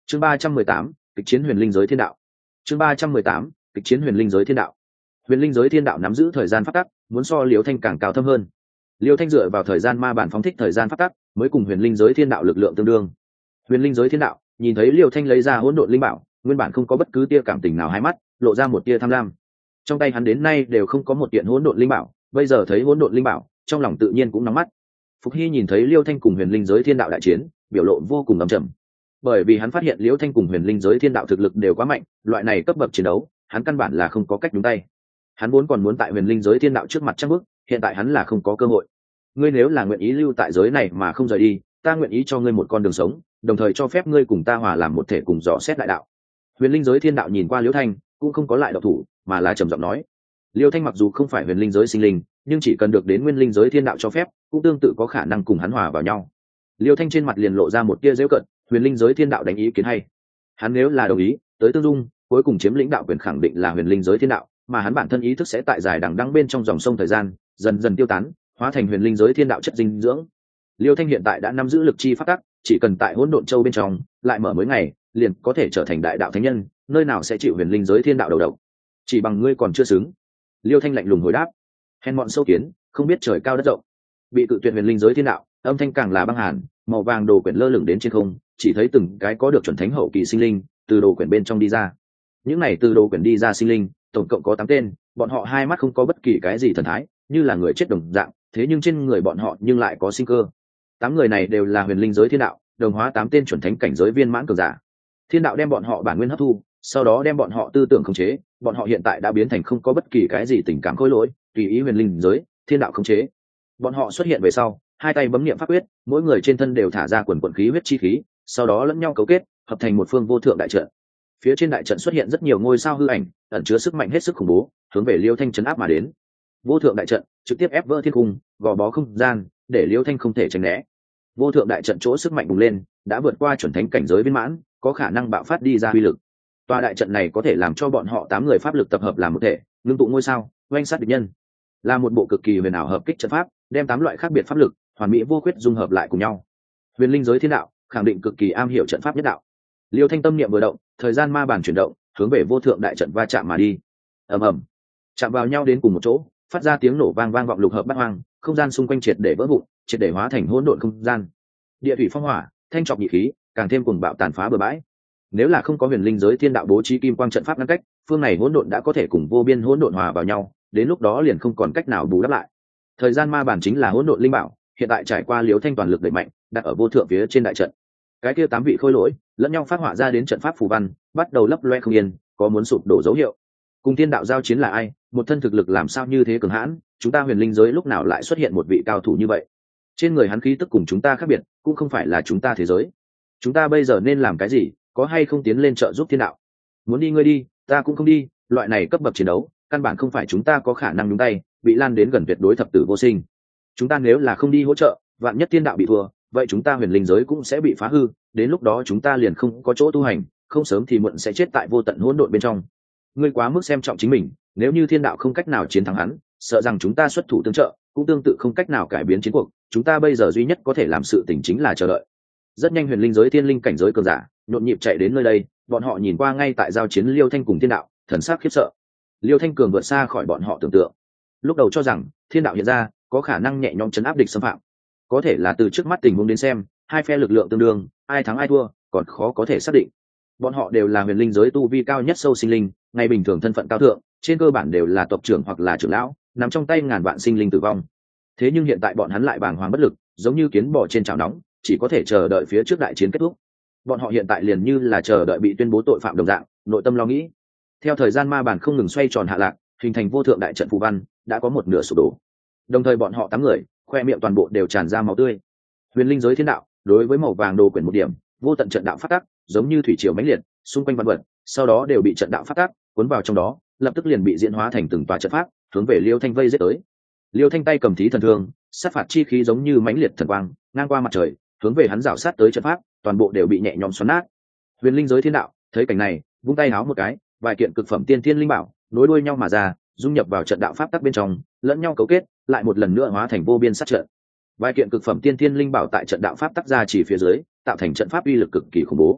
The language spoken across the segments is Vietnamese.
Chương 318, kịch chiến huyền linh giới thiên đạo. Chương 318, kịch chiến huyền linh giới thiên đạo. Huyền linh giới thiên đạo nắm giữ thời gian pháp tắc, muốn so Liêu Thanh càng cao thâm hơn. Liêu Thanh dựa vào thời gian ma bản phóng thích thời gian pháp tắc, mới cùng huyền linh giới thiên đạo lực lượng tương đương. Huyền linh giới thiên đạo nhìn thấy Liêu Thanh lấy ra hỗn độn linh bảo, nguyên bản không có bất cứ tia cảm tình nào, hai mắt lộ ra một tia tham lam. Trong tay hắn đến nay đều không có một kiện hỗn độn linh bảo, bây giờ thấy hỗn độn linh bảo, trong lòng tự nhiên cũng nóng mắt. Phục Hy nhìn thấy Liêu Thanh cùng huyền linh giới thiên đạo đại chiến, biểu lộ vô cùng âm trầm, bởi vì hắn phát hiện Liêu Thanh cùng huyền linh giới thiên đạo thực lực đều quá mạnh, loại này cấp bậc chiến đấu hắn căn bản là không có cách nhúng tay. Hắn vốn còn muốn tại huyền linh giới thiên đạo trước mặt chắc bước, hiện tại hắn là không có cơ hội. Ngươi nếu là nguyện ý lưu tại giới này mà không rời đi, ta nguyện ý cho ngươi một con đường sống, đồng thời cho phép ngươi cùng ta hòa làm một thể, cùng dò xét đại đạo. Huyền linh giới thiên đạo nhìn qua Liêu Thanh, cũng không có lại độc thủ, mà là trầm giọng nói: Liêu Thanh mặc dù không phải huyền linh giới sinh linh, nhưng chỉ cần được đến nguyên linh giới thiên đạo cho phép, cũng tương tự có khả năng cùng hắn hòa vào nhau. Liêu Thanh trên mặt liền lộ ra một tia giễu cợt, huyền linh giới thiên đạo đánh ý kiến hay. Hắn nếu là đồng ý, tới tương dung, cuối cùng chiếm lĩnh đạo quyền khẳng định là huyền linh giới thiên đạo, mà hắn bản thân ý thức sẽ tại dài đằng đẵng bên trong dòng sông thời gian, dần dần tiêu tán, hóa thành huyền linh giới thiên đạo chất dinh dưỡng. Liêu Thanh hiện tại đã nắm giữ lực chi pháp tắc, chỉ cần tại hỗn độn châu bên trong lại mở mới ngày, liền có thể trở thành đại đạo thánh nhân, nơi nào sẽ chịu huyền linh giới thiên đạo đầu độc. Chỉ bằng ngươi còn chưa xứng. Liêu Thanh lạnh lùng hồi đáp: hèn mọn sâu kiến, không biết trời cao đất rộng. Bị cự tuyệt huyền linh giới thiên đạo, âm thanh càng là băng hàn, màu vàng đồ quyển lơ lửng đến trên không, chỉ thấy từng cái có được chuẩn thánh hậu kỳ sinh linh từ đồ quyển bên trong đi ra. Những này từ đồ quyển đi ra sinh linh tổng cộng có 8 tên, bọn họ hai mắt không có bất kỳ cái gì thần thái, như là người chết đồng dạng, thế nhưng trên người bọn họ nhưng lại có sinh cơ. 8 người này đều là huyền linh giới thiên đạo đồng hóa 8 tên chuẩn thánh cảnh giới viên mãn cường giả. Thiên đạo đem bọn họ bản nguyên hấp thu, sau đó đem bọn họ tư tưởng khống chế, bọn họ hiện tại đã biến thành không có bất kỳ cái gì tình cảm khối lỗi, tùy ý huyền linh giới thiên đạo khống chế. Bọn họ xuất hiện về sau, hai tay bấm niệm pháp quyết, mỗi người trên thân đều thả ra quần quần khí huyết chi khí, sau đó lẫn nhau cấu kết, hợp thành một phương vô thượng đại trận. Phía trên đại trận xuất hiện rất nhiều ngôi sao hư ảnh, ẩn chứa sức mạnh hết sức khủng bố, hướng về Liêu Thanh trấn áp mà đến. Vô thượng đại trận trực tiếp ép vỡ thiên cung, gò bó không gian, để Liêu Thanh không thể tránh né. Vô thượng đại trận chỗ sức mạnh bùng lên, đã vượt qua chuẩn thánh cảnh giới viên mãn, có khả năng bạo phát đi ra uy lực. Tòa đại trận này có thể làm cho bọn họ 8 người pháp lực tập hợp làm một thể, ngưng tụ ngôi sao, oanh sát địch nhân. Là một bộ cực kỳ huyền ảo hợp kích trận pháp, đem 8 loại khác biệt pháp lực hoàn mỹ vô khuyết dung hợp lại cùng nhau. Huyền linh giới thiên đạo khẳng định cực kỳ am hiểu trận pháp nhất đạo. Liêu Thanh tâm niệm vừa động, thời gian ma bản chuyển động, hướng về vô thượng đại trận va chạm mà đi. Ầm ầm, chạm vào nhau đến cùng một chỗ, phát ra tiếng nổ vang vang vọng lục hợp bát hoang, không gian xung quanh triệt để vỡ vụn, triệt để hóa thành hỗn độn không gian. Địa thủy phong hỏa, thanh trọc nhị khí, càng thêm cuồng bạo tàn phá bừa bãi. Nếu là không có huyền linh giới thiên đạo bố trí kim quang trận pháp ngăn cách, phương này hỗn độn đã có thể cùng vô biên hỗn độn hòa vào nhau, đến lúc đó liền không còn cách nào bù đắp lại. Thời gian ma bản chính là hỗn độn linh bảo, hiện tại trải qua Liêu Thanh toàn lực đẩy mạnh, đặt ở vô thượng phía trên đại trận. Cái kia 8 vị khôi lỗi lẫn nhau phát họa ra đến trận pháp phù văn, bắt đầu lấp loe không yên, có muốn sụp đổ dấu hiệu. Cùng thiên đạo giao chiến là ai? Một thân thực lực làm sao như thế cường hãn, chúng ta huyền linh giới lúc nào lại xuất hiện một vị cao thủ như vậy? Trên người hắn khí tức cùng chúng ta khác biệt, cũng không phải là chúng ta thế giới. Chúng ta bây giờ nên làm cái gì? Có hay không tiến lên trợ giúp thiên đạo? Muốn đi ngươi đi, ta cũng không đi, loại này cấp bậc chiến đấu, căn bản không phải chúng ta có khả năng nhúng tay, bị lan đến gần tuyệt đối thập tử vô sinh. Chúng ta nếu là không đi hỗ trợ, vạn nhất thiên đạo bị thua, vậy chúng ta huyền linh giới cũng sẽ bị phá hư, đến lúc đó chúng ta liền không có chỗ tu hành, không sớm thì muộn sẽ chết tại vô tận hỗn độn bên trong. Ngươi quá mức xem trọng chính mình, nếu như thiên đạo không cách nào chiến thắng hắn, sợ rằng chúng ta xuất thủ tương trợ, cũng tương tự không cách nào cải biến chiến cuộc, chúng ta bây giờ duy nhất có thể làm sự tình chính là chờ đợi. Rất nhanh huyền linh giới thiên linh cảnh giới cường giả nhộn nhịp chạy đến nơi đây, bọn họ nhìn qua ngay tại giao chiến Liêu Thanh cùng thiên đạo, thần sắc khiếp sợ. Liêu Thanh cường vượt xa khỏi bọn họ tưởng tượng. Lúc đầu cho rằng thiên đạo hiện ra có khả năng nhẹ nhõm chấn áp địch xâm phạm, có thể là từ trước mắt tình huống đến xem, hai phe lực lượng tương đương, ai thắng ai thua còn khó có thể xác định. Bọn họ đều là huyền linh giới tu vi cao nhất sâu sinh linh, ngày bình thường thân phận cao thượng, trên cơ bản đều là tộc trưởng hoặc là trưởng lão, nắm trong tay ngàn vạn sinh linh tử vong. Thế nhưng hiện tại bọn hắn lại bàng hoàng bất lực, giống như kiến bò trên chảo nóng, chỉ có thể chờ đợi phía trước đại chiến kết thúc. Bọn họ hiện tại liền như là chờ đợi bị tuyên bố tội phạm đồng dạng, nội tâm lo nghĩ. Theo thời gian ma bản không ngừng xoay tròn hạ lạc, hình thành vô thượng đại trận phù văn đã có một nửa sụp đổ. Đồng thời bọn họ 8 người, khoe miệng toàn bộ đều tràn ra máu tươi. Huyền linh giới thiên đạo đối với màu vàng đồ quyển một điểm, vô tận trận đạo phát tác, giống như thủy triều mãnh liệt, xung quanh vạn vật, sau đó đều bị trận đạo phát tác cuốn vào trong đó, lập tức liền bị diễn hóa thành từng tòa trận pháp, hướng về Liêu Thanh vây giết tới. Liêu Thanh tay cầm thí thần thương, sát phạt chi khí giống như mãnh liệt thần quang, ngang qua mặt trời, hướng về hắn rảo sát tới trận pháp, toàn bộ đều bị nhẹ nhõm xoắn nát. Huyền linh giới thiên đạo thấy cảnh này, vung tay háo một cái, vài kiện cực phẩm tiên thiên linh bảo nối đuôi nhau mà ra, dung nhập vào trận đạo pháp tắc bên trong, lẫn nhau cấu kết, lại một lần nữa hóa thành vô biên sát trận. Vài kiện cực phẩm tiên thiên linh bảo tại trận đạo pháp tắc ra chỉ phía dưới, tạo thành trận pháp uy lực cực kỳ khủng bố.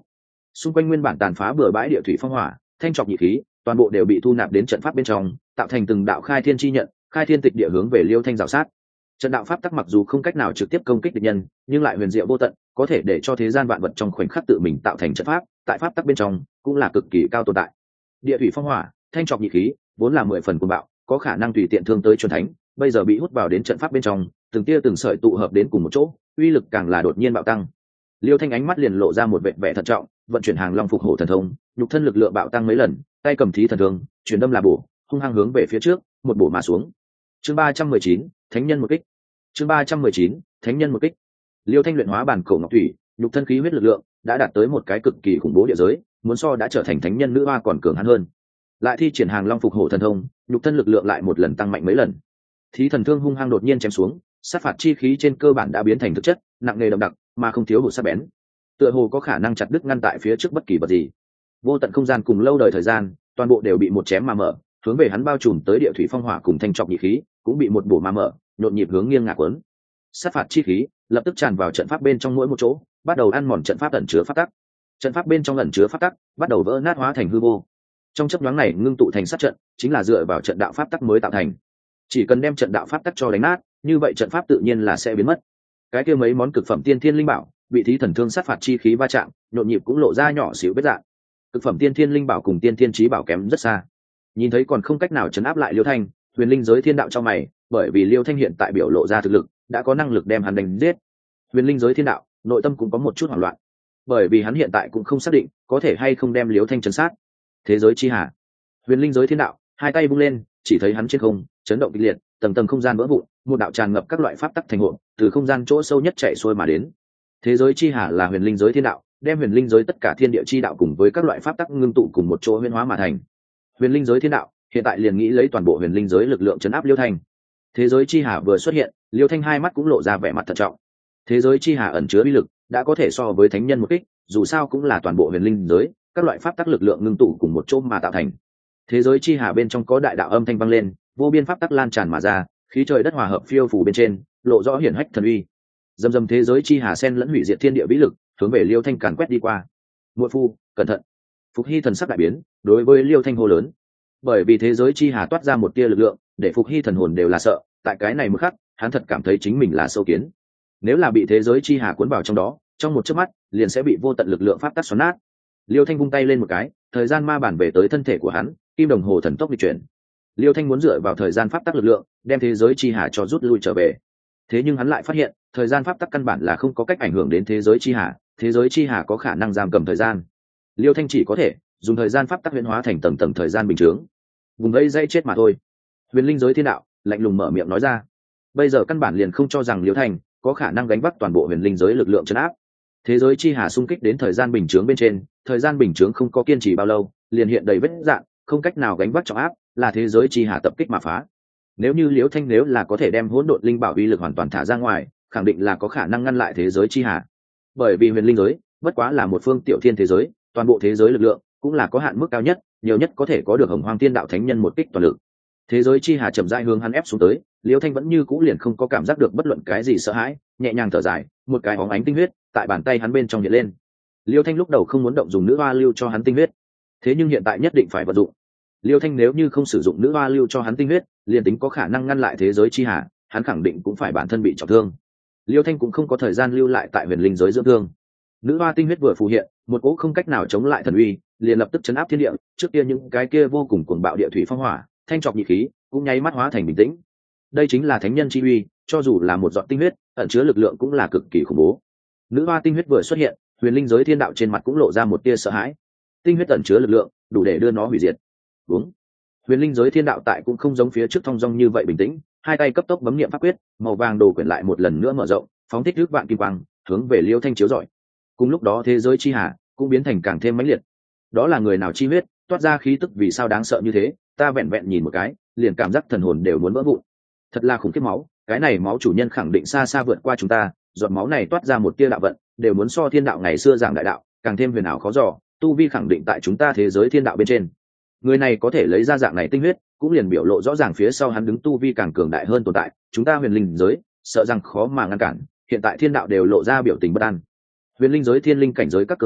xung quanh nguyên bản tàn phá bừa bãi địa thủy phong hỏa, thanh trọc nhị khí, toàn bộ đều bị thu nạp đến trận pháp bên trong, tạo thành từng đạo khai thiên chi nhận, khai thiên tịch địa hướng về Liêu Thanh rào sát. Trận đạo pháp tắc mặc dù không cách nào trực tiếp công kích địch nhân, nhưng lại huyền diệu vô tận, có thể để cho thế gian vạn vật trong khoảnh khắc tự mình tạo thành trận pháp, tại pháp tắc bên trong cũng là cực kỳ cao tồn tại. Địa thủy phong hỏa, thanh trọc nhị khí, vốn là 10 phần cuồng bạo, có khả năng tùy tiện thương tới chuẩn thánh, bây giờ bị hút vào đến trận pháp bên trong, từng tia từng sợi tụ hợp đến cùng một chỗ, uy lực càng là đột nhiên bạo tăng. Liêu Thanh ánh mắt liền lộ ra một vẻ thận trọng, vận chuyển hàng long phục hổ thần thông, nhục thân lực lượng bạo tăng mấy lần, tay cầm thí thần thương, chuyển đâm là bổ, hung hăng hướng về phía trước, một bổ mà xuống. Chương 319, Thánh nhân một kích. Chương 319, Thánh nhân một kích. Liêu Thanh luyện hóa bản cổ ngọc thủy, nhục thân khí huyết lực lượng đã đạt tới một cái cực kỳ khủng bố địa giới, muốn so đã trở thành thánh nhân nữ hoa còn cường hắn hơn. Lại thi triển hàng long phục hổ thần thông, nhục thân lực lượng lại một lần tăng mạnh mấy lần. Thí thần thương hung hăng đột nhiên chém xuống, sát phạt chi khí trên cơ bản đã biến thành thực chất, nặng nề đậm đặc, mà không thiếu hụt sắc bén. Tựa hồ có khả năng chặt đứt ngăn tại phía trước bất kỳ vật gì. Vô tận không gian cùng lâu đời thời gian, toàn bộ đều bị một chém mà mở, hướng về hắn bao trùm tới địa thủy phong hỏa cùng thanh trọc nhị khí, cũng bị một bổ mà mở, nhộn nhịp hướng nghiêng ngả cuốn. Sát phạt chi khí lập tức tràn vào trận pháp bên trong mỗi một chỗ, bắt đầu ăn mòn trận pháp ẩn chứa pháp tắc. Trận pháp bên trong ẩn chứa pháp tắc, bắt đầu vỡ nát hóa thành hư vô. Trong chớp nhoáng này ngưng tụ thành sát trận, chính là dựa vào trận đạo pháp tắc mới tạo thành. Chỉ cần đem trận đạo pháp tắc cho đánh nát, như vậy trận pháp tự nhiên là sẽ biến mất. Cái kia mấy món cực phẩm tiên thiên linh bảo, bị thí thần thương sát phạt chi khí va chạm, nhộn nhịp cũng lộ ra nhỏ xíu vết rạn. Cực phẩm tiên thiên linh bảo cùng tiên thiên chí bảo kém rất xa. Nhìn thấy còn không cách nào chấn áp lại Liêu Thanh, huyền linh giới thiên đạo trong mày, bởi vì Liêu Thanh hiện tại biểu lộ ra thực lực, đã có năng lực đem hắn đánh giết. Huyền linh giới thiên đạo, nội tâm cũng có một chút hoảng loạn, bởi vì hắn hiện tại cũng không xác định có thể hay không đem Liêu Thanh chấn sát. Thế giới chi hà, huyền linh giới thiên đạo, hai tay vung lên, chỉ thấy hắn trên không chấn động kịch liệt, tầng tầng không gian vỡ vụn, một đạo tràn ngập các loại pháp tắc thành hộ, từ không gian chỗ sâu nhất chạy xuôi mà đến. Thế giới chi hà là huyền linh giới thiên đạo, đem huyền linh giới tất cả thiên địa chi đạo cùng với các loại pháp tắc ngưng tụ cùng một chỗ huyền hóa mà thành. Huyền linh giới thiên đạo hiện tại liền nghĩ lấy toàn bộ huyền linh giới lực lượng chấn áp Liêu Thanh. Thế giới chi hà vừa xuất hiện, Liêu Thanh hai mắt cũng lộ ra vẻ mặt thận trọng. Thế giới chi hà ẩn chứa uy lực đã có thể so với thánh nhân một kích, dù sao cũng là toàn bộ huyền linh giới, các loại pháp tắc lực lượng ngưng tụ cùng một chỗ mà tạo thành. Thế giới chi hà bên trong có đại đạo âm thanh vang lên, vô biên pháp tắc lan tràn mà ra, khí trời đất hòa hợp phiêu phù bên trên, lộ rõ hiển hách thần uy. Dầm dầm thế giới chi hà sen lẫn hủy diệt thiên địa vĩ lực, hướng về Liêu Thanh càn quét đi qua. Muội phu, cẩn thận! Phục Hy thần sắc đại biến, đối với Liêu Thanh hô lớn. Bởi vì thế giới chi hà toát ra một tia lực lượng, để Phục Hy thần hồn đều là sợ. Tại cái này một khắc, hắn thật cảm thấy chính mình là sâu kiến. Nếu là bị thế giới chi hà cuốn vào trong đó, trong một chớp mắt, liền sẽ bị vô tận lực lượng pháp tắc xoắn nát. Liêu Thanh vung tay lên một cái, thời gian ma bản về tới thân thể của hắn, kim đồng hồ thần tốc di chuyển. Liêu Thanh muốn dựa vào thời gian pháp tắc lực lượng, đem thế giới chi hà cho rút lui trở về. Thế nhưng hắn lại phát hiện, thời gian pháp tắc căn bản là không có cách ảnh hưởng đến thế giới chi hà, thế giới chi hà có khả năng giam cầm thời gian. Liêu Thanh chỉ có thể dùng thời gian pháp tắc huyễn hóa thành tầng tầng thời gian bình thường. Vùng ấy dây chết mà thôi. Huyền linh giới thiên đạo lạnh lùng mở miệng nói ra. Bây giờ căn bản liền không cho rằng Liêu Thanh có khả năng gánh vác toàn bộ huyền linh giới lực lượng trấn áp. Thế giới chi hà xung kích đến thời gian bình thường bên trên, thời gian bình thường không có kiên trì bao lâu, liền hiện đầy vết rạn, không cách nào gánh vác trọng áp, là thế giới chi hà tập kích mà phá. Nếu như Liêu Thanh nếu là có thể đem hỗn độn linh bảo uy lực hoàn toàn thả ra ngoài, khẳng định là có khả năng ngăn lại thế giới chi hà. Bởi vì huyền linh giới bất quá là một phương tiểu thiên thế giới, toàn bộ thế giới lực lượng cũng là có hạn mức cao nhất, nhiều nhất có thể có được Hồng Hoang Thiên Đạo Thánh Nhân một kích toàn lực. Thế giới chi hà chậm rãi hướng hắn ép xuống tới, Liêu Thanh vẫn như cũ liền không có cảm giác được bất luận cái gì sợ hãi, nhẹ nhàng thở dài, một cái óng ánh tinh huyết tại bàn tay hắn bên trong hiện lên. Liêu Thanh lúc đầu không muốn động dùng nữ hoa lưu cho hắn tinh huyết, thế nhưng hiện tại nhất định phải vận dụng. Liêu Thanh nếu như không sử dụng nữ hoa lưu cho hắn tinh huyết, liền tính có khả năng ngăn lại thế giới chi hà, hắn khẳng định cũng phải bản thân bị trọng thương. Liêu Thanh cũng không có thời gian lưu lại tại huyền linh giới dưỡng thương. Nữ hoa tinh huyết vừa phù hiện, một cỗ không cách nào chống lại thần uy, liền lập tức chấn áp thiên địa, trước kia những cái kia vô cùng cuồng bạo địa thủy phong hỏa, thanh trọc nhị khí, cũng nháy mắt hóa thành bình tĩnh. Đây chính là thánh nhân chi uy, cho dù là một giọt tinh huyết, ẩn chứa lực lượng cũng là cực kỳ khủng bố. Nữ hoa tinh huyết vừa xuất hiện, huyền linh giới thiên đạo trên mặt cũng lộ ra một tia sợ hãi. Tinh huyết ẩn chứa lực lượng, đủ để đưa nó hủy diệt. Đúng. Huyền linh giới thiên đạo tại cũng không giống phía trước thong dong như vậy bình tĩnh, hai tay cấp tốc bấm niệm pháp quyết, màu vàng đồ quyển lại một lần nữa mở rộng, phóng thích nước vạn kim quang, hướng về Liêu Thanh chiếu rọi. Cùng lúc đó thế giới chi hà cũng biến thành càng thêm mãnh liệt. Đó là người nào chi huyết, toát ra khí tức vì sao đáng sợ như thế, ta vẹn vẹn nhìn một cái, liền cảm giác thần hồn đều muốn vỡ vụn. Thật là khủng khiếp máu, cái này máu chủ nhân khẳng định xa xa vượt qua chúng ta, giọt máu này toát ra một tia đạo vận, đều muốn so thiên đạo ngày xưa giảng đại đạo, càng thêm huyền ảo khó dò, tu vi khẳng định tại chúng ta thế giới thiên đạo bên trên. Người này có thể lấy ra dạng này tinh huyết, cũng liền biểu lộ rõ ràng phía sau hắn đứng tu vi càng cường đại hơn tồn tại, chúng ta huyền linh giới sợ rằng khó mà ngăn cản, hiện tại thiên đạo đều lộ ra biểu tình bất an. Huyền linh giới thiên linh cảnh giới các cường giả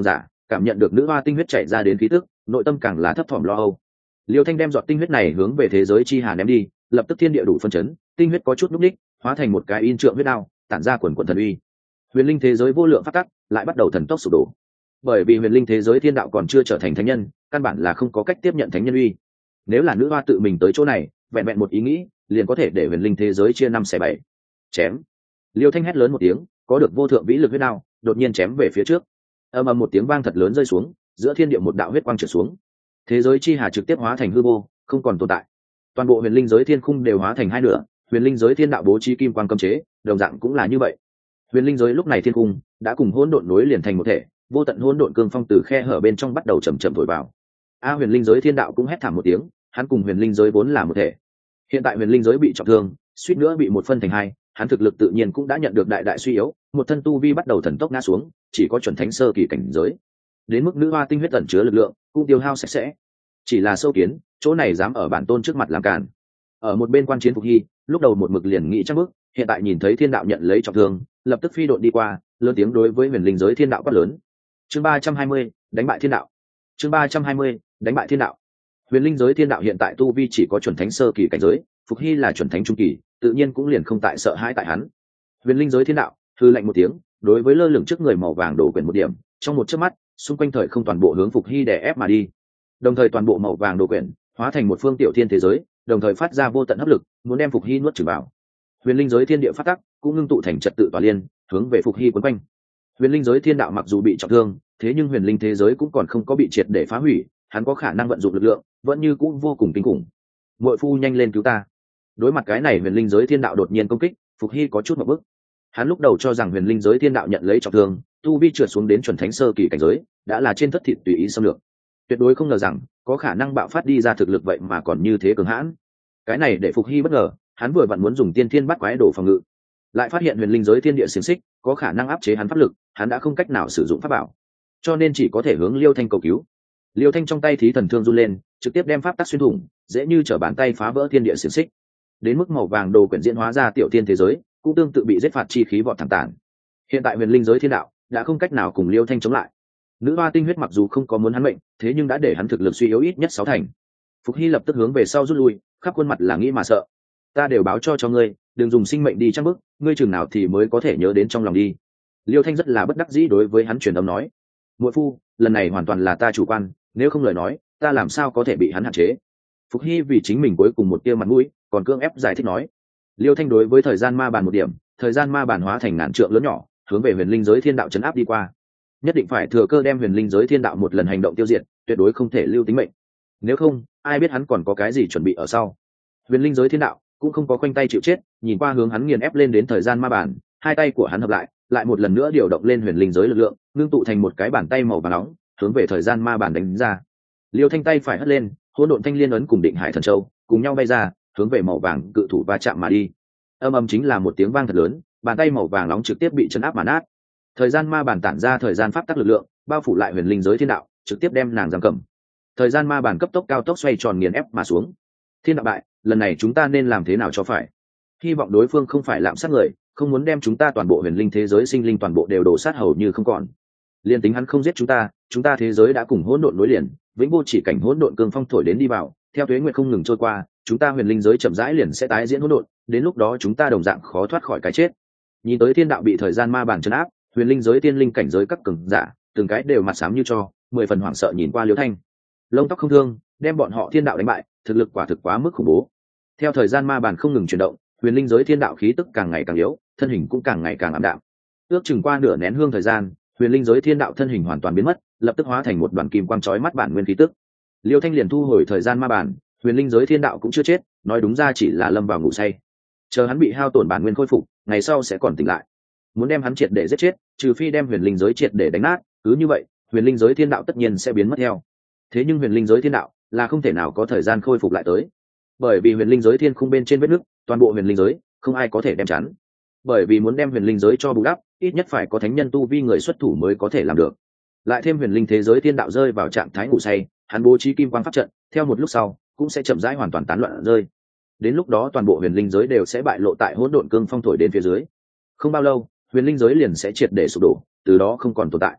cảm nhận được nữ hoa tinh huyết chảy ra đến khí tức, nội tâm càng là thấp thỏm lo âu. Liêu Thanh đem giọt tinh huyết này hướng về thế giới chi hà ném đi, lập tức thiên địa đủ phân chấn, tinh huyết có chút núc ních, hóa thành một cái in trượng huyết đao, tản ra quần quần thần uy. Huyền linh thế giới vô lượng phát tắc lại bắt đầu thần tốc sụp đổ. Bởi vì huyền linh thế giới thiên đạo còn chưa trở thành thánh nhân, căn bản là không có cách tiếp nhận thánh nhân uy. Nếu là nữ hoa tự mình tới chỗ này, vẹn vẹn một ý nghĩ, liền có thể để huyền linh thế giới chia 5/7. Chém. Liêu Thanh hét lớn một tiếng, có được vô thượng vĩ lực huyết đao, đột nhiên chém về phía trước. Ầm ầm một tiếng vang thật lớn rơi xuống, giữa thiên địa một đạo huyết quang trượt xuống. Thế giới chi hà trực tiếp hóa thành hư vô, không còn tồn tại. Toàn bộ huyền linh giới thiên khung đều hóa thành hai nửa, huyền linh giới thiên đạo bố trí kim quang cấm chế, đồng dạng cũng là như vậy. Huyền linh giới lúc này thiên khung đã cùng hỗn độn nối liền thành một thể, vô tận hỗn độn cương phong từ khe hở bên trong bắt đầu chậm chậm thổi vào. Huyền linh giới thiên đạo cũng hét thảm một tiếng, hắn cùng huyền linh giới vốn là một thể. Hiện tại huyền linh giới bị trọng thương, suýt nữa bị một phân thành hai, hắn thực lực tự nhiên cũng đã nhận được đại đại suy yếu, một thân tu vi bắt đầu thần tốc ngã xuống, chỉ có chuẩn thánh sơ kỳ cảnh giới. Đến mức nữ hoa tinh huyết ẩn chứa lực lượng cũng tiêu hao sạch sẽ. Chỉ là sâu kiến, chỗ này dám ở bản tôn trước mặt làm cản. Ở một bên quan chiến Phục Hy, lúc đầu một mực liền nghĩ chắc bước, hiện tại nhìn thấy thiên đạo nhận lấy trọng thương, lập tức phi độn đi qua, lớn tiếng đối với huyền linh giới thiên đạo quát lớn. Chương 320, đánh bại thiên đạo. Chương 320, đánh bại thiên đạo. Huyền linh giới thiên đạo hiện tại tu vi chỉ có chuẩn thánh sơ kỳ cảnh giới, Phục Hy là chuẩn thánh trung kỳ, tự nhiên cũng liền không tại sợ hãi tại hắn. Huyền linh giới thiên đạo hư lạnh một tiếng, đối với lơ lửng trước người màu vàng đổ quyển một điểm, trong một chớp mắt, xung quanh thời không toàn bộ hướng Phục Hy đè ép mà đi. Đồng thời toàn bộ màu vàng đổ quyển hóa thành một phương tiểu thiên thế giới, đồng thời phát ra vô tận hấp lực, muốn đem Phục Hy nuốt chửng vào. Huyền linh giới thiên địa phát tắc cũng ngưng tụ thành trật tự tỏa liên, hướng về Phục Hy quấn quanh. Huyền linh giới thiên đạo mặc dù bị trọng thương, thế nhưng huyền linh thế giới cũng còn không có bị triệt để phá hủy, hắn có khả năng vận dụng lực lượng, vẫn như cũng vô cùng kinh khủng. Muội phu nhanh lên cứu ta! Đối mặt cái này huyền linh giới thiên đạo đột nhiên công kích, Phục Hy có chút một bức. Hắn lúc đầu cho rằng huyền linh giới thiên đạo nhận lấy trọng thương, tu vi trượt xuống đến chuẩn thánh sơ kỳ cảnh giới, đã là trên thất thịt tùy ý xâm lược. Tuyệt đối không ngờ rằng có khả năng bạo phát đi ra thực lực vậy mà còn như thế cường hãn. Cái này để Phục Hy bất ngờ, hắn vừa vặn muốn dùng tiên thiên bắt quái đổ phòng ngự, lại phát hiện huyền linh giới thiên địa xiềng xích có khả năng áp chế hắn pháp lực, hắn đã không cách nào sử dụng pháp bảo, cho nên chỉ có thể hướng Liêu Thanh cầu cứu. Liêu Thanh trong tay thí thần thương run lên, trực tiếp đem pháp tắc xuyên thủng, dễ như trở bàn tay phá vỡ thiên địa xiềng xích. Đến mức màu vàng đồ quyển diễn hóa ra tiểu thiên thế giới, cũng tương tự bị giết phạt chi khí vọt thẳng tản. Hiện tại huyền linh giới thiên đạo đã không cách nào cùng Liêu Thanh chống lại. Nữ hoa tinh huyết mặc dù không có muốn hắn mệnh, thế nhưng đã để hắn thực lực suy yếu ít nhất 6 thành. Phục Hy lập tức hướng về sau rút lui, khắp khuôn mặt là nghĩ mà sợ. Ta đều báo cho ngươi, đừng dùng sinh mệnh đi chắc bức, ngươi chừng nào thì mới có thể nhớ đến trong lòng đi. Liêu Thanh rất là bất đắc dĩ đối với hắn truyền âm nói, muội phu, lần này hoàn toàn là ta chủ quan, nếu không lời nói, ta làm sao có thể bị hắn hạn chế. Phục Hy vì chính mình cuối cùng một tia mặt mũi, còn cương ép giải thích nói. Liêu Thanh đối với thời gian ma bàn một điểm, thời gian ma bàn hóa thành ngàn trượng lớn nhỏ, hướng về huyền linh giới thiên đạo chấn áp đi qua. Nhất định phải thừa cơ đem huyền linh giới thiên đạo một lần hành động tiêu diệt, tuyệt đối không thể lưu tính mệnh. Nếu không, ai biết hắn còn có cái gì chuẩn bị ở sau. Huyền linh giới thiên đạo cũng không có khoanh tay chịu chết, nhìn qua hướng hắn nghiền ép lên đến thời gian ma bàn, hai tay của hắn hợp lại, lại một lần nữa điều động lên huyền linh giới lực lượng, ngưng tụ thành một cái bàn tay màu vàng nóng, hướng về thời gian ma bàn đánh ra. Liêu Thanh tay phải hất lên, hỗn độn thanh liên ấn cùng định hải thần châu cùng nhau bay ra, hướng về màu vàng cự thủ va chạm mà đi. Âm ầm chính là một tiếng vang thật lớn, bàn tay màu vàng nóng trực tiếp bị chấn áp mà nát. Thời gian ma bàn tản ra thời gian pháp tắc lực lượng, bao phủ lại huyền linh giới thiên đạo, trực tiếp đem nàng giam cầm. Thời gian ma bàn cấp tốc cao tốc xoay tròn nghiền ép mà xuống. Thiên đạo bại, lần này chúng ta nên làm thế nào cho phải? Hy vọng đối phương không phải lạm sát người, không muốn đem chúng ta toàn bộ huyền linh thế giới sinh linh toàn bộ đều đổ sát hầu như không còn. Liên tính hắn không giết chúng ta thế giới đã cùng hỗn độn nối liền, vĩnh vô chỉ cảnh hỗn độn cương phong thổi đến đi vào, theo tuế nguyệt không ngừng trôi qua, chúng ta huyền linh giới chậm rãi liền sẽ tái diễn hỗn độn, đến lúc đó chúng ta đồng dạng khó thoát khỏi cái chết. Nhìn tới thiên đạo bị thời gian ma bàn trấn áp, huyền linh giới tiên linh cảnh giới các cường giả, từng cái đều mặt xám như cho, 10 phần hoảng sợ nhìn qua Liêu Thanh. Lông tóc không thương, đem bọn họ thiên đạo đánh bại, thực lực quả thực quá mức khủng bố. Theo thời gian ma bàn không ngừng chuyển động, huyền linh giới thiên đạo khí tức càng ngày càng yếu, thân hình cũng càng ngày càng ảm đạm. Ước chừng qua nửa nén hương thời gian, huyền linh giới thiên đạo thân hình hoàn toàn biến mất, lập tức hóa thành một đoàn kim quang chói mắt bản nguyên khí tức. Liêu Thanh liền thu hồi thời gian ma bàn, huyền linh giới thiên đạo cũng chưa chết, nói đúng ra chỉ là lâm vào ngủ say. Chờ hắn bị hao tổn bản nguyên khôi phục, ngày sau sẽ còn tỉnh lại. Muốn đem hắn triệt để giết chết, trừ phi đem huyền linh giới triệt để đánh nát, cứ như vậy, huyền linh giới thiên đạo tất nhiên sẽ biến mất theo. Thế nhưng huyền linh giới thiên đạo là không thể nào có thời gian khôi phục lại tới, bởi vì huyền linh giới thiên khung bên trên vết nứt, toàn bộ huyền linh giới không ai có thể đem chắn. Bởi vì muốn đem huyền linh giới cho bù đắp, ít nhất phải có thánh nhân tu vi người xuất thủ mới có thể làm được. Lại thêm huyền linh thế giới thiên đạo rơi vào trạng thái ngủ say, hắn bố trí kim quang pháp trận, theo một lúc sau cũng sẽ chậm rãi hoàn toàn tán loạn rơi. Đến lúc đó toàn bộ huyền linh giới đều sẽ bại lộ tại hỗn độn cương phong thổi đến phía dưới. Không bao lâu, huyền linh giới liền sẽ triệt để sụp đổ, từ đó không còn tồn tại.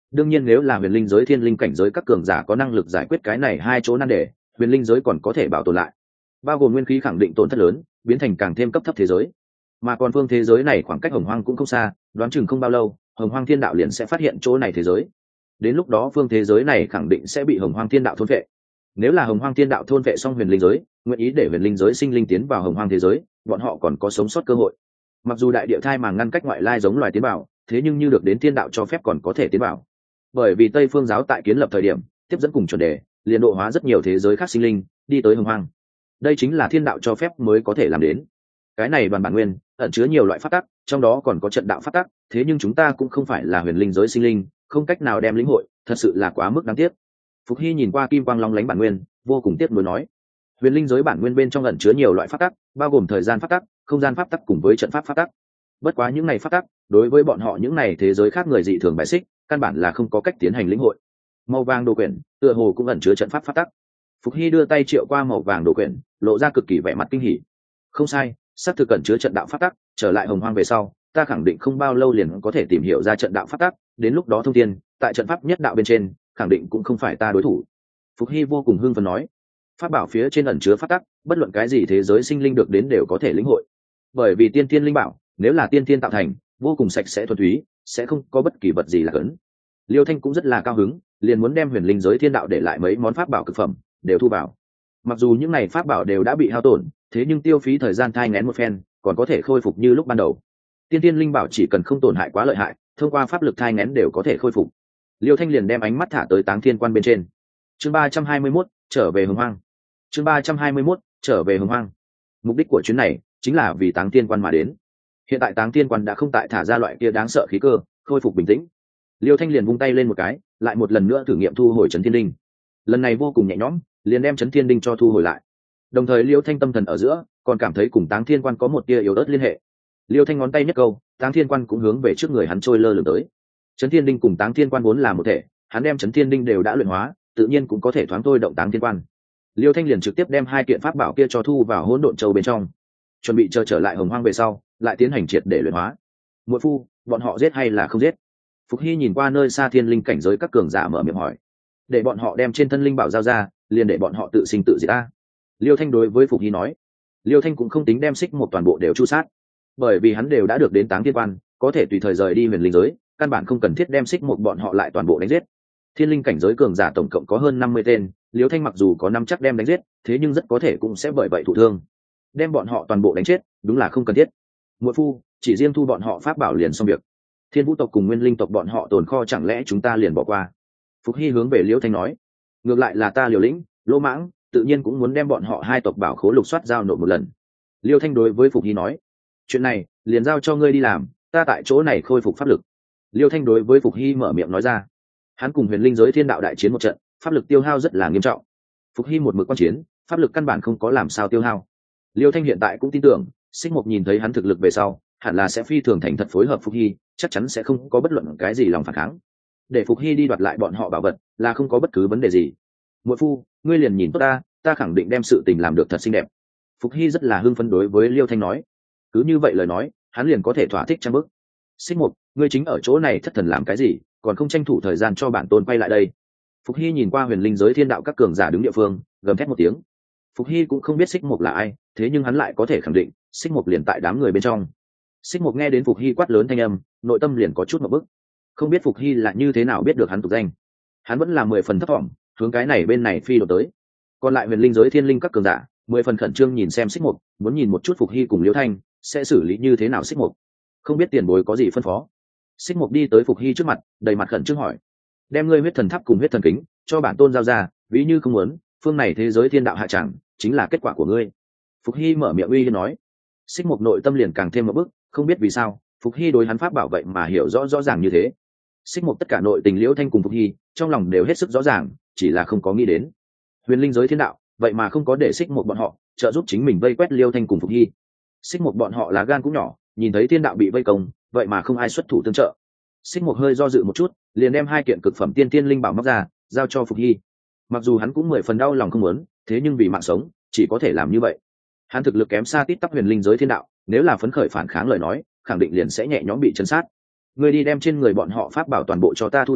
đương nhiên nếu là huyền linh giới thiên linh cảnh giới các cường giả có năng lực giải quyết cái này hai chỗ nan đề, huyền linh giới còn có thể bảo tồn lại, bao gồm nguyên khí khẳng định tổn thất lớn, biến thành càng thêm cấp thấp thế giới. Mà còn phương thế giới này khoảng cách hồng hoang cũng không xa, đoán chừng không bao lâu hồng hoang thiên đạo liền sẽ phát hiện chỗ này thế giới. Đến lúc đó phương thế giới này khẳng định sẽ bị hồng hoang thiên đạo thôn vệ. Nếu là hồng hoang thiên đạo thôn vệ xong huyền linh giới, nguyện ý để huyền linh giới sinh linh tiến vào hồng hoang thế giới, bọn họ còn có sống sót cơ hội. Mặc dù đại địa thai màng ngăn cách ngoại lai giống loài tiến vào, thế nhưng như được đến thiên đạo cho phép còn có thể tiến vào. Bởi vì tây phương giáo tại kiến lập thời điểm tiếp dẫn cùng chuẩn đề liền độ hóa rất nhiều thế giới khác sinh linh đi tới hồng hoang, đây chính là thiên đạo cho phép mới có thể làm đến. Cái này đoàn bản nguyên ẩn chứa nhiều loại pháp tắc, trong đó còn có trận đạo pháp tắc, thế nhưng chúng ta cũng không phải là huyền linh giới sinh linh, không cách nào đem lĩnh hội, thật sự là quá mức đáng tiếc. Phục Hy nhìn qua kim quang long lánh bản nguyên, vô cùng tiếc nuối nói: huyền linh giới bản nguyên bên trong ẩn chứa nhiều loại pháp tắc, bao gồm thời gian pháp tắc, không gian pháp tắc cùng với trận pháp pháp tắc. Bất quá những này pháp tắc đối với bọn họ những này thế giới khác người dị thường bài xích, căn bản là không có cách tiến hành lĩnh hội. Màu vàng đồ quyển tựa hồ cũng ẩn chứa trận pháp pháp tắc. Phục Hy đưa tay triệu qua màu vàng đồ quyển, lộ ra cực kỳ vẻ mặt kinh hỉ. Không sai, xác thực ẩn chứa trận đạo pháp tắc, trở lại hồng hoang về sau, ta khẳng định không bao lâu liền có thể tìm hiểu ra trận đạo pháp tắc, đến lúc đó thông thiên tại trận pháp nhất đạo bên trên khẳng định cũng không phải ta đối thủ. Phục Hy vô cùng hưng phấn nói: pháp bảo phía trên ẩn chứa pháp tắc, bất luận cái gì thế giới sinh linh được đến đều có thể lĩnh hội. Bởi vì tiên tiên linh bảo nếu là tiên tiên tạo thành, vô cùng sạch sẽ thuần túy, sẽ không có bất kỳ vật gì là cấn. Liêu Thanh cũng rất là cao hứng, liền muốn đem huyền linh giới thiên đạo để lại mấy món pháp bảo cực phẩm đều thu vào. Mặc dù những này pháp bảo đều đã bị hao tổn, thế nhưng tiêu phí thời gian thai nghén một phen còn có thể khôi phục như lúc ban đầu. Tiên tiên linh bảo chỉ cần không tổn hại quá lợi hại, thông qua pháp lực thai nghén đều có thể khôi phục. Liêu Thanh liền đem ánh mắt thả tới Táng Thiên Quan bên trên. Chương 321, trở về Hồng Hoang. Chương 321, trở về Hồng Hoang. Mục đích của chuyến này chính là vì Táng Thiên Quan mà đến. Hiện tại Táng Thiên Quan đã không tại thả ra loại kia đáng sợ khí cơ, khôi phục bình tĩnh. Liêu Thanh liền vung tay lên một cái, lại một lần nữa thử nghiệm thu hồi Chấn Thiên Đinh. Lần này vô cùng nhẹ nhõm, liền đem Chấn Thiên Đinh cho thu hồi lại. Đồng thời Liêu Thanh tâm thần ở giữa còn cảm thấy cùng Táng Thiên Quan có một tia yếu ớt liên hệ. Liêu Thanh ngón tay nhất câu, Táng Thiên Quan cũng hướng về trước người hắn trôi lơ lửng tới. Chấn Thiên Đinh cùng Táng Thiên Quan vốn là một thể, hắn đem Chấn Thiên Đinh đều đã luyện hóa, tự nhiên cũng có thể thoáng thôi động Táng Thiên Quan. Liêu Thanh liền trực tiếp đem hai kiện pháp bảo kia cho thu vào Hỗn Độn Châu bên trong, chuẩn bị chờ trở lại Hồng Hoang về sau, lại tiến hành triệt để luyện hóa. Muội phu, bọn họ giết hay là không giết? Phục Hy nhìn qua nơi xa thiên linh cảnh giới các cường giả mở miệng hỏi. Để bọn họ đem trên thân linh bảo giao ra, liền để bọn họ tự sinh tự diệt ta. Liêu Thanh đối với Phục Hy nói. Liêu Thanh cũng không tính đem xích một toàn bộ đều chu sát, bởi vì hắn đều đã được đến Táng Thiên Quan, có thể tùy thời rời đi huyền linh giới, căn bản không cần thiết đem xích một bọn họ lại toàn bộ đánh giết. Thiên linh cảnh giới cường giả tổng cộng có hơn 50 tên, Liêu Thanh mặc dù có năm chắc đem đánh giết, thế nhưng rất có thể cũng sẽ bởi vậy thụ thương. Đem bọn họ toàn bộ đánh chết, đúng là không cần thiết. Muội phu, chỉ riêng thu bọn họ pháp bảo liền xong việc. Thiên Vũ tộc cùng Nguyên Linh tộc bọn họ tồn kho chẳng lẽ chúng ta liền bỏ qua? Phục Hy hướng về Liêu Thanh nói. Ngược lại là ta liều lĩnh, lỗ mãng, tự nhiên cũng muốn đem bọn họ hai tộc bảo khố lục soát giao nộp một lần. Liêu Thanh đối với Phục Hy nói. Chuyện này liền giao cho ngươi đi làm, ta tại chỗ này khôi phục pháp lực. Liêu Thanh đối với Phục Hy mở miệng nói ra. Hắn cùng huyền linh giới thiên đạo đại chiến một trận, pháp lực tiêu hao rất là nghiêm trọng. Phục Hy một mực quan chiến, pháp lực căn bản không có làm sao tiêu hao. Liêu Thanh hiện tại cũng tin tưởng, Xích Mộc nhìn thấy hắn thực lực về sau, hẳn là sẽ phi thường thành thật phối hợp Phục Hy, chắc chắn sẽ không có bất luận cái gì lòng phản kháng. Để Phục Hy đi đoạt lại bọn họ bảo vật là không có bất cứ vấn đề gì. Muội phu, ngươi liền nhìn tốt ta, ta khẳng định đem sự tình làm được thật xinh đẹp. Phục Hy rất là hưng phấn đối với Liêu Thanh nói. Cứ như vậy lời nói, hắn liền có thể thỏa thích trang bức. Xích Mộc, ngươi chính ở chỗ này thất thần làm cái gì, còn không tranh thủ thời gian cho bản tôn quay lại đây. Phục Hy nhìn qua huyền linh giới thiên đạo các cường giả đứng địa phương, gầm thét một tiếng. Phục Hy cũng không biết Xích Mộc là ai, thế nhưng hắn lại có thể khẳng định Xích Mộc liền tại đám người bên trong. Xích Mộc nghe đến Phục Hy quát lớn thanh âm, nội tâm liền có chút một bức, không biết Phục Hy là như thế nào biết được hắn tục danh. Hắn vẫn là 10 phần thấp vọng, hướng cái này bên này phi đột tới. Còn lại huyền linh giới thiên linh các cường giả 10 phần khẩn trương nhìn xem Xích Mộc, muốn nhìn một chút Phục Hy cùng Liễu Thanh sẽ xử lý như thế nào Xích Mộc. Không biết tiền bối có gì phân phó. Xích Mộc đi tới Phục Hy trước mặt, đầy mặt khẩn trương hỏi. Đem ngươi huyết thần tháp cùng huyết thần kính cho bản tôn giao ra, ví như không muốn, phương này thế giới thiên đạo hạ chẳng chính là kết quả của ngươi. Phục Hy mở miệng uy hiếp nói. Xích Mộc nội tâm liền càng thêm một bức, không biết vì sao Phục Hy đối hắn pháp bảo vậy mà hiểu rõ ràng như thế. Xích Mộc tất cả nội tình Liễu Thanh cùng Phục Hy trong lòng đều hết sức rõ ràng, chỉ là không có nghĩ đến huyền linh giới thiên đạo vậy mà không có để Xích Mộc bọn họ trợ giúp chính mình vây quét Liêu Thanh cùng Phục Hy. Xích Mộc bọn họ là gan cũng nhỏ, nhìn thấy thiên đạo bị vây công, vậy mà không ai xuất thủ tương trợ. Xích Mộc hơi do dự một chút, liền đem hai kiện cực phẩm tiên tiên linh bảo móc ra, giao cho Phục Hy. Mặc dù hắn cũng 10 phần đau lòng không muốn, thế nhưng vì mạng sống, chỉ có thể làm như vậy. Hắn thực lực kém xa tít tắp huyền linh giới thiên đạo, nếu là phấn khởi phản kháng lời nói, khẳng định liền sẽ nhẹ nhõm bị chấn sát. Ngươi đi đem trên người bọn họ pháp bảo toàn bộ cho ta thu tới,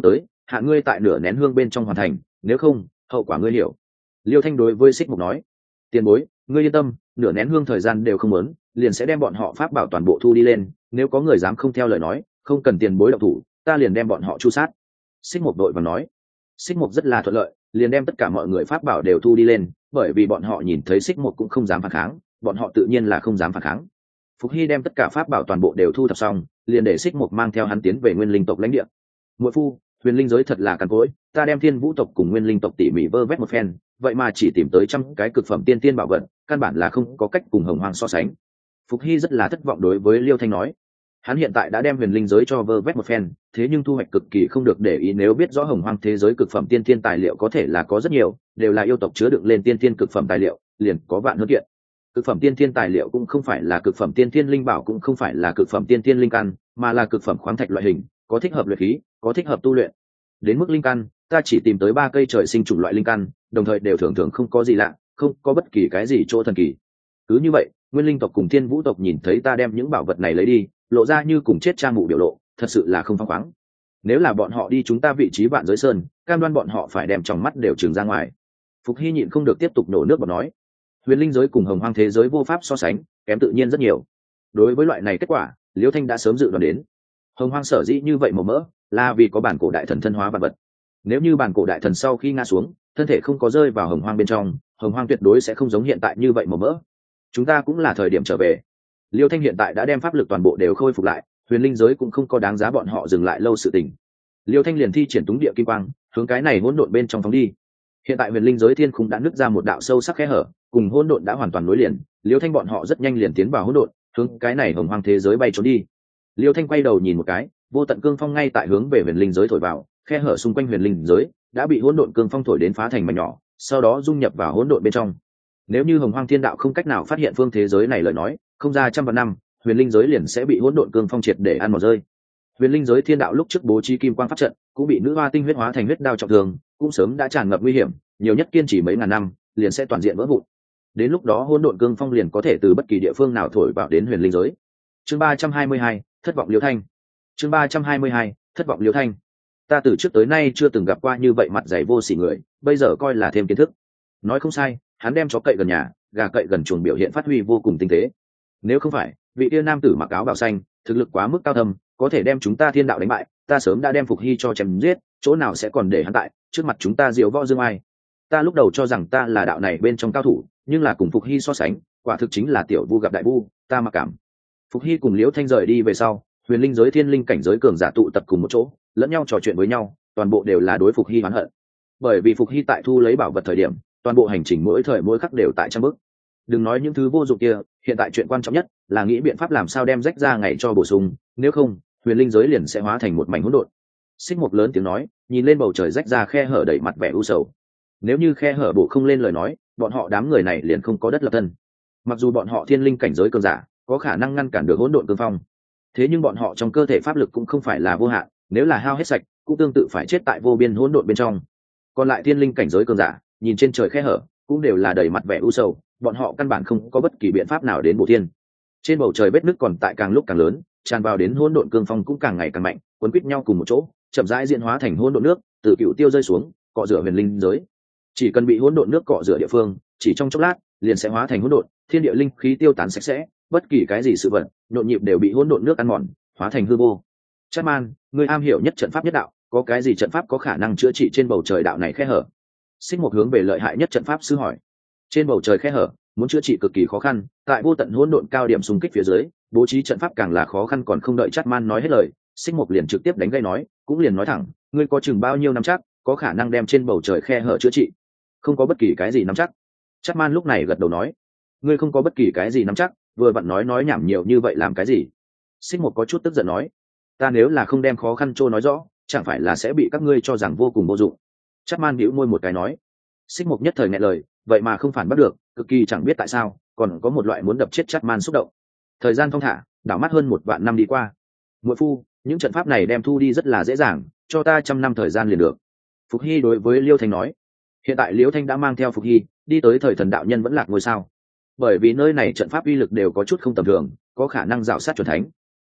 hạn ngươi tại nửa nén hương bên trong hoàn thành, nếu không hậu quả ngươi hiểu. Liêu Thanh đối với Xích Mục nói. Tiền bối, ngươi yên tâm, nửa nén hương thời gian đều không lớn, liền sẽ đem bọn họ pháp bảo toàn bộ thu đi lên, nếu có người dám không theo lời nói, không cần tiền bối động thủ, ta liền đem bọn họ tru sát. Xích Mục đội và nói. Xích Mục rất là thuận lợi, liền đem tất cả mọi người pháp bảo đều thu đi lên, bởi vì bọn họ nhìn thấy Xích Mục cũng không dám phản kháng, bọn họ tự nhiên là không dám phản kháng. Phục Hy đem tất cả pháp bảo toàn bộ đều thu thập xong, liền để Xích Mục mang theo hắn tiến về Nguyên Linh tộc lãnh địa. Muội phu, huyền linh giới thật là cằn cỗi, ta đem Thiên Vũ tộc cùng Nguyên Linh tộc tỉ mỉ vơ vét một phen, vậy mà chỉ tìm tới trăm cái cực phẩm tiên tiên bảo vật, căn bản là không có cách cùng Hồng Hoang so sánh. Phục Hy rất là thất vọng đối với Liêu Thanh nói. Hắn hiện tại đã đem huyền linh giới cho vơ vét một phen, thế nhưng thu hoạch cực kỳ không được để ý, nếu biết rõ Hồng Hoang thế giới cực phẩm tiên tiên tài liệu có thể là có rất nhiều, đều là yêu tộc chứa đựng lên tiên tiên cực phẩm tài liệu, liền có vạn hơn kiện. Cực phẩm tiên tiên tài liệu cũng không phải là cực phẩm tiên tiên linh bảo, cũng không phải là cực phẩm tiên tiên linh căn, mà là cực phẩm khoáng thạch loại hình, có thích hợp luyện khí, có thích hợp tu luyện. Đến mức linh căn, ta chỉ tìm tới 3 cây trời sinh chủng loại linh căn, đồng thời đều thường thường không có gì lạ, không có bất kỳ cái gì chỗ thần kỳ. Cứ như vậy, Nguyên Linh tộc cùng Thiên Vũ tộc nhìn thấy ta đem những bảo vật này lấy đi, lộ ra như cùng chết cha mụ biểu lộ, thật sự là không phăng khoáng. Nếu là bọn họ đi chúng ta vị trí Vạn Giới Sơn, cam đoan bọn họ phải đem tròng mắt đều trừng ra ngoài. Phục Hy nhịn không được tiếp tục nổ nước bọt nói. Huyền linh giới cùng Hồng Hoang thế giới vô pháp so sánh, kém tự nhiên rất nhiều. Đối với loại này kết quả, Liêu Thanh đã sớm dự đoán đến. Hồng Hoang sở dĩ như vậy màu mỡ, là vì có bản cổ đại thần thân hóa vật vật. Nếu như bản cổ đại thần sau khi ngã xuống, thân thể không có rơi vào Hồng Hoang bên trong, Hồng Hoang tuyệt đối sẽ không giống hiện tại như vậy màu mỡ. Chúng ta cũng là thời điểm trở về. Liêu Thanh hiện tại đã đem pháp lực toàn bộ đều khôi phục lại, huyền linh giới cũng không có đáng giá bọn họ dừng lại lâu sự tình. Liêu Thanh liền thi triển túng địa kim quang, hướng cái này hỗn độn bên trong phóng đi. Hiện tại huyền linh giới thiên khung đã nứt ra một đạo sâu sắc khe hở, cùng hỗn độn đã hoàn toàn nối liền. Liêu Thanh bọn họ rất nhanh liền tiến vào hỗn độn, hướng cái này Hồng Hoang thế giới bay trốn đi. Liêu Thanh quay đầu nhìn một cái, vô tận cương phong ngay tại hướng về huyền linh giới thổi vào, khe hở xung quanh huyền linh giới đã bị hỗn độn cương phong thổi đến phá thành mảnh nhỏ, sau đó dung nhập vào hỗn độn bên trong. Nếu như Hồng Hoang Thiên Đạo không cách nào phát hiện phương thế giới này lời nói, không ra trăm vạn năm, huyền linh giới liền sẽ bị hỗn độn cương phong triệt để ăn mòn rơi. Huyền linh giới Thiên Đạo lúc trước bố trí kim quang pháp trận, cũng bị nữ hoa tinh huyết hóa thành huyết đao trọng thương, cũng sớm đã tràn ngập nguy hiểm, nhiều nhất kiên trì mấy ngàn năm, liền sẽ toàn diện vỡ vụn. Đến lúc đó hỗn độn cương phong liền có thể từ bất kỳ địa phương nào thổi vào đến huyền linh giới. Chương 322, thất vọng Liêu Thanh. Chương 322, thất vọng Liêu Thanh. Ta từ trước tới nay chưa từng gặp qua như vậy mặt dày vô sỉ người, bây giờ coi là thêm kiến thức. Nói không sai, hắn đem chó cậy gần nhà, gà cậy gần chuồng biểu hiện phát huy vô cùng tinh tế. Nếu không phải vị tiên nam tử mặc áo bào xanh thực lực quá mức cao thâm, có thể đem chúng ta Thiên Đạo đánh bại, ta sớm đã đem Phục Hy cho chém giết, chỗ nào sẽ còn để hắn tại trước mặt chúng ta diều võ dương ai. Ta lúc đầu cho rằng ta là đạo này bên trong cao thủ, nhưng là cùng Phục Hy so sánh, quả thực chính là tiểu vu gặp đại vu, ta mặc cảm. Phục Hy cùng Liễu Thanh rời đi về sau, huyền linh giới thiên linh cảnh giới cường giả tụ tập cùng một chỗ, lẫn nhau trò chuyện với nhau, toàn bộ đều là đối Phục Hy oán hận. Bởi vì Phục Hy tại thu lấy bảo vật thời điểm, toàn bộ hành trình mỗi thời mỗi khắc đều tại trăm bước. Đừng nói những thứ vô dụng kia, hiện tại chuyện quan trọng nhất là nghĩ biện pháp làm sao đem rách ra ngày cho bổ sung, nếu không huyền linh giới liền sẽ hóa thành một mảnh hỗn độn. Xích Mục lớn tiếng nói, nhìn lên bầu trời rách ra khe hở đầy mặt vẻ u sầu. Nếu như khe hở bổ không lên lời nói, bọn họ đám người này liền không có đất lập thân. Mặc dù bọn họ thiên linh cảnh giới cường giả, có khả năng ngăn cản được hỗn độn cương phong, thế nhưng bọn họ trong cơ thể pháp lực cũng không phải là vô hạn, nếu là hao hết sạch, cũng tương tự phải chết tại vô biên hỗn độn bên trong. Còn lại thiên linh cảnh giới cường giả, nhìn trên trời khe hở, cũng đều là đầy mặt vẻ u sầu, bọn họ căn bản không có bất kỳ biện pháp nào đến bổ thiên. Trên bầu trời vết nứt còn tại càng lúc càng lớn, tràn vào đến hỗn độn cương phong cũng càng ngày càng mạnh, cuốn quýt nhau cùng một chỗ, chậm rãi diễn hóa thành hỗn độn nước, từ cựu tiêu rơi xuống, cọ rửa huyền linh giới. Chỉ cần bị hỗn độn nước cọ rửa địa phương, chỉ trong chốc lát, liền sẽ hóa thành hỗn độn, thiên địa linh khí tiêu tán sạch sẽ, bất kỳ cái gì sự vật, nhộn nhịp đều bị hỗn độn nước ăn mòn, hóa thành hư vô. Chát Man, người am hiểu nhất trận pháp nhất đạo, có cái gì trận pháp có khả năng chữa trị trên bầu trời đạo này khe hở? Xích Mục hướng về lợi hại nhất trận pháp sư hỏi. Trên bầu trời khe hở, muốn chữa trị cực kỳ khó khăn, tại vô tận hỗn độn cao điểm xung kích phía dưới, bố trí trận pháp càng là khó khăn, còn không đợi Chát Man nói hết lời, Xích Mục liền trực tiếp đánh gây nói, cũng liền nói thẳng, ngươi có chừng bao nhiêu năm chắc có khả năng đem trên bầu trời khe hở chữa trị? Không có bất kỳ cái gì nắm chắc. Chát Man lúc này gật đầu nói, ngươi không có bất kỳ cái gì nắm chắc, vừa vặn nói nhảm nhiều như vậy làm cái gì? Xích Mục có chút tức giận nói, ta nếu là không đem khó khăn trô nói rõ, chẳng phải là sẽ bị các ngươi cho rằng vô cùng vô dụng. Chát Man bĩu môi một cái nói. Xích Mục nhất thời nghẹn lời, vậy mà không phản bắt được, cực kỳ chẳng biết tại sao, còn có một loại muốn đập chết Chát Man xúc động. Thời gian thong thả, đảo mắt hơn 1 vạn năm đi qua. Muội phu, những trận pháp này đem thu đi rất là dễ dàng, cho ta 100 năm thời gian liền được. Phục Hy đối với Liêu Thanh nói. Hiện tại Liêu Thanh đã mang theo Phục Hy đi tới thời thần đạo nhân vẫn lạc ngôi sao, bởi vì nơi này trận pháp uy lực đều có chút không tầm thường, có khả năng rào sát chuẩn thánh.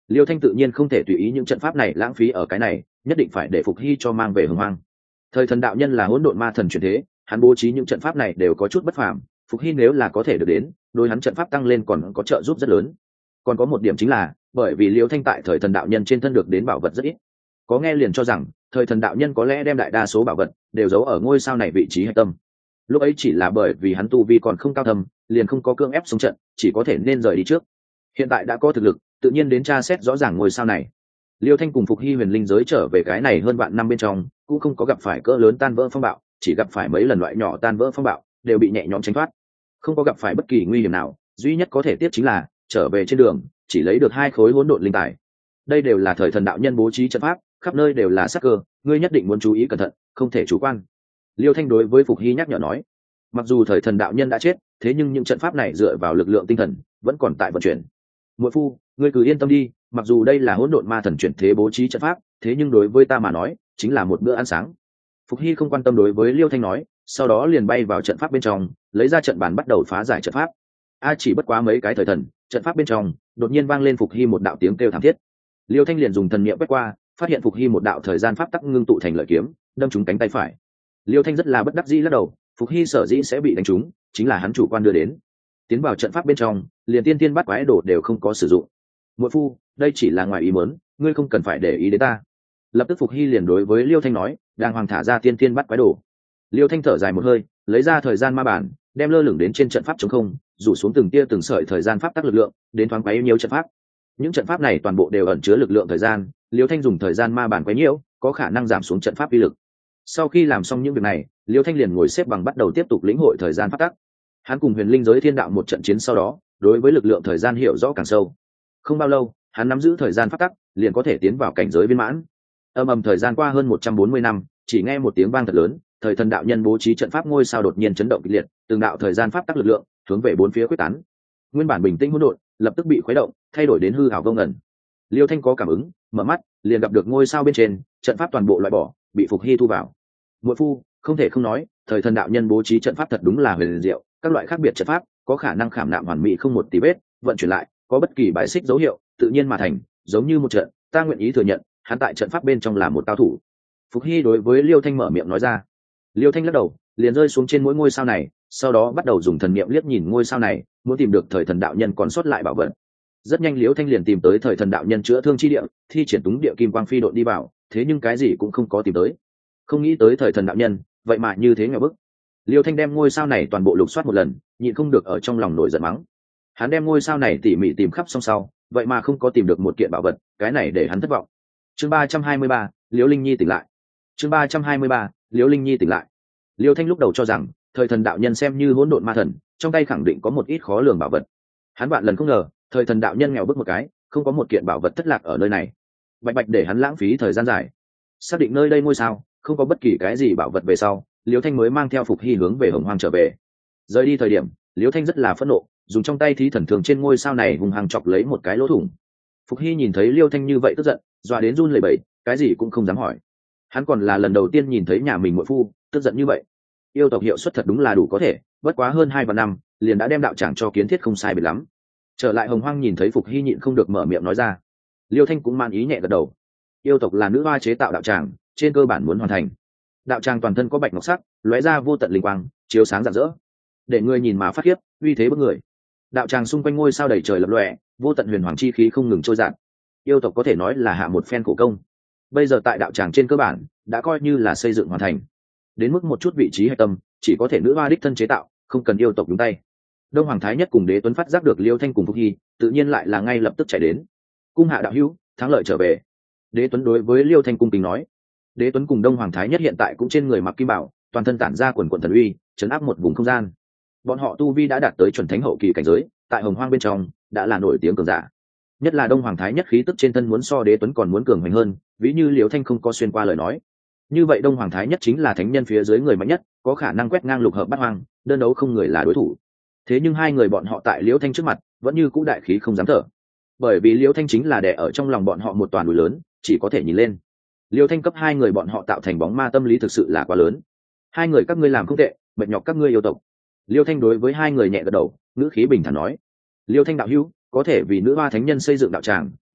Liêu Thanh tự nhiên không thể tùy ý những trận pháp này lãng phí ở cái này, nhất định phải để Phục Hy cho mang về Hồng Hoang. Thời thần đạo nhân là hỗn độn ma thần chuyển thế, hắn bố trí những trận pháp này đều có chút bất phàm, Phục Hy nếu là có thể được đến, đối hắn trận pháp tăng lên còn có trợ giúp rất lớn. Còn có một điểm chính là, bởi vì Liêu Thanh tại thời thần đạo nhân trên thân được đến bảo vật rất ít. Có nghe liền cho rằng, thời thần đạo nhân có lẽ đem đại đa số bảo vật đều giấu ở ngôi sao này vị trí hạch tâm. Lúc ấy chỉ là bởi vì hắn tu vi còn không cao thâm, liền không có cưỡng ép xuống trận, chỉ có thể nên rời đi trước. Hiện tại đã có thực lực, tự nhiên đến tra xét rõ ràng ngôi sao này. Liêu Thanh cùng Phục Hy huyền linh giới trở về cái này hơn vạn năm bên trong, cũng không có gặp phải cỡ lớn tan vỡ phong bạo, chỉ gặp phải mấy lần loại nhỏ tan vỡ phong bạo, đều bị nhẹ nhõm tránh thoát, không có gặp phải bất kỳ nguy hiểm nào. Duy nhất có thể tiếp chính là trở về trên đường chỉ lấy được 2 khối hỗn độn linh tài. Đây đều là thời thần đạo nhân bố trí trận pháp, khắp nơi đều là sát cơ, ngươi nhất định muốn chú ý cẩn thận, không thể chủ quan. Liêu Thanh đối với Phục Hy nhắc nhở nói. Mặc dù thời thần đạo nhân đã chết, thế nhưng những trận pháp này dựa vào lực lượng tinh thần vẫn còn tại vận chuyển. Muội phu, ngươi cứ yên tâm đi, mặc dù đây là hỗn độn ma thần chuyển thế bố trí trận pháp, thế nhưng đối với ta mà nói chính là một bữa ăn sáng. Phục Hy không quan tâm đối với Liêu Thanh nói, sau đó liền bay vào trận pháp bên trong, lấy ra trận bàn bắt đầu phá giải trận pháp. Chỉ bất quá mấy cái thời thần, trận pháp bên trong đột nhiên vang lên Phục Hy một đạo tiếng kêu thảm thiết. Liêu Thanh liền dùng thần niệm quét qua, phát hiện Phục Hy một đạo thời gian pháp tắc ngưng tụ thành lợi kiếm, đâm trúng cánh tay phải. Liêu Thanh rất là bất đắc dĩ lắc đầu, Phục Hy sở dĩ sẽ bị đánh trúng, chính là hắn chủ quan đưa đến. Tiến vào trận pháp bên trong, liền tiên tiên bắt quái đồ đều không có sử dụng. Muội phu, đây chỉ là ngoài ý muốn, ngươi không cần phải để ý đến ta. Lập tức Phục Hy liền đối với Liêu Thanh nói, đang hoàng thả ra tiên tiên bắt quái đồ. Liêu Thanh thở dài một hơi, lấy ra thời gian ma bản, đem lơ lửng đến trên trận pháp trống không, rủ xuống từng tia từng sợi thời gian pháp tắc lực lượng, đến thoáng quấy nhiều trận pháp. Những trận pháp này toàn bộ đều ẩn chứa lực lượng thời gian, Liêu Thanh dùng thời gian ma bản quấy nhiễu, có khả năng giảm xuống trận pháp uy lực. Sau khi làm xong những việc này, Liêu Thanh liền ngồi xếp bằng bắt đầu tiếp tục lĩnh hội thời gian pháp tắc. Hắn cùng huyền linh giới thiên đạo một trận chiến sau đó, đối với lực lượng thời gian hiểu rõ càng sâu. Không bao lâu, hắn nắm giữ thời gian pháp tắc, liền có thể tiến vào cảnh giới viên mãn. Ầm thời gian qua hơn 140 năm, chỉ nghe một tiếng vang thật lớn, thời thần đạo nhân bố trí trận pháp ngôi sao đột nhiên chấn động kịch liệt, từng đạo thời gian pháp tắc lực lượng hướng về bốn phía quyết tán. Nguyên bản bình tĩnh hỗn độn, lập tức bị khuấy động, thay đổi đến hư ảo vô ngần. Liêu Thanh có cảm ứng, mở mắt, liền gặp được ngôi sao bên trên, trận pháp toàn bộ loại bỏ, bị Phục Hy thu vào. Muội phu, không thể không nói, thời thần đạo nhân bố trí trận pháp thật đúng là huyền diệu, các loại khác biệt trận pháp có khả năng khảm nạm hoàn mỹ không một tí vết, vận chuyển lại, có bất kỳ bài xích dấu hiệu, tự nhiên mà thành, giống như một trận, ta nguyện ý thừa nhận, hắn tại trận pháp bên trong là một cao thủ. Phục Hy đối với Liêu Thanh mở miệng nói ra. Liêu Thanh lắc đầu, liền rơi xuống trên mỗi ngôi sao này, sau đó bắt đầu dùng thần niệm liếc nhìn ngôi sao này, muốn tìm được thời thần đạo nhân còn sót lại bảo vật. Rất nhanh Liêu Thanh liền tìm tới thời thần đạo nhân chữa thương chi địa, thi triển túng địa kim quang phi độn đi vào, thế nhưng cái gì cũng không có tìm tới. Không nghĩ tới thời thần đạo nhân, vậy mà như thế nghèo bức. Liêu Thanh đem ngôi sao này toàn bộ lục soát một lần, nhịn không được ở trong lòng nổi giận mắng. Hắn đem ngôi sao này tỉ mỉ tìm khắp xong sau, vậy mà không có tìm được một kiện bảo vật, cái này để hắn thất vọng. Chương 323, Liễu Linh Nhi tỉnh lại. Chương 323, Liễu Linh Nhi tỉnh lại. Liêu Thanh lúc đầu cho rằng, thời thần đạo nhân xem như hỗn độn ma thần, trong tay khẳng định có một ít khó lường bảo vật. Hắn vạn lần không ngờ, thời thần đạo nhân nghèo bức một cái, không có một kiện bảo vật thất lạc ở nơi này. Bạch bạch để hắn lãng phí thời gian dài. Xác định nơi đây ngôi sao, không có bất kỳ cái gì bảo vật về sau, Liêu Thanh mới mang theo Phục Hy hướng về Hồng Hoang trở về. Rời đi thời điểm, Liêu Thanh rất là phẫn nộ, dùng trong tay thí thần thường trên ngôi sao này hùng hăng chọc lấy một cái lỗ thủng. Phục Hy nhìn thấy Liêu Thanh như vậy tức giận, dọa đến run lẩy bẩy, cái gì cũng không dám hỏi. Hắn còn là lần đầu tiên nhìn thấy nhà mình muội phu tức giận như vậy. Yêu tộc hiệu suất thật đúng là đủ có thể, bất quá hơn 2 năm, liền đã đem đạo tràng cho kiến thiết không sai biệt lắm. Trở lại Hồng Hoang nhìn thấy Phục Hy nhịn không được mở miệng nói ra. Liêu Thanh cũng man ý nhẹ gật đầu. Yêu tộc là nữ hoa chế tạo đạo tràng, trên cơ bản muốn hoàn thành. Đạo tràng toàn thân có bạch ngọc sắc, lóe ra vô tận linh quang, chiếu sáng rạng rỡ, để người nhìn mà phát khiếp, uy thế bức người. Đạo tràng xung quanh ngôi sao đầy trời lập lòe, vô tận huyền hoàng chi khí không ngừng trôi dạt. Yêu tộc có thể nói là hạ một phen khổ công. Bây giờ tại đạo tràng trên cơ bản đã coi như là xây dựng hoàn thành. Đến mức một chút vị trí hạch tâm, chỉ có thể nữ hoa đích thân chế tạo, không cần yêu tộc nhúng tay. Đông Hoàng Thái Nhất cùng Đế Tuấn phát giác được Liêu Thanh cùng Phục Hy, tự nhiên lại là ngay lập tức chạy đến. Cung hạ đạo hữu, thắng lợi trở về. Đế Tuấn đối với Liêu Thanh cung kính nói. Đế Tuấn cùng Đông Hoàng Thái Nhất hiện tại cũng trên người mặc kim bảo, toàn thân tản ra quần quần thần uy, chấn áp một vùng không gian. Bọn họ tu vi đã đạt tới chuẩn thánh hậu kỳ cảnh giới, tại Hồng Hoang bên trong đã là nổi tiếng cường giả. Nhất là Đông Hoàng Thái Nhất khí tức trên thân muốn so Đế Tuấn còn muốn cường mạnh hơn, ví như Liêu Thanh không có xuyên qua lời nói. Như vậy Đông Hoàng Thái Nhất chính là thánh nhân phía dưới người mạnh nhất, có khả năng quét ngang lục hợp bát hoang, đơn đấu không người là đối thủ. Thế nhưng hai người bọn họ tại Liêu Thanh trước mặt, vẫn như cũ đại khí không dám thở. Bởi vì Liêu Thanh chính là đè ở trong lòng bọn họ một toàn núi lớn, chỉ có thể nhìn lên. Liêu Thanh cấp hai người bọn họ tạo thành bóng ma tâm lý thực sự là quá lớn. Hai người các ngươi làm không tệ, mệt nhọc các ngươi yêu tộc. Liêu Thanh đối với hai người nhẹ gật đầu, ngữ khí bình thản nói. Liêu Thanh đạo hữu, có thể vì nữ hoa thánh nhân xây dựng đạo tràng,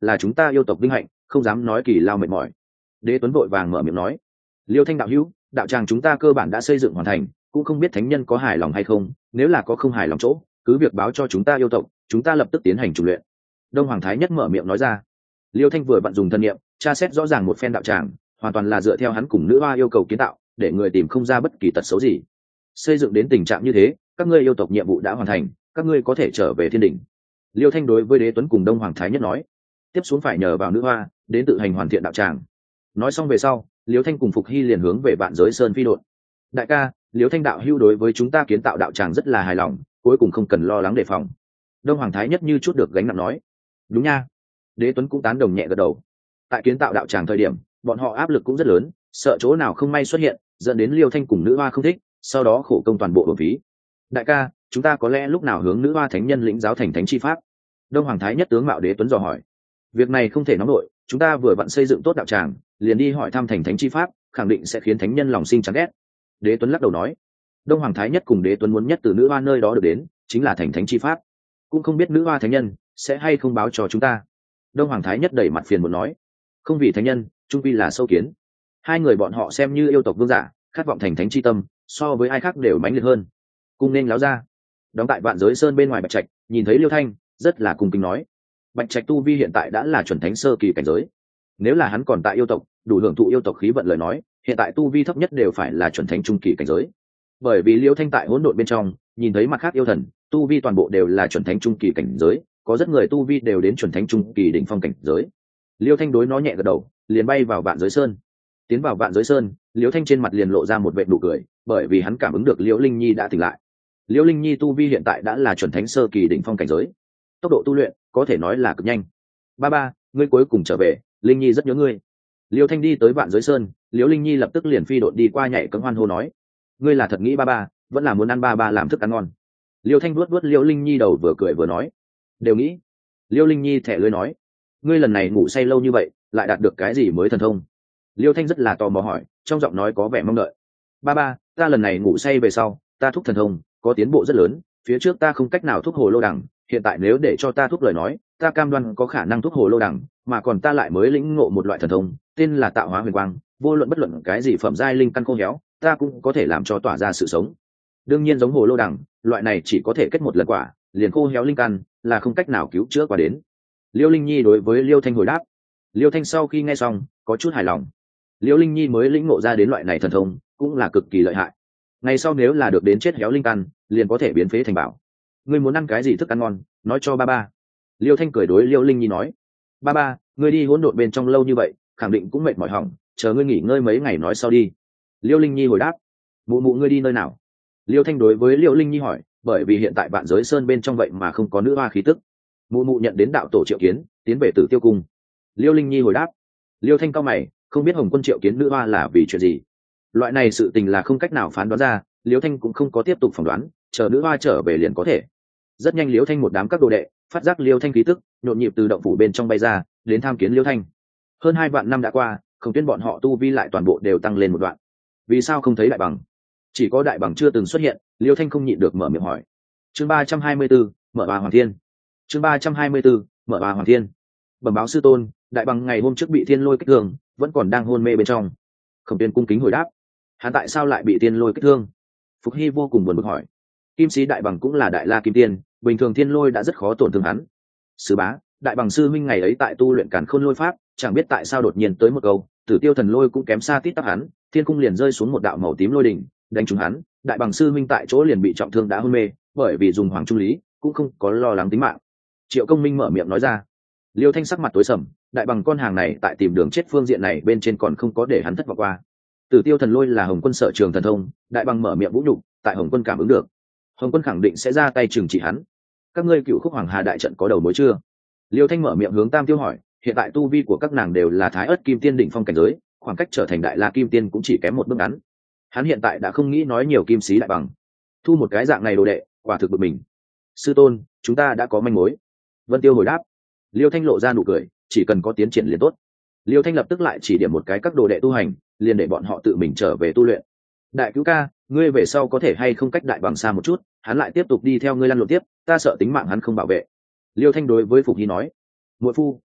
là chúng ta yêu tộc vinh hạnh, không dám nói kỳ lao mệt mỏi. Đế Tuấn vội vàng mở miệng nói. Liêu Thanh đạo hữu, đạo tràng chúng ta cơ bản đã xây dựng hoàn thành, cũng không biết thánh nhân có hài lòng hay không, nếu là có không hài lòng chỗ, cứ việc báo cho chúng ta yêu tộc, chúng ta lập tức tiến hành trùng luyện. Đông Hoàng Thái Nhất mở miệng nói ra. Liêu Thanh vừa vặn dùng thân niệm tra xét rõ ràng một phen đạo tràng, hoàn toàn là dựa theo hắn cùng nữ hoa yêu cầu kiến tạo, để người tìm không ra bất kỳ tật xấu gì. Xây dựng đến tình trạng như thế, các ngươi yêu tộc nhiệm vụ đã hoàn thành, các ngươi có thể trở về thiên đình. Liêu Thanh đối với Đế Tuấn cùng Đông Hoàng Thái Nhất nói. Tiếp xuống phải nhờ vào nữ hoa đến tự hành hoàn thiện đạo tràng. Nói xong về sau, Liêu Thanh cùng Phục Hy liền hướng về Vạn Giới Sơn phi đột. Đại ca, Liêu Thanh đạo hưu đối với chúng ta kiến tạo đạo tràng rất là hài lòng, cuối cùng không cần lo lắng đề phòng. Đông Hoàng Thái Nhất như chút được gánh nặng nói. Đúng nha. Đế Tuấn cũng tán đồng nhẹ gật đầu. Tại kiến tạo đạo tràng thời điểm, bọn họ áp lực cũng rất lớn, sợ chỗ nào không may xuất hiện, dẫn đến Liêu Thanh cùng nữ hoa không thích, sau đó khổ công toàn bộ bổ phí. Đại ca, chúng ta có lẽ lúc nào hướng nữ hoa thánh nhân lĩnh giáo thành thánh chi pháp? Đông Hoàng Thái Nhất tướng mạo Đế Tuấn dò hỏi. Việc này không thể nóng nổi, chúng ta vừa vặn xây dựng tốt đạo tràng, liền đi hỏi thăm thành thánh chi pháp, khẳng định sẽ khiến thánh nhân lòng sinh chán ghét. Đế Tuấn lắc đầu nói. Đông Hoàng Thái Nhất cùng Đế Tuấn muốn nhất từ nữ hoa nơi đó được đến chính là thành thánh chi pháp, cũng không biết nữ hoa thánh nhân sẽ hay không báo cho chúng ta. Đông Hoàng Thái Nhất đẩy mặt phiền muốn nói. Không vì thánh nhân, trung quy là sâu kiến. Hai người bọn họ xem như yêu tộc vương giả, khát vọng thành thánh chi tâm so với ai khác đều mãnh liệt hơn. Cung nên láo ra. Đóng tại Vạn Giới Sơn bên ngoài Bạch Trạch nhìn thấy Liêu Thanh rất là cung kính nói. Bạch Trạch tu vi hiện tại đã là chuẩn thánh sơ kỳ cảnh giới, nếu là hắn còn tại yêu tộc đủ hưởng thụ yêu tộc khí vận lời nói, hiện tại tu vi thấp nhất đều phải là chuẩn thánh trung kỳ cảnh giới. Bởi vì Liêu Thanh tại hỗn độn bên trong nhìn thấy mặt khác yêu thần tu vi toàn bộ đều là chuẩn thánh trung kỳ cảnh giới, có rất người tu vi đều đến chuẩn thánh trung kỳ đỉnh phong cảnh giới. Liêu Thanh đối nó nhẹ gật đầu, liền bay vào Vạn Giới Sơn. Tiến vào Vạn Giới Sơn, Liêu Thanh trên mặt liền lộ ra một vệt nụ cười, bởi vì hắn cảm ứng được Liễu Linh Nhi đã tỉnh lại. Liễu Linh Nhi tu vi hiện tại đã là chuẩn thánh sơ kỳ đỉnh phong cảnh giới, tốc độ tu luyện có thể nói là cực nhanh. Ba ba, ngươi cuối cùng trở về, Linh Nhi rất nhớ ngươi. Liêu Thanh đi tới Vạn Giới Sơn, Liễu Linh Nhi lập tức liền phi độn đi qua nhảy cẫng hoan hô nói. Ngươi là thật nghĩ ba ba, vẫn là muốn ăn ba ba làm thức ăn ngon? Liêu Thanh vuốt vuốt Liễu Linh Nhi đầu vừa cười vừa nói. Đều nghĩ. Liễu Linh Nhi thẻ lưỡi nói. Ngươi lần này ngủ say lâu như vậy, lại đạt được cái gì mới thần thông? Liêu Thanh rất là tò mò hỏi, trong giọng nói có vẻ mong đợi. Ba ba, ta lần này ngủ say về sau, ta thúc thần thông có tiến bộ rất lớn, phía trước ta không cách nào thúc hồ lô đằng, hiện tại nếu để cho ta thúc lời nói, ta cam đoan có khả năng thúc hồ lô đằng, mà còn ta lại mới lĩnh ngộ một loại thần thông, tên là tạo hóa huyền quang, vô luận bất luận cái gì phẩm giai linh căn khô héo, ta cũng có thể làm cho tỏa ra sự sống. Đương nhiên giống hồ lô đằng, loại này chỉ có thể kết một lần quả, liền khô héo linh căn là không cách nào cứu chữa quả đến. Liêu Linh Nhi đối với Liêu Thanh hồi đáp. Liêu Thanh sau khi nghe xong có chút hài lòng. Liêu Linh Nhi mới lĩnh ngộ ra đến loại này thần thông cũng là cực kỳ lợi hại, ngày sau nếu là được đến chết héo linh căn liền có thể biến phế thành bảo. Ngươi muốn ăn cái gì thức ăn ngon, nói cho ba ba. Liêu Thanh cười đối Liêu Linh Nhi nói. Ba ba, ngươi đi hỗn độn bên trong lâu như vậy, khẳng định cũng mệt mỏi hỏng, chờ ngươi nghỉ ngơi mấy ngày nói sau đi. Liêu Linh Nhi hồi đáp. Mụ mụ ngươi đi nơi nào? Liêu Thanh đối với Liêu Linh Nhi hỏi, bởi vì hiện tại Vạn Giới Sơn bên trong vậy mà không có nữ hoa khí tức. Mụ mụ nhận đến đạo tổ triệu kiến, tiến về Tử Tiêu cung. Liêu Linh Nhi hồi đáp. Liêu Thanh cao mày, không biết Hồng Quân triệu kiến nữ hoa là vì chuyện gì. Loại này sự tình là không cách nào phán đoán ra, Liêu Thanh cũng không có tiếp tục phỏng đoán, chờ nữ hoa trở về liền có thể. Rất nhanh Liêu Thanh một đám các đồ đệ phát giác Liêu Thanh khí tức nhộn nhịp từ động phủ bên trong bay ra, đến tham kiến Liêu Thanh. Hơn 2 vạn năm đã qua, không tuyên bọn họ tu vi lại toàn bộ đều tăng lên một đoạn. Vì sao không thấy đại bằng? Chỉ có đại bằng chưa từng xuất hiện, Liêu Thanh không nhịn được mở miệng hỏi. Chương 324, mở bà Hoàng Thiên. Chương 324, mở bà Hoàng Thiên. Bẩm báo sư tôn, đại bằng ngày hôm trước bị thiên lôi kích thương, vẫn còn đang hôn mê bên trong. Khổng Tuyên cung kính hồi đáp. Hắn tại sao lại bị thiên lôi kích thương? Phục Hy vô cùng buồn bực hỏi. Kim sĩ đại bằng cũng là đại la kim tiên, bình thường thiên lôi đã rất khó tổn thương hắn. Sư bá, đại bằng sư minh ngày ấy tại tu luyện càn khôn lôi pháp, chẳng biết tại sao đột nhiên tới một câu, Tử Tiêu thần lôi cũng kém xa tít tắp hắn, thiên cung liền rơi xuống một đạo màu tím lôi đỉnh, đánh trúng hắn, đại bằng sư minh tại chỗ liền bị trọng thương đã hôn mê, bởi vì dùng hoàng trung lý, cũng không có lo lắng tính mạng. Triệu Công Minh mở miệng nói ra. Liêu Thanh sắc mặt tối sầm, đại bằng con hàng này tại tìm đường chết phương diện này bên trên còn không có để hắn thất vọng qua. Tử Tiêu thần lôi là Hồng Quân sở trường thần thông, đại bằng mở miệng vũ nhục, tại Hồng Quân cảm ứng được, Hồng Quân khẳng định sẽ ra tay trừng trị hắn. Các ngươi Cựu Khúc Hoàng Hà đại trận có đầu mối chưa? Liêu Thanh mở miệng hướng Tam Tiêu hỏi, hiện tại tu vi của các nàng đều là Thái Ức Kim Tiên đỉnh phong cảnh giới, khoảng cách trở thành Đại La Kim Tiên cũng chỉ kém một bước ngắn. Hắn hiện tại đã không nghĩ nói nhiều kim sĩ đại bằng, thu một cái dạng này đồ đệ, quả thực bực mình. Sư tôn, chúng ta đã có manh mối. Vân Tiêu hồi đáp. Liêu Thanh lộ ra nụ cười, chỉ cần có tiến triển liền tốt. Liêu Thanh lập tức lại chỉ điểm một cái các đồ đệ tu hành, liền để bọn họ tự mình trở về tu luyện. Đại cứu ca, ngươi về sau có thể hay không cách đại bằng xa một chút, hắn lại tiếp tục đi theo ngươi lăn lộn tiếp, ta sợ tính mạng hắn không bảo vệ. Liêu Thanh đối với Phục Hy nói. Muội phu,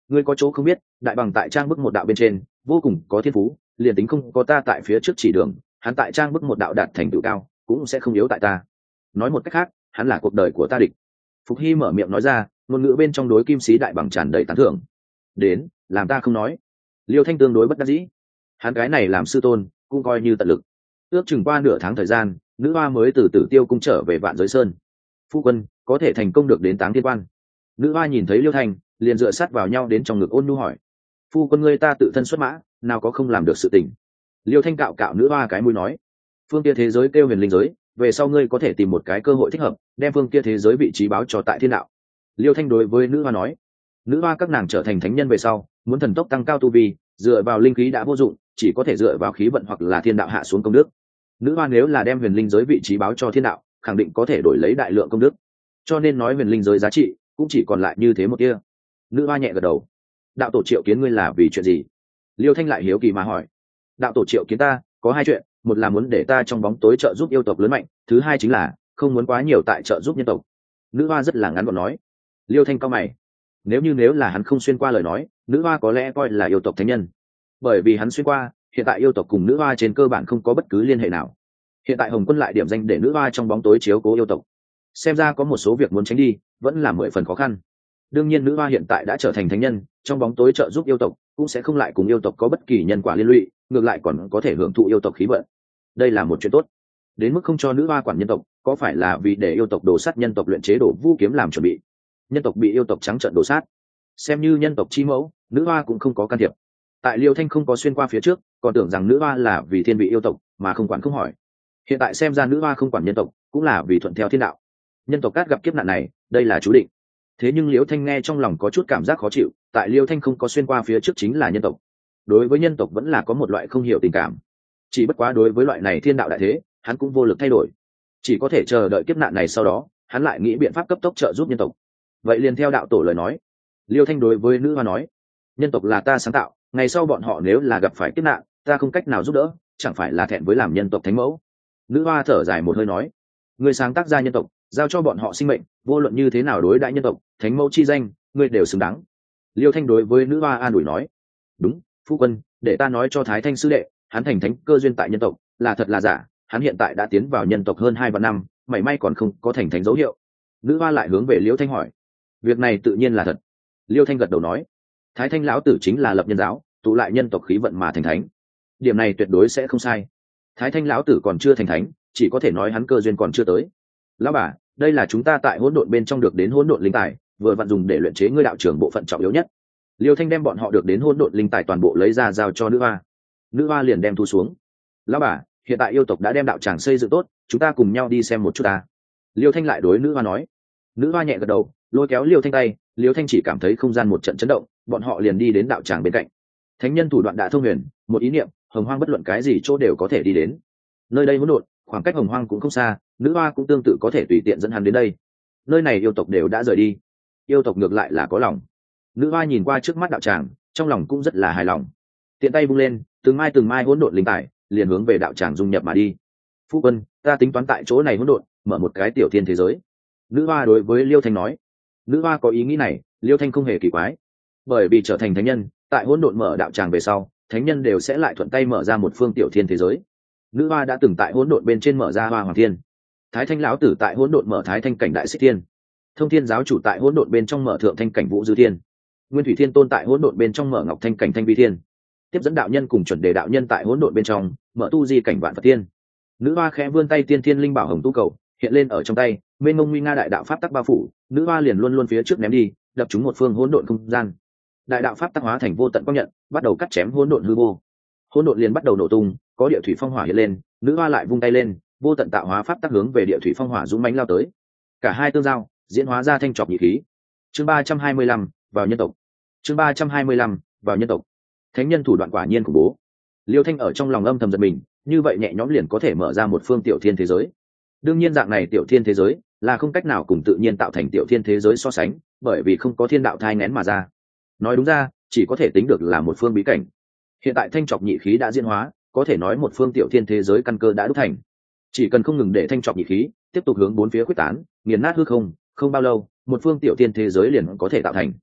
ngươi có chỗ không biết, đại bằng tại trang bức một đạo bên trên vô cùng có thiên phú, liền tính không có ta tại phía trước chỉ đường, hắn tại trang bức một đạo đạt thành tựu cao cũng sẽ không yếu tại ta. Nói một cách khác, hắn là cuộc đời của ta địch. Phục Hy mở miệng nói ra, ngôn ngữ bên trong đối kim sĩ đại bằng tràn đầy tán thưởng. Đến, làm ta không nói. Liêu Thanh tương đối bất đắc dĩ, hắn cái này làm sư tôn cũng coi như tận lực. Ước chừng qua nửa tháng thời gian, nữ hoa mới từ Tử Tiêu cung trở về Vạn Giới Sơn. Phu quân có thể thành công được đến Táng Thiên Quan. Nữ hoa nhìn thấy Liêu Thanh liền dựa sát vào nhau đến trong ngực ôn nhu hỏi, phu quân ngươi ta tự thân xuất mã, nào có không làm được sự tình. Liêu Thanh cạo cạo nữ hoa cái mũi nói, phương kia thế giới kêu huyền linh giới, về sau ngươi có thể tìm một cái cơ hội thích hợp đem phương kia thế giới vị trí báo cho tại thiên đạo. Liêu Thanh đối với nữ hoa nói, nữ hoa các nàng trở thành thánh nhân về sau muốn thần tốc tăng cao tu vi, dựa vào linh khí đã vô dụng, chỉ có thể dựa vào khí vận hoặc là thiên đạo hạ xuống công đức. Nữ hoa nếu là đem huyền linh giới vị trí báo cho thiên đạo, khẳng định có thể đổi lấy đại lượng công đức, cho nên nói huyền linh giới giá trị cũng chỉ còn lại như thế một kia. Nữ hoa nhẹ gật đầu. Đạo tổ triệu kiến ngươi là vì chuyện gì? Liêu Thanh lại hiếu kỳ mà hỏi. Đạo tổ triệu kiến ta có hai chuyện, một là muốn để ta trong bóng tối trợ giúp yêu tộc lớn mạnh, thứ hai chính là không muốn quá nhiều tại trợ giúp nhân tộc. Nữ hoa rất là ngắn gọn nói. Liêu Thanh cau mày, nếu là hắn không xuyên qua lời nói, nữ hoa có lẽ coi là yêu tộc thánh nhân, bởi vì hắn xuyên qua, hiện tại yêu tộc cùng nữ hoa trên cơ bản không có bất cứ liên hệ nào. Hiện tại Hồng Quân lại điểm danh để nữ hoa trong bóng tối chiếu cố yêu tộc, xem ra có một số việc muốn tránh đi vẫn là 10 phần khó khăn. Đương nhiên nữ hoa hiện tại đã trở thành thánh nhân, trong bóng tối trợ giúp yêu tộc cũng sẽ không lại cùng yêu tộc có bất kỳ nhân quả liên lụy, ngược lại còn có thể hưởng thụ yêu tộc khí vận. Đây là một chuyện tốt. Đến mức không cho nữ hoa quản nhân tộc, có phải là vì để yêu tộc đổ sát nhân tộc luyện chế đổ vũ kiếm làm chuẩn bị? Nhân tộc bị yêu tộc trắng trợn đổ sát, xem như nhân tộc chi mẫu, nữ hoa cũng không có can thiệp. Tại Liêu Thanh không có xuyên qua phía trước, còn tưởng rằng nữ hoa là vì thiên vị yêu tộc mà không quản không hỏi. Hiện tại xem ra nữ hoa không quản nhân tộc cũng là vì thuận theo thiên đạo. Nhân tộc cát gặp kiếp nạn này, đây là chú định. Thế nhưng Liêu Thanh nghe trong lòng có chút cảm giác khó chịu, tại Liêu Thanh không có xuyên qua phía trước chính là nhân tộc, đối với nhân tộc vẫn là có một loại không hiểu tình cảm. Chỉ bất quá đối với loại này thiên đạo đại thế, hắn cũng vô lực thay đổi, chỉ có thể chờ đợi kiếp nạn này, sau đó hắn lại nghĩ biện pháp cấp tốc trợ giúp nhân tộc. Vậy liền theo đạo tổ lời nói, Liêu Thanh đối với nữ hoa nói, nhân tộc là ta sáng tạo, ngày sau bọn họ nếu là gặp phải kiếp nạn, ta không cách nào giúp đỡ, chẳng phải là thẹn với làm nhân tộc thánh mẫu. Nữ hoa thở dài một hơi nói, người sáng tác ra nhân tộc, giao cho bọn họ sinh mệnh, vô luận như thế nào đối đãi nhân tộc, thánh mẫu chi danh ngươi đều xứng đáng. Liêu Thanh đối với nữ hoa an ủi nói, đúng, phu quân, để ta nói cho Thái Thanh sư đệ, hắn thành thánh cơ duyên tại nhân tộc là thật là giả, hắn hiện tại đã tiến vào nhân tộc hơn 2 vạn năm, mảy may còn không có thành thánh dấu hiệu. Nữ hoa lại hướng về Liêu Thanh hỏi, việc này tự nhiên là thật. Liêu Thanh gật đầu nói, Thái Thanh lão tử chính là lập nhân giáo, tụ lại nhân tộc khí vận mà thành thánh, điểm này tuyệt đối sẽ không sai. Thái Thanh lão tử còn chưa thành thánh, chỉ có thể nói hắn cơ duyên còn chưa tới. Lão bà, đây là chúng ta tại hỗn độn bên trong được đến hỗn độn linh tài, vừa vặn dùng để luyện chế ngươi đạo trưởng bộ phận trọng yếu nhất. Liêu Thanh đem bọn họ được đến hỗn độn linh tài toàn bộ lấy ra giao cho nữ hoa. Nữ hoa liền đem thu xuống. Lão bà, hiện tại yêu tộc đã đem đạo tràng xây dựng tốt, chúng ta cùng nhau đi xem một chút ta. Liêu Thanh lại đối nữ hoa nói. Nữ hoa nhẹ gật đầu, lôi kéo Liêu Thanh tay. Liêu Thanh chỉ cảm thấy không gian một trận chấn động, bọn họ liền đi đến đạo tràng bên cạnh. Thánh nhân thủ đoạn đã thông huyền, một ý niệm, hồng hoang bất luận cái gì chỗ đều có thể đi đến. Nơi đây hỗn độn, khoảng cách hồng hoang cũng không xa, nữ hoa cũng tương tự có thể tùy tiện dẫn hắn đến đây. Nơi này yêu tộc đều đã rời đi, yêu tộc ngược lại là có lòng. Nữ hoa nhìn qua trước mắt đạo tràng, trong lòng cũng rất là hài lòng. Tiện tay vung lên, từng mai hỗn độn linh tài liền hướng về đạo tràng dung nhập mà đi. Phu quân, ta tính toán tại chỗ này hỗn độn mở một cái tiểu thiên thế giới. Nữ hoa đối với Liêu Thanh nói. Nữ hoa có ý nghĩ này, Liêu Thanh không hề kỳ quái, bởi vì trở thành thánh nhân, tại hỗn độn mở đạo tràng về sau, thánh nhân đều sẽ lại thuận tay mở ra một phương tiểu thiên thế giới. Nữ hoa đã từng tại hỗn độn bên trên mở ra Hoa Hoàng Thiên, Thái Thanh lão tử tại hỗn độn mở Thái Thanh cảnh Đại Xích Thiên, Thông Thiên giáo chủ tại hỗn độn bên trong mở Thượng Thanh cảnh Vũ Dư Thiên, Nguyên Thủy Thiên tôn tại hỗn độn bên trong mở Ngọc Thanh cảnh Thanh Vi Thiên, tiếp dẫn đạo nhân cùng chuẩn đề đạo nhân tại hỗn độn bên trong mở Tu Di cảnh Vạn Phật Thiên. Nữ hoa khẽ vươn tay, tiên thiên linh bảo hồng tu cầu hiện lên ở trong tay, mênh mông nguy nga đại đạo pháp tắc bao phủ, nữ hoa liền luôn phía trước ném đi, đập trúng một phương hỗn độn không gian. Đại đạo pháp tắc hóa thành vô tận quang nhận, bắt đầu cắt chém hỗn độn hư vô. Hỗn độn liền bắt đầu nổ tung, có địa thủy phong hỏa hiện lên, nữ hoa lại vung tay lên, vô tận tạo hóa pháp tắc hướng về địa thủy phong hỏa dũng mãnh lao tới. Cả hai tương giao, diễn hóa ra thanh trọc nhị khí. Chương 325, vào nhân tộc. Chương 325, vào nhân tộc. Thánh nhân thủ đoạn quả nhiên khủng bố. Liêu Thanh ở trong lòng âm thầm giật mình, như vậy nhẹ nhõm liền có thể mở ra một phương tiểu thiên thế giới. Đương nhiên dạng này tiểu thiên thế giới là không cách nào cùng tự nhiên tạo thành tiểu thiên thế giới so sánh, bởi vì không có thiên đạo thai nghén mà ra. Nói đúng ra, chỉ có thể tính được là một phương bí cảnh. Hiện tại thanh trọc nhị khí đã diễn hóa, có thể nói một phương tiểu thiên thế giới căn cơ đã đúc thành. Chỉ cần không ngừng để thanh trọc nhị khí tiếp tục hướng bốn phía quyết tán, nghiền nát hư không, không bao lâu, một phương tiểu thiên thế giới liền có thể tạo thành.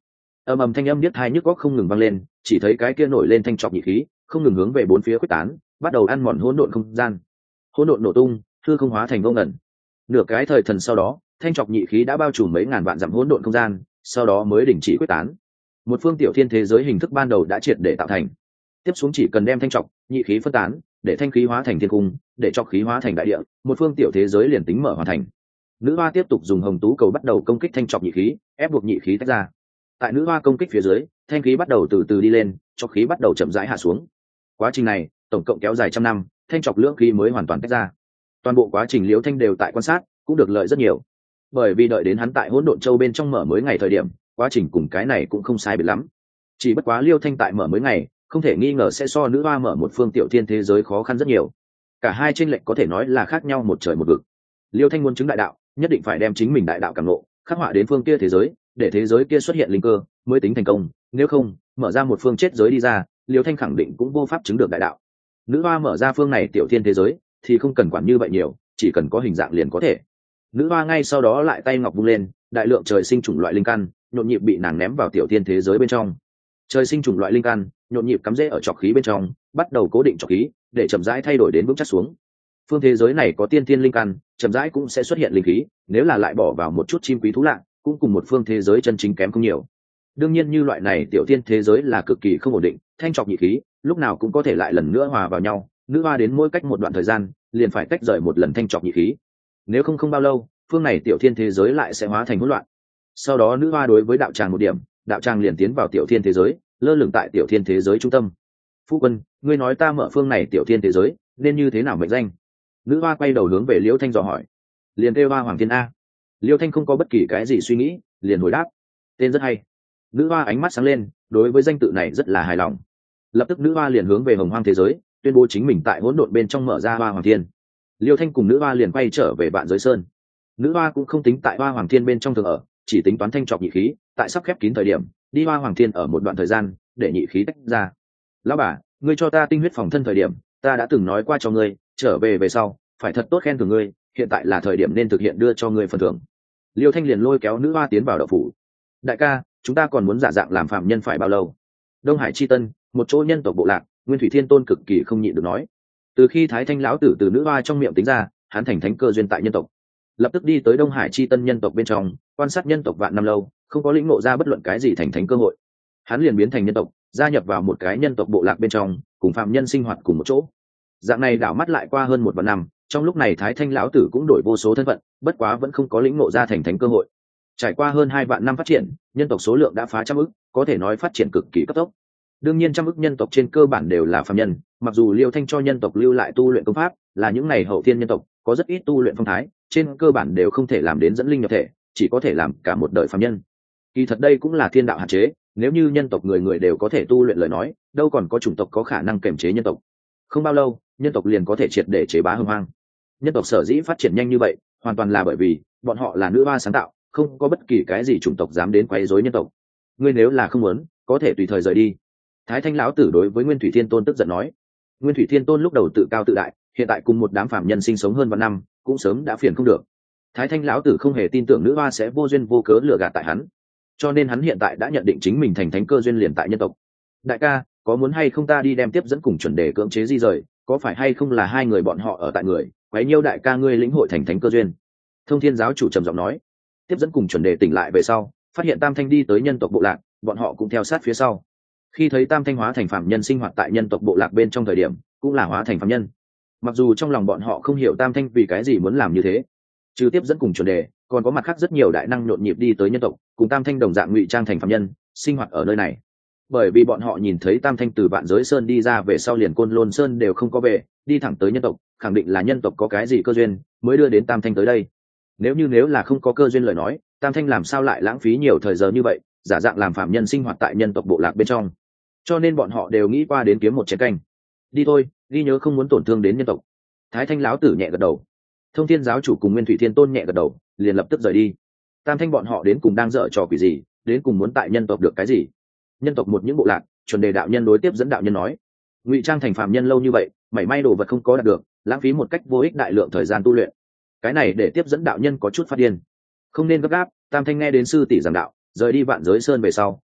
ầm ầm thanh âm biết hai nhức góc không ngừng vang lên, chỉ thấy cái kia nổi lên thanh trọc nhị khí không ngừng hướng về bốn phía quyết tán, bắt đầu ăn mòn hỗn độn không gian. Hỗn độn nổ tung, hư không hóa thành vô ngẩn. Nửa cái thời thần sau đó, thanh trọc nhị khí đã bao trùm mấy ngàn vạn dặm hỗn độn không gian, sau đó mới đình chỉ quyết tán. Một phương tiểu thiên thế giới hình thức ban đầu đã triệt để tạo thành. Tiếp xuống chỉ cần đem thanh trọc nhị khí phân tán, để thanh khí hóa thành thiên cung, để trọc khí hóa thành đại địa, một phương tiểu thế giới liền tính mở hoàn thành. Nữ hoa tiếp tục dùng hồng tú cầu bắt đầu công kích thanh trọc nhị khí, ép buộc nhị khí tách ra. Tại nữ hoa công kích phía dưới, thanh khí bắt đầu từ từ đi lên, trọc khí bắt đầu chậm rãi hạ xuống. Quá trình này tổng cộng kéo dài trăm năm, thanh trọc lưỡng khí mới hoàn toàn tách ra. Toàn bộ quá trình Liễu Thanh đều tại quan sát, cũng được lợi rất nhiều. Bởi vì đợi đến hắn tại hỗn độn châu bên trong mở mới ngày thời điểm, quá trình cùng cái này cũng không sai biệt lắm. Chỉ bất quá Liễu Thanh tại mở mới ngày, không thể nghi ngờ sẽ so nữ hoa mở một phương tiểu thiên thế giới khó khăn rất nhiều. Cả hai chênh lệch có thể nói là khác nhau một trời một vực. Liễu Thanh muốn chứng đại đạo, nhất định phải đem chính mình đại đạo cảm ngộ khắc họa đến phương kia thế giới, để thế giới kia xuất hiện linh cơ mới tính thành công, nếu không mở ra một phương chết giới đi ra, Liễu Thanh khẳng định cũng vô pháp chứng được đại đạo. Nữ hoa mở ra phương này tiểu thiên thế giới thì không cần quản như vậy nhiều, chỉ cần có hình dạng liền có thể. Nữ hoa ngay sau đó lại tay ngọc vung lên, đại lượng trời sinh chủng loại linh căn nhộn nhịp bị nàng ném vào tiểu thiên thế giới bên trong. Trời sinh chủng loại linh căn nhộn nhịp cắm rễ ở trọc khí bên trong, bắt đầu cố định trọc khí để chậm rãi thay đổi đến vững chắc xuống. Phương thế giới này có tiên thiên linh căn, chậm rãi cũng sẽ xuất hiện linh khí, nếu là lại bỏ vào một chút chim quý thú lạ, cũng cùng một phương thế giới chân chính kém không nhiều. Đương nhiên như loại này tiểu thiên thế giới là cực kỳ không ổn định, thanh trọc nhị khí lúc nào cũng có thể lại lần nữa hòa vào nhau, nữ hoa đến mỗi cách một đoạn thời gian liền phải tách rời một lần thanh trọc nhị khí, nếu không bao lâu phương này tiểu thiên thế giới lại sẽ hóa thành hỗn loạn. Sau đó nữ hoa đối với đạo tràng một điểm, đạo tràng liền tiến vào tiểu thiên thế giới, lơ lửng tại tiểu thiên thế giới trung tâm. Phu quân, ngươi nói ta mở phương này tiểu thiên thế giới nên như thế nào mệnh danh? Nữ hoa quay đầu hướng về Liễu Thanh dò hỏi. Liền kêu hoa Hoàng Thiên A. Liễu Thanh không có bất kỳ cái gì suy nghĩ, liền hồi đáp. Tên rất hay. Nữ hoa ánh mắt sáng lên, đối với danh tự này rất là hài lòng. Lập tức nữ hoa liền hướng về hồng hoang thế giới, tuyên bố chính mình tại hỗn độn bên trong mở ra hoa Hoàng Thiên. Liễu Thanh cùng nữ hoa liền quay trở về Vạn Giới Sơn. Nữ hoa cũng không tính tại hoa Hoàng Thiên bên trong thường ở, chỉ tính toán thanh trọc nhị khí, tại sắp khép kín thời điểm, đi hoa Hoàng Thiên ở một đoạn thời gian, để nhị khí tách ra. Lão bà, ngươi cho ta tinh huyết phòng thân thời điểm, ta đã từng nói qua cho ngươi, trở về sau phải thật tốt khen thưởng ngươi, hiện tại là thời điểm nên thực hiện đưa cho ngươi phần thưởng. Liêu Thanh liền lôi kéo nữ hoa tiến vào đậu phủ. Đại ca, chúng ta còn muốn giả dạng làm phạm nhân phải bao lâu? Đông Hải Chi Tân, một chỗ nhân tộc bộ lạc, Nguyên Thủy Thiên Tôn cực kỳ không nhịn được nói. Từ khi Thái Thanh lão tử từ nữ hoa trong miệng tính ra, hắn thành thánh cơ duyên tại nhân tộc, lập tức đi tới Đông Hải Chi Tân nhân tộc bên trong, quan sát nhân tộc vạn năm lâu, không có lĩnh ngộ ra bất luận cái gì thành thánh cơ hội. Hắn liền biến thành nhân tộc, gia nhập vào một cái nhân tộc bộ lạc bên trong, cùng phạm nhân sinh hoạt cùng một chỗ. Dạng này đảo mắt lại qua hơn một vạn năm, trong lúc này Thái Thanh lão tử cũng đổi vô số thân phận, bất quá vẫn không có lĩnh ngộ ra thành thánh cơ hội. Trải qua hơn 2 vạn năm phát triển, nhân tộc số lượng đã phá 100 ức, có thể nói phát triển cực kỳ cấp tốc. Đương nhiên 100 ức nhân tộc trên cơ bản đều là phàm nhân, mặc dù Liêu Thanh cho nhân tộc lưu lại tu luyện công pháp, là những này hậu thiên nhân tộc, có rất ít tu luyện phong thái, trên cơ bản đều không thể làm đến dẫn linh nhập thể, chỉ có thể làm cả một đời phàm nhân. Kỳ thật đây cũng là thiên đạo hạn chế, nếu như nhân tộc người người đều có thể tu luyện lời nói, đâu còn có chủng tộc có khả năng kiềm chế nhân tộc. Không bao lâu, nhân tộc liền có thể triệt để chế bá hồng hoang. Nhân tộc sở dĩ phát triển nhanh như vậy, hoàn toàn là bởi vì bọn họ là nữ hoa sáng tạo, không có bất kỳ cái gì chủng tộc dám đến quấy rối nhân tộc. Ngươi nếu là không muốn, có thể tùy thời rời đi. Thái Thanh lão tử đối với Nguyên Thủy Thiên Tôn tức giận nói. Nguyên Thủy Thiên Tôn lúc đầu tự cao tự đại, hiện tại cùng một đám phạm nhân sinh sống hơn vạn năm, cũng sớm đã phiền không được. Thái Thanh lão tử không hề tin tưởng nữ hoa sẽ vô duyên vô cớ lừa gạt tại hắn, cho nên hắn hiện tại đã nhận định chính mình thành thánh cơ duyên liền tại nhân tộc. Đại ca, có muốn hay không ta đi đem tiếp dẫn cùng chuẩn đề cưỡng chế di rời, có phải hay không là hai người bọn họ ở tại người, quấy nhiêu đại ca ngươi lĩnh hội thành thánh cơ duyên? Thông Thiên giáo chủ trầm giọng nói. Tiếp dẫn cùng chuẩn đề tỉnh lại về sau, phát hiện Tam Thanh đi tới nhân tộc bộ lạc, bọn họ cũng theo sát phía sau. Khi thấy Tam Thanh hóa thành phạm nhân sinh hoạt tại nhân tộc bộ lạc bên trong thời điểm, cũng là hóa thành phạm nhân. Mặc dù trong lòng bọn họ không hiểu Tam Thanh vì cái gì muốn làm như thế, trừ tiếp dẫn cùng chuẩn đề, còn có mặt khác rất nhiều đại năng nhộn nhịp đi tới nhân tộc, cùng Tam Thanh đồng dạng ngụy trang thành phạm nhân, sinh hoạt ở nơi này. Bởi vì bọn họ nhìn thấy Tam Thanh từ Vạn Giới Sơn đi ra về sau liền Côn Lôn Sơn đều không có về, đi thẳng tới nhân tộc, khẳng định là nhân tộc có cái gì cơ duyên mới đưa đến Tam Thanh tới đây. Nếu là không có cơ duyên lời nói, Tam Thanh làm sao lại lãng phí nhiều thời giờ như vậy, giả dạng làm phạm nhân sinh hoạt tại nhân tộc bộ lạc bên trong. Cho nên bọn họ đều nghĩ qua đến kiếm một chén canh. Đi thôi, ghi nhớ không muốn tổn thương đến nhân tộc. Thái Thanh lão tử nhẹ gật đầu. Thông Thiên giáo chủ cùng Nguyên Thủy Thiên Tôn nhẹ gật đầu, liền lập tức rời đi. Tam Thanh bọn họ đến cùng đang dở trò quỷ gì, đến cùng muốn tại nhân tộc được cái gì? Nhân tộc một những bộ lạc, chuẩn đề đạo nhân đối tiếp dẫn đạo nhân nói, ngụy trang thành phạm nhân lâu như vậy, mảy may đồ vật không có đạt được, lãng phí một cách vô ích đại lượng thời gian tu luyện. Cái này để tiếp dẫn đạo nhân có chút phát điên. Không nên gấp gáp, Tam Thanh nghe đến sư tỷ giảng đạo, rời đi Vạn Giới Sơn về sau,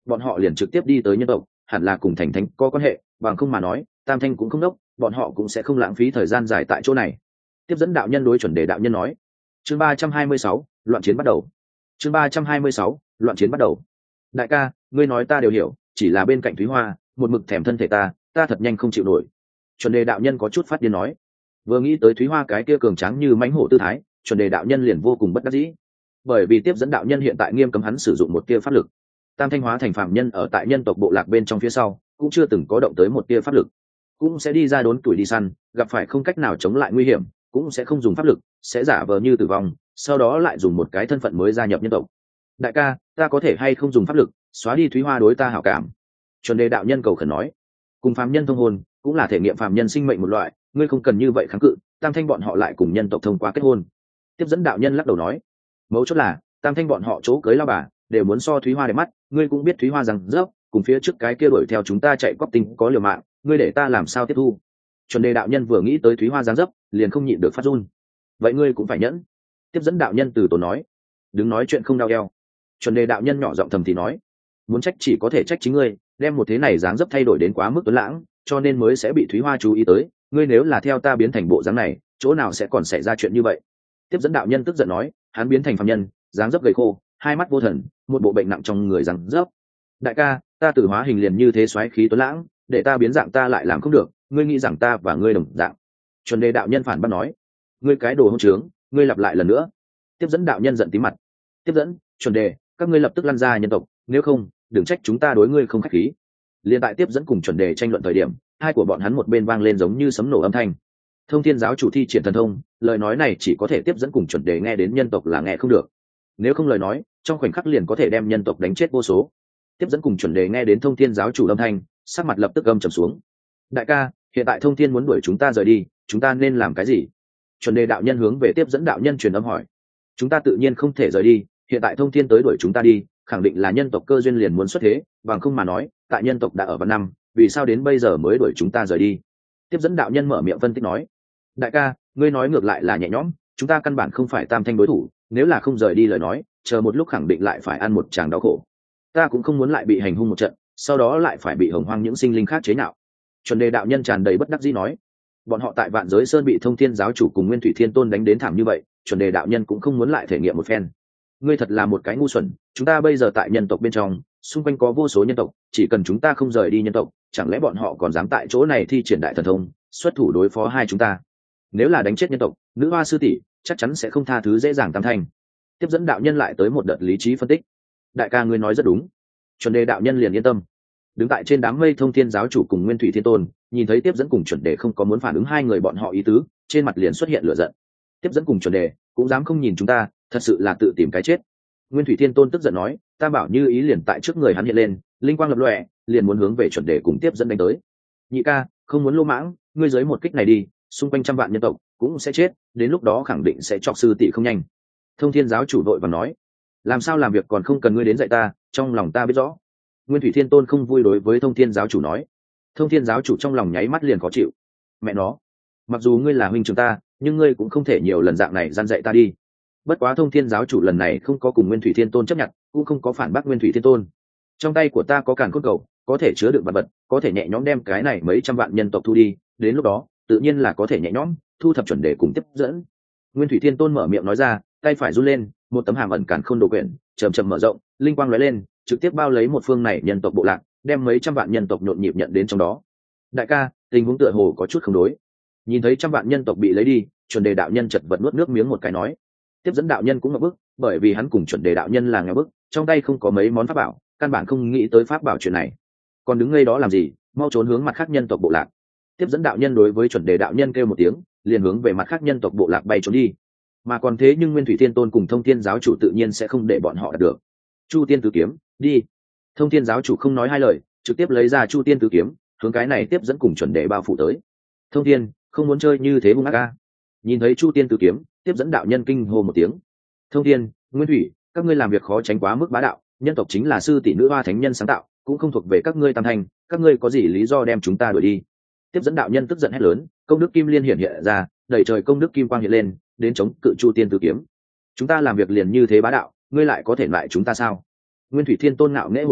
bọn họ liền trực tiếp đi tới nhân tộc, hẳn là cùng thành thánh có quan hệ, bằng không mà nói tam thanh cũng không đốc, bọn họ cũng sẽ không lãng phí thời gian dài tại chỗ này. Tiếp dẫn đạo nhân đối chuẩn đề đạo nhân nói. Chương 326, loạn chiến bắt đầu. Chương 326, loạn chiến bắt đầu. Đại ca, ngươi nói ta đều hiểu, chỉ là bên cạnh Thúy Hoa một mực thèm thân thể ta thật nhanh không chịu nổi. Chuẩn đề đạo nhân có chút phát điên nói. Vừa nghĩ tới Thúy Hoa cái kia cường tráng như mãnh hổ tư thái, chuẩn đề đạo nhân liền vô cùng bất đắc dĩ. Bởi vì tiếp dẫn đạo nhân hiện tại nghiêm cấm hắn sử dụng một tia pháp lực. Tam thanh hóa thành phạm nhân ở tại nhân tộc bộ lạc bên trong phía sau, cũng chưa từng có động tới một tia pháp lực, cũng sẽ đi ra đốn tuổi đi săn, gặp phải không cách nào chống lại nguy hiểm, cũng sẽ không dùng pháp lực, sẽ giả vờ như tử vong, sau đó lại dùng một cái thân phận mới gia nhập nhân tộc. Đại ca, ta có thể hay không dùng pháp lực xóa đi Thúy Hoa đối ta hảo cảm? Chuẩn đề đạo nhân cầu khẩn nói. Cùng phàm nhân thông hôn cũng là thể nghiệm phàm nhân sinh mệnh một loại, ngươi không cần như vậy kháng cự, tam thanh bọn họ lại cùng nhân tộc thông qua kết hôn. Tiếp dẫn đạo nhân lắc đầu nói. Mấu chốt là tam thanh bọn họ chỗ cưới lao bà đều muốn so Thúy Hoa đẹp mắt, ngươi cũng biết Thúy Hoa rằng rớp cùng phía trước cái kia đuổi theo chúng ta chạy quắp tinh có liều mạng, ngươi để ta làm sao tiếp thu? Chuẩn đề đạo nhân vừa nghĩ tới Thúy Hoa giáng dấp liền không nhịn được phát run. Vậy ngươi cũng phải nhẫn. Tiếp dẫn đạo nhân từ tốn nói. Đừng nói chuyện không đau eo. Chuẩn đề đạo nhân nhỏ giọng thầm thì nói. Muốn trách chỉ có thể trách chính ngươi, đem một thế này dáng dấp thay đổi đến quá mức tuấn lãng, cho nên mới sẽ bị Thúy Hoa chú ý tới, ngươi nếu là theo ta biến thành bộ dáng này, chỗ nào sẽ còn xảy ra chuyện như vậy? Tiếp dẫn đạo nhân tức giận nói. Hắn biến thành phàm nhân, dáng dấp gầy khô, hai mắt vô thần, một bộ bệnh nặng trong người dáng dấp. Đại ca, ta tử hóa hình liền như thế xoáy khí tuấn lãng, để ta biến dạng ta lại làm không được, ngươi nghĩ rằng ta và ngươi đồng dạng? Chuẩn đề đạo nhân phản bác nói. Ngươi cái đồ hỗn trướng, ngươi lặp lại lần nữa. Tiếp dẫn đạo nhân giận tím mặt. Tiếp dẫn, chuẩn đề, các ngươi lập tức lăn ra nhân tộc, nếu không đừng trách chúng ta đối ngươi không khách khí. Liên tại tiếp dẫn cùng chuẩn đề tranh luận thời điểm, hai của bọn hắn một bên vang lên giống như sấm nổ âm thanh. Thông thiên giáo chủ thi triển thần thông, lời nói này chỉ có thể tiếp dẫn cùng chuẩn đề nghe đến nhân tộc là nghe không được, nếu không lời nói trong khoảnh khắc liền có thể đem nhân tộc đánh chết vô số. Tiếp dẫn cùng chuẩn đề nghe đến thông thiên giáo chủ âm thanh, sắc mặt lập tức âm trầm xuống. Đại ca, hiện tại thông thiên muốn đuổi chúng ta rời đi, chúng ta nên làm cái gì? Chuẩn đề đạo nhân hướng về tiếp dẫn đạo nhân truyền âm hỏi. Chúng ta tự nhiên không thể rời đi, hiện tại thông thiên tới đuổi chúng ta đi, khẳng định là nhân tộc cơ duyên liền muốn xuất thế, bằng không mà nói tại nhân tộc đã ở vạn năm, vì sao đến bây giờ mới đuổi chúng ta rời đi? Tiếp dẫn đạo nhân mở miệng phân tích nói. Đại ca, ngươi nói ngược lại là nhẹ nhõm, chúng ta căn bản không phải tam thanh đối thủ, nếu là không rời đi lời nói, chờ một lúc khẳng định lại phải ăn một tràng đau khổ. Ta cũng không muốn lại bị hành hung một trận, sau đó lại phải bị hồng hoang những sinh linh khác chế nhạo. Chuẩn đề đạo nhân tràn đầy bất đắc dĩ nói. Bọn họ tại Vạn Giới Sơn bị Thông Thiên giáo chủ cùng Nguyên Thủy Thiên Tôn đánh đến thảm như vậy, chuẩn đề đạo nhân cũng không muốn lại thể nghiệm một phen. Ngươi thật là một cái ngu xuẩn, chúng ta bây giờ tại nhân tộc bên trong, xung quanh có vô số nhân tộc, chỉ cần chúng ta không rời đi nhân tộc, chẳng lẽ bọn họ còn dám tại chỗ này thi triển đại thần thông, xuất thủ đối phó hai chúng ta? Nếu là đánh chết nhân tộc, nữ hoa sư tỷ chắc chắn sẽ không tha thứ dễ dàng tam thanh. Tiếp dẫn đạo nhân lại tới một đợt lý trí phân tích. Đại ca ngươi nói rất đúng. Chuẩn đề đạo nhân liền yên tâm. Đứng tại trên đám mây Thông Thiên giáo chủ cùng Nguyên Thủy Thiên Tôn, nhìn thấy tiếp dẫn cùng chuẩn đề không có muốn phản ứng hai người bọn họ ý tứ, trên mặt liền xuất hiện lửa giận. Tiếp dẫn cùng chuẩn đề cũng dám không nhìn chúng ta, thật sự là tự tìm cái chết. Nguyên Thủy Thiên Tôn tức giận nói. Ta bảo như ý liền tại trước người hắn hiện lên, linh quang lập lòe, liền muốn hướng về chuẩn đề cùng tiếp dẫn đánh tới. Nhị ca, không muốn lô mãng, ngươi dưới một kích này đi, xung quanh trăm vạn nhân tộc cũng sẽ chết, đến lúc đó khẳng định sẽ chọc sư tỷ không nhanh. Thông Thiên giáo chủ đội và nói. Làm sao làm việc còn không cần ngươi đến dạy ta, trong lòng ta biết rõ. Nguyên Thủy Thiên Tôn không vui đối với Thông Thiên giáo chủ nói. Thông Thiên giáo chủ trong lòng nháy mắt liền khó chịu. Mẹ nó, mặc dù ngươi là huynh trưởng ta, nhưng ngươi cũng không thể nhiều lần dạng này gian dạy ta đi. Bất quá Thông Thiên giáo chủ lần này không có cùng Nguyên Thủy Thiên Tôn chấp nhận, cũng không có phản bác Nguyên Thủy Thiên Tôn. Trong tay của ta có càn khôn cầu, có thể chứa đựng vật vật, có thể nhẹ nhõm đem cái này mấy trăm vạn nhân tộc thu đi, đến lúc đó tự nhiên là có thể nhẹ nhõm thu thập chuẩn đề cùng tiếp dẫn. Nguyên Thủy Thiên Tôn mở miệng nói ra, tay phải run lên, một tấm hàm ẩn càn khôn đồ quyển chậm chậm mở rộng, linh quang lóe lên, trực tiếp bao lấy một phương này nhân tộc bộ lạc, đem mấy trăm vạn nhân tộc nhộn nhịp nhận đến trong đó. Đại ca, tình huống tựa hồ có chút không đối. Nhìn thấy trăm vạn nhân tộc bị lấy đi, chuẩn đề đạo nhân chật vật nuốt nước miếng một cái nói. Tiếp dẫn đạo nhân cũng ngập bức, bởi vì hắn cùng chuẩn đề đạo nhân là nghèo bức, trong tay không có mấy món pháp bảo, căn bản không nghĩ tới pháp bảo chuyện này. Còn đứng ngây đó làm gì, mau trốn hướng mặt khác nhân tộc bộ lạc. Tiếp dẫn đạo nhân đối với chuẩn đề đạo nhân kêu một tiếng, liền hướng về mặt khác nhân tộc bộ lạc bay trốn đi. Mà còn thế nhưng Nguyên Thủy Thiên Tôn cùng Thông Thiên giáo chủ tự nhiên sẽ không để bọn họ đạt được. Chu Tiên Tứ Kiếm, đi. Thông Thiên giáo chủ không nói hai lời, trực tiếp lấy ra Chu Tiên Tứ Kiếm, hướng cái này tiếp dẫn cùng chuẩn đề bao phủ tới. Thông Thiên, không muốn chơi như thế hung ác a. Nhìn thấy Chu Tiên Tứ Kiếm, tiếp dẫn đạo nhân kinh hô một tiếng. Thông Thiên, Nguyên Thủy, các ngươi làm việc khó tránh quá mức bá đạo, nhân tộc chính là sư tỷ nữ hoa thánh nhân sáng tạo, cũng không thuộc về các ngươi tam thành, các ngươi có gì lý do đem chúng ta đuổi đi? Tiếp dẫn đạo nhân tức giận hét lớn, công đức kim liên hiện hiện ra, đẩy trời công đức kim quang hiện lên, đến chống cự Chu Tiên Tứ Kiếm. Chúng ta làm việc liền như thế bá đạo, ngươi lại có thể lại chúng ta sao? Nguyên Thủy Thiên Tôn ngạo nghễ hồi đáp,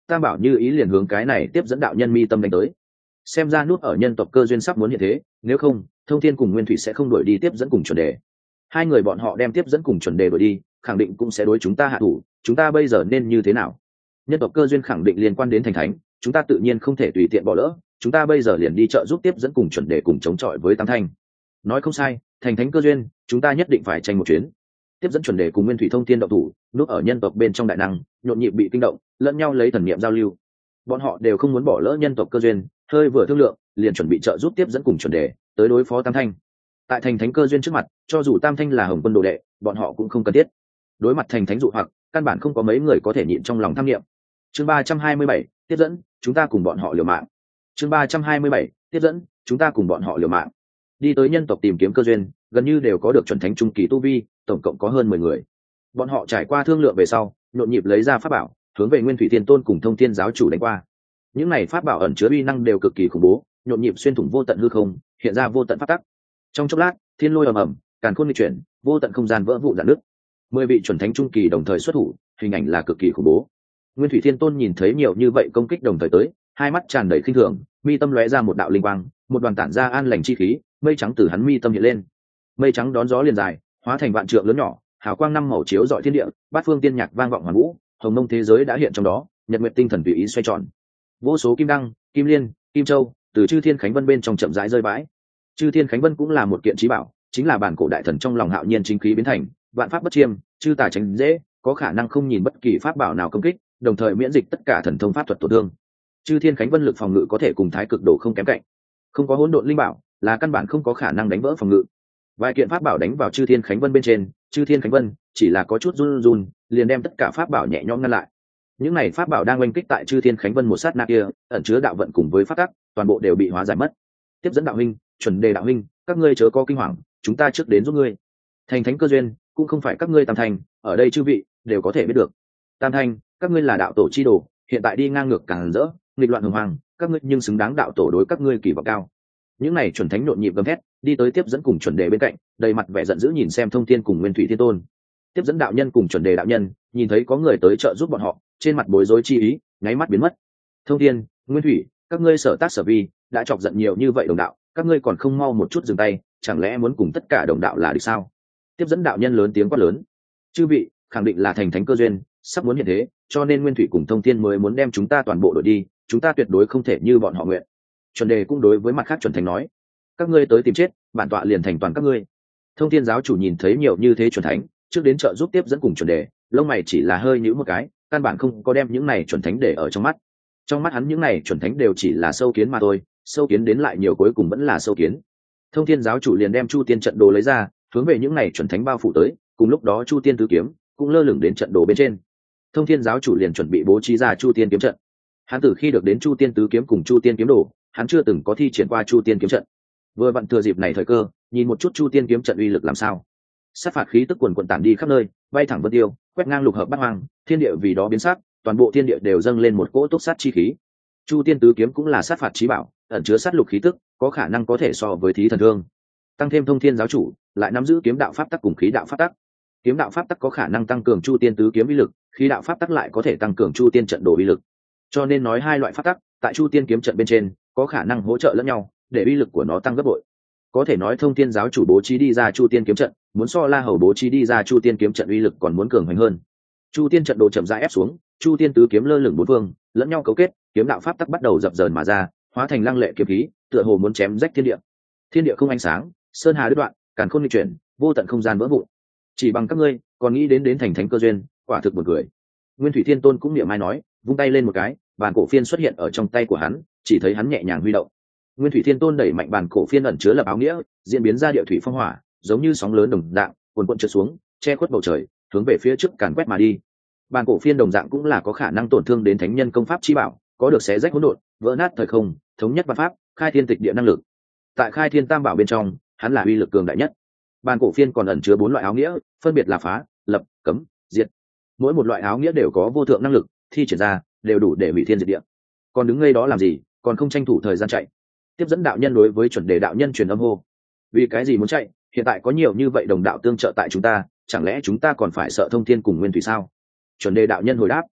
Tam bảo như ý liền hướng cái này tiếp dẫn đạo nhân mi tâm đánh tới. Xem ra nút ở nhân tộc cơ duyên sắp muốn hiện thế, nếu không thông thiên cùng nguyên thủy sẽ không đuổi đi tiếp dẫn cùng chuẩn đề. Hai người bọn họ đem tiếp dẫn cùng chuẩn đề đuổi đi, khẳng định cũng sẽ đối chúng ta hạ thủ. Chúng ta bây giờ nên như thế nào? Nhân tộc cơ duyên khẳng định liên quan đến thành thánh, chúng ta tự nhiên không thể tùy tiện bỏ lỡ. Chúng ta bây giờ liền đi trợ giúp tiếp dẫn cùng chuẩn đề cùng chống chọi với tam thanh. Nói không sai, thành thánh cơ duyên chúng ta nhất định phải tranh một chuyến. Tiếp dẫn chuẩn đề cùng nguyên thủy thông thiên động thủ, núp ở nhân tộc bên trong đại năng nhộn nhịp bị kinh động, lẫn nhau lấy thần niệm giao lưu. Bọn họ đều không muốn bỏ lỡ nhân tộc cơ duyên, hơi vừa thương lượng liền chuẩn bị trợ giúp tiếp dẫn cùng chuẩn đề tới đối phó tam thanh. Tại thành thánh cơ duyên trước mặt, cho dù tam thanh là hồng quân đồ đệ, bọn họ cũng không cần thiết. Đối mặt thành thánh dụ hoặc, căn bản không có mấy người có thể nhịn trong lòng tham niệm. Chương 327, tiếp dẫn, chúng ta cùng bọn họ liều mạng. Chương 327, tiếp dẫn, chúng ta cùng bọn họ liều mạng. Đi tới nhân tộc tìm kiếm cơ duyên, gần như đều có được chuẩn thánh trung kỳ tu vi, tổng cộng có hơn 10 người. Bọn họ trải qua thương lượng về sau, nhộn nhịp lấy ra pháp bảo, hướng về Nguyên Thủy Thiên Tôn cùng Thông Thiên giáo chủ đánh qua. Những này pháp bảo ẩn chứa uy năng đều cực kỳ khủng bố, nhộn nhịp xuyên thủng vô tận hư không, hiện ra vô tận pháp tắc. Trong chốc lát, thiên lôi ầm ầm, càn khôn nghịch chuyển, vô tận không gian vỡ vụn rạn nứt. 10 vị chuẩn thánh trung kỳ đồng thời xuất thủ, hình ảnh là cực kỳ khủng bố. Nguyên Thủy Thiên Tôn nhìn thấy nhiều như vậy công kích đồng thời tới, hai mắt tràn đầy khinh thường, mi tâm lóe ra một đạo linh quang, một đoàn tản ra an lành chi khí, mây trắng từ hắn mi tâm hiện lên. Mây trắng đón gió liền dài, hóa thành vạn trượng lớn nhỏ, hào quang năm màu chiếu rọi thiên địa, bát phương tiên nhạc vang vọng hoàn vũ, hồng mông thế giới đã hiện trong đó, nhật nguyệt tinh thần tùy ý xoay tròn. Vô số kim đăng, kim liên, kim châu từ chư thiên khánh vân bên trong chậm rãi rơi vãi. Chư thiên khánh vân cũng là một kiện trí bảo, chính là bản cổ đại thần trong lòng hạo nhiên chính khí biến thành, vạn pháp bất chiêm, chư tà tránh dễ, có khả năng không nhìn bất kỳ pháp bảo nào công kích, đồng thời miễn dịch tất cả thần thông pháp thuật tổn thương. Chư thiên khánh vân lực phòng ngự có thể cùng thái cực độ không kém cạnh. Không có hỗn độn linh bảo, là căn bản không có khả năng đánh vỡ phòng ngự. Vài kiện pháp bảo đánh vào chư thiên khánh vân bên trên, chư thiên khánh vân chỉ là có chút run run, liền đem tất cả pháp bảo nhẹ nhõm ngăn lại. Những này pháp bảo đang oanh kích tại chư thiên khánh vân một sát na kia, ẩn chứa đạo vận cùng với pháp tắc, toàn bộ đều bị hóa giải mất. Tiếp dẫn đạo huynh, chuẩn đề đạo huynh, các ngươi chớ có kinh hoàng, chúng ta trước đến giúp ngươi. Thành thánh cơ duyên cũng không phải các ngươi tam thành, ở đây chư vị đều có thể biết được. Tam thanh, các ngươi là đạo tổ chi đồ, hiện tại đi ngang ngược càng rỡ, nghịch loạn hùng hoàng, các ngươi nhưng xứng đáng đạo tổ đối các ngươi kỳ vọng cao. Những này chuẩn thánh nhộn nhịp gầm thét, đi tới tiếp dẫn cùng chuẩn đề bên cạnh, đầy mặt vẻ giận dữ nhìn xem Thông Thiên cùng Nguyên Thủy Thiên Tôn. Tiếp dẫn đạo nhân cùng chuẩn đề đạo nhân nhìn thấy có người tới trợ giúp bọn họ, trên mặt bối rối chi ý nháy mắt biến mất. Thông Thiên, Nguyên Thủy, các ngươi sở tác sở vi đã chọc giận nhiều như vậy đồng đạo, các ngươi còn không mau một chút dừng tay, chẳng lẽ muốn cùng tất cả đồng đạo là được sao? Tiếp dẫn đạo nhân lớn tiếng quát lớn. Chư vị, khẳng định là thành thánh cơ duyên sắp muốn hiện thế, cho nên Nguyên Thủy cùng Thông Thiên mới muốn đem chúng ta toàn bộ đội đi, chúng ta tuyệt đối không thể như bọn họ nguyện. Chuẩn đề cũng đối với mặt khác chuẩn thánh nói, các ngươi tới tìm chết, bản tọa liền thành toàn các ngươi. Thông Thiên giáo chủ nhìn thấy nhiều như thế chuẩn thánh, trước đến trợ giúp tiếp dẫn cùng chuẩn đề, lông mày chỉ là hơi nhíu một cái, căn bản không có đem những này chuẩn thánh để ở trong mắt. Trong mắt hắn những này chuẩn thánh đều chỉ là sâu kiến mà thôi, sâu kiến đến lại nhiều cuối cùng vẫn là sâu kiến. Thông Thiên giáo chủ liền đem Chu Tiên trận đồ lấy ra, hướng về những này chuẩn thánh bao phủ tới, cùng lúc đó Chu Tiên tứ kiếm cũng lơ lửng đến trận đồ bên trên. Thông Thiên giáo chủ liền chuẩn bị bố trí ra Chu Tiên kiếm trận. Hắn từ khi được đến Chu Tiên tứ kiếm cùng Chu Tiên kiếm đồ, hắn chưa từng có thi triển qua Chu Tiên kiếm trận. Vừa vặn thừa dịp này thời cơ, nhìn một chút Chu Tiên kiếm trận uy lực làm sao. Sát phạt khí tức quần quần tản đi khắp nơi, bay thẳng vân tiêu, quét ngang lục hợp bát hoang, thiên địa vì đó biến sắc, toàn bộ thiên địa đều dâng lên một cỗ túc sát chi khí. Chu Tiên tứ kiếm cũng là sát phạt chí bảo, ẩn chứa sát lục khí tức, có khả năng có thể so với thí thần thương. Tăng thêm Thông Thiên giáo chủ lại nắm giữ kiếm đạo pháp tắc cùng khí đạo pháp tắc. Kiếm đạo pháp tắc có khả năng tăng cường Chu Tiên tứ kiếm uy lực, khí đạo pháp tắc lại có thể tăng cường Chu Tiên trận đồ uy lực. Cho nên nói hai loại pháp tắc tại Chu Tiên kiếm trận bên trên có khả năng hỗ trợ lẫn nhau, để uy lực của nó tăng gấp bội. Có thể nói Thông Thiên giáo chủ bố trí đi ra Chu Tiên kiếm trận, muốn so La Hầu bố trí đi ra Chu Tiên kiếm trận uy lực còn muốn cường hoành hơn. Chu Tiên trận đồ chậm rãi ép xuống, Chu Tiên tứ kiếm lơ lửng bốn phương, lẫn nhau cấu kết, kiếm đạo pháp tắc bắt đầu dập dờn mà ra, hóa thành lăng lệ kiếm khí, tựa hồ muốn chém rách thiên địa. Thiên địa không ánh sáng, sơn hà đứt đoạn, càn khôn nghịch chuyển, vô tận không gian vỡ vụn. Chỉ bằng các ngươi, còn nghĩ đến thành thánh cơ duyên, quả thực buồn cười. Nguyên Thủy Thiên Tôn cũng niệm mai nói, vung tay lên một cái, bàn cổ phiên xuất hiện ở trong tay của hắn, chỉ thấy hắn nhẹ nhàng huy động. Nguyên Thủy Thiên Tôn đẩy mạnh bàn cổ phiên ẩn chứa lập áo nghĩa, diễn biến ra địa thủy phong hỏa, giống như sóng lớn đồng dạng, cuồn cuộn trượt xuống, che khuất bầu trời, hướng về phía trước càn quét mà đi. Bàn cổ phiên đồng dạng cũng là có khả năng tổn thương đến thánh nhân công pháp chi bảo, có được xé rách hỗn độn, vỡ nát thời không, thống nhất văn pháp, khai thiên tịch địa năng lực. Tại khai thiên tam bảo bên trong, hắn là uy lực cường đại nhất. Bàn cổ phiên còn ẩn chứa 4 loại áo nghĩa, phân biệt là phá, lập, cấm, diệt. Mỗi một loại áo nghĩa đều có vô thượng năng lực, thi triển ra đều đủ để hủy thiên diệt địa. Còn đứng ngây đó làm gì, còn không tranh thủ thời gian chạy. Tiếp dẫn đạo nhân đối với chuẩn đề đạo nhân truyền âm hô, vì cái gì muốn chạy, hiện tại có nhiều như vậy đồng đạo tương trợ tại chúng ta, chẳng lẽ chúng ta còn phải sợ Thông Thiên cùng Nguyên Thủy sao? Chuẩn đề đạo nhân hồi đáp,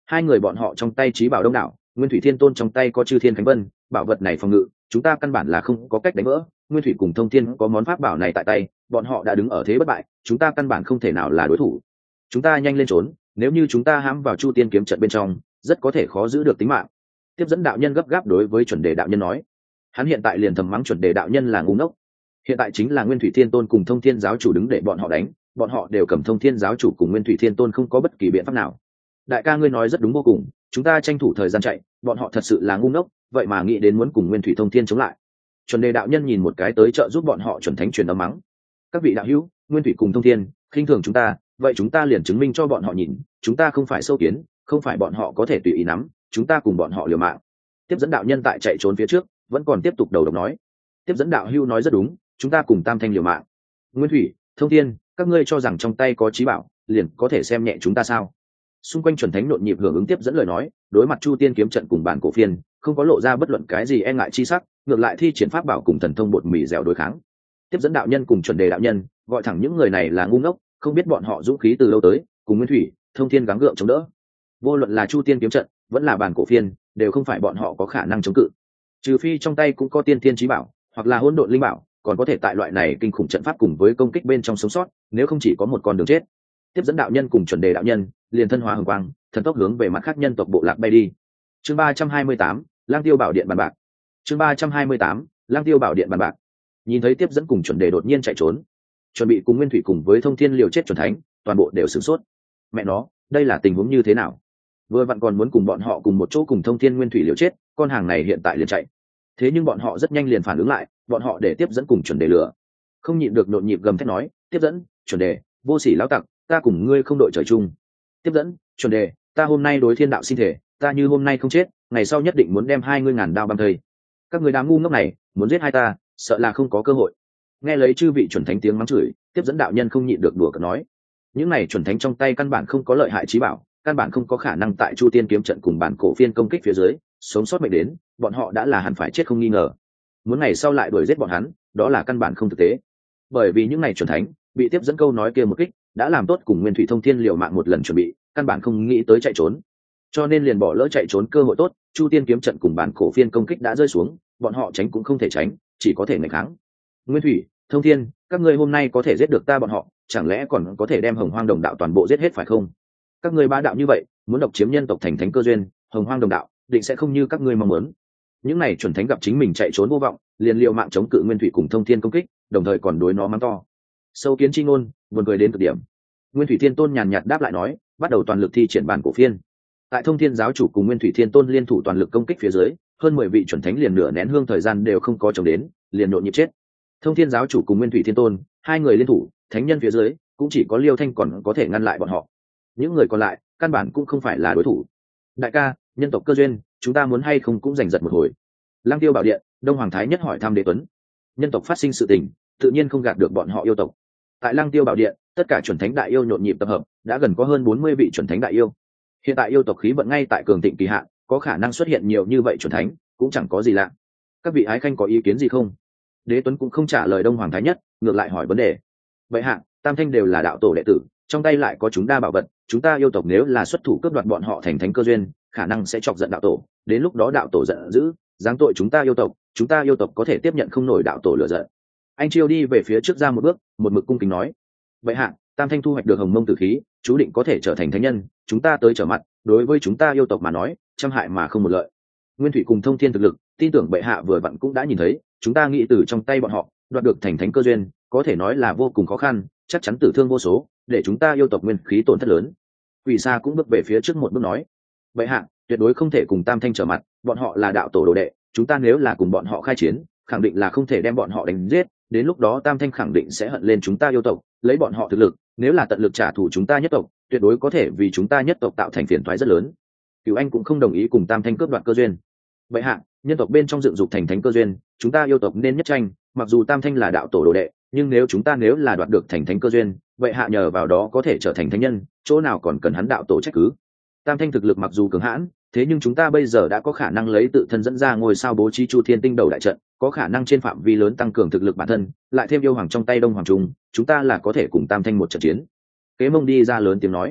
Hai người bọn họ trong tay trí bảo đông đảo, Nguyên Thủy Thiên Tôn trong tay có Chư Thiên Khánh Vân, bảo vật này phòng ngự chúng ta căn bản là không có cách đánh vỡ. Nguyên Thủy cùng Thông Thiên có món pháp bảo này tại tay, bọn họ đã đứng ở thế bất bại, chúng ta căn bản không thể nào là đối thủ. Chúng ta nhanh lên trốn, nếu như chúng ta hãm vào Chu Tiên kiếm trận bên trong, rất có thể khó giữ được tính mạng. Tiếp dẫn đạo nhân gấp gáp đối với Chuẩn Đề đạo nhân nói. Hắn hiện tại liền thầm mắng Chuẩn Đề đạo nhân là ngu ngốc. Hiện tại chính là Nguyên Thủy Thiên Tôn cùng Thông Thiên giáo chủ đứng để bọn họ đánh, bọn họ đều cầm Thông Thiên giáo chủ cùng Nguyên Thủy Thiên Tôn không có bất kỳ biện pháp nào. Đại ca ngươi nói rất đúng vô cùng, chúng ta tranh thủ thời gian chạy, bọn họ thật sự là ngu ngốc, vậy mà nghĩ đến muốn cùng Nguyên Thủy Thông Thiên chống lại. Chuẩn Đề đạo nhân nhìn một cái tới trợ giúp bọn họ chuẩn thánh truyền âm mắng. Các vị đạo hữu, Nguyên Thủy cùng Thông Thiên khinh thường chúng ta, vậy chúng ta liền chứng minh cho bọn họ nhìn, chúng ta không phải sâu kiến, không phải bọn họ có thể tùy ý nắm, chúng ta cùng bọn họ liều mạng. Tiếp dẫn đạo nhân tại chạy trốn phía trước vẫn còn tiếp tục đầu độc nói. Tiếp dẫn đạo hữu nói rất đúng, chúng ta cùng Tam Thanh liều mạng. Nguyên Thủy, Thông Thiên, các ngươi cho rằng trong tay có trí bảo liền có thể xem nhẹ chúng ta sao? Xung quanh chuẩn thánh nhộn nhịp hưởng ứng tiếp dẫn lời nói, đối mặt Chu Tiên kiếm trận cùng bản cổ phiên, không có lộ ra bất luận cái gì e ngại chi sắc, ngược lại thi triển pháp bảo cùng thần thông bột mì dẻo đối kháng. Tiếp dẫn đạo nhân cùng Chuẩn Đề đạo nhân gọi thẳng những người này là ngu ngốc, không biết bọn họ dũng khí từ lâu tới, cùng Nguyên Thủy, Thông Thiên gắng gượng chống đỡ. Vô luận là Chu Tiên kiếm trận, vẫn là bản cổ phiên, đều không phải bọn họ có khả năng chống cự. Trừ phi trong tay cũng có tiên thiên chí bảo, hoặc là hỗn độn linh bảo, còn có thể tại loại này kinh khủng trận pháp cùng với công kích bên trong sống sót, nếu không chỉ có một con đường chết. Tiếp dẫn đạo nhân cùng Chuẩn Đề đạo nhân liền thân hóa hồng quang, thần tốc hướng về mặt khác nhân tộc bộ lạc bay đi. Chương 328, Lang Tiêu Bảo Điện bàn bạc. Chương 328, Lang Tiêu Bảo Điện bàn bạc. Nhìn thấy tiếp dẫn cùng Chuẩn Đề đột nhiên chạy trốn, chuẩn bị cùng Nguyên Thủy cùng với Thông Thiên liều chết chuẩn thánh, toàn bộ đều sửng sốt. Mẹ nó, đây là tình huống như thế nào? Vừa vặn còn muốn cùng bọn họ cùng một chỗ cùng Thông Thiên Nguyên Thủy liều chết, con hàng này hiện tại liền chạy. Thế nhưng bọn họ rất nhanh liền phản ứng lại, bọn họ để tiếp dẫn cùng Chuẩn Đề lừa. Không nhịn được nhộn nhịp gầm thét nói, tiếp dẫn, Chuẩn Đề, vô sỉ lão tặc, ta cùng ngươi không đội trời chung. Tiếp dẫn, Chuẩn Đề, ta hôm nay đối thiên đạo xin thể, ta như hôm nay không chết, ngày sau nhất định muốn đem hai ngươi ngàn đao băm thây. Các ngươi đám ngu ngốc này muốn giết hai ta, sợ là không có cơ hội. Nghe lấy chư vị chuẩn thánh tiếng mắng chửi, tiếp dẫn đạo nhân không nhịn được đùa cợt nói, những này chuẩn thánh trong tay căn bản không có lợi hại trí bảo, căn bản không có khả năng tại Chu Tiên kiếm trận cùng bản cổ phiên công kích phía dưới sống sót mệnh đến, bọn họ đã là hẳn phải chết không nghi ngờ. Muốn ngày sau lại đuổi giết bọn hắn, đó là căn bản không thực tế. Bởi vì những này chuẩn thánh bị tiếp dẫn câu nói kia một kích, đã làm tốt cùng Nguyên Thủy Thông Thiên liều mạng một lần chuẩn bị, căn bản không nghĩ tới chạy trốn, cho nên liền bỏ lỡ chạy trốn cơ hội tốt. Chu Tiên kiếm trận cùng bản cổ phiên công kích đã rơi xuống, bọn họ tránh cũng không thể tránh, chỉ có thể nghịch kháng. Nguyên Thủy, Thông Thiên, các ngươi hôm nay có thể giết được ta bọn họ, chẳng lẽ còn có thể đem Hồng Hoang Đồng Đạo toàn bộ giết hết phải không? Các ngươi bá đạo như vậy, muốn độc chiếm nhân tộc thành thánh cơ duyên, Hồng Hoang Đồng Đạo định sẽ không như các ngươi mong muốn. Những này chuẩn thánh gặp chính mình chạy trốn vô vọng, liền liều mạng chống cự Nguyên Thủy cùng Thông Thiên công kích, đồng thời còn đối nó mắng to. Sâu kiến chi ngôn, buồn cười đến cực điểm. Nguyên Thủy Thiên Tôn nhàn nhạt đáp lại nói, bắt đầu toàn lực thi triển bản cổ phiên. Tại Thông Thiên giáo chủ cùng Nguyên Thủy Thiên Tôn liên thủ toàn lực công kích phía dưới, hơn 10 vị chuẩn thánh liền nửa nén hương thời gian đều không có chống đến, liền nhộn nhịp chết. Thông Thiên giáo chủ cùng Nguyên Thủy Thiên Tôn, hai người liên thủ, thánh nhân phía dưới, cũng chỉ có Liêu Thanh còn có thể ngăn lại bọn họ. Những người còn lại, căn bản cũng không phải là đối thủ. Đại ca, nhân tộc cơ duyên, chúng ta muốn hay không cũng giành giật một hồi. Lang Tiêu Bảo Điện, Đông Hoàng Thái Nhất hỏi thăm Đế Tuấn. Nhân tộc phát sinh sự tình, tự nhiên không gạt được bọn họ yêu tộc. Tại Lang Tiêu Bảo Điện, tất cả chuẩn thánh đại yêu nhộn nhịp tập hợp, đã gần có hơn 40 vị chuẩn thánh đại yêu. Hiện tại yêu tộc khí vận ngay tại cường thịnh kỳ hạn, có khả năng xuất hiện nhiều như vậy chuẩn thánh, cũng chẳng có gì lạ. Các vị ái khanh có ý kiến gì không? Đế Tuấn cũng không trả lời Đông Hoàng Thái Nhất, ngược lại hỏi vấn đề. Vậy hạ, Tam Thanh đều là đạo tổ đệ tử, trong tay lại có chúng đa bảo vật, chúng ta yêu tộc nếu là xuất thủ cướp đoạt bọn họ thành thánh cơ duyên, khả năng sẽ chọc giận đạo tổ, đến lúc đó đạo tổ giận dữ, giáng tội chúng ta yêu tộc có thể tiếp nhận không nổi đạo tổ lửa giận. Anh Chiêu đi về phía trước ra một bước, một mực cung kính nói: vậy hạ, Tam Thanh thu hoạch được hồng mông tử khí, chú định có thể trở thành thánh nhân, chúng ta tới trở mặt, đối với chúng ta yêu tộc mà nói, trăm hại mà không một lợi. Nguyên Thủy cùng Thông Thiên thực lực, tin tưởng bệ hạ vừa vặn cũng đã nhìn thấy, chúng ta nghĩ từ trong tay bọn họ đoạt được thành thánh cơ duyên, có thể nói là vô cùng khó khăn, chắc chắn tử thương vô số, để chúng ta yêu tộc nguyên khí tổn thất lớn. Quỷ Sa cũng bước về phía trước một bước nói: bệ hạ, tuyệt đối không thể cùng Tam Thanh trở mặt, bọn họ là đạo tổ đồ đệ, chúng ta nếu là cùng bọn họ khai chiến, khẳng định là không thể đem bọn họ đánh giết, đến lúc đó Tam Thanh khẳng định sẽ hận lên chúng ta yêu tộc, lấy bọn họ thực lực, nếu là tận lực trả thù chúng ta nhất tộc, tuyệt đối có thể vì chúng ta nhất tộc tạo thành phiền toái rất lớn. Cửu Anh cũng không đồng ý cùng Tam Thanh cướp đoạt cơ duyên. Vậy hạ, nhân tộc bên trong dựng dục thành thánh cơ duyên, chúng ta yêu tộc nên nhất tranh, mặc dù Tam Thanh là đạo tổ đồ đệ, nhưng nếu chúng ta là đoạt được thành thánh cơ duyên, vậy hạ nhờ vào đó có thể trở thành thánh nhân, chỗ nào còn cần hắn đạo tổ trách cứ. Tam Thanh thực lực mặc dù cường hãn, thế nhưng chúng ta bây giờ đã có khả năng lấy tự thân dẫn ra ngôi sao bố trí Chu Thiên Tinh Đầu đại trận, có khả năng trên phạm vi lớn tăng cường thực lực bản thân, lại thêm yêu hoàng trong tay Đông Hoàng Trung, chúng ta là có thể cùng Tam Thanh một trận chiến. Kế Mông đi ra lớn tiếng nói: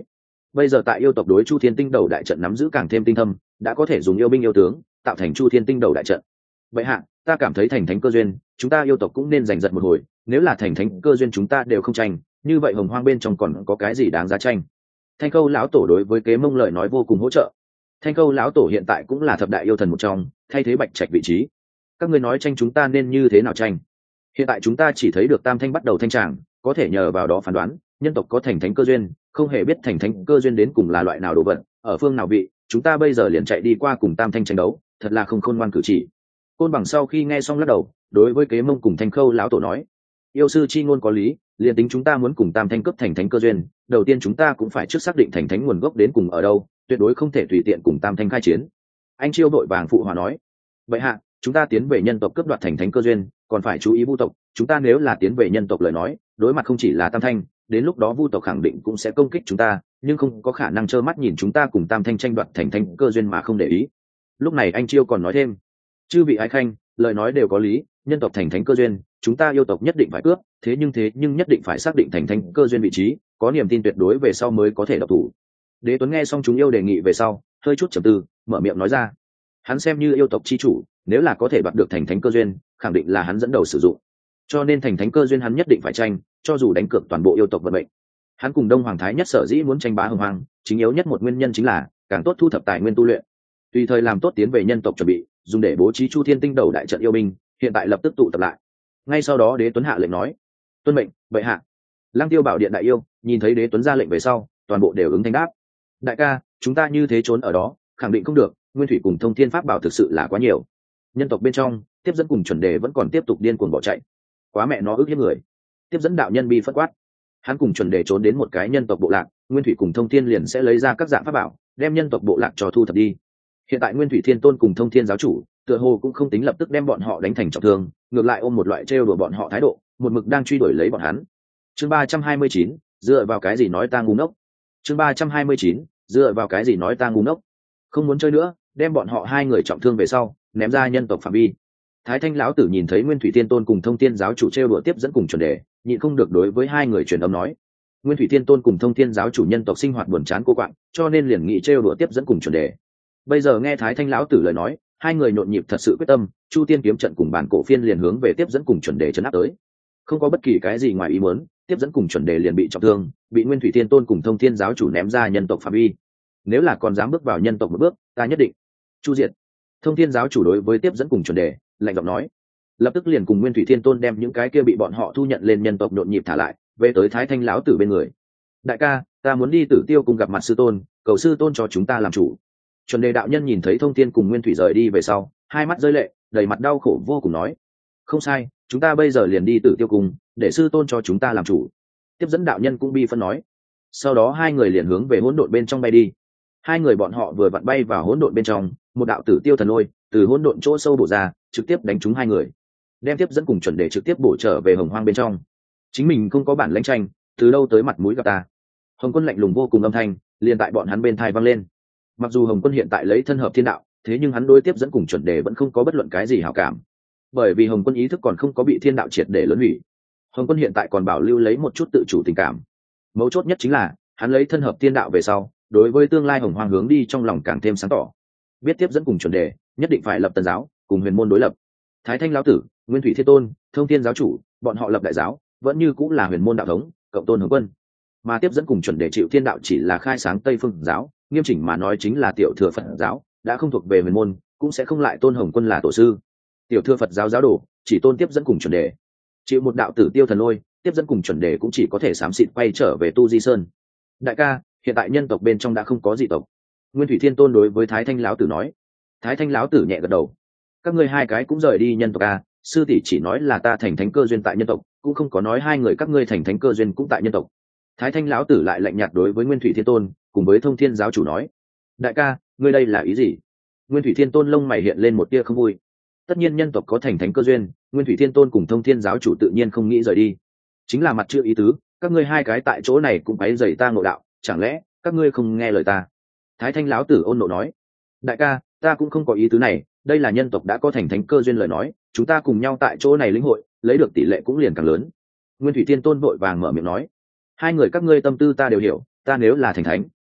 Bây giờ tại yêu tộc đối Chu Thiên Tinh Đầu đại trận nắm giữ càng thêm tinh thâm, đã có thể dùng yêu binh yêu tướng tạo thành Chu Thiên Tinh Đầu đại trận. Vậy hạ, ta cảm thấy thành thánh cơ duyên, chúng ta yêu tộc cũng nên giành giật một hồi, nếu là thành thánh cơ duyên chúng ta đều không tranh, như vậy Hồng Hoang bên trong còn có cái gì đáng giá tranh? Thanh Khâu lão tổ đối với Kế Mông lời nói vô cùng hỗ trợ. Thanh Khâu lão tổ hiện tại cũng là thập đại yêu thần một trong, thay thế Bạch Trạch vị trí. Các ngươi nói tranh chúng ta nên như thế nào tranh? Hiện tại chúng ta chỉ thấy được Tam Thanh bắt đầu thanh tràng, có thể nhờ vào đó phán đoán nhân tộc có thành thánh cơ duyên, không hề biết thành thánh cơ duyên đến cùng là loại nào đồ vật, ở phương nào vị, chúng ta bây giờ liền chạy đi qua cùng Tam Thanh tranh đấu, thật là không khôn ngoan cử chỉ. Côn Bằng sau khi nghe xong lắc đầu, đối với Kế Mông cùng Thanh Khâu lão tổ nói: yêu sư chi ngôn có lý, liền tính chúng ta muốn cùng Tam Thanh cấp thành thánh cơ duyên, đầu tiên chúng ta cũng phải trước xác định thành thánh nguồn gốc đến cùng ở đâu, tuyệt đối không thể tùy tiện cùng Tam Thanh khai chiến. Anh Chiêu đội vàng phụ hòa nói: vậy hạ, chúng ta tiến về nhân tộc cướp đoạt thành thánh cơ duyên, còn phải chú ý vu tộc, chúng ta nếu là tiến về nhân tộc lời nói, đối mặt không chỉ là Tam Thanh, đến lúc đó vu tộc khẳng định cũng sẽ công kích chúng ta, nhưng không có khả năng trơ mắt nhìn chúng ta cùng Tam Thanh tranh đoạt thành thánh cơ duyên mà không để ý. Lúc này anh Chiêu còn nói thêm: chư vị ái khanh, lời nói đều có lý, nhân tộc thành thánh cơ duyên, chúng ta yêu tộc nhất định phải cướp, thế nhưng nhất định phải xác định thành thánh cơ duyên vị trí, có niềm tin tuyệt đối về sau mới có thể độc thủ. Đế Tuấn nghe xong chúng yêu đề nghị về sau, hơi chút trầm tư, mở miệng nói ra: hắn xem như yêu tộc chi chủ, nếu là có thể đoạt được thành thánh cơ duyên, khẳng định là hắn dẫn đầu sử dụng, cho nên thành thánh cơ duyên hắn nhất định phải tranh, cho dù đánh cược toàn bộ yêu tộc vận mệnh. Hắn cùng Đông Hoàng Thái Nhất sở dĩ muốn tranh bá Hồng Hoang, chính yếu nhất một nguyên nhân chính là càng tốt thu thập tài nguyên tu luyện, tùy thời làm tốt tiến về nhân tộc chuẩn bị, dùng để bố trí Chu Thiên Tinh Đầu đại trận yêu binh, hiện tại lập tức tụ tập lại. Ngay sau đó Đế Tuấn hạ lệnh nói: tuân mệnh, bệ hạ. Lăng Tiêu Bảo Điện đại yêu nhìn thấy Đế Tuấn ra lệnh về sau, toàn bộ đều ứng thanh đáp: đại ca, chúng ta như thế trốn ở đó khẳng định không được, nguyên thủy cùng thông thiên pháp bảo thực sự là quá nhiều. Nhân tộc bên trong tiếp dẫn cùng chuẩn đề vẫn còn tiếp tục điên cuồng bỏ chạy, quá mẹ nó ức hiếp người. Tiếp dẫn đạo nhân bi phất quát, hắn cùng chuẩn đề trốn đến một cái nhân tộc bộ lạc, nguyên thủy cùng thông thiên liền sẽ lấy ra các dạng pháp bảo đem nhân tộc bộ lạc cho thu thập đi. Hiện tại Nguyên Thủy Thiên Tôn cùng Thông Thiên giáo chủ tựa hồ cũng không tính lập tức đem bọn họ đánh thành trọng thương, ngược lại ôm một loại trêu đùa bọn họ thái độ, một mực đang truy đuổi lấy bọn hắn. Chương 329, dựa vào cái gì nói ta ngu ngốc? Chương 329, dựa vào cái gì nói ta ngu ngốc? Không muốn chơi nữa, đem bọn họ hai người trọng thương về sau, ném ra nhân tộc phạm vi. Thái Thanh lão tử nhìn thấy Nguyên Thủy Thiên Tôn cùng Thông Thiên giáo chủ trêu đùa tiếp dẫn cùng chuẩn đề, nhịn không được đối với hai người truyền âm nói: Nguyên Thủy Thiên Tôn cùng Thông Thiên giáo chủ nhân tộc sinh hoạt buồn chán cô quạng, cho nên liền nghị trêu đùa tiếp dẫn cùng chuẩn đề. Bây giờ nghe Thái Thanh lão tử lời nói, hai người nhộn nhịp thật sự quyết tâm, Chu Tiên kiếm trận cùng bản cổ phiên liền hướng về tiếp dẫn cùng chuẩn đề trấn áp tới. Không có bất kỳ cái gì ngoài ý muốn, tiếp dẫn cùng chuẩn đề liền bị trọng thương, bị Nguyên Thủy Thiên Tôn cùng Thông Thiên giáo chủ ném ra nhân tộc phạm vi. Nếu là còn dám bước vào nhân tộc một bước, ta nhất định chu diệt. Thông Thiên giáo chủ đối với tiếp dẫn cùng chuẩn đề lạnh giọng nói, lập tức liền cùng Nguyên Thủy Thiên Tôn đem những cái kia bị bọn họ thu nhận lên nhân tộc nhộn nhịp thả lại, về tới Thái Thanh lão tử bên người. Đại ca, ta muốn đi Tử Tiêu cùng gặp mặt sư tôn, cầu sư tôn cho chúng ta làm chủ. Chuẩn đề đạo nhân nhìn thấy Thông Thiên cùng Nguyên Thủy rời đi về sau, hai mắt rơi lệ, đầy mặt đau khổ vô cùng nói: không sai, chúng ta bây giờ liền đi Tử Tiêu cùng, để sư tôn cho chúng ta làm chủ. Tiếp dẫn đạo nhân cũng bi phân nói. Sau đó hai người liền hướng về hỗn độn bên trong bay đi. Hai người bọn họ vừa vặn bay vào hỗn độn bên trong, một đạo Tử Tiêu thần lôi từ hỗn độn chỗ sâu bổ ra, trực tiếp đánh trúng hai người, đem tiếp dẫn cùng chuẩn đề trực tiếp bổ trở về Hồng Hoang bên trong. Chính mình không có bản lãnh tranh, từ đâu tới mặt mũi gặp ta? Hồng Quân lạnh lùng vô cùng âm thanh liền tại bọn hắn bên tai vang lên. Mặc dù Hồng Quân hiện tại lấy thân hợp thiên đạo, thế nhưng hắn đối tiếp dẫn cùng chuẩn đề vẫn không có bất luận cái gì hảo cảm, bởi vì Hồng Quân ý thức còn không có bị thiên đạo triệt để lớn hủy. Hồng Quân hiện tại còn bảo lưu lấy một chút tự chủ tình cảm. Mấu chốt nhất chính là hắn lấy thân hợp thiên đạo về sau, đối với tương lai Hồng Hoang hướng đi trong lòng càng thêm sáng tỏ, biết tiếp dẫn cùng chuẩn đề nhất định phải lập Tần giáo cùng Huyền môn đối lập. Thái Thanh lão tử, Nguyên Thủy Thiên Tôn, Thông Thiên giáo chủ, bọn họ lập đại giáo vẫn như cũng là Huyền môn đạo thống, cộng tôn Hồng Quân. Mà tiếp dẫn cùng chuẩn đề chịu thiên đạo chỉ là khai sáng Tây Phương giáo, nghiêm chỉnh mà nói chính là tiểu thừa Phật giáo, đã không thuộc về Huyền môn, cũng sẽ không lại tôn Hồng Quân là tổ sư. Tiểu thừa Phật giáo giáo đồ chỉ tôn tiếp dẫn cùng chuẩn đề, chịu một đạo Tử Tiêu thần lôi, tiếp dẫn cùng chuẩn đề cũng chỉ có thể xám xịt quay trở về Tu Di Sơn. Đại ca, hiện tại nhân tộc bên trong đã không có dị tộc. Nguyên Thủy Thiên Tôn đối với Thái Thanh lão tử nói. Thái Thanh lão tử nhẹ gật đầu. Các ngươi hai cái cũng rời đi nhân tộc à? Sư tỷ chỉ nói là ta thành thánh cơ duyên tại nhân tộc, cũng không có nói hai người các ngươi thành thánh cơ duyên cũng tại nhân tộc. Thái Thanh lão tử lại lạnh nhạt đối với Nguyên Thủy Thiên Tôn cùng với Thông Thiên giáo chủ nói. Đại ca, ngươi đây là ý gì? Nguyên Thủy Thiên Tôn lông mày hiện lên một tia không vui. Tất nhiên nhân tộc có thành thánh cơ duyên, Nguyên Thủy Thiên Tôn cùng Thông Thiên giáo chủ tự nhiên không nghĩ rời đi. Chính là mặt chưa ý tứ, các ngươi hai cái tại chỗ này cũng quấy rầy ta ngộ đạo, chẳng lẽ các ngươi không nghe lời ta? Thái Thanh lão tử ôn nộ nói. Đại ca, ta cũng không có ý tứ này, đây là nhân tộc đã có thành thánh cơ duyên lời nói, chúng ta cùng nhau tại chỗ này lĩnh hội, lấy được tỷ lệ cũng liền càng lớn. Nguyên Thủy Thiên Tôn vội vàng mở miệng nói. Hai người các ngươi tâm tư ta đều hiểu, ta nếu là thành thánh,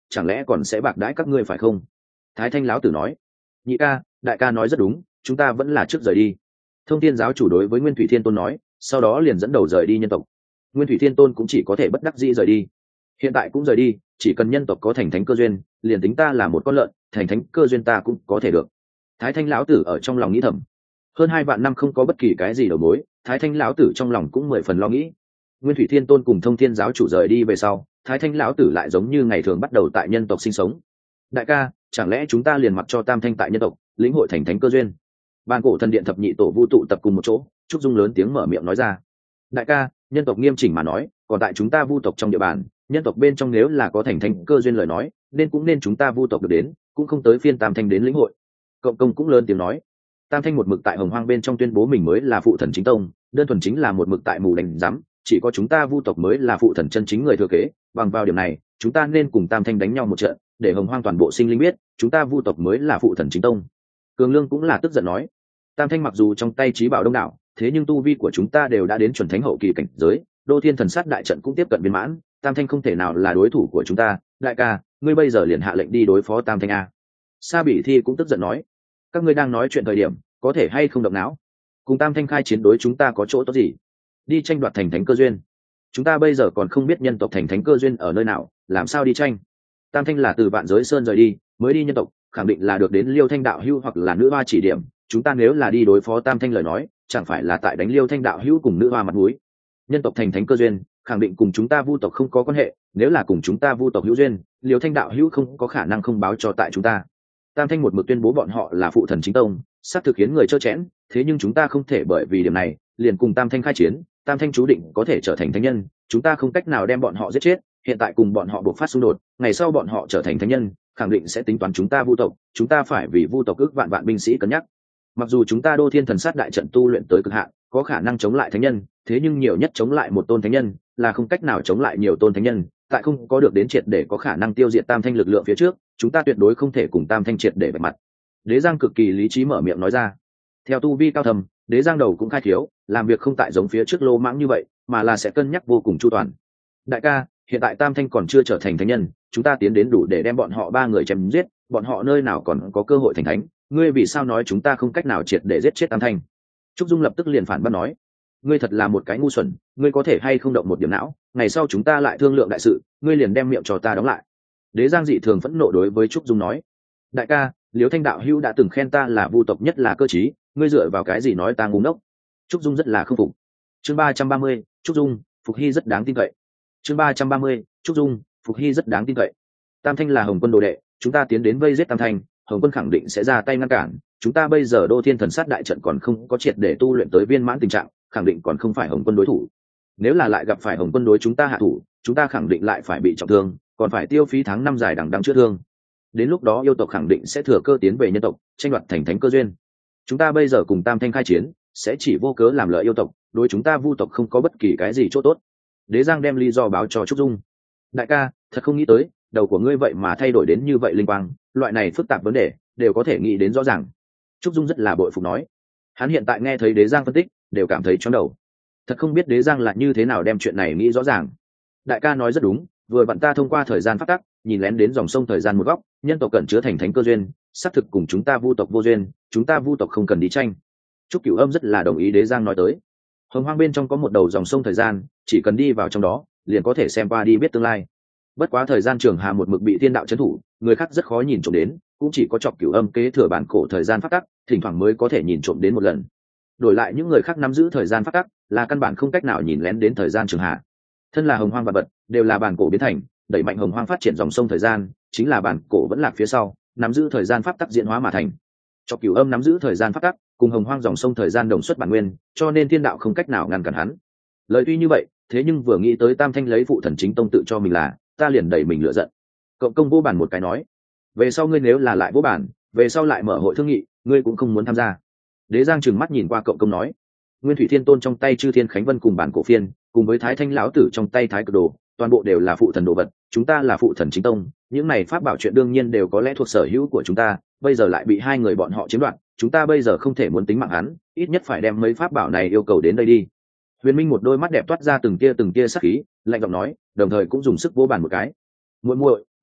chẳng lẽ còn sẽ bạc đãi các ngươi phải không? Thái Thanh lão tử nói. Nhị ca, đại ca nói rất đúng, chúng ta vẫn là trước rời đi. Thông Thiên giáo chủ đối với Nguyên Thủy Thiên Tôn nói, sau đó liền dẫn đầu rời đi nhân tộc. Nguyên Thủy Thiên Tôn cũng chỉ có thể bất đắc dĩ rời đi. Hiện tại cũng rời đi, chỉ cần nhân tộc có thành thánh cơ duyên, liền tính ta là một con lợn, thành thánh cơ duyên ta cũng có thể được. Thái Thanh lão tử ở trong lòng nghĩ thầm. Hơn 2 vạn năm không có bất kỳ cái gì đầu mối, Thái Thanh lão tử trong lòng cũng 10 phần lo nghĩ. Nguyên Thủy Thiên Tôn cùng Thông Thiên giáo chủ rời đi về sau, Thái Thanh lão tử lại giống như ngày thường bắt đầu tại nhân tộc sinh sống. Đại ca, chẳng lẽ chúng ta liền mặc cho Tam Thanh tại nhân tộc lĩnh hội thành thánh cơ duyên? Bàn cổ thần điện thập nhị tổ vu tụ tập cùng một chỗ, Trúc Dung lớn tiếng mở miệng nói ra. Đại ca, nhân tộc nghiêm chỉnh mà nói, còn tại chúng ta vu tộc trong địa bàn, nhân tộc bên trong nếu là có thành thánh cơ duyên lời nói, nên cũng nên chúng ta vu tộc được đến, cũng không tới phiên Tam Thanh đến lĩnh hội. Cộng công cũng lớn tiếng nói. Tam Thanh một mực tại Hồng Hoang bên trong tuyên bố mình mới là phụ thần chính tông, đơn thuần chính là một mực tại mù đánh rắm, chỉ có chúng ta vu tộc mới là phụ thần chân chính người thừa kế. Bằng vào điểm này, chúng ta nên cùng Tam Thanh đánh nhau một trận, để Hồng Hoang toàn bộ sinh linh biết, chúng ta vu tộc mới là phụ thần chính tông. Cường Lương cũng là tức giận nói. Tam Thanh mặc dù trong tay trí bảo đông đảo, thế nhưng tu vi của chúng ta đều đã đến chuẩn thánh hậu kỳ cảnh giới, Đô Thiên Thần Sát đại trận cũng tiếp cận viên mãn, Tam Thanh không thể nào là đối thủ của chúng ta. Đại ca, ngươi bây giờ liền hạ lệnh đi đối phó Tam Thanh a? Sa Bỉ Thi cũng tức giận nói. Các ngươi đang nói chuyện thời điểm, có thể hay không động não? Cùng Tam Thanh khai chiến đối chúng ta có chỗ tốt gì? Đi tranh đoạt thành thánh cơ duyên? Chúng ta bây giờ còn không biết nhân tộc thành thánh cơ duyên ở nơi nào, làm sao đi tranh? Tam Thanh là từ Vạn Giới Sơn rời đi, mới đi nhân tộc, khẳng định là được đến Liêu Thanh đạo hữu hoặc là nữ hoa chỉ điểm. Chúng ta nếu là đi đối phó Tam Thanh lời nói, chẳng phải là tại đánh Liêu Thanh đạo hữu cùng nữ hoa mặt mũi? Nhân tộc thành thánh cơ duyên, khẳng định cùng chúng ta vu tộc không có quan hệ. Nếu là cùng chúng ta vu tộc hữu duyên, Liêu Thanh đạo hữu không có khả năng không báo cho tại chúng ta. Tam Thanh một mực tuyên bố bọn họ là phụ thần chính tông, sắp thực khiến người trơ chẽn. Thế nhưng chúng ta không thể bởi vì điểm này liền cùng Tam Thanh khai chiến. Tam Thanh chú định có thể trở thành thánh nhân, chúng ta không cách nào đem bọn họ giết chết. Hiện tại cùng bọn họ buộc phát xung đột, ngày sau bọn họ trở thành thánh nhân, khẳng định sẽ tính toán chúng ta vu tộc. Chúng ta phải vì vu tộc ước vạn vạn binh sĩ cân nhắc. Mặc dù chúng ta Đô Thiên Thần Sát đại trận tu luyện tới cực hạn, có khả năng chống lại thánh nhân, thế nhưng nhiều nhất chống lại một tôn thánh nhân, là không cách nào chống lại nhiều tôn thánh nhân. Tại không có được đến triệt để có khả năng tiêu diệt Tam Thanh lực lượng phía trước, chúng ta tuyệt đối không thể cùng Tam Thanh triệt để vạch mặt. Đế Giang cực kỳ lý trí mở miệng nói ra. Theo tu vi cao thầm, Đế Giang đầu cũng khai thiếu, làm việc không tại giống phía trước lô mãng như vậy, mà là sẽ cân nhắc vô cùng chu toàn. Đại ca, hiện tại Tam Thanh còn chưa trở thành thánh nhân, chúng ta tiến đến đủ để đem bọn họ 3 người chém giết, bọn họ nơi nào còn có cơ hội thành thánh? Ngươi vì sao nói chúng ta không cách nào triệt để giết chết Tam Thanh? Trúc Dung lập tức liền phản bác nói. Ngươi thật là một cái ngu xuẩn, ngươi có thể hay không động một điểm não, ngày sau chúng ta lại thương lượng đại sự, ngươi liền đem miệng cho ta đóng lại. Đế Giang dị thường phẫn nộ đối với Trúc Dung nói. Đại ca, Liễu Thanh đạo hữu đã từng khen ta là vu tộc nhất là cơ trí, ngươi dựa vào cái gì nói ta ngu ngốc? Trúc Dung rất là không phục. Chương 330, Trúc Dung, Phục Hy rất đáng tin cậy. Chương 330, Trúc Dung, Phục Hy rất đáng tin cậy. Tam Thanh là Hồng Quân đồ đệ, chúng ta tiến đến vây giết Tam Thanh, Hồng Quân khẳng định sẽ ra tay ngăn cản. Chúng ta bây giờ Đô Thiên Thần Sát đại trận còn không có triệt để tu luyện tới viên mãn tình trạng, khẳng định còn không phải Hồng Quân đối thủ. Nếu là lại gặp phải Hồng Quân đối chúng ta hạ thủ, chúng ta khẳng định lại phải bị trọng thương, còn phải tiêu phí tháng năm dài đằng đẵng chữa thương. Đến lúc đó yêu tộc khẳng định sẽ thừa cơ tiến về nhân tộc, tranh đoạt thành thánh cơ duyên. Chúng ta bây giờ cùng Tam Thanh khai chiến, sẽ chỉ vô cớ làm lợi yêu tộc, đối chúng ta vu tộc không có bất kỳ cái gì chỗ tốt. Đế Giang đem lý do báo cho Trúc Dung. Đại ca, thật không nghĩ tới, đầu của ngươi vậy mà thay đổi đến như vậy linh quang, loại này phức tạp vấn đề đều có thể nghĩ đến rõ ràng. Trúc Dung rất là bội phục nói. Hắn hiện tại nghe thấy Đế Giang phân tích, đều cảm thấy chóng đầu. Thật không biết Đế Giang là như thế nào đem chuyện này nghĩ rõ ràng. Đại ca nói rất đúng, vừa vặn ta thông qua thời gian phát tắc, nhìn lén đến dòng sông thời gian một góc, nhân tộc cần chứa thành thánh cơ duyên, xác thực cùng chúng ta vu tộc vô duyên, chúng ta vu tộc không cần đi tranh. Trúc Cửu Âm rất là đồng ý Đế Giang nói tới. Hồng Hoang bên trong có một đầu dòng sông thời gian, chỉ cần đi vào trong đó, liền có thể xem qua đi biết tương lai. Bất quá thời gian Trường Hà một mực bị thiên đạo trấn thủ, người khác rất khó nhìn trộm đến, cũng chỉ có Trọc Cửu Âm kế thừa bản cổ thời gian phát tắc, thỉnh thoảng mới có thể nhìn trộm đến một lần. Đổi lại những người khác nắm giữ thời gian phát tắc, là căn bản không cách nào nhìn lén đến thời gian Trường Hà. Thân là Hồng Hoang vật vật, đều là bản cổ biến thành, đẩy mạnh Hồng Hoang phát triển dòng sông thời gian, chính là bản cổ vẫn lạc phía sau, nắm giữ thời gian pháp tắc diễn hóa mà thành. Trọc Cửu Âm nắm giữ thời gian pháp tắc, cùng Hồng Hoang dòng sông thời gian đồng xuất bản nguyên, cho nên thiên đạo không cách nào ngăn cản hắn. Lời tuy như vậy, thế nhưng vừa nghĩ tới Tam Thanh lấy phụ thần chính tông tự cho mình là, ta liền đẩy mình lựa giận. Cộng công vô bản một cái nói, về sau ngươi nếu là lại vô bản, về sau lại mở hội thương nghị, ngươi cũng không muốn tham gia. Đế Giang trừng mắt nhìn qua cộng công nói, Nguyên Thủy Thiên Tôn trong tay Chư Thiên Khánh Vân cùng bản cổ phiên, cùng với Thái Thanh lão tử trong tay Thái Cực Đồ, toàn bộ đều là phụ thần đồ vật, chúng ta là phụ thần chính tông, những này pháp bảo chuyện đương nhiên đều có lẽ thuộc sở hữu của chúng ta, bây giờ lại bị hai người bọn họ chiếm đoạt, chúng ta bây giờ không thể muốn tính mạng hắn, ít nhất phải đem mấy pháp bảo này yêu cầu đến đây đi. Huyền Minh một đôi mắt đẹp toát ra từng tia sắc khí, lạnh giọng nói, đồng thời cũng dùng sức vỗ bàn một cái. Muội muội,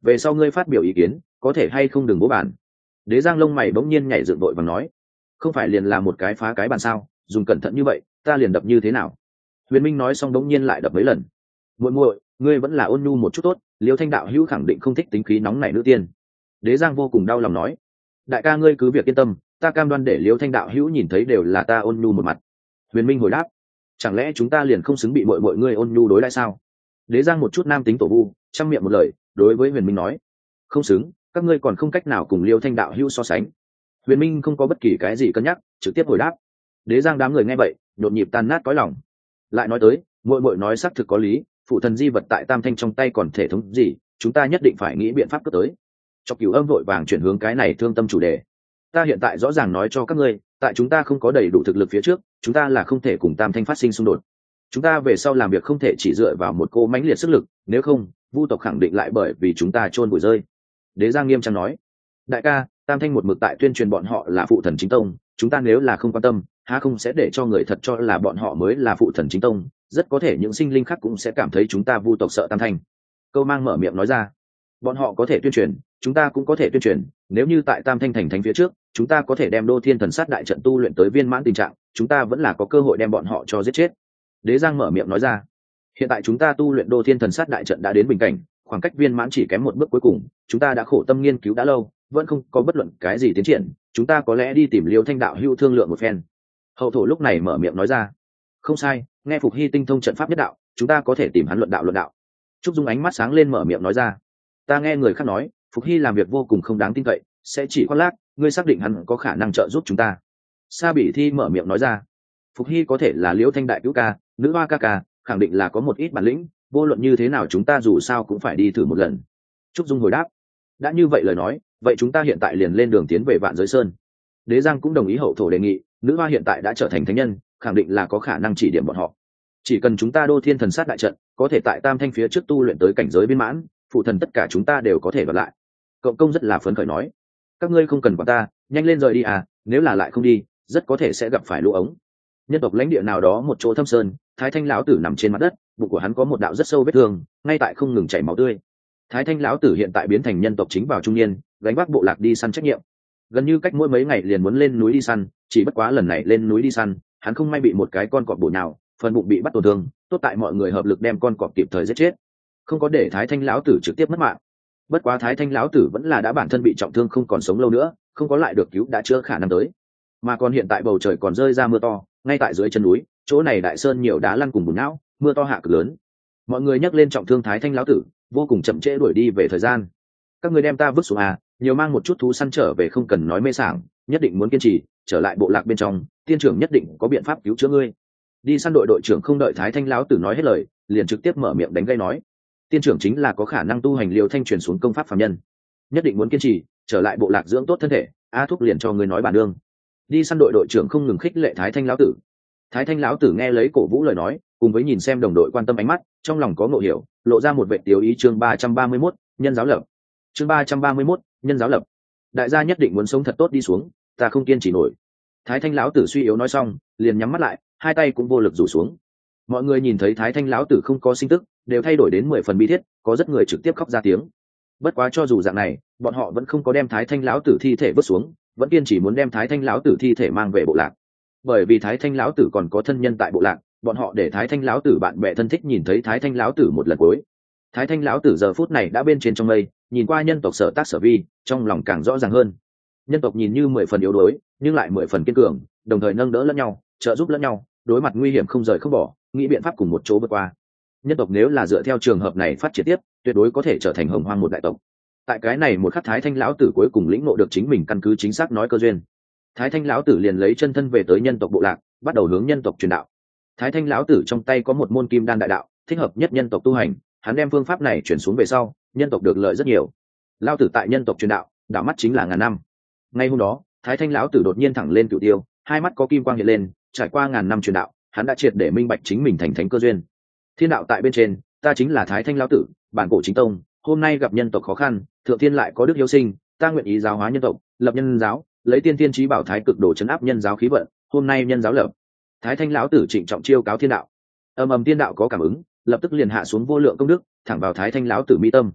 về sau ngươi phát biểu ý kiến có thể hay không đừng bố bàn. Đế Giang lông mày bỗng nhiên nhảy dựng đội và nói, không phải liền là một cái phá cái bàn sao, dùng cẩn thận như vậy ta liền đập như thế nào? Huyền Minh nói xong bỗng nhiên lại đập mấy lần. Muội muội, ngươi vẫn là ôn nhu một chút tốt, Liêu Thanh đạo hữu khẳng định không thích tính khí nóng nảy nữ tiên. Đế Giang vô cùng đau lòng nói, đại ca ngươi cứ việc yên tâm, ta cam đoan để Liêu Thanh đạo hữu nhìn thấy đều là ta ôn nhu một mặt. Huyền Minh hồi đáp, chẳng lẽ chúng ta liền không xứng bị muội ngươi ôn nhu đối đãi sao? Đế Giang một chút nam tính tổ vu, trăm miệng một lời đối với Huyền Minh nói, không xứng, các ngươi còn không cách nào cùng Liêu Thanh đạo hữu so sánh. Huyền Minh không có bất kỳ cái gì cân nhắc, trực tiếp hồi đáp. Đế Giang đám người nghe vậy nhộn nhịp tan nát cõi lòng. Lại nói tới, muội nói xác thực có lý, phụ thần di vật tại Tam Thanh trong tay còn thể thống gì, chúng ta nhất định phải nghĩ biện pháp cướp tới. Cho Cửu Âm vội vàng chuyển hướng cái này thương tâm chủ đề. Ta hiện tại rõ ràng nói cho các ngươi, tại chúng ta không có đầy đủ thực lực phía trước, chúng ta là không thể cùng Tam Thanh phát sinh xung đột. Chúng ta về sau làm việc không thể chỉ dựa vào một cô mãnh liệt sức lực, nếu không, Vu tộc khẳng định lại bởi vì chúng ta chôn bụi rơi. Đế Giang nghiêm trang nói, đại ca, Tam Thanh một mực tại tuyên truyền bọn họ là phụ thần chính tông, chúng ta nếu là không quan tâm, há không sẽ để cho người thật cho là bọn họ mới là phụ thần chính tông, rất có thể những sinh linh khác cũng sẽ cảm thấy chúng ta Vu tộc sợ Tam Thanh. Câu Mang mở miệng nói ra, bọn họ có thể tuyên truyền, chúng ta cũng có thể tuyên truyền, nếu như tại Tam Thanh thành thánh phía trước, chúng ta có thể đem Đô Thiên Thần Sát đại trận tu luyện tới viên mãn tình trạng, chúng ta vẫn là có cơ hội đem bọn họ cho giết chết. Đế Giang mở miệng nói ra, hiện tại chúng ta tu luyện Đô Thiên Thần Sát đại trận đã đến bình cảnh, khoảng cách viên mãn chỉ kém một bước cuối cùng, chúng ta đã khổ tâm nghiên cứu đã lâu, vẫn không có bất luận cái gì tiến triển, chúng ta có lẽ đi tìm Liêu Thanh đạo hữu thương lượng một phen. Hậu thổ lúc này mở miệng nói ra, không sai, nghe Phục Hy tinh thông trận pháp nhất đạo, chúng ta có thể tìm hắn luận đạo. Trúc Dung ánh mắt sáng lên mở miệng nói ra, ta nghe người khác nói Phục Hy làm việc vô cùng không đáng tin cậy, sẽ chỉ khoác lác, ngươi xác định hắn có khả năng trợ giúp chúng ta? Sa Bỉ Thi mở miệng nói ra, Phục Hy có thể là Liễu Thanh đại cứu ca, nữ hoa ca ca, khẳng định là có một ít bản lĩnh, vô luận như thế nào chúng ta dù sao cũng phải đi thử một lần. Trúc Dung hồi đáp, đã như vậy lời nói, vậy chúng ta hiện tại liền lên đường tiến về Vạn Giới Sơn. Đế Giang cũng đồng ý hậu thổ đề nghị, nữ hoa hiện tại đã trở thành thánh nhân, khẳng định là có khả năng chỉ điểm bọn họ. Chỉ cần chúng ta Đô Thiên Thần Sát đại trận có thể tại Tam Thanh phía trước tu luyện tới cảnh giới viên mãn, phụ thần tất cả chúng ta đều có thể đoạt lại. Cộng công rất là phấn khởi nói, các ngươi không cần quản ta, nhanh lên rời đi à, nếu là lại không đi, rất có thể sẽ gặp phải lũ ống. Nhân tộc lãnh địa nào đó một chỗ thâm sơn, Thái Thanh lão tử nằm trên mặt đất, bụng của hắn có một đạo rất sâu vết thương, ngay tại không ngừng chảy máu tươi. Thái Thanh lão tử hiện tại biến thành nhân tộc chính vào trung niên, gánh vác bộ lạc đi săn trách nhiệm. Gần như cách mỗi mấy ngày liền muốn lên núi đi săn, chỉ bất quá lần này lên núi đi săn, hắn không may bị một cái con cọp bổ nào, phần bụng bị bắt tổn thương, tốt tại mọi người hợp lực đem con cọp kịp thời giết chết, không có để Thái Thanh lão tử trực tiếp mất mạng. Bất quá Thái Thanh lão tử vẫn là đã bản thân bị trọng thương không còn sống lâu nữa, không có lại được cứu đã chữa khả năng tới. Mà còn hiện tại bầu trời còn rơi ra mưa to, ngay tại dưới chân núi, chỗ này đại sơn nhiều đá lăn cùng bùn não, mưa to hạ cực lớn. Mọi người nhắc lên trọng thương Thái Thanh lão tử, vô cùng chậm trễ đuổi đi về thời gian. Các người đem ta vứt xuống à, nhiều mang một chút thú săn trở về, không cần nói mê sảng, nhất định muốn kiên trì, trở lại bộ lạc bên trong, tiên trưởng nhất định có biện pháp cứu chữa ngươi. Đi săn đội đội trưởng không đợi Thái Thanh lão tử nói hết lời, liền trực tiếp mở miệng đánh gây nói, tiên trưởng chính là có khả năng tu hành Liêu Thanh truyền xuống công pháp phàm nhân, nhất định muốn kiên trì, trở lại bộ lạc dưỡng tốt thân thể. A Thúc liền cho người nói bản đương. Đi săn đội đội trưởng không ngừng khích lệ Thái Thanh lão tử. Thái Thanh lão tử nghe lấy cổ vũ lời nói, cùng với nhìn xem đồng đội quan tâm ánh mắt, trong lòng có ngộ hiểu, lộ ra một vệ tiêu ý. Chương 331, nhân giáo lập. Chương 331, nhân giáo lập. Đại gia nhất định muốn sống thật tốt đi xuống, ta không kiên trì nổi. Thái Thanh lão tử suy yếu nói xong, liền nhắm mắt lại, hai tay cũng vô lực rủ xuống. Mọi người nhìn thấy Thái Thanh lão tử không có sinh tức, đều thay đổi đến 10 phần bi thiết, có rất người trực tiếp khóc ra tiếng. Bất quá cho dù dạng này, bọn họ vẫn không có đem Thái Thanh lão tử thi thể vứt xuống, vẫn kiên trì muốn đem Thái Thanh lão tử thi thể mang về bộ lạc. Bởi vì Thái Thanh lão tử còn có thân nhân tại bộ lạc, bọn họ để Thái Thanh lão tử bạn bè thân thích nhìn thấy Thái Thanh lão tử một lần cuối. Thái Thanh lão tử giờ phút này đã bên trên trong mây, nhìn qua nhân tộc sở tác sở vi, trong lòng càng rõ ràng hơn. Nhân tộc nhìn như 10 phần yếu đuối, nhưng lại 10 phần kiên cường, đồng thời nâng đỡ lẫn nhau, trợ giúp lẫn nhau, đối mặt nguy hiểm không rời không bỏ, nghĩ biện pháp cùng một chỗ vượt qua. Nhân tộc nếu là dựa theo trường hợp này phát triển tiếp, tuyệt đối có thể trở thành hồng hoang một đại tộc. Tại cái này một khắc Thái Thanh lão tử cuối cùng lĩnh ngộ được chính mình căn cứ chính xác nói cơ duyên. Thái Thanh lão tử liền lấy chân thân về tới nhân tộc bộ lạc, bắt đầu hướng nhân tộc truyền đạo. Thái Thanh lão tử trong tay có một môn kim đan đại đạo, thích hợp nhất nhân tộc tu hành, hắn đem phương pháp này chuyển xuống về sau, nhân tộc được lợi rất nhiều. Lão tử tại nhân tộc truyền đạo, đạo mắt chính là ngàn năm. Ngay hôm đó, Thái Thanh lão tử đột nhiên thẳng lên cửu tiêu, hai mắt có kim quang hiện lên, trải qua ngàn năm truyền đạo, hắn đã triệt để minh bạch chính mình thành thánh cơ duyên. Thiên đạo tại bên trên, ta chính là Thái Thanh lão tử, bản cổ chính tông, hôm nay gặp nhân tộc khó khăn, thượng thiên lại có đức hiếu sinh, ta nguyện ý giáo hóa nhân tộc, lập nhân giáo, lấy tiên thiên chí bảo thái cực đồ chấn áp nhân giáo khí vận, hôm nay nhân giáo lập. Thái Thanh lão tử trịnh trọng chiêu cáo thiên đạo. Ầm ầm, thiên đạo có cảm ứng, lập tức liền hạ xuống vô lượng công đức, thẳng vào Thái Thanh lão tử mi tâm.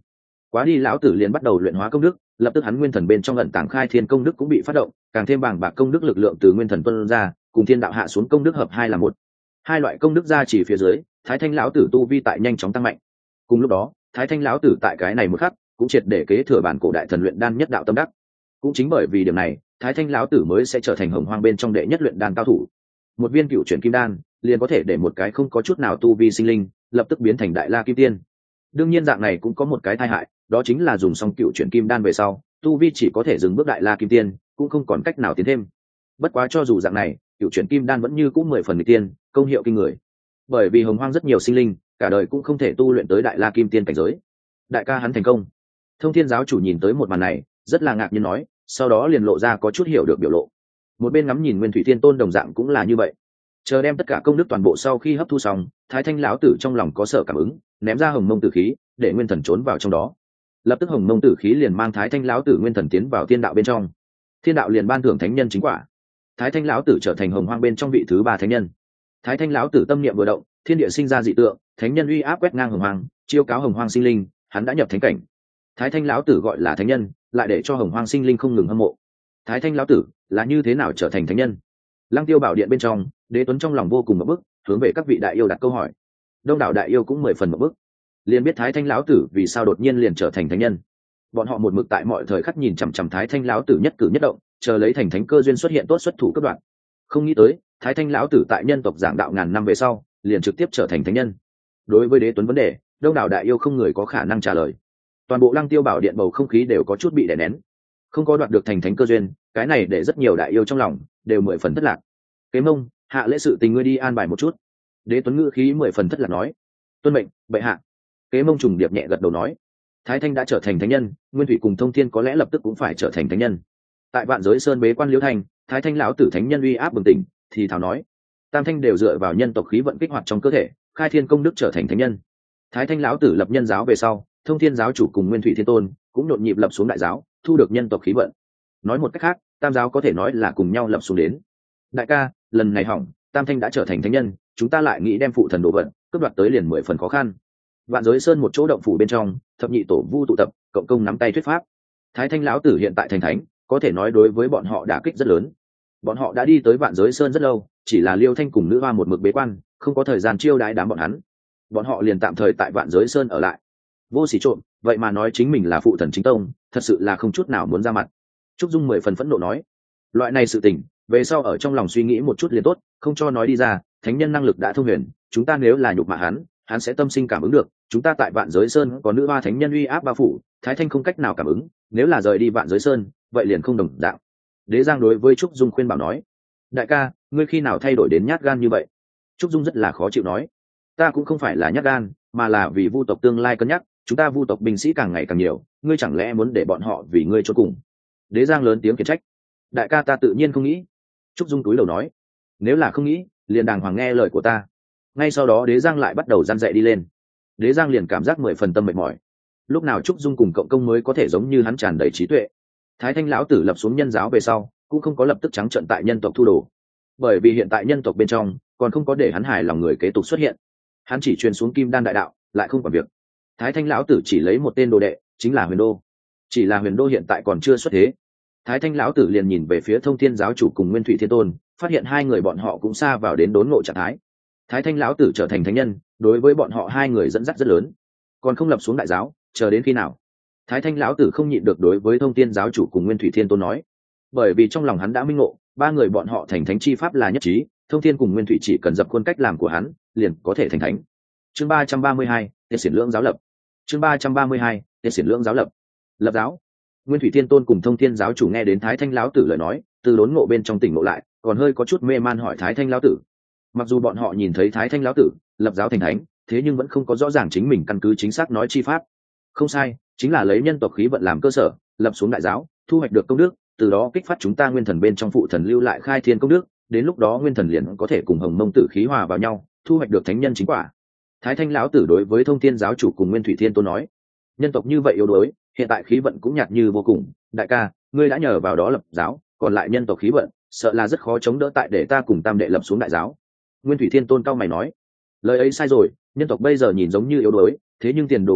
Quá đi lão tử liền bắt đầu luyện hóa công đức, lập tức hắn nguyên thần bên trong ẩn tàng khai thiên công đức cũng bị phát động, càng thêm bàng bạc công đức lực lượng từ nguyên thần tuôn ra, cùng thiên đạo hạ xuống công đức hợp hai là một. Hai loại công đức ra chỉ phía dưới, Thái Thanh lão tử tu vi tại nhanh chóng tăng mạnh. Cùng lúc đó, Thái Thanh lão tử tại cái này một khắc cũng triệt để kế thừa bản cổ đại thần luyện đan nhất đạo tâm đắc. Cũng chính bởi vì điểm này, Thái Thanh lão tử mới sẽ trở thành hồng hoang bên trong đệ nhất luyện đan cao thủ. Một viên cựu chuyển kim đan liền có thể để một cái không có chút nào tu vi sinh linh lập tức biến thành đại la kim tiên. Đương nhiên dạng này cũng có một cái tai hại, đó chính là dùng xong cựu chuyển kim đan về sau, tu vi chỉ có thể dừng bước đại la kim tiên, cũng không còn cách nào tiến thêm. Bất quá cho dù dạng này, cựu chuyển kim đan vẫn như cũng 10 phần nghịch tiên, công hiệu kinh người. Bởi vì hồng hoang rất nhiều sinh linh, cả đời cũng không thể tu luyện tới đại la kim tiên cảnh giới. Đại ca hắn thành công. Thông Thiên giáo chủ nhìn tới một màn này, rất là ngạc nhiên nói, sau đó liền lộ ra có chút hiểu được biểu lộ. Một bên ngắm nhìn Nguyên Thủy Thiên Tôn đồng dạng cũng là như vậy. Chờ đem tất cả công đức toàn bộ sau khi hấp thu xong, Thái Thanh lão tử trong lòng có sở cảm ứng, ném ra hồng mông tử khí, để nguyên thần trốn vào trong đó. Lập tức hồng mông tử khí liền mang Thái Thanh lão tử nguyên thần tiến vào thiên đạo bên trong. Thiên đạo liền ban thưởng thánh nhân chính quả. Thái Thanh lão tử trở thành hồng hoang bên trong vị thứ 3 thánh nhân. Thái Thanh lão tử tâm niệm vừa động, thiên địa sinh ra dị tượng, thánh nhân uy áp quét ngang hồng hoang, chiêu cáo hồng hoang sinh linh, hắn đã nhập thánh cảnh. Thái Thanh lão tử gọi là thánh nhân, lại để cho hồng hoang sinh linh không ngừng hâm mộ. Thái Thanh lão tử là như thế nào trở thành thánh nhân? Lăng Tiêu bảo điện bên trong, Đế Tuấn trong lòng vô cùng ngập bức, hướng về các vị đại yêu đặt câu hỏi. Đông đảo đại yêu cũng 10 phần ngập bức, liền biết Thái Thanh lão tử vì sao đột nhiên liền trở thành thánh nhân. Bọn họ một mực tại mọi thời khắc nhìn chằm chằm Thái Thanh lão tử nhất cử nhất động, chờ lấy thành thánh cơ duyên xuất hiện tốt xuất thủ cấp đoạn. Không nghĩ tới, Thái Thanh lão tử tại nhân tộc giảng đạo ngàn năm về sau, liền trực tiếp trở thành thánh nhân. Đối với Đế Tuấn vấn đề, đông đảo đại yêu không người có khả năng trả lời. Toàn bộ Lăng Tiêu bảo điện bầu không khí đều có chút bị đè nén. Không có đoạt được thành thánh cơ duyên, cái này để rất nhiều đại yêu trong lòng đều 10 phần thất lạc. Kế Mông, hạ lễ sự tình ngươi đi an bài một chút. Đế Tuấn ngữ khí 10 phần thất lạc nói. Tuân mệnh, bệ hạ. Kế Mông trùng điệp nhẹ gật đầu nói. Thái Thanh đã trở thành thánh nhân, Nguyên Thủy cùng Thông Thiên có lẽ lập tức cũng phải trở thành thánh nhân. Tại Vạn Giới Sơn bế quan Liễu Thanh, Thái Thanh lão tử thánh nhân uy áp bừng tỉnh, thì thảo nói, tam thanh đều dựa vào nhân tộc khí vận kích hoạt trong cơ thể, khai thiên công đức trở thành thánh nhân. Thái Thanh lão tử lập nhân giáo về sau, Thông Thiên giáo chủ cùng Nguyên Thủy Thiên Tôn cũng nhộn nhịp lập xuống đại giáo, thu được nhân tộc khí vận. Nói một cách khác, tam giáo có thể nói là cùng nhau lập xuống đến. Đại ca, lần này hỏng, tam thanh đã trở thành thánh nhân, chúng ta lại nghĩ đem phụ thần đồ vận cướp đoạt tới liền 10 phần khó khăn. Vạn Giới Sơn một chỗ động phủ bên trong, thập nhị tổ vu tụ tập, cộng công nắm tay thuyết pháp. Thái Thanh lão tử hiện tại thành thánh, có thể nói đối với bọn họ đả kích rất lớn. Bọn họ đã đi tới Vạn Giới Sơn rất lâu, chỉ là Liêu Thanh cùng nữ hoa một mực bế quan, không có thời gian chiêu đãi đám bọn hắn. Bọn họ liền tạm thời tại Vạn Giới Sơn ở lại. Vô sỉ trộm, vậy mà nói chính mình là phụ thần chính tông, thật sự là không chút nào muốn ra mặt. Trúc Dung 10 phần phẫn nộ nói, loại này sự tình, về sau ở trong lòng suy nghĩ một chút liền tốt, không cho nói đi ra. Thánh nhân năng lực đã thông huyền, chúng ta nếu là nhục mạ hắn sẽ tâm sinh cảm ứng được. Chúng ta tại Vạn Giới Sơn có nữ hoa thánh nhân uy áp bao phủ, Thái Thanh không cách nào cảm ứng, nếu là rời đi Vạn Giới Sơn, vậy liền không đồng dạng. Đế Giang đối với Trúc Dung khuyên bảo nói, đại ca, ngươi khi nào thay đổi đến nhát gan như vậy? Trúc Dung rất là khó chịu nói, ta cũng không phải là nhát gan, mà là vì vu tộc tương lai cân nhắc, chúng ta vu tộc binh sĩ càng ngày càng nhiều, ngươi chẳng lẽ muốn để bọn họ vì ngươi cho cùng? Đế Giang lớn tiếng khiển trách, đại ca ta tự nhiên không nghĩ. Trúc Dung túi đầu nói, nếu là không nghĩ, liền đàng hoàng nghe lời của ta. Ngay sau đó Đế Giang lại bắt đầu răn dạy đi lên. Đế Giang liền cảm giác 10 phần tâm mệt mỏi. Lúc nào Trúc Dung cùng cộng công mới có thể giống như hắn tràn đầy trí tuệ? Thái Thanh lão tử lập xuống nhân giáo về sau, cũng không có lập tức trắng trợn tại nhân tộc thu đồ, bởi vì hiện tại nhân tộc bên trong còn không có để hắn hài lòng người kế tục xuất hiện. Hắn chỉ truyền xuống Kim Đan đại đạo, lại không còn việc. Thái Thanh lão tử chỉ lấy một tên đồ đệ, chính là Huyền Đô. Chỉ là Huyền Đô hiện tại còn chưa xuất thế. Thái Thanh lão tử liền nhìn về phía Thông Thiên giáo chủ cùng Nguyên Thủy Thiên Tôn, phát hiện hai người bọn họ cũng xa vào đến đốn ngộ trạng thái. Thái Thanh lão tử trở thành thánh nhân, đối với bọn họ hai người dẫn dắt rất lớn. Còn không lập xuống đại giáo, chờ đến khi nào? Thái Thanh lão tử không nhịn được đối với Thông Thiên giáo chủ cùng Nguyên Thủy Thiên Tôn nói, bởi vì trong lòng hắn đã minh ngộ, ba người bọn họ thành thánh chi pháp là nhất trí, Thông Thiên cùng Nguyên Thủy chỉ cần dập khuôn cách làm của hắn, liền có thể thành thánh. Chương 332, Tiệt Xiển Lưỡng giáo lập. Chương 332, Tiệt Xiển Lưỡng giáo lập. Lập giáo. Nguyên Thủy Thiên Tôn cùng Thông Thiên giáo chủ nghe đến Thái Thanh lão tử lời nói, từ đốn ngộ bên trong tỉnh ngộ lại, còn hơi có chút mê man hỏi Thái Thanh lão tử. Mặc dù bọn họ nhìn thấy Thái Thanh lão tử lập giáo thành thánh, thế nhưng vẫn không có rõ ràng chính mình căn cứ chính xác nói chi pháp. Không sai, chính là lấy nhân tộc khí vận làm cơ sở, lập xuống đại giáo, thu hoạch được công đức, từ đó kích phát chúng ta nguyên thần bên trong phụ thần lưu lại khai thiên công đức, đến lúc đó nguyên thần liền có thể cùng hồng mông tử khí hòa vào nhau, thu hoạch được thánh nhân chính quả. Thái Thanh lão tử đối với Thông Thiên giáo chủ cùng Nguyên Thủy Thiên Tôn nói, nhân tộc như vậy yếu đuối, hiện tại khí vận cũng nhạt như vô cùng, đại ca, ngươi đã nhờ vào đó lập giáo, còn lại nhân tộc khí vận, sợ là rất khó chống đỡ tại để ta cùng tam đệ lập xuống đại giáo. Nguyên Thủy Thiên Tôn cao mày nói, lời ấy sai rồi, nhân tộc bây giờ nhìn giống như yếu đuối, thế nhưng tiền đồ vô hạn,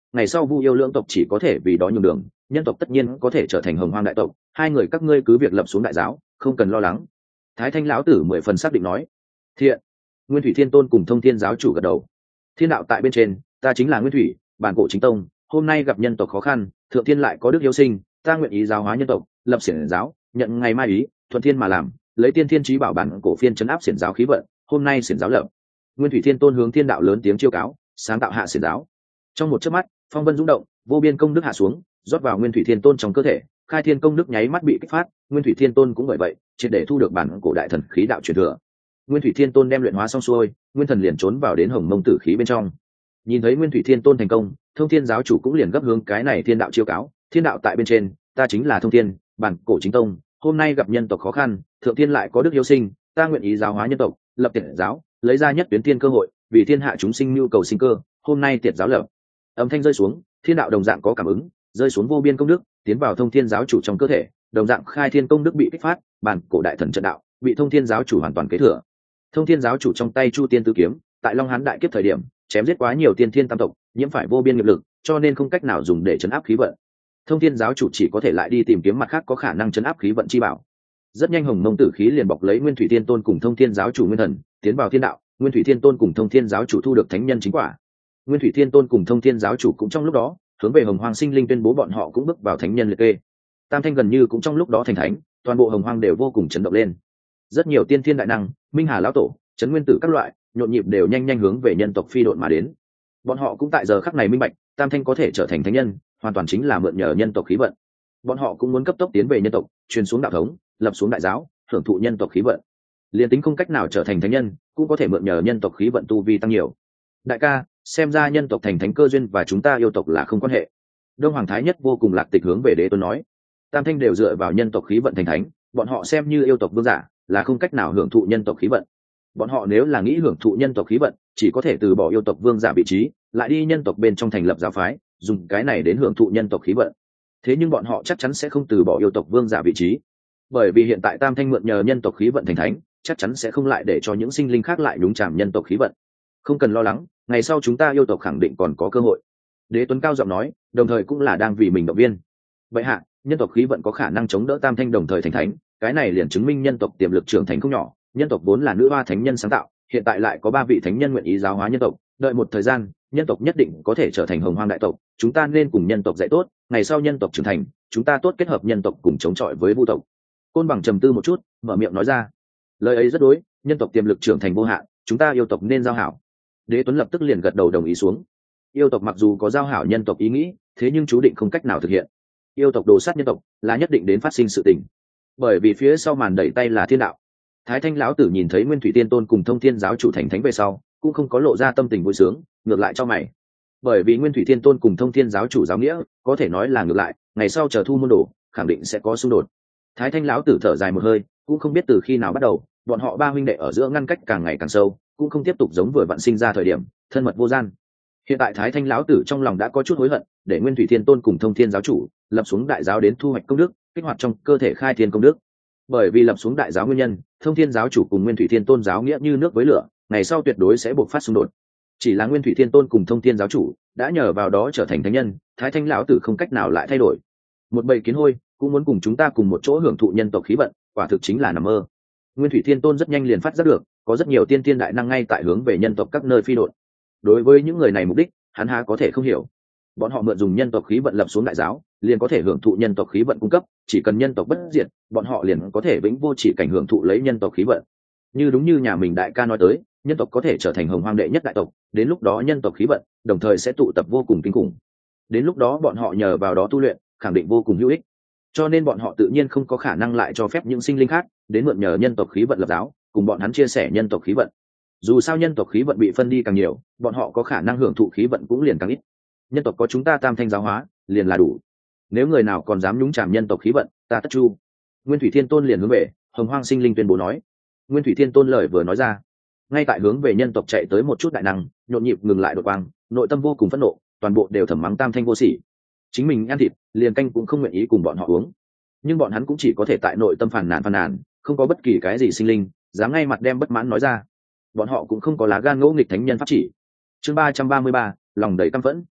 ngày sau Vu yêu lưỡng tộc chỉ có thể vì đó nhường đường, nhân tộc tất nhiên có thể trở thành hồng hoang đại tộc. Hai người các ngươi cứ việc lập xuống đại giáo, không cần lo lắng. Thái Thanh lão tử 10 phần xác định nói. Thiện. Nguyên Thủy Thiên Tôn cùng Thông Thiên giáo chủ gật đầu. Thiên đạo tại bên trên, ta chính là Nguyên Thủy, bản cổ chính tông. Hôm nay gặp nhân tộc khó khăn, thượng thiên lại có đức hiếu sinh, ta nguyện ý giáo hóa nhân tộc, lập xiển giáo, nhận ngày mai ý, thuận thiên mà làm, lấy tiên thiên chí bảo bản cổ phiên chấn áp xiển giáo khí vận. Hôm nay xiển giáo lập. Nguyên Thủy Thiên Tôn hướng thiên đạo lớn tiếng chiêu cáo, sáng tạo hạ xiển giáo. Trong một chớp mắt, phong vân rung động, vô biên công đức hạ xuống, rót vào Nguyên Thủy Thiên Tôn trong cơ thể, khai thiên công đức nháy mắt bị kích phát. Nguyên Thủy Thiên Tôn cũng bởi vậy triệt để thu được bản cổ đại thần khí đạo truyền thừa. Nguyên Thủy Thiên Tôn đem luyện hóa xong xuôi, nguyên thần liền trốn vào đến hồng mông tử khí bên trong. Nhìn thấy Nguyên Thủy Thiên Tôn thành công, Thông Thiên giáo chủ cũng liền gấp hướng cái này thiên đạo chiêu cáo, thiên đạo tại bên trên, ta chính là Thông Thiên, bản cổ chính tông. Hôm nay gặp nhân tộc khó khăn, thượng thiên lại có đức hiếu sinh, ta nguyện ý giáo hóa nhân tộc, lập tiệt giáo, lấy ra nhất tuyến thiên cơ hội, vì thiên hạ chúng sinh nhu cầu sinh cơ. Hôm nay tiệt giáo lập. Âm thanh rơi xuống, thiên đạo đồng dạng có cảm ứng, rơi xuống vô biên công đức, tiến vào Thông Thiên giáo chủ trong cơ thể, đồng dạng khai thiên công đức bị kích phát, bản cổ đại thần trận đạo bị Thông Thiên giáo chủ hoàn toàn kế thừa. Thông Thiên giáo chủ trong tay Chu Tiên Tứ kiếm, tại Long Hán đại kiếp thời điểm, chém giết quá nhiều tiên thiên tam tộc, nhiễm phải vô biên nghiệp lực, cho nên không cách nào dùng để chấn áp khí vận. Thông Thiên giáo chủ chỉ có thể lại đi tìm kiếm mặt khác có khả năng chấn áp khí vận chi bảo. Rất nhanh hồng mông tử khí liền bọc lấy Nguyên Thủy Thiên Tôn cùng Thông Thiên giáo chủ nguyên thần, tiến vào thiên đạo. Nguyên Thủy Thiên Tôn cùng Thông Thiên giáo chủ thu được thánh nhân chính quả. Nguyên Thủy Thiên Tôn cùng Thông Thiên giáo chủ cũng trong lúc đó hướng về hồng hoang sinh linh tuyên bố bọn họ cũng bước vào thánh nhân liệt kê. Tam thanh gần như cũng trong lúc đó thành thánh, toàn bộ hồng hoang đều vô cùng chấn động lên. Rất nhiều tiên thiên đại năng, minh hà lão tổ, trấn nguyên tử các loại, nhộn nhịp đều nhanh nhanh hướng về nhân tộc phi độn mà đến. Bọn họ cũng tại giờ khắc này minh bạch, tam thanh có thể trở thành thánh nhân, hoàn toàn chính là mượn nhờ nhân tộc khí vận. Bọn họ cũng muốn cấp tốc tiến về nhân tộc, truyền xuống đạo thống, lập xuống đại giáo, hưởng thụ nhân tộc khí vận. Liên tính không cách nào trở thành thánh nhân, cũng có thể mượn nhờ nhân tộc khí vận tu vi tăng nhiều. Đại ca, xem ra nhân tộc thành thánh cơ duyên và chúng ta yêu tộc là không quan hệ. Đông Hoàng Thái Nhất vô cùng lạc tịch hướng về Đế Tuấn nói, tam thanh đều dựa vào nhân tộc khí vận thành thánh, bọn họ xem như yêu tộc vương giả, là không cách nào hưởng thụ nhân tộc khí vận. Bọn họ nếu là nghĩ hưởng thụ nhân tộc khí vận, chỉ có thể từ bỏ yêu tộc vương giả vị trí, lại đi nhân tộc bên trong thành lập giáo phái, dùng cái này đến hưởng thụ nhân tộc khí vận. Thế nhưng bọn họ chắc chắn sẽ không từ bỏ yêu tộc vương giả vị trí, bởi vì hiện tại tam thanh mượn nhờ nhân tộc khí vận thành thánh, chắc chắn sẽ không lại để cho những sinh linh khác lại nhúng chàm nhân tộc khí vận. Không cần lo lắng, ngày sau chúng ta yêu tộc khẳng định còn có cơ hội. Đế Tuấn cao giọng nói, đồng thời cũng là đang vì mình động viên. Vậy hạ, nhân tộc khí vận có khả năng chống đỡ tam thanh đồng thời thành thánh, cái này liền chứng minh nhân tộc tiềm lực trưởng thành không nhỏ. Nhân tộc vốn là nữ hoa thánh nhân sáng tạo, hiện tại lại có 3 vị thánh nhân nguyện ý giáo hóa nhân tộc, đợi một thời gian, nhân tộc nhất định có thể trở thành hồng hoang đại tộc. Chúng ta nên cùng nhân tộc dạy tốt, ngày sau nhân tộc trưởng thành, chúng ta tốt kết hợp nhân tộc cùng chống chọi với vu tộc. Côn Bằng trầm tư một chút, mở miệng nói ra, lời ấy rất đối, nhân tộc tiềm lực trưởng thành vô hạn, chúng ta yêu tộc nên giao hảo. Đế Tuấn lập tức liền gật đầu đồng ý xuống. Yêu tộc mặc dù có giao hảo nhân tộc ý nghĩ, thế nhưng chú định không cách nào thực hiện. Yêu tộc đồ sát nhân tộc là nhất định đến phát sinh sự tình, bởi vì phía sau màn đẩy tay là thiên đạo. Thái Thanh lão tử nhìn thấy Nguyên Thủy Tiên Tôn cùng Thông Thiên giáo chủ thành thánh về sau, cũng không có lộ ra tâm tình vui sướng, ngược lại cho mày. Bởi vì Nguyên Thủy Tiên Tôn cùng Thông Thiên giáo chủ giáo nghĩa, có thể nói là ngược lại, ngày sau chờ thu môn đồ, khẳng định sẽ có xung đột. Thái Thanh lão tử thở dài một hơi, cũng không biết từ khi nào bắt đầu, bọn họ 3 huynh đệ ở giữa ngăn cách càng ngày càng sâu, cũng không tiếp tục giống vừa vặn sinh ra thời điểm thân mật vô gian. Hiện tại Thái Thanh lão tử trong lòng đã có chút hối hận, để Nguyên Thủy Thiên Tôn cùng Thông Thiên giáo chủ lập xuống đại giáo đến thu hoạch công đức, kích hoạt trong cơ thể khai thiên công đức. Bởi vì lập xuống đại giáo nguyên nhân, Thông Thiên giáo chủ cùng Nguyên Thủy Thiên Tôn giáo nghĩa như nước với lửa, ngày sau tuyệt đối sẽ buộc phát xung đột. Chỉ là Nguyên Thủy Thiên Tôn cùng Thông Thiên giáo chủ đã nhờ vào đó trở thành thánh nhân, Thái Thanh lão tử không cách nào lại thay đổi. Một bầy kiến hôi cũng muốn cùng chúng ta cùng một chỗ hưởng thụ nhân tộc khí vận, quả thực chính là nằm mơ. Nguyên Thủy Thiên Tôn rất nhanh liền phát giác được, có rất nhiều tiên thiên đại năng ngay tại hướng về nhân tộc các nơi phi độn. Đối với những người này mục đích, hắn há có thể không hiểu. Bọn họ mượn dùng nhân tộc khí vận lập xuống đại giáo, liền có thể hưởng thụ nhân tộc khí vận cung cấp, chỉ cần nhân tộc bất diệt, bọn họ liền có thể vĩnh vô chỉ cảnh hưởng thụ lấy nhân tộc khí vận. Như đúng như nhà mình đại ca nói tới, nhân tộc có thể trở thành hồng hoang đệ nhất đại tộc, đến lúc đó nhân tộc khí vận đồng thời sẽ tụ tập vô cùng kinh khủng. Đến lúc đó bọn họ nhờ vào đó tu luyện, khẳng định vô cùng hữu ích. Cho nên bọn họ tự nhiên không có khả năng lại cho phép những sinh linh khác đến mượn nhờ nhân tộc khí vận lập giáo, cùng bọn hắn chia sẻ nhân tộc khí vận. Dù sao nhân tộc khí vận bị phân đi càng nhiều, bọn họ có khả năng hưởng thụ khí vận cũng liền càng ít. Nhân tộc có chúng ta tam thanh giáo hóa, liền là đủ. Nếu người nào còn dám nhúng chàm nhân tộc khí vận, ta tất chu. Nguyên Thủy Thiên Tôn liền hướng về hồng hoang sinh linh tuyên bố nói. Nguyên Thủy Thiên Tôn lời vừa nói ra, ngay tại hướng về nhân tộc chạy tới một chút đại năng, nhộn nhịp ngừng lại đột quang, nội tâm vô cùng phẫn nộ, toàn bộ đều thầm mắng tam thanh vô sỉ. Chính mình ăn thịt, liền canh cũng không nguyện ý cùng bọn họ uống. Nhưng bọn hắn cũng chỉ có thể tại nội tâm phàn nàn, không có bất kỳ cái gì sinh linh dám ngay mặt đem bất mãn nói ra. Bọn họ cũng không có lá gan ngỗ nghịch thánh nhân pháp chỉ. Chương 333, lòng đầy căm phẫn.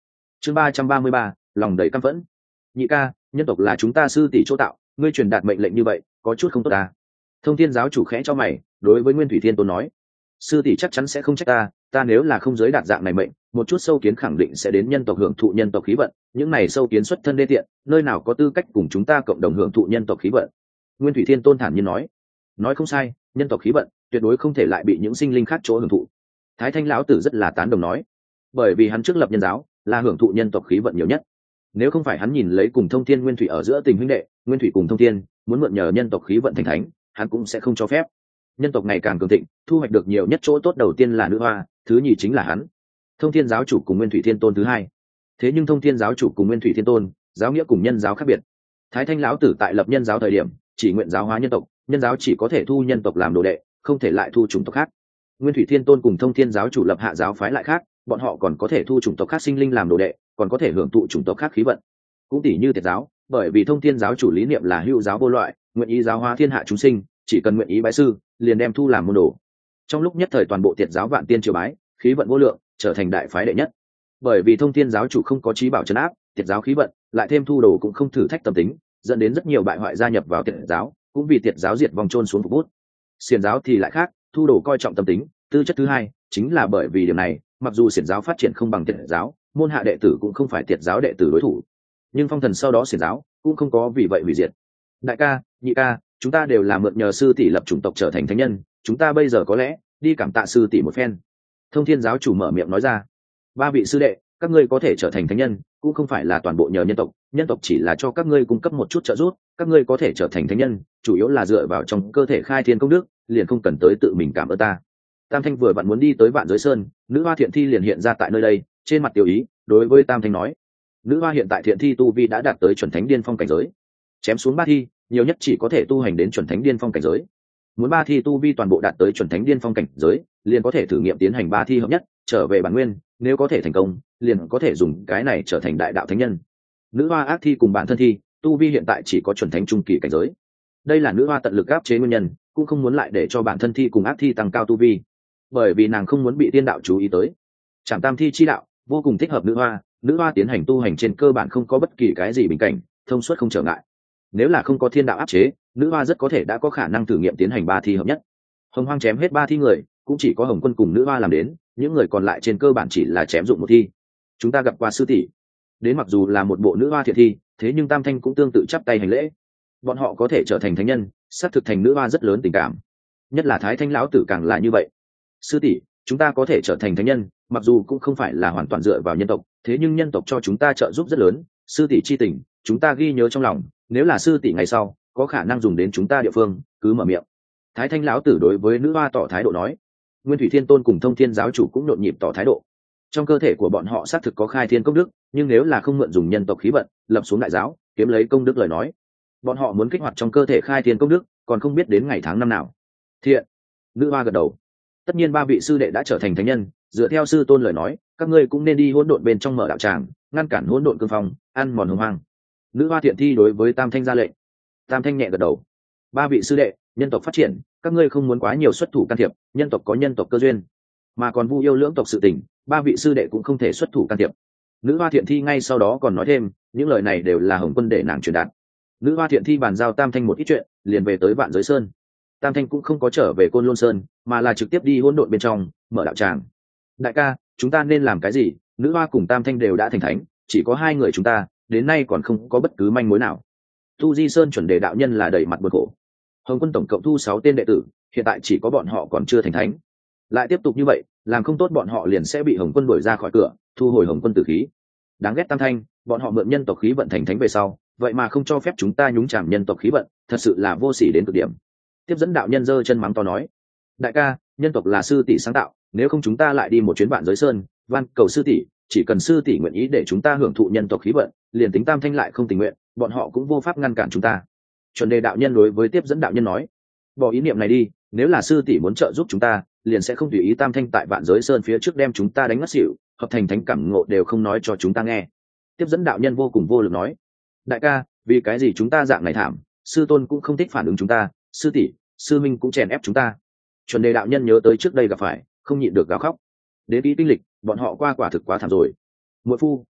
chương 333, lòng đầy căm phẫn. Nhị ca, nhân tộc là chúng ta sư tỷ chỗ tạo, ngươi truyền đạt mệnh lệnh như vậy có chút không tốt ta. Thông Thiên giáo chủ khẽ cho mày, đối với Nguyên Thủy Thiên Tôn nói, sư tỷ chắc chắn sẽ không trách ta nếu là không giới đạt dạng này mệnh, một chút sâu kiến khẳng định sẽ đến nhân tộc hưởng thụ nhân tộc khí vận, những này sâu kiến xuất thân đê tiện, nơi nào có tư cách cùng chúng ta cộng đồng hưởng thụ nhân tộc khí vận. Nguyên Thủy Thiên Tôn thản nhiên nói không sai, nhân tộc khí vận tuyệt đối không thể lại bị những sinh linh khác chỗ hưởng thụ. Thái Thanh lão tử rất là tán đồng nói, bởi vì hắn trước lập nhân giáo là hưởng thụ nhân tộc khí vận nhiều nhất, nếu không phải hắn nhìn lấy cùng Thông Thiên Nguyên Thủy ở giữa tình huynh đệ, Nguyên Thủy cùng Thông Thiên muốn mượn nhờ nhân tộc khí vận thành thánh, hắn cũng sẽ không cho phép. Nhân tộc ngày càng cường thịnh, thu hoạch được nhiều nhất chỗ tốt đầu tiên là nữ hoa, thứ nhì chính là hắn, Thông Thiên giáo chủ cùng Nguyên Thủy Thiên Tôn thứ hai. Thế nhưng Thông Thiên giáo chủ cùng Nguyên Thủy Thiên Tôn giáo nghĩa cùng nhân giáo khác biệt. Thái Thanh lão tử tại lập nhân giáo thời điểm chỉ nguyện giáo hóa nhân tộc, nhân giáo chỉ có thể thu nhân tộc làm đồ đệ, không thể lại thu chủng tộc khác. Nguyên Thủy Thiên Tôn cùng Thông Thiên giáo chủ lập hạ giáo phái lại khác, bọn họ còn có thể thu chủng tộc khác sinh linh làm đồ đệ, còn có thể hưởng thụ chủng tộc khác khí vận. Cũng tỷ như Tiệt giáo, bởi vì Thông Thiên giáo chủ lý niệm là hữu giáo vô loại, nguyện ý giáo hóa thiên hạ chúng sinh, chỉ cần nguyện ý bái sư, liền đem thu làm môn đồ. Trong lúc nhất thời toàn bộ Tiệt giáo vạn tiên triều bái, khí vận vô lượng, trở thành đại phái đệ nhất. Bởi vì Thông Thiên giáo chủ không có trí bảo trấn áp, Tiệt giáo khí vận, lại thêm thu đồ cũng không thử thách tâm tính, dẫn đến rất nhiều bại hoại gia nhập vào Tiệt giáo, cũng vì Tiệt giáo diệt vong chôn xuống phục bút. Xiển giáo thì lại khác, thu đồ coi trọng tâm tính, tư chất thứ hai, chính là bởi vì điểm này, mặc dù xiển giáo phát triển không bằng Tiệt giáo, môn hạ đệ tử cũng không phải Tiệt giáo đệ tử đối thủ, nhưng phong thần sau đó xiển giáo cũng không có vì vậy hủy diệt. Đại ca, nhị ca, chúng ta đều là mượn nhờ sư tỷ lập chủng tộc trở thành thánh nhân, chúng ta bây giờ có lẽ đi cảm tạ sư tỷ một phen. Thông Thiên giáo chủ mở miệng nói ra, ba vị sư đệ, các ngươi có thể trở thành thánh nhân cũng không phải là toàn bộ nhờ nhân tộc chỉ là cho các ngươi cung cấp một chút trợ giúp, các ngươi có thể trở thành thánh nhân chủ yếu là dựa vào trong cơ thể khai thiên công đức, liền không cần tới tự mình cảm ơn ta. Tam Thanh vừa vặn muốn đi tới Vạn Giới Sơn, nữ hoa Thiện Thi liền hiện ra tại nơi đây, trên mặt tiểu ý đối với Tam Thanh nói, nữ hoa hiện tại Thiện Thi tu vi đã đạt tới chuẩn thánh điên phong cảnh giới, chém xuống ba thi nhiều nhất chỉ có thể tu hành đến chuẩn thánh điên phong cảnh giới, muốn ba thi tu vi toàn bộ đạt tới chuẩn thánh điên phong cảnh giới liền có thể thử nghiệm tiến hành ba thi hợp nhất trở về bản nguyên, nếu có thể thành công liền có thể dùng cái này trở thành đại đạo thánh nhân. Nữ hoa ác thi cùng bản thân thi tu vi hiện tại chỉ có chuẩn thánh trung kỳ cảnh giới, đây là nữ hoa tận lực áp chế nguyên nhân, cũng không muốn lại để cho bản thân thi cùng ác thi tăng cao tu vi, bởi vì nàng không muốn bị tiên đạo chú ý tới. Trảm tam thi chi đạo vô cùng thích hợp nữ hoa tiến hành tu hành trên cơ bản không có bất kỳ cái gì bình cảnh, thông suốt không trở ngại. Nếu là không có thiên đạo áp chế, nữ hoa rất có thể đã có khả năng thử nghiệm tiến hành ba thi hợp nhất. Hồng Hoang chém hết ba thi người, cũng chỉ có Hồng Quân cùng nữ hoa làm đến, những người còn lại trên cơ bản chỉ là chém dụng một thi. Chúng ta gặp qua sư tỷ, đến mặc dù là một bộ nữ hoa thiện thi, thế nhưng Tam Thanh cũng tương tự chắp tay hành lễ. Bọn họ có thể trở thành thánh nhân, xác thực thành nữ hoa rất lớn tình cảm, nhất là Thái Thanh lão tử càng là như vậy. Sư tỷ, chúng ta có thể trở thành thánh nhân, mặc dù cũng không phải là hoàn toàn dựa vào nhân tộc, thế nhưng nhân tộc cho chúng ta trợ giúp rất lớn, sư tỷ chi tình chúng ta ghi nhớ trong lòng, nếu là sư tỷ ngày sau có khả năng dùng đến chúng ta địa phương cứ mở miệng. Thái Thanh lão tử đối với nữ hoa tỏ thái độ nói. Nguyên Thủy Thiên Tôn cùng Thông Thiên giáo chủ cũng nhộn nhịp tỏ thái độ. Trong cơ thể của bọn họ xác thực có khai thiên công đức, nhưng nếu là không mượn dùng nhân tộc khí vận lập xuống đại giáo kiếm lấy công đức lời nói, bọn họ muốn kích hoạt trong cơ thể khai thiên công đức còn không biết đến ngày tháng năm nào. Thiện. Nữ hoa gật đầu. Tất nhiên ba vị sư đệ đã trở thành thánh nhân, dựa theo sư tôn lời nói, các ngươi cũng nên đi hỗn độn bên trong mở đạo tràng, ngăn cản hỗn độn cương phong ăn mòn hồng hoang. Nữ hoa Thiện Thi đối với Tam Thanh ra lệnh. Tam Thanh nhẹ gật đầu. Ba vị sư đệ, nhân tộc phát triển, các ngươi không muốn quá nhiều xuất thủ can thiệp, nhân tộc có nhân tộc cơ duyên, mà còn Vu yêu lưỡng tộc sự tình, ba vị sư đệ cũng không thể xuất thủ can thiệp. Nữ hoa Thiện Thi ngay sau đó còn nói thêm, những lời này đều là Hồng Quân để nàng truyền đạt. Nữ hoa Thiện Thi bàn giao Tam Thanh một ít chuyện, liền về tới Vạn Giới Sơn. Tam Thanh cũng không có trở về Côn Lôn Sơn, mà là trực tiếp đi hỗn độn bên trong mở đạo tràng. Đại ca, chúng ta nên làm cái gì? Nữ hoa cùng Tam Thanh đều đã thành thánh, chỉ có hai người chúng ta đến nay còn không có bất cứ manh mối nào. Tu Di Sơn chuẩn đề đạo nhân là đầy mặt buồn khổ. Hồng Quân tổng cộng thu 6 tên đệ tử, hiện tại chỉ có bọn họ còn chưa thành thánh. Lại tiếp tục như vậy, làm không tốt bọn họ liền sẽ bị Hồng Quân đuổi ra khỏi cửa, thu hồi Hồng Quân tử khí. Đáng ghét Tam Thanh, bọn họ mượn nhân tộc khí vận thành thánh về sau, vậy mà không cho phép chúng ta nhúng chàm nhân tộc khí vận, thật sự là vô sỉ đến cực điểm. Tiếp dẫn đạo nhân giơ chân mắng to nói: "Đại ca, nhân tộc là sư tỷ sáng tạo, nếu không chúng ta lại đi một chuyến Vạn Giới Sơn, van cầu sư tỷ, chỉ cần sư tỷ nguyện ý để chúng ta hưởng thụ nhân tộc khí vận, liền tính Tam Thanh lại không tình nguyện, bọn họ cũng vô pháp ngăn cản chúng ta." Chuẩn đề đạo nhân đối với tiếp dẫn đạo nhân nói: "Bỏ ý niệm này đi, nếu là sư tỷ muốn trợ giúp chúng ta, liền sẽ không tùy ý Tam Thanh tại Vạn Giới Sơn phía trước đem chúng ta đánh ngất xỉu, hợp thành thánh cảm ngộ đều không nói cho chúng ta nghe." Tiếp dẫn đạo nhân vô cùng vô lực nói: "Đại ca, vì cái gì chúng ta dạng này thảm, sư tôn cũng không thích phản ứng chúng ta, sư tỷ, sư minh cũng chèn ép chúng ta." Chuẩn đề đạo nhân nhớ tới trước đây gặp phải, không nhịn được gào khóc. Đến kỹ kinh lịch, bọn họ qua quả thực quá thảm rồi. Muội phu,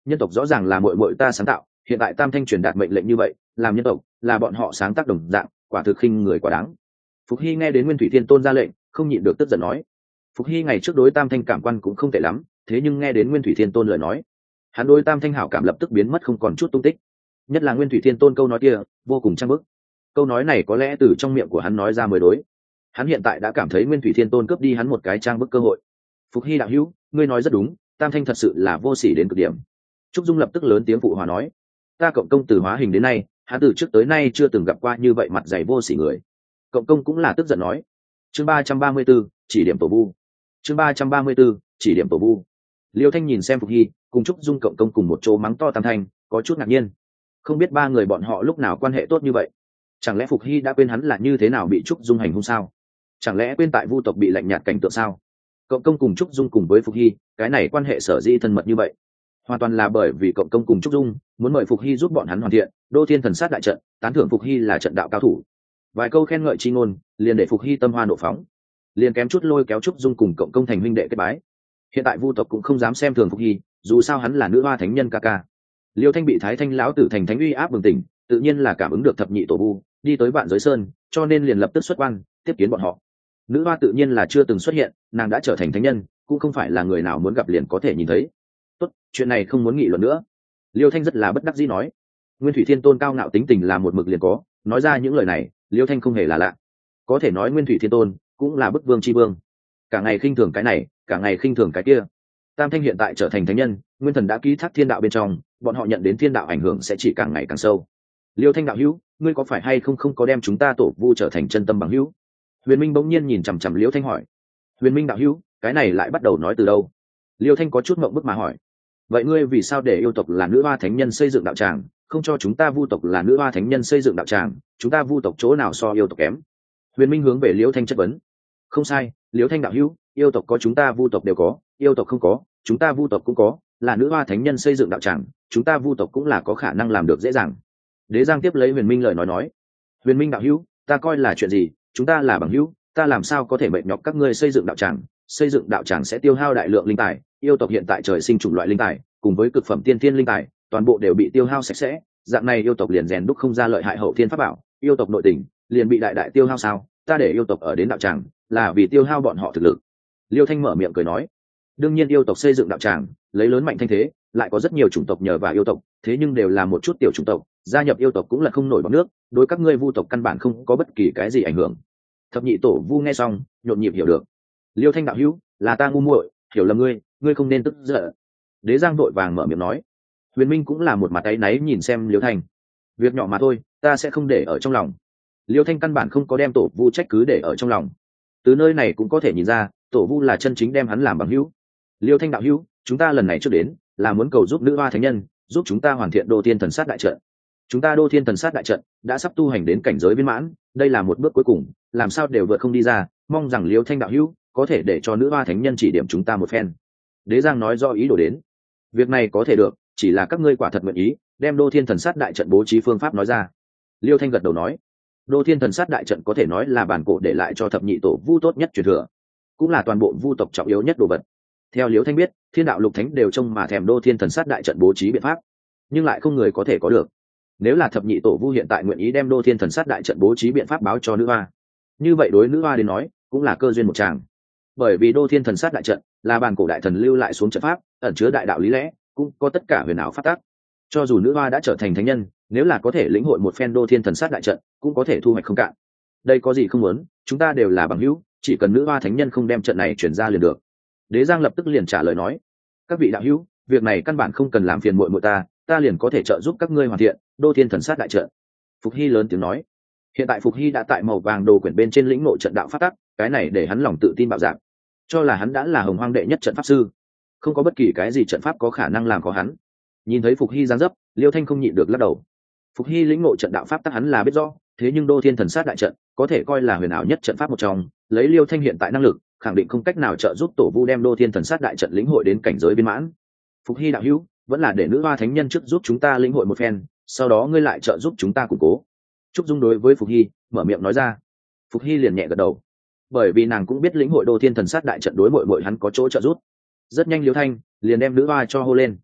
nhân tộc rõ ràng là muội muội ta sáng tạo, hiện tại Tam Thanh truyền đạt mệnh lệnh như vậy, làm nhân tộc là bọn họ sáng tác đồng dạng, quả thực khinh người quá đáng. Phục Hy nghe đến Nguyên Thủy Thiên Tôn ra lệnh, không nhịn được tức giận nói. Phục Hy ngày trước đối Tam Thanh cảm quan cũng không tệ lắm, thế nhưng nghe đến Nguyên Thủy Thiên Tôn lời nói, hắn đối Tam Thanh hảo cảm lập tức biến mất không còn chút tung tích. Nhất là Nguyên Thủy Thiên Tôn câu nói kia, vô cùng trang bức. Câu nói này có lẽ từ trong miệng của hắn nói ra mới đối. Hắn hiện tại đã cảm thấy Nguyên Thủy Thiên Tôn cướp đi hắn một cái trang bức cơ hội. Phục Hy đạo hữu, ngươi nói rất đúng, Tam Thanh thật sự là vô sỉ đến cực điểm. Trúc Dung lập tức lớn tiếng phụ hòa nói, ta Cộng công từ hóa hình đến nay, hắn từ trước tới nay chưa từng gặp qua như vậy mặt dày vô sỉ người. Cộng công cũng là tức giận nói. Chương 334, chỉ điểm tổ vu. Chương 334, chỉ điểm tổ vu. Liêu Thanh nhìn xem Phục Hy cùng Trúc Dung Cộng công cùng một chỗ mắng to Tam Thanh, có chút ngạc nhiên. Không biết ba người bọn họ lúc nào quan hệ tốt như vậy? Chẳng lẽ Phục Hy đã quên hắn là như thế nào bị Trúc Dung hành hung sao? Chẳng lẽ quên tại Vu tộc bị lạnh nhạt cảnh tượng sao? Cộng công cùng Trúc Dung cùng với Phục Hy, cái này quan hệ sở dĩ thân mật như vậy, hoàn toàn là bởi vì Cộng công cùng Trúc Dung muốn mời Phục Hy giúp bọn hắn hoàn thiện Đô Thiên Thần Sát đại trận, tán thưởng Phục Hy là trận đạo cao thủ. Vài câu khen ngợi chi ngôn, liền để Phục Hy tâm hoa nộ phóng, liền kém chút lôi kéo Trúc Dung cùng Cộng công thành huynh đệ kết bái. Hiện tại Vu tộc cũng không dám xem thường Phục Hy, dù sao hắn là nữ hoa thánh nhân ca ca. Liêu Thanh bị Thái Thanh lão tử thành thánh uy áp bừng tỉnh, tự nhiên là cảm ứng được thập nhị tổ vu đi tới Vạn Giới Sơn, cho nên liền lập tức xuất quan tiếp kiến bọn họ. Nữ hoa tự nhiên là chưa từng xuất hiện, nàng đã trở thành thánh nhân, cũng không phải là người nào muốn gặp liền có thể nhìn thấy. Tốt, chuyện này không muốn nghị luận nữa. Liêu Thanh rất là bất đắc dĩ nói. Nguyên Thủy Thiên Tôn cao ngạo tính tình là một mực liền có, nói ra những lời này, Liêu Thanh không hề là lạ. Có thể nói Nguyên Thủy Thiên Tôn cũng là bức vương chi vương, cả ngày khinh thường cái này, cả ngày khinh thường cái kia. Tam Thanh hiện tại trở thành thánh nhân, Nguyên Thần đã ký thác thiên đạo bên trong, bọn họ nhận đến thiên đạo ảnh hưởng sẽ chỉ càng ngày càng sâu. Liêu Thanh đạo hữu, ngươi có phải hay không có đem chúng ta tổ vu trở thành chân tâm bằng hữu? Huyền Minh bỗng nhiên nhìn chằm chằm Liêu Thanh hỏi. Huyền Minh đạo hữu, cái này lại bắt đầu nói từ đâu? Liêu Thanh có chút ngượng bức mà hỏi. Vậy ngươi vì sao để yêu tộc là nữ hoa thánh nhân xây dựng đạo tràng, không cho chúng ta Vu tộc là nữ hoa thánh nhân xây dựng đạo tràng? Chúng ta Vu tộc chỗ nào so yêu tộc kém? Huyền Minh hướng về Liêu Thanh chất vấn. Không sai, Liêu Thanh đạo hữu, yêu tộc có chúng ta Vu tộc đều có, yêu tộc không có, chúng ta Vu tộc cũng có, là nữ hoa thánh nhân xây dựng đạo tràng, chúng ta Vu tộc cũng là có khả năng làm được dễ dàng. Đế Giang tiếp lấy Huyền Minh lời nói. Huyền Minh đạo hữu, ta coi là chuyện gì, chúng ta là bằng hữu, ta làm sao có thể mệt nhọc các ngươi xây dựng đạo tràng? Xây dựng đạo tràng sẽ tiêu hao đại lượng linh tài, yêu tộc hiện tại trời sinh chủng loại linh tài, cùng với cực phẩm tiên thiên linh tài, toàn bộ đều bị tiêu hao sạch sẽ, dạng này yêu tộc liền rèn đúc không ra lợi hại hậu thiên pháp bảo, yêu tộc nội tình liền bị đại đại tiêu hao sao? Ta để yêu tộc ở đến đạo tràng là vì tiêu hao bọn họ thực lực. Liêu Thanh mở miệng cười nói. Đương nhiên yêu tộc xây dựng đạo tràng lấy lớn mạnh thanh thế, lại có rất nhiều chủng tộc nhờ vào yêu tộc, thế nhưng đều là một chút tiểu chủng tộc, gia nhập yêu tộc cũng là không nổi bọt nước, đối các ngươi Vu tộc căn bản không có bất kỳ cái gì ảnh hưởng. Thập nhị tổ vu nghe xong nhộn nhịp hiểu được. Liêu Thanh đạo hữu, là ta ngu muội, hiểu lầm ngươi không nên tức giận. Đế Giang vội vàng mở miệng nói. Huyền Minh cũng là một mặt áy náy nhìn xem Liêu Thanh. Việc nhỏ mà thôi, ta sẽ không để ở trong lòng. Liêu Thanh căn bản không có đem tổ vu trách cứ để ở trong lòng. Từ nơi này cũng có thể nhìn ra, tổ vu là chân chính đem hắn làm bằng hữu. Liêu Thanh đạo hữu, chúng ta lần này trước đến là muốn cầu giúp nữ hoa thánh nhân giúp chúng ta hoàn thiện Đô Thiên Thần Sát đại trận. Chúng ta Đô Thiên Thần Sát đại trận đã sắp tu hành đến cảnh giới viên mãn, đây là một bước cuối cùng, làm sao đều vượt không đi ra, mong rằng Liêu Thanh đạo hữu có thể để cho nữ hoa thánh nhân chỉ điểm chúng ta một phen. Đế Giang nói do ý đồ đến. Việc này có thể được, chỉ là các ngươi quả thật nguyện ý đem Đô Thiên Thần Sát đại trận bố trí phương pháp nói ra. Liêu Thanh gật đầu nói. Đô Thiên Thần Sát đại trận có thể nói là bản cổ để lại cho thập nhị tổ vu tốt nhất truyền thừa, cũng là toàn bộ vu tộc trọng yếu nhất đồ vật. Theo Liêu Thanh biết, thiên đạo lục thánh đều trông mà thèm Đô Thiên Thần Sát đại trận bố trí biện pháp, nhưng lại không người có thể có được. Nếu là thập nhị tổ vu hiện tại nguyện ý đem Đô Thiên Thần Sát đại trận bố trí biện pháp báo cho nữ hoa, như vậy đối nữ hoa đến nói cũng là cơ duyên một tràng. Bởi vì Đô Thiên Thần Sát đại trận là bản cổ đại thần lưu lại xuống trận pháp, ẩn chứa đại đạo lý lẽ, cũng có tất cả huyền ảo pháp tắc. Cho dù nữ hoa đã trở thành thánh nhân, nếu là có thể lĩnh hội một phen Đô Thiên Thần Sát đại trận, cũng có thể thu hoạch không cạn. Đây có gì không muốn, chúng ta đều là bằng hữu, chỉ cần nữ hoa thánh nhân không đem trận này chuyển ra liền được. Đế Giang lập tức liền trả lời nói. Các vị đạo hữu, việc này căn bản không cần làm phiền muội muội ta liền có thể trợ giúp các ngươi hoàn thiện Đô Thiên Thần Sát đại trận. Phục Hy lớn tiếng nói. Hiện tại Phục Hy đã tại màu vàng đồ quyển bên trên lĩnh ngộ trận đạo pháp tắc, cái này để hắn lòng tự tin bạo dạn, cho là hắn đã là hồng hoang đệ nhất trận pháp sư, không có bất kỳ cái gì trận pháp có khả năng làm có hắn. Nhìn thấy Phục Hy giáng dấp, Liêu Thanh không nhịn được lắc đầu. Phục Hy lĩnh ngộ trận đạo pháp tắc hắn là biết rõ, thế nhưng Đô Thiên Thần Sát đại trận có thể coi là huyền ảo nhất trận pháp một trong, lấy Liêu Thanh hiện tại năng lực, khẳng định không cách nào trợ giúp tổ vu đem Đô Thiên Thần Sát đại trận lĩnh hội đến cảnh giới viên mãn. Phục Hy đạo hữu, vẫn là để nữ hoa thánh nhân trước giúp chúng ta lĩnh hội một phen, sau đó ngươi lại trợ giúp chúng ta củng cố. Trúc Dung đối với Phục Hy mở miệng nói ra. Phục Hy liền nhẹ gật đầu, bởi vì nàng cũng biết lĩnh hội Đô Thiên Thần Sát đại trận đối muội muội hắn có chỗ trợ giúp. Rất nhanh Liêu Thanh liền đem nữ hoa cho hô lên.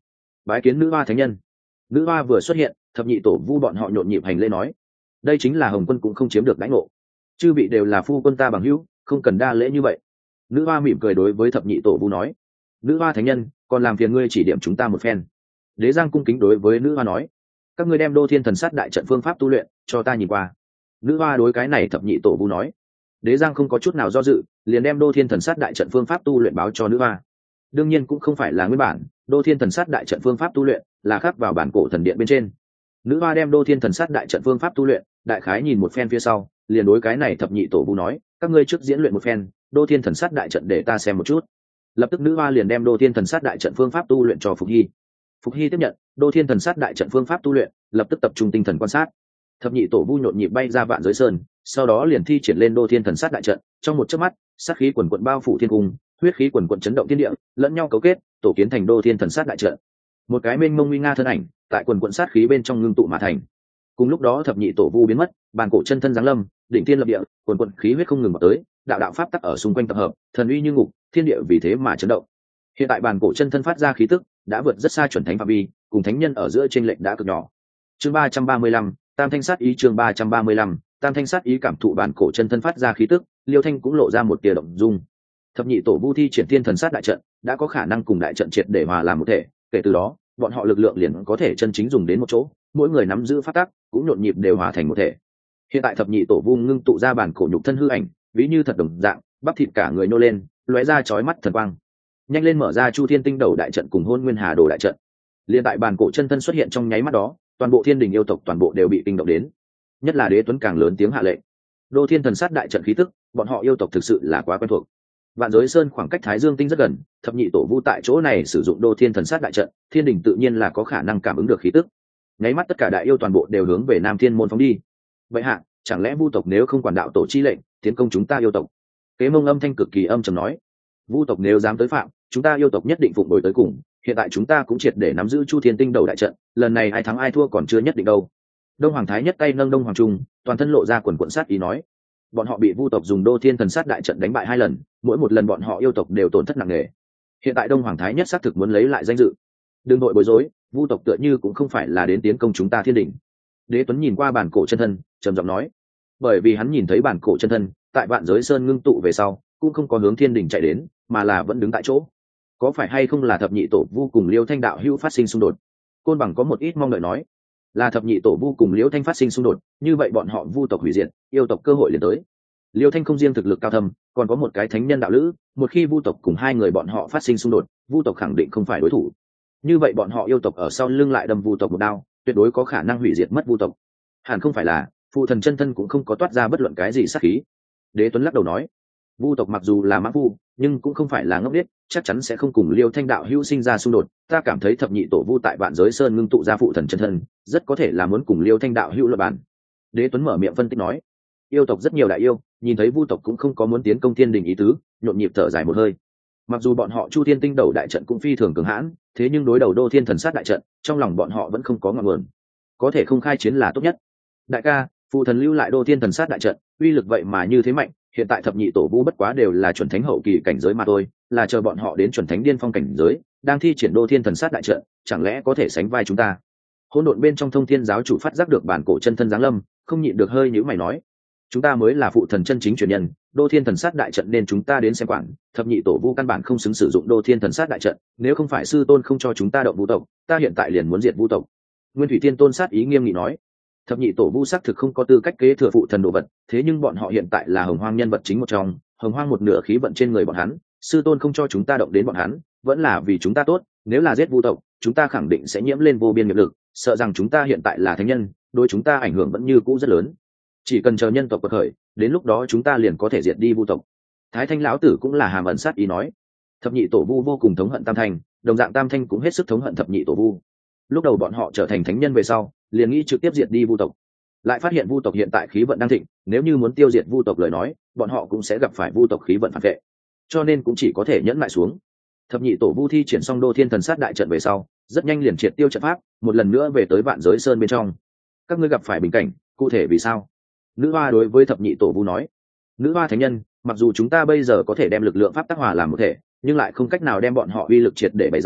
bái kiến nữ hoa thánh nhân. Nữ hoa vừa xuất hiện, thập nhị tổ vu bọn họ nhộn nhịp hành lễ nói, đây chính là Hồng Quân cũng không chiếm được đãi ngộ, chư vị đều là phu quân ta bằng hữu, không cần đa lễ như vậy. Nữ hoa mỉm cười đối với thập nhị tổ vu nói, nữ hoa thánh nhân, còn làm phiền ngươi chỉ điểm chúng ta một phen. Đế Giang cung kính đối với nữ hoa nói, các ngươi đem Đô Thiên Thần Sát đại trận phương pháp tu luyện cho ta nhìn qua. Nữ hoa đối cái này thập nhị tổ vu nói. Đế Giang không có chút nào do dự, liền đem Đô Thiên Thần Sát đại trận phương pháp tu luyện báo cho nữ hoa. Đương nhiên cũng không phải là nguyên bản, Đô Thiên Thần Sát đại trận phương pháp tu luyện là khắc vào bản cổ thần điện bên trên. Nữ hoa đem Đô Thiên Thần Sát đại trận phương pháp tu luyện đại khái nhìn một phen phía sau, liền đối cái này thập nhị tổ vu nói, các ngươi trước diễn luyện một phen Đô Thiên Thần Sát đại trận để ta xem một chút. Lập tức nữ hoa liền đem Đô Thiên Thần Sát đại trận phương pháp tu luyện cho Phục Hy. Phục Hy tiếp nhận Đô Thiên Thần Sát đại trận phương pháp tu luyện, lập tức tập trung tinh thần quan sát. Thập nhị tổ vu nhộn nhịp bay ra vạn giới sơn, sau đó liền thi triển lên Đô Thiên Thần Sát đại trận, trong một chớp mắt, sát khí quần quần bao phủ thiên cung, huyết khí quần quần chấn động thiên địa, lẫn nhau cấu kết, tổ kiến thành Đô Thiên Thần Sát đại trận. Một cái mênh mông nguy nga thân ảnh, tại quần quần sát khí bên trong ngưng tụ mà thành. Cùng lúc đó thập nhị tổ vu biến mất, bàn cổ chân thân giáng lâm, đỉnh thiên lập địa, quần quần khí huyết không ngừng vào tới, đạo đạo pháp tắc ở xung quanh tập hợp, thần uy như ngục, thiên địa vì thế mà chấn động. Hiện tại bàn cổ chân thân phát ra khí tức đã vượt rất xa chuẩn thánh phạm vi, cùng thánh nhân ở giữa chênh lệch đã cực nhỏ. Chương 335, Tam Thanh Sát Ý. Chương 335, Tam Thanh Sát Ý. Cảm thụ bàn cổ chân thân phát ra khí tức, Liêu Thanh cũng lộ ra một tia động dung. Thập nhị tổ vu thi triển thiên thần sát đại trận đã có khả năng cùng đại trận triệt để hòa làm một thể, kể từ đó bọn họ lực lượng liền có thể chân chính dùng đến một chỗ, mỗi người nắm giữ pháp tắc cũng nhộn nhịp đều hòa thành một thể. Hiện tại thập nhị tổ vu ngưng tụ ra bản cổ nhục thân hư ảnh, ví như thật đồng dạng, bắp thịt cả người nô lên, lóe ra chói mắt thần quang. Nhanh lên mở ra Chu Thiên Tinh Đầu đại trận cùng Hôn Nguyên Hà Đồ đại trận. Liên tại bản cổ chân thân xuất hiện trong nháy mắt đó, toàn bộ thiên đình yêu tộc toàn bộ đều bị kinh động đến. Nhất là Đế Tuấn càng lớn tiếng hạ lệnh. Đô Thiên Thần Sát đại trận khí tức, bọn họ yêu tộc thực sự là quá quen thuộc. Vạn Giới Sơn khoảng cách Thái Dương Tinh rất gần, thập nhị tổ vu tại chỗ này sử dụng Đô Thiên Thần Sát đại trận, thiên đình tự nhiên là có khả năng cảm ứng được khí tức. Nháy mắt tất cả đại yêu toàn bộ đều hướng về Nam Thiên môn phóng đi. Vậy hạ, chẳng lẽ vu tộc nếu không quản đạo tổ chi lệnh, tiến công chúng ta yêu tộc? Kế Mông âm thanh cực kỳ âm trầm nói, vu tộc nếu dám tới phạm, chúng ta yêu tộc nhất định phụng bồi tới cùng. Hiện tại chúng ta cũng triệt để nắm giữ Chu Thiên Tinh Đầu đại trận, lần này ai thắng ai thua còn chưa nhất định đâu. Đông Hoàng Thái nhất tay nâng Đông Hoàng Trung, toàn thân lộ ra quần quần sát ý nói, bọn họ bị vu tộc dùng Đô Thiên Thần Sát đại trận đánh bại 2 lần, mỗi một lần bọn họ yêu tộc đều tổn thất nặng nề. Hiện tại Đông Hoàng Thái nhất xác thực muốn lấy lại danh dự. Đừng nội bối rối, vu tộc tựa như cũng không phải là đến tiến công chúng ta thiên đình. Đế Tuấn nhìn qua bản cổ chân thân, trầm giọng nói, bởi vì hắn nhìn thấy bản cổ chân thân tại Vạn Giới Sơn ngưng tụ về sau, cũng không có hướng thiên đình chạy đến, mà là vẫn đứng tại chỗ. Có phải hay không là thập nhị tổ vu cùng Liêu Thanh đạo hữu phát sinh xung đột? Côn Bằng có một ít mong đợi nói, là thập nhị tổ vu cùng Liêu Thanh phát sinh xung đột, như vậy bọn họ vu tộc hủy diệt, yêu tộc cơ hội liền tới. Liêu Thanh không riêng thực lực cao thâm, còn có một cái thánh nhân đạo lữ, một khi vu tộc cùng 2 người bọn họ phát sinh xung đột, vu tộc khẳng định không phải đối thủ. Như vậy bọn họ yêu tộc ở sau lưng lại đâm vu tộc một đao, tuyệt đối có khả năng hủy diệt mất vu tộc. Hẳn không phải là, phụ thần chân thân cũng không có toát ra bất luận cái gì sát khí. Đế Tuấn lắc đầu nói, vu tộc mặc dù là mã vu, nhưng cũng không phải là ngốc điếc, chắc chắn sẽ không cùng Liêu Thanh đạo hữu sinh ra xung đột. Ta cảm thấy thập nhị tổ vu tại Vạn Giới Sơn ngưng tụ ra phụ thần chân thân, rất có thể là muốn cùng Liêu Thanh đạo hữu luận bàn. Đế Tuấn mở miệng phân tích nói, yêu tộc rất nhiều đại yêu, nhìn thấy vu tộc cũng không có muốn tiến công thiên đình ý tứ, nhộn nhịp thở dài một hơi. Mặc dù bọn họ Chu Thiên Tinh Đầu đại trận cũng phi thường cường hãn, thế nhưng đối đầu Đô Thiên Thần Sát đại trận, trong lòng bọn họ vẫn không có ngọn nguồn. Có thể không khai chiến là tốt nhất. Đại ca, phụ thần lưu lại Đô Thiên Thần Sát đại trận, uy lực vậy mà như thế mạnh, hiện tại thập nhị tổ vu bất quá đều là chuẩn thánh hậu kỳ cảnh giới mà thôi, là chờ bọn họ đến chuẩn thánh điên phong cảnh giới, đang thi triển Đô Thiên Thần Sát đại trận, chẳng lẽ có thể sánh vai chúng ta? Hỗn độn bên trong Thông Thiên giáo chủ phát giác được bản cổ chân thân giáng lâm, không nhịn được hơi nhíu mày nói, chúng ta mới là phụ thần chân chính truyền nhân, Đô Thiên Thần Sát đại trận nên chúng ta đến xem quản, thập nhị tổ vu căn bản không xứng sử dụng Đô Thiên Thần Sát đại trận, nếu không phải sư tôn không cho chúng ta động vu tộc, ta hiện tại liền muốn diệt vu tộc. Nguyên Thủy Tiên Tôn sát ý nghiêm nghị nói, thập nhị tổ vu xác thực không có tư cách kế thừa phụ thần đồ vật, thế nhưng bọn họ hiện tại là Hồng Hoang nhân vật chính một trong, Hồng Hoang một nửa khí vận trên người bọn hắn, sư tôn không cho chúng ta động đến bọn hắn, vẫn là vì chúng ta tốt, nếu là giết vu tộc, chúng ta khẳng định sẽ nhiễm lên vô biên nghiệp lực, sợ rằng chúng ta hiện tại là thánh nhân, đối chúng ta ảnh hưởng vẫn như cũ rất lớn. Chỉ cần chờ nhân tộc quật khởi, đến lúc đó chúng ta liền có thể diệt đi vu tộc. Thái Thanh lão tử cũng là hàm ẩn sát ý nói, thập nhị tổ vu vô cùng thống hận Tam Thanh, đồng dạng Tam Thanh cũng hết sức thống hận thập nhị tổ vu. Lúc đầu bọn họ trở thành thánh nhân về sau, liền nghĩ trực tiếp diệt đi vu tộc, lại phát hiện vu tộc hiện tại khí vận đang thịnh, nếu như muốn tiêu diệt vu tộc lời nói, bọn họ cũng sẽ gặp phải vu tộc khí vận phản vệ, cho nên cũng chỉ có thể nhẫn lại xuống. Thập nhị tổ vu thi triển xong Đô Thiên Thần Sát đại trận về sau, rất nhanh liền triệt tiêu trận pháp, một lần nữa về tới Vạn Giới Sơn bên trong. Các ngươi gặp phải bình cảnh, cụ thể vì sao? Nữ hoa đối với thập nhị tổ vu nói, nữ hoa thánh nhân, mặc dù chúng ta bây giờ có thể đem lực lượng pháp tác hòa làm một thể, nhưng lại không cách nào đem bọn họ uy lực triệt để bày ra,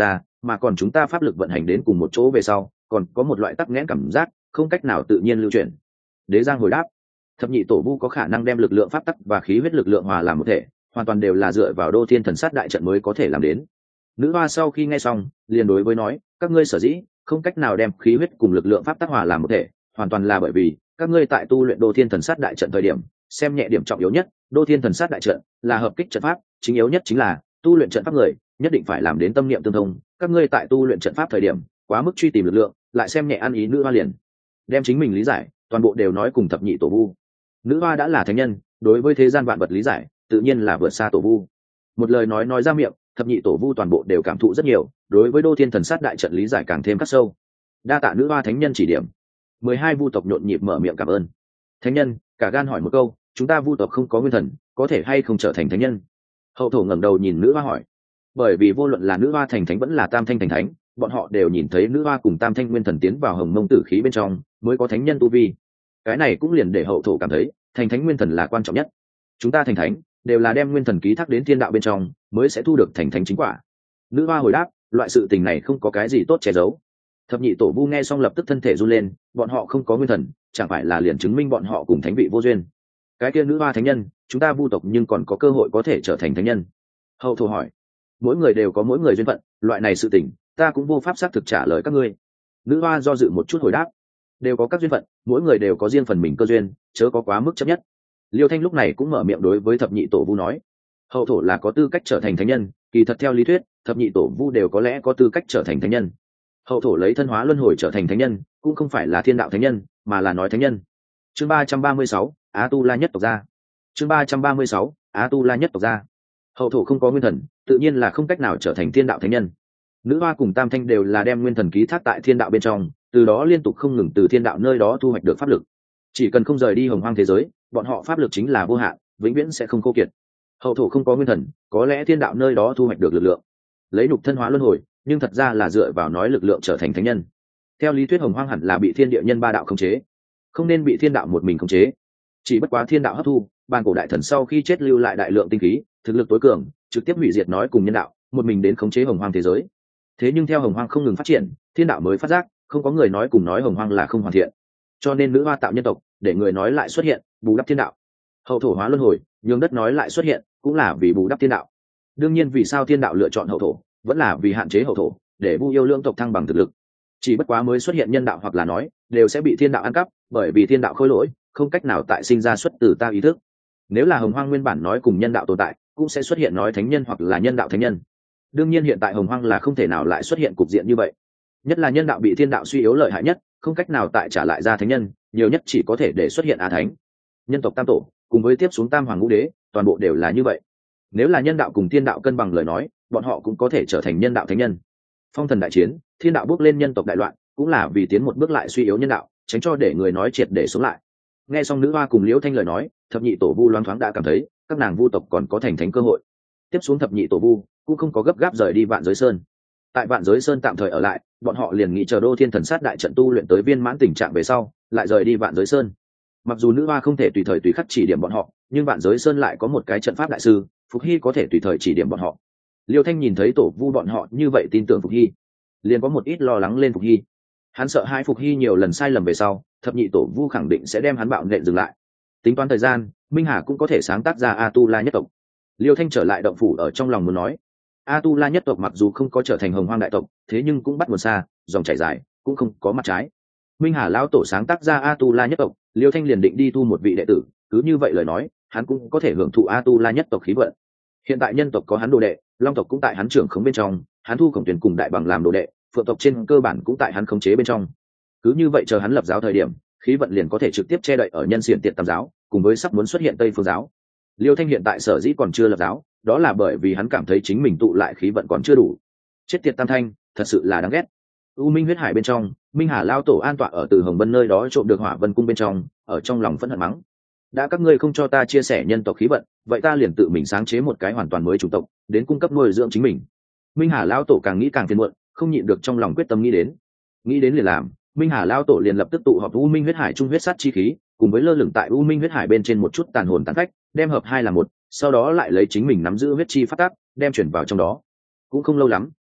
mà còn chúng ta pháp lực vận hành đến cùng một chỗ về sau còn có một loại tắc nghẽn cảm giác không cách nào tự nhiên lưu chuyển. Đế Giang hồi đáp, thập nhị tổ vu có khả năng đem lực lượng pháp tắc và khí huyết lực lượng hòa làm một thể, hoàn toàn đều là dựa vào Đô Thiên Thần Sát đại trận mới có thể làm đến. Nữ hoa sau khi nghe xong liền đối với nói, các ngươi sở dĩ không cách nào đem khí huyết cùng lực lượng pháp tắc hòa làm một thể, hoàn toàn là bởi vì các ngươi tại tu luyện Đô Thiên Thần Sát đại trận thời điểm xem nhẹ điểm trọng yếu nhất. Đô Thiên Thần Sát đại trận là hợp kích trận pháp, chính yếu nhất chính là tu luyện trận pháp người nhất định phải làm đến tâm niệm tương thông. Các ngươi tại tu luyện trận pháp thời điểm quá mức truy tìm lực lượng, lại xem nhẹ ăn ý nữ hoa liền đem chính mình lý giải toàn bộ đều nói cùng thập nhị tổ vu. Nữ hoa đã là thánh nhân, đối với thế gian vạn vật lý giải tự nhiên là vượt xa tổ vu. Một lời nói ra miệng, thập nhị tổ vu toàn bộ đều cảm thụ rất nhiều, đối với Đô Thiên Thần Sát đại trận lý giải càng thêm khắc sâu. Đa tạ nữ hoa thánh nhân chỉ điểm. 12 vu tộc nhộn nhịp mở miệng cảm ơn. Thánh nhân cả gan hỏi một câu, chúng ta vu tộc không có nguyên thần, có thể hay không trở thành thánh nhân? Hậu thổ ngẩng đầu nhìn nữ hoa hỏi. Bởi vì vô luận là nữ hoa thành thánh vẫn là tam thanh thành thánh, bọn họ đều nhìn thấy nữ hoa cùng tam thanh nguyên thần tiến vào hồng mông tử khí bên trong mới có thánh nhân tu vi. Cái này cũng liền để hậu thổ cảm thấy thành thánh nguyên thần là quan trọng nhất. Chúng ta thành thánh đều là đem nguyên thần ký thác đến thiên đạo bên trong mới sẽ thu được thành thánh chính quả. Nữ hoa hồi đáp, loại sự tình này không có cái gì tốt che giấu. Thập nhị tổ vu nghe xong lập tức thân thể run lên, bọn họ không có nguyên thần chẳng phải là liền chứng minh bọn họ cùng thánh vị vô duyên? Cái kia nữ hoa thánh nhân, chúng ta vu tộc nhưng còn có cơ hội có thể trở thành thánh nhân? Hậu thổ hỏi. Mỗi người đều có mỗi người duyên phận, loại này sự tình ta cũng vô pháp xác thực trả lời các ngươi. Nữ hoa do dự một chút hồi đáp, đều có các duyên phận, mỗi người đều có riêng phần mình cơ duyên, chớ có quá mức chấp nhất. Liêu Thanh lúc này cũng mở miệng đối với thập nhị tổ vu nói, hậu thổ là có tư cách trở thành thánh nhân, kỳ thật theo lý thuyết thập nhị tổ vu đều có lẽ có tư cách trở thành thánh nhân. Hậu thổ lấy thân hóa luân hồi trở thành thánh nhân cũng không phải là thiên đạo thánh nhân, mà là nói thánh nhân. Chương 336, Á Tu La nhất tộc gia. Chương 336, Á Tu La nhất tộc gia. Hậu thổ không có nguyên thần, tự nhiên là không cách nào trở thành thiên đạo thánh nhân. Nữ hoa cùng tam thanh đều là đem nguyên thần ký thác tại thiên đạo bên trong, từ đó liên tục không ngừng từ thiên đạo nơi đó thu hoạch được pháp lực. Chỉ cần không rời đi hồng hoang thế giới, bọn họ pháp lực chính là vô hạn, vĩnh viễn sẽ không khô kiệt. Hậu thổ không có nguyên thần, có lẽ thiên đạo nơi đó thu hoạch được lực lượng, lấy nhục thân hóa luân hồi, nhưng thật ra là dựa vào nói lực lượng trở thành thánh nhân. Theo lý thuyết hồng hoang hẳn là bị thiên địa nhân ba đạo khống chế, không nên bị thiên đạo một mình khống chế. Chỉ bất quá thiên đạo hấp thu bàn cổ đại thần sau khi chết lưu lại đại lượng tinh khí, thực lực tối cường, trực tiếp hủy diệt nói cùng nhân đạo, một mình đến khống chế hồng hoang thế giới. Thế nhưng theo hồng hoang không ngừng phát triển, thiên đạo mới phát giác không có người nói cùng nói hồng hoang là không hoàn thiện, cho nên nữ hoa tạo nhân tộc để người nói lại xuất hiện, bù đắp thiên đạo. Hậu thổ hóa luân hồi, nhường đất nói lại xuất hiện, cũng là vì bù đắp thiên đạo. Đương nhiên vì sao thiên đạo lựa chọn hậu thổ, vẫn là vì hạn chế hậu thổ, để vu yêu lưỡng tộc thăng bằng thực lực. Chỉ bất quá mới xuất hiện nhân đạo hoặc là nói đều sẽ bị thiên đạo ăn cắp, bởi vì thiên đạo khôi lỗi không cách nào tại sinh ra xuất từ ta ý thức. Nếu là hồng hoang nguyên bản nói cùng nhân đạo tồn tại, cũng sẽ xuất hiện nói thánh nhân hoặc là nhân đạo thánh nhân. Đương nhiên hiện tại hồng hoang là không thể nào lại xuất hiện cục diện như vậy, nhất là nhân đạo bị thiên đạo suy yếu lợi hại nhất, không cách nào tại trả lại ra thánh nhân, nhiều nhất chỉ có thể để xuất hiện á thánh. Nhân tộc tam tổ cùng với tiếp xuống tam hoàng ngũ đế toàn bộ đều là như vậy. Nếu là nhân đạo cùng thiên đạo cân bằng lời nói, bọn họ cũng có thể trở thành nhân đạo thánh nhân. Phong thần đại chiến, thiên đạo bước lên nhân tộc đại loạn, cũng là vì tiến một bước lại suy yếu nhân đạo, tránh cho để người nói triệt để sống lại. Nghe xong nữ hoa cùng liễu thanh lời nói, thập nhị tổ vu loáng thoáng đã cảm thấy các nàng vu tộc còn có thành thánh cơ hội. Tiếp xuống thập nhị tổ vu cũng không có gấp gáp rời đi vạn giới sơn. Tại vạn giới sơn tạm thời ở lại, bọn họ liền nghĩ chờ Đô Thiên Thần Sát đại trận tu luyện tới viên mãn tình trạng về sau lại rời đi vạn giới sơn. Mặc dù nữ hoa không thể tùy thời tùy khắc chỉ điểm bọn họ, nhưng vạn giới sơn lại có một cái trận pháp đại sư Phục Hy có thể tùy thời chỉ điểm bọn họ. Liêu Thanh nhìn thấy tổ vu bọn họ như vậy tin tưởng Phục Hy, liền có một ít lo lắng lên Phục Hy. Hắn sợ hai Phục Hy nhiều lần sai lầm về sau, thập nhị tổ vu khẳng định sẽ đem hắn bạo nện dừng lại. Tính toán thời gian, Minh Hà cũng có thể sáng tác ra A Tu La nhất tộc. Liêu Thanh trở lại động phủ ở trong lòng muốn nói, A Tu La nhất tộc mặc dù không có trở thành hồng hoang đại tộc, thế nhưng cũng bắt nguồn xa, dòng chảy dài, cũng không có mặt trái. Minh Hà lão tổ sáng tác ra A Tu La nhất tộc, Liêu Thanh liền định đi thu một vị đệ tử, cứ như vậy lời nói, hắn cũng có thể hưởng thụ A Tu La nhất tộc khí vận. Hiện tại nhân tộc có hắn đồ đệ, long tộc cũng tại hắn trưởng khống bên trong, hắn thu Khổng Tuyền cùng Đại Bằng làm đồ đệ, phượng tộc trên cơ bản cũng tại hắn khống chế bên trong. Cứ như vậy chờ hắn lập giáo thời điểm, khí vận liền có thể trực tiếp che đậy ở nhân xiển tiện tam giáo, cùng với sắp muốn xuất hiện Tây Phương giáo. Liêu Thanh hiện tại sở dĩ còn chưa lập giáo, đó là bởi vì hắn cảm thấy chính mình tụ lại khí vận còn chưa đủ. Chết tiệt tam thanh, thật sự là đáng ghét. U Minh huyết hải bên trong, Minh Hà lao tổ an tọa ở Từ Hồng Vân nơi đó trộm được Hỏa Vân cung bên trong, ở trong lòng phẫn hận mắng: đã các ngươi không cho ta chia sẻ nhân tộc khí vận, vậy ta liền tự mình sáng chế một cái hoàn toàn mới chủng tộc, đến cung cấp nuôi dưỡng chính mình. Minh Hà lao tổ càng nghĩ càng phiền muộn, không nhịn được trong lòng quyết tâm nghĩ đến liền làm. Minh Hà lao tổ liền lập tức tụ họp U Minh huyết hải trung huyết sát chi khí, cùng với lơ lửng tại U Minh huyết hải bên trên một chút tàn hồn tàn phách, đem hợp hai là một, sau đó lại lấy chính mình nắm giữ huyết chi phát tác, đem chuyển vào trong đó. Cũng không lâu lắm,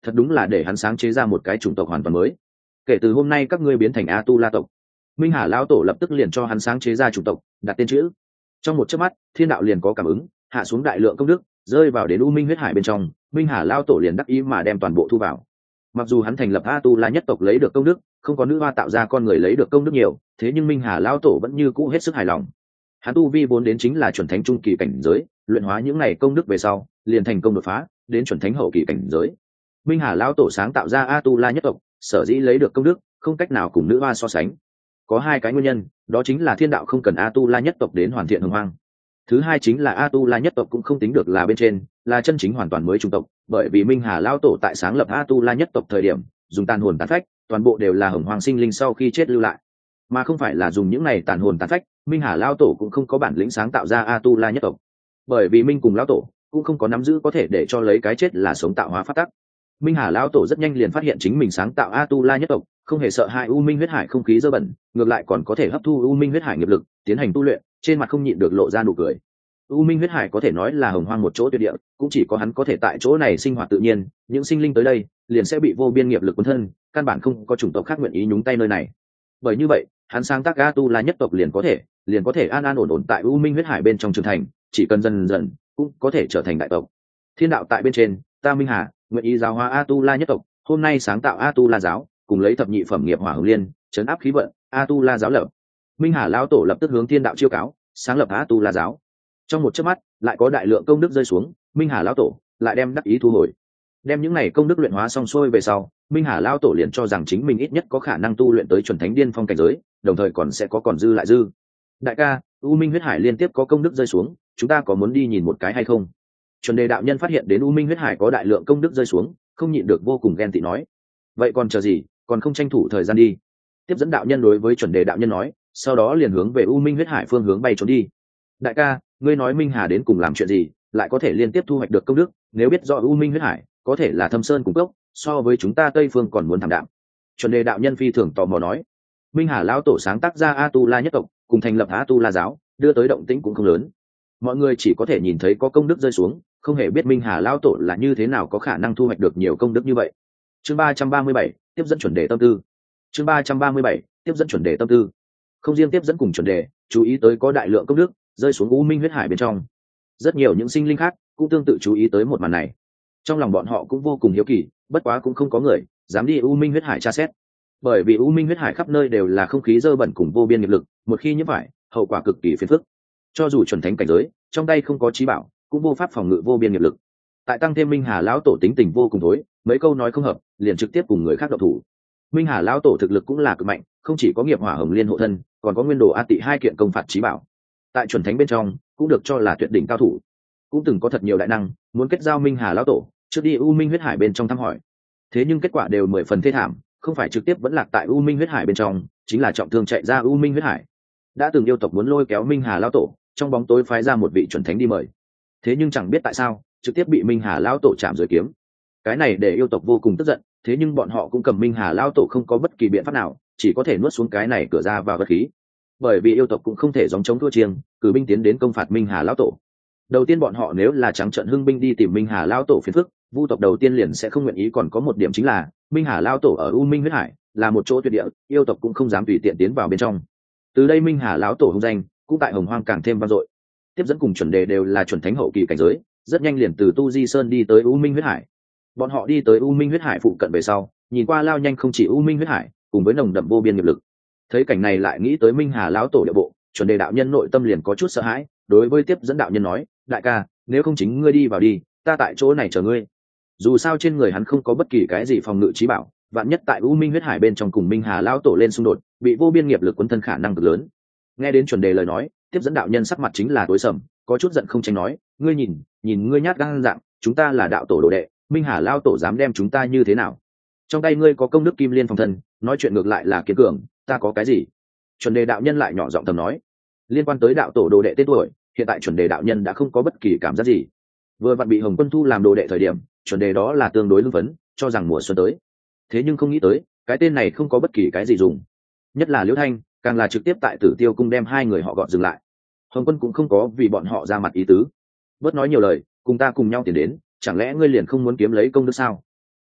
thật đúng là để hắn sáng chế ra một cái chủng tộc hoàn toàn mới. Kể từ hôm nay các ngươi biến thành A-tu-la tộc. Minh Hà lão tổ lập tức liền cho hắn sáng chế ra chủng tộc, đặt tên chữ. Trong một chớp mắt, thiên đạo liền có cảm ứng, hạ xuống đại lượng công đức, rơi vào đến U Minh huyết hải bên trong. Minh Hà lão tổ liền đắc ý mà đem toàn bộ thu vào. Mặc dù hắn thành lập A-tu-la nhất tộc lấy được công đức, không có nữ hoa tạo ra con người lấy được công đức nhiều, thế nhưng Minh Hà lão tổ vẫn như cũ hết sức hài lòng. Hắn tu vi vốn đến chính là chuẩn thánh trung kỳ cảnh giới, luyện hóa những này công đức về sau, liền thành công đột phá đến chuẩn thánh hậu kỳ cảnh giới. Minh Hà lão tổ sáng tạo ra A-tu-la nhất tộc, sở dĩ lấy được công đức, không cách nào cùng nữ hoa so sánh. Có hai cái nguyên nhân, đó chính là thiên đạo không cần A-tu-la nhất tộc đến hoàn thiện hồng hoang. Thứ hai chính là A-tu-la nhất tộc cũng không tính được là bên trên, là chân chính hoàn toàn mới chủng tộc, bởi vì Minh Hà lão tổ tại sáng lập A-tu-la nhất tộc thời điểm, dùng tàn hồn tàn phách, toàn bộ đều là hồng hoang sinh linh sau khi chết lưu lại, mà không phải là dùng những này tàn hồn tàn phách. Minh Hà lão tổ cũng không có bản lĩnh sáng tạo ra A-tu-la nhất tộc, bởi vì Minh cùng lão tổ cũng không có nắm giữ có thể để cho lấy cái chết là sống tạo hóa pháp tắc. Minh Hà lão tổ rất nhanh liền phát hiện chính mình sáng tạo A-tu-la nhất tộc không hề sợ hãi U Minh huyết hải không khí dơ bẩn, ngược lại còn có thể hấp thu U Minh huyết hải nghiệp lực, tiến hành tu luyện, trên mặt không nhịn được lộ ra nụ cười. U Minh huyết hải có thể nói là hồng hoang một chỗ tuyệt địa, cũng chỉ có hắn có thể tại chỗ này sinh hoạt tự nhiên, những sinh linh tới đây liền sẽ bị vô biên nghiệp lực cuốn thân, căn bản không có chủng tộc khác nguyện ý nhúng tay nơi này. Bởi như vậy, hắn sáng tác A-tu-la nhất tộc liền có thể an an ổn ổn tại U Minh huyết hải bên trong trưởng thành, chỉ cần dần dần cũng có thể trở thành đại tộc. Thiên đạo tại bên trên, ta Minh Hà nguyện ý giáo hóa A-tu-la nhất tộc, hôm nay sáng tạo A-tu-la giáo, cùng lấy thập nhị phẩm nghiệp hỏa hồng liên, trấn áp khí vận, A-tu-la giáo lập. Minh Hà lão tổ lập tức hướng thiên đạo chiêu cáo, sáng lập A-tu-la giáo. Trong một chớp mắt, lại có đại lượng công đức rơi xuống, Minh Hà lão tổ lại đem đắc ý thu hồi. Đem những này công đức luyện hóa xong xuôi về sau, Minh Hà lão tổ liền cho rằng chính mình ít nhất có khả năng tu luyện tới chuẩn thánh điên phong cảnh giới, đồng thời còn sẽ có còn dư lại dư. Đại ca, U Minh huyết hải liên tiếp có công đức rơi xuống, chúng ta có muốn đi nhìn một cái hay không? Chuẩn đề đạo nhân phát hiện đến U Minh huyết hải có đại lượng công đức rơi xuống, không nhịn được vô cùng ghen tị nói: vậy còn chờ gì, còn không tranh thủ thời gian đi. Tiếp dẫn đạo nhân đối với chuẩn đề đạo nhân nói, sau đó liền hướng về U Minh huyết hải phương hướng bay trốn đi. Đại ca, ngươi nói Minh Hà đến cùng làm chuyện gì, lại có thể liên tiếp thu hoạch được công đức? Nếu biết rõ U Minh huyết hải có thể là thâm sơn cung cốc, so với chúng ta Tây phương còn muốn thảm đạm. Chuẩn đề đạo nhân phi thường tò mò nói: Minh Hà lão tổ sáng tác ra A-tu-la nhất tộc, cùng thành lập A-tu-la giáo, đưa tới động tĩnh cũng không lớn. Mọi người chỉ có thể nhìn thấy có công đức rơi xuống, không hề biết Minh Hà lão tổ là như thế nào có khả năng thu hoạch được nhiều công đức như vậy. Chương 337, tiếp dẫn chuẩn đề tâm tư. Chương 337, tiếp dẫn chuẩn đề tâm tư. Không riêng tiếp dẫn cùng chuẩn đề, chú ý tới có đại lượng công đức rơi xuống U Minh huyết hải bên trong. Rất nhiều những sinh linh khác cũng tương tự chú ý tới một màn này. Trong lòng bọn họ cũng vô cùng hiếu kỳ, bất quá cũng không có người dám đi U Minh huyết hải tra xét. Bởi vì U Minh huyết hải khắp nơi đều là không khí dơ bẩn cùng vô biên nghiệp lực, một khi nhiễm phải, hậu quả cực kỳ phiền phức. Cho dù chuẩn thánh cảnh giới, trong tay không có trí bảo, cũng vô pháp phòng ngự vô biên nghiệp lực. Tại tăng thêm Minh Hà lão tổ tính tình vô cùng thối, mấy câu nói không hợp, liền trực tiếp cùng người khác động thủ. Minh Hà lão tổ thực lực cũng là cực mạnh, không chỉ có nghiệp hỏa hồng liên hộ thân, còn có nguyên đồ A Tị hai kiện công phạt trí bảo. Tại chuẩn thánh bên trong, cũng được cho là tuyệt đỉnh cao thủ. Cũng từng có thật nhiều đại năng muốn kết giao Minh Hà lão tổ, trước đi U Minh huyết hải bên trong thăm hỏi. Thế nhưng kết quả đều 10 phần thê thảm, không phải trực tiếp vẫn lạc tại U Minh huyết hải bên trong, chính là trọng thương chạy ra U Minh huyết hải. Đã từng yêu tộc muốn lôi kéo Minh Hà lão tổ, trong bóng tối phái ra một vị chuẩn thánh đi mời. Thế nhưng chẳng biết tại sao, trực tiếp bị Minh Hà lão tổ chạm dưới kiếm. Cái này để yêu tộc vô cùng tức giận, thế nhưng bọn họ cũng cầm Minh Hà lão tổ không có bất kỳ biện pháp nào, chỉ có thể nuốt xuống cái này cửa ra vào vật khí. Bởi vì yêu tộc cũng không thể gióng chống thua chiêng, cử binh tiến đến công phạt Minh Hà lão tổ. Đầu tiên bọn họ nếu là trắng trợn hưng binh đi tìm Minh Hà lão tổ phiền phức, vu tộc đầu tiên liền sẽ không nguyện ý. Còn có một điểm chính là Minh Hà lão tổ ở U Minh huyết hải là một chỗ tuyệt địa, yêu tộc cũng không dám tùy tiện tiến vào bên trong. Từ đây Minh Hà lão tổ hung danh cũng tại hồng hoang càng thêm vang dội. Tiếp dẫn cùng chuẩn đề đều là chuẩn thánh hậu kỳ cảnh giới, rất nhanh liền từ Tu Di Sơn đi tới U Minh huyết hải. Bọn họ đi tới U Minh huyết hải phụ cận về sau, nhìn qua lao nhanh không chỉ U Minh huyết hải, cùng với nồng đậm vô biên nghiệp lực. Thấy cảnh này lại nghĩ tới Minh Hà lão tổ địa bộ, chuẩn đề đạo nhân nội tâm liền có chút sợ hãi, đối với tiếp dẫn đạo nhân nói: đại ca, nếu không chính ngươi đi vào đi, ta tại chỗ này chờ ngươi. Dù sao trên người hắn không có bất kỳ cái gì phòng ngự trí bảo, vạn nhất tại U Minh huyết hải bên trong cùng Minh Hà lão tổ lên xung đột, bị vô biên nghiệp lực cuốn thân khả năng cực lớn. Nghe đến chuẩn đề lời nói, tiếp dẫn đạo nhân sắc mặt chính là tối sầm, có chút giận không tránh nói: ngươi nhìn ngươi nhát gan dạng, chúng ta là đạo tổ đồ đệ, Minh Hà lão tổ dám đem chúng ta như thế nào? Trong tay ngươi có công đức kim liên phòng thân, nói chuyện ngược lại là kiên cường, ta có cái gì? Chuẩn đề đạo nhân lại nhỏ giọng thầm nói. Liên quan tới đạo tổ đồ đệ tên tuổi, hiện tại chuẩn đề đạo nhân đã không có bất kỳ cảm giác gì. Vừa vặn bị Hồng Quân thu làm đồ đệ thời điểm, chuẩn đề đó là tương đối hưng phấn, cho rằng mùa xuân tới. Thế nhưng không nghĩ tới, cái tên này không có bất kỳ cái gì dùng. Nhất là Liễu Thanh, càng là trực tiếp tại Tử Tiêu cung đem hai người họ gọn dừng lại. Hồng Quân cũng không có vì bọn họ ra mặt ý tứ. Bớt nói nhiều lời, cùng ta cùng nhau tiến đến, chẳng lẽ ngươi liền không muốn kiếm lấy công đức sao?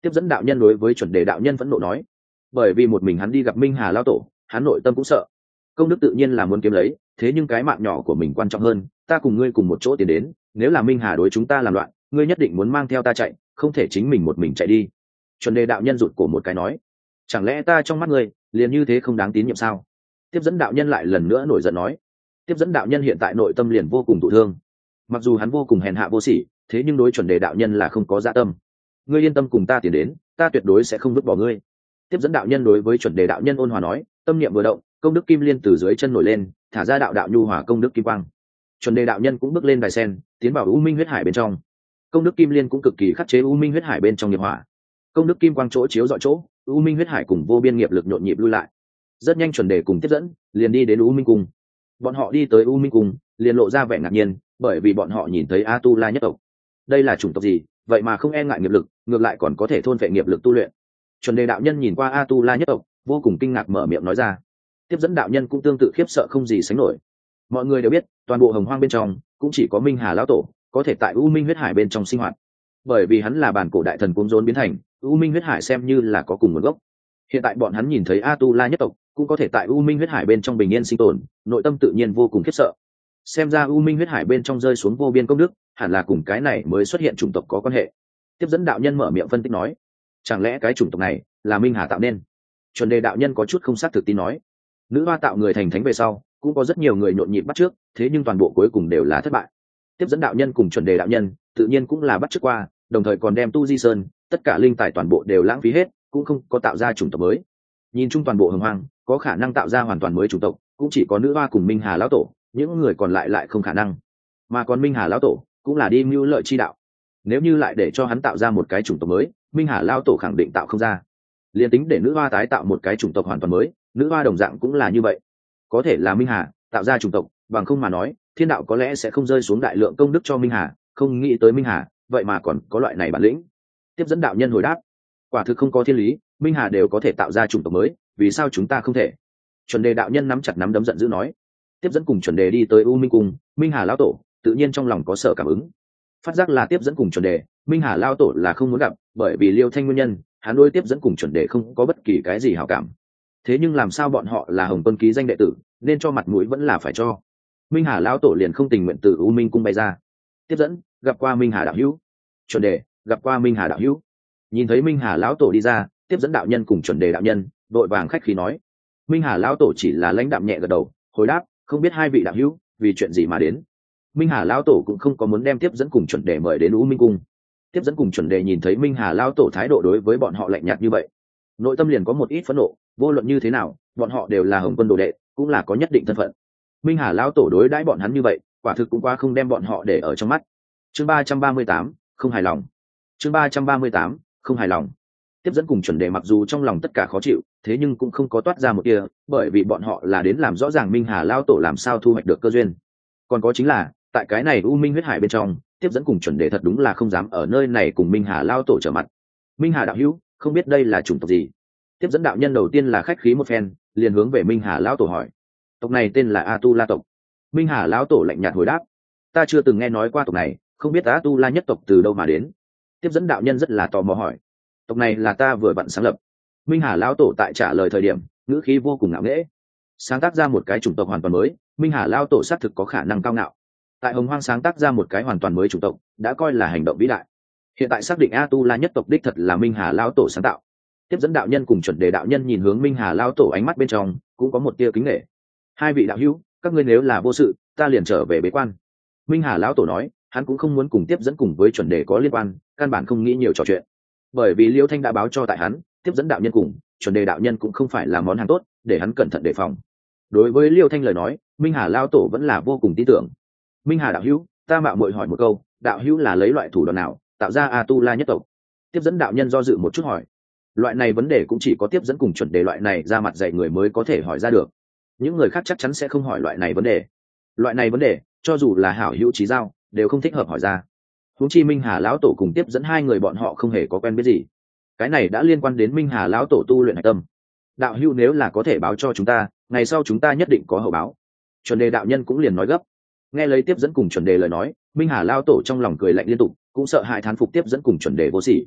Tiếp dẫn đạo nhân đối với chuẩn đề đạo nhân vẫn nộ nói, bởi vì một mình hắn đi gặp minh hà lao tổ, hắn nội tâm cũng sợ. Công đức tự nhiên là muốn kiếm lấy, thế nhưng cái mạng nhỏ của mình quan trọng hơn. Ta cùng ngươi cùng một chỗ tiến đến, nếu là minh hà đối chúng ta làm loạn, ngươi nhất định muốn mang theo ta chạy, không thể chính mình một mình chạy đi. Chuẩn đề đạo nhân rụt cổ một cái nói, chẳng lẽ ta trong mắt ngươi liền như thế không đáng tín nhiệm sao? Tiếp dẫn đạo nhân lại lần nữa nổi giận nói. Tiếp dẫn đạo nhân hiện tại nội tâm liền vô cùng thụ thương, mặc dù hắn vô cùng hèn hạ vô sỉ, thế nhưng đối chuẩn đề đạo nhân là không có dạ tâm. Ngươi yên tâm cùng ta tiến đến, ta tuyệt đối sẽ không vứt bỏ ngươi. Tiếp dẫn đạo nhân đối với chuẩn đề đạo nhân ôn hòa nói, tâm niệm vừa động, công đức kim liên từ dưới chân nổi lên, thả ra đạo đạo nhu hòa công đức kim quang. Chuẩn đề đạo nhân cũng bước lên đài sen, tiến vào u minh huyết hải bên trong. Công đức kim liên cũng cực kỳ khắc chế u minh huyết hải bên trong nghiệp hỏa. Công đức kim quang chỗ chiếu dọi chỗ, u minh huyết hải cùng vô biên nghiệp lực nhộn nhịp lui lại. Rất nhanh chuẩn đề cùng tiếp dẫn liền đi đến u minh cung. Bọn họ đi tới u minh cung, liền lộ ra vẻ ngạc nhiên, bởi vì bọn họ nhìn thấy A Tu La nhất tộc. Đây là chủng tộc gì, vậy mà không e ngại nghiệp lực, ngược lại còn có thể thôn phệ nghiệp lực tu luyện. Chuẩn đề đạo nhân nhìn qua A Tu La nhất tộc, vô cùng kinh ngạc mở miệng nói ra. Tiếp dẫn đạo nhân cũng tương tự khiếp sợ không gì sánh nổi. Mọi người đều biết, toàn bộ hồng hoang bên trong cũng chỉ có minh hà lão tổ có thể tại u minh huyết hải bên trong sinh hoạt, bởi vì hắn là bản cổ đại thần cuống rốn biến thành, u minh huyết hải xem như là có cùng nguồn gốc. Hiện tại bọn hắn nhìn thấy A Tu La nhất tộc cũng có thể tại u minh huyết hải bên trong bình yên sinh tồn, nội tâm tự nhiên vô cùng khiếp sợ. Xem ra u minh huyết hải bên trong rơi xuống vô biên công đức, hẳn là cùng cái này mới xuất hiện chủng tộc có quan hệ. Tiếp dẫn đạo nhân mở miệng phân tích nói, chẳng lẽ cái chủng tộc này là minh hà tạo nên? Chuẩn đề đạo nhân có chút không xác thực tin nói, nữ hoa tạo người thành thánh về sau cũng có rất nhiều người nhộn nhịp bắt trước, thế nhưng toàn bộ cuối cùng đều là thất bại. Tiếp dẫn đạo nhân cùng chuẩn đề đạo nhân tự nhiên cũng là bắt trước qua, đồng thời còn đem tu di sơn tất cả linh tài toàn bộ đều lãng phí hết, cũng không có tạo ra chủng tộc mới. Nhìn chung toàn bộ hồng hoang có khả năng tạo ra hoàn toàn mới chủng tộc cũng chỉ có nữ hoa cùng minh hà lão tổ, những người còn lại lại không khả năng. Mà còn minh hà lão tổ cũng là đi mưu lợi chi đạo, nếu như lại để cho hắn tạo ra một cái chủng tộc mới, minh hà lão tổ khẳng định tạo không ra. Liên tính để nữ hoa tái tạo một cái chủng tộc hoàn toàn mới, nữ hoa đồng dạng cũng là như vậy. Có thể là minh hà tạo ra chủng tộc, bằng không mà nói thiên đạo có lẽ sẽ không rơi xuống đại lượng công đức cho minh hà, không nghĩ tới minh hà vậy mà còn có loại này bản lĩnh. Tiếp dẫn đạo nhân hồi đáp, quả thực không có thiên lý, minh hà đều có thể tạo ra chủng tộc mới, vì sao chúng ta không thể? Chuẩn đề đạo nhân nắm chặt nắm đấm giận dữ nói. Tiếp dẫn cùng chuẩn đề đi tới u minh cung, minh hà lão tổ tự nhiên trong lòng có sở cảm ứng, phát giác là tiếp dẫn cùng chuẩn đề minh hà lão tổ là không muốn gặp, bởi vì liêu thanh nguyên nhân, hắn đối tiếp dẫn cùng chuẩn đề không có bất kỳ cái gì hảo cảm. Thế nhưng làm sao bọn họ là hồng quân ký danh đệ tử, nên cho mặt mũi vẫn là phải cho. Minh hà lão tổ liền không tình nguyện từ u minh cung bay ra. Tiếp dẫn gặp qua minh hà đạo hữu, chuẩn đề gặp qua minh hà đạo hữu. Nhìn thấy minh hà lão tổ đi ra, tiếp dẫn đạo nhân cùng chuẩn đề đạo nhân đội vàng khách khí nói. Minh hà lão tổ chỉ là lãnh đạm nhẹ gật đầu, hồi đáp, không biết hai vị đạo hữu vì chuyện gì mà đến. Minh hà lão tổ cũng không có muốn đem tiếp dẫn cùng chuẩn đề mời đến u minh cung. Tiếp dẫn cùng chuẩn đề nhìn thấy minh hà lão tổ thái độ đối với bọn họ lạnh nhạt như vậy, nội tâm liền có một ít phẫn nộ. Vô luận như thế nào, bọn họ đều là hồng quân đồ đệ, cũng là có nhất định thân phận. Minh hà lão tổ đối đãi bọn hắn như vậy, quả thực cũng quá không đem bọn họ để ở trong mắt. Chương 338, không hài lòng. Chương 338, không hài lòng. Tiếp dẫn cùng chuẩn đề mặc dù trong lòng tất cả khó chịu, thế nhưng cũng không có toát ra một tia, bởi vì bọn họ là đến làm rõ ràng minh hà lão tổ làm sao thu hoạch được cơ duyên. Còn có chính là, tại cái này u minh huyết hải bên trong, tiếp dẫn cùng chuẩn đề thật đúng là không dám ở nơi này cùng minh hà lão tổ trở mặt. Minh hà đạo hữu, không biết đây là chủng tộc gì? Tiếp dẫn đạo nhân đầu tiên là khách khí một phen, liền hướng về minh hà lão tổ hỏi. Tộc này tên là A Tu La tộc. Minh hà lão tổ lạnh nhạt hồi đáp, ta chưa từng nghe nói qua tộc này, không biết A Tu La nhất tộc từ đâu mà đến. Tiếp dẫn đạo nhân rất là tò mò hỏi. Tộc này là ta vừa vặn sáng lập. Minh hà lão tổ tại trả lời thời điểm ngữ khí vô cùng ngạo nghễ, sáng tác ra một cái chủng tộc hoàn toàn mới. Minh hà lão tổ xác thực có khả năng cao ngạo, tại hồng hoang sáng tác ra một cái hoàn toàn mới chủng tộc đã coi là hành động vĩ đại. Hiện tại xác định A Tu La nhất tộc đích thật là minh hà lão tổ sáng tạo. Tiếp dẫn đạo nhân cùng chuẩn đề đạo nhân nhìn hướng minh hà lão tổ, ánh mắt bên trong cũng có một tia kính nể. Hai vị đạo hữu, các ngươi nếu là vô sự, ta liền trở về bế quan. Minh hà lão tổ nói, hắn cũng không muốn cùng tiếp dẫn cùng với chuẩn đề có liên quan, căn bản không nghĩ nhiều trò chuyện, bởi vì liêu thanh đã báo cho tại hắn, tiếp dẫn đạo nhân cùng chuẩn đề đạo nhân cũng không phải là món hàng tốt, để hắn cẩn thận đề phòng. Đối với liêu thanh lời nói, minh hà lão tổ vẫn là vô cùng tin tưởng. Minh hà đạo hữu, ta mạo muội hỏi một câu, đạo hữu là lấy loại thủ đoạn nào tạo ra A Tu La nhất tộc? Tiếp dẫn đạo nhân do dự một chút hỏi. Loại này vấn đề cũng chỉ có tiếp dẫn cùng chuẩn đề loại này ra mặt dạy người mới có thể hỏi ra được, những người khác chắc chắn sẽ không hỏi loại này vấn đề. Loại này vấn đề cho dù là hảo hữu trí giao đều không thích hợp hỏi ra, huống chi minh hà lão tổ cùng tiếp dẫn hai người bọn họ không hề có quen biết gì, cái này đã liên quan đến minh hà lão tổ tu luyện hạch tâm. Đạo hữu nếu là có thể báo cho chúng ta, ngày sau chúng ta nhất định có hậu báo. Chuẩn đề đạo nhân cũng liền nói gấp. Nghe lấy tiếp dẫn cùng chuẩn đề lời nói, minh hà lão tổ trong lòng cười lạnh liên tục, cũng sợ hãi thán phục tiếp dẫn cùng chuẩn đề vô sỉ.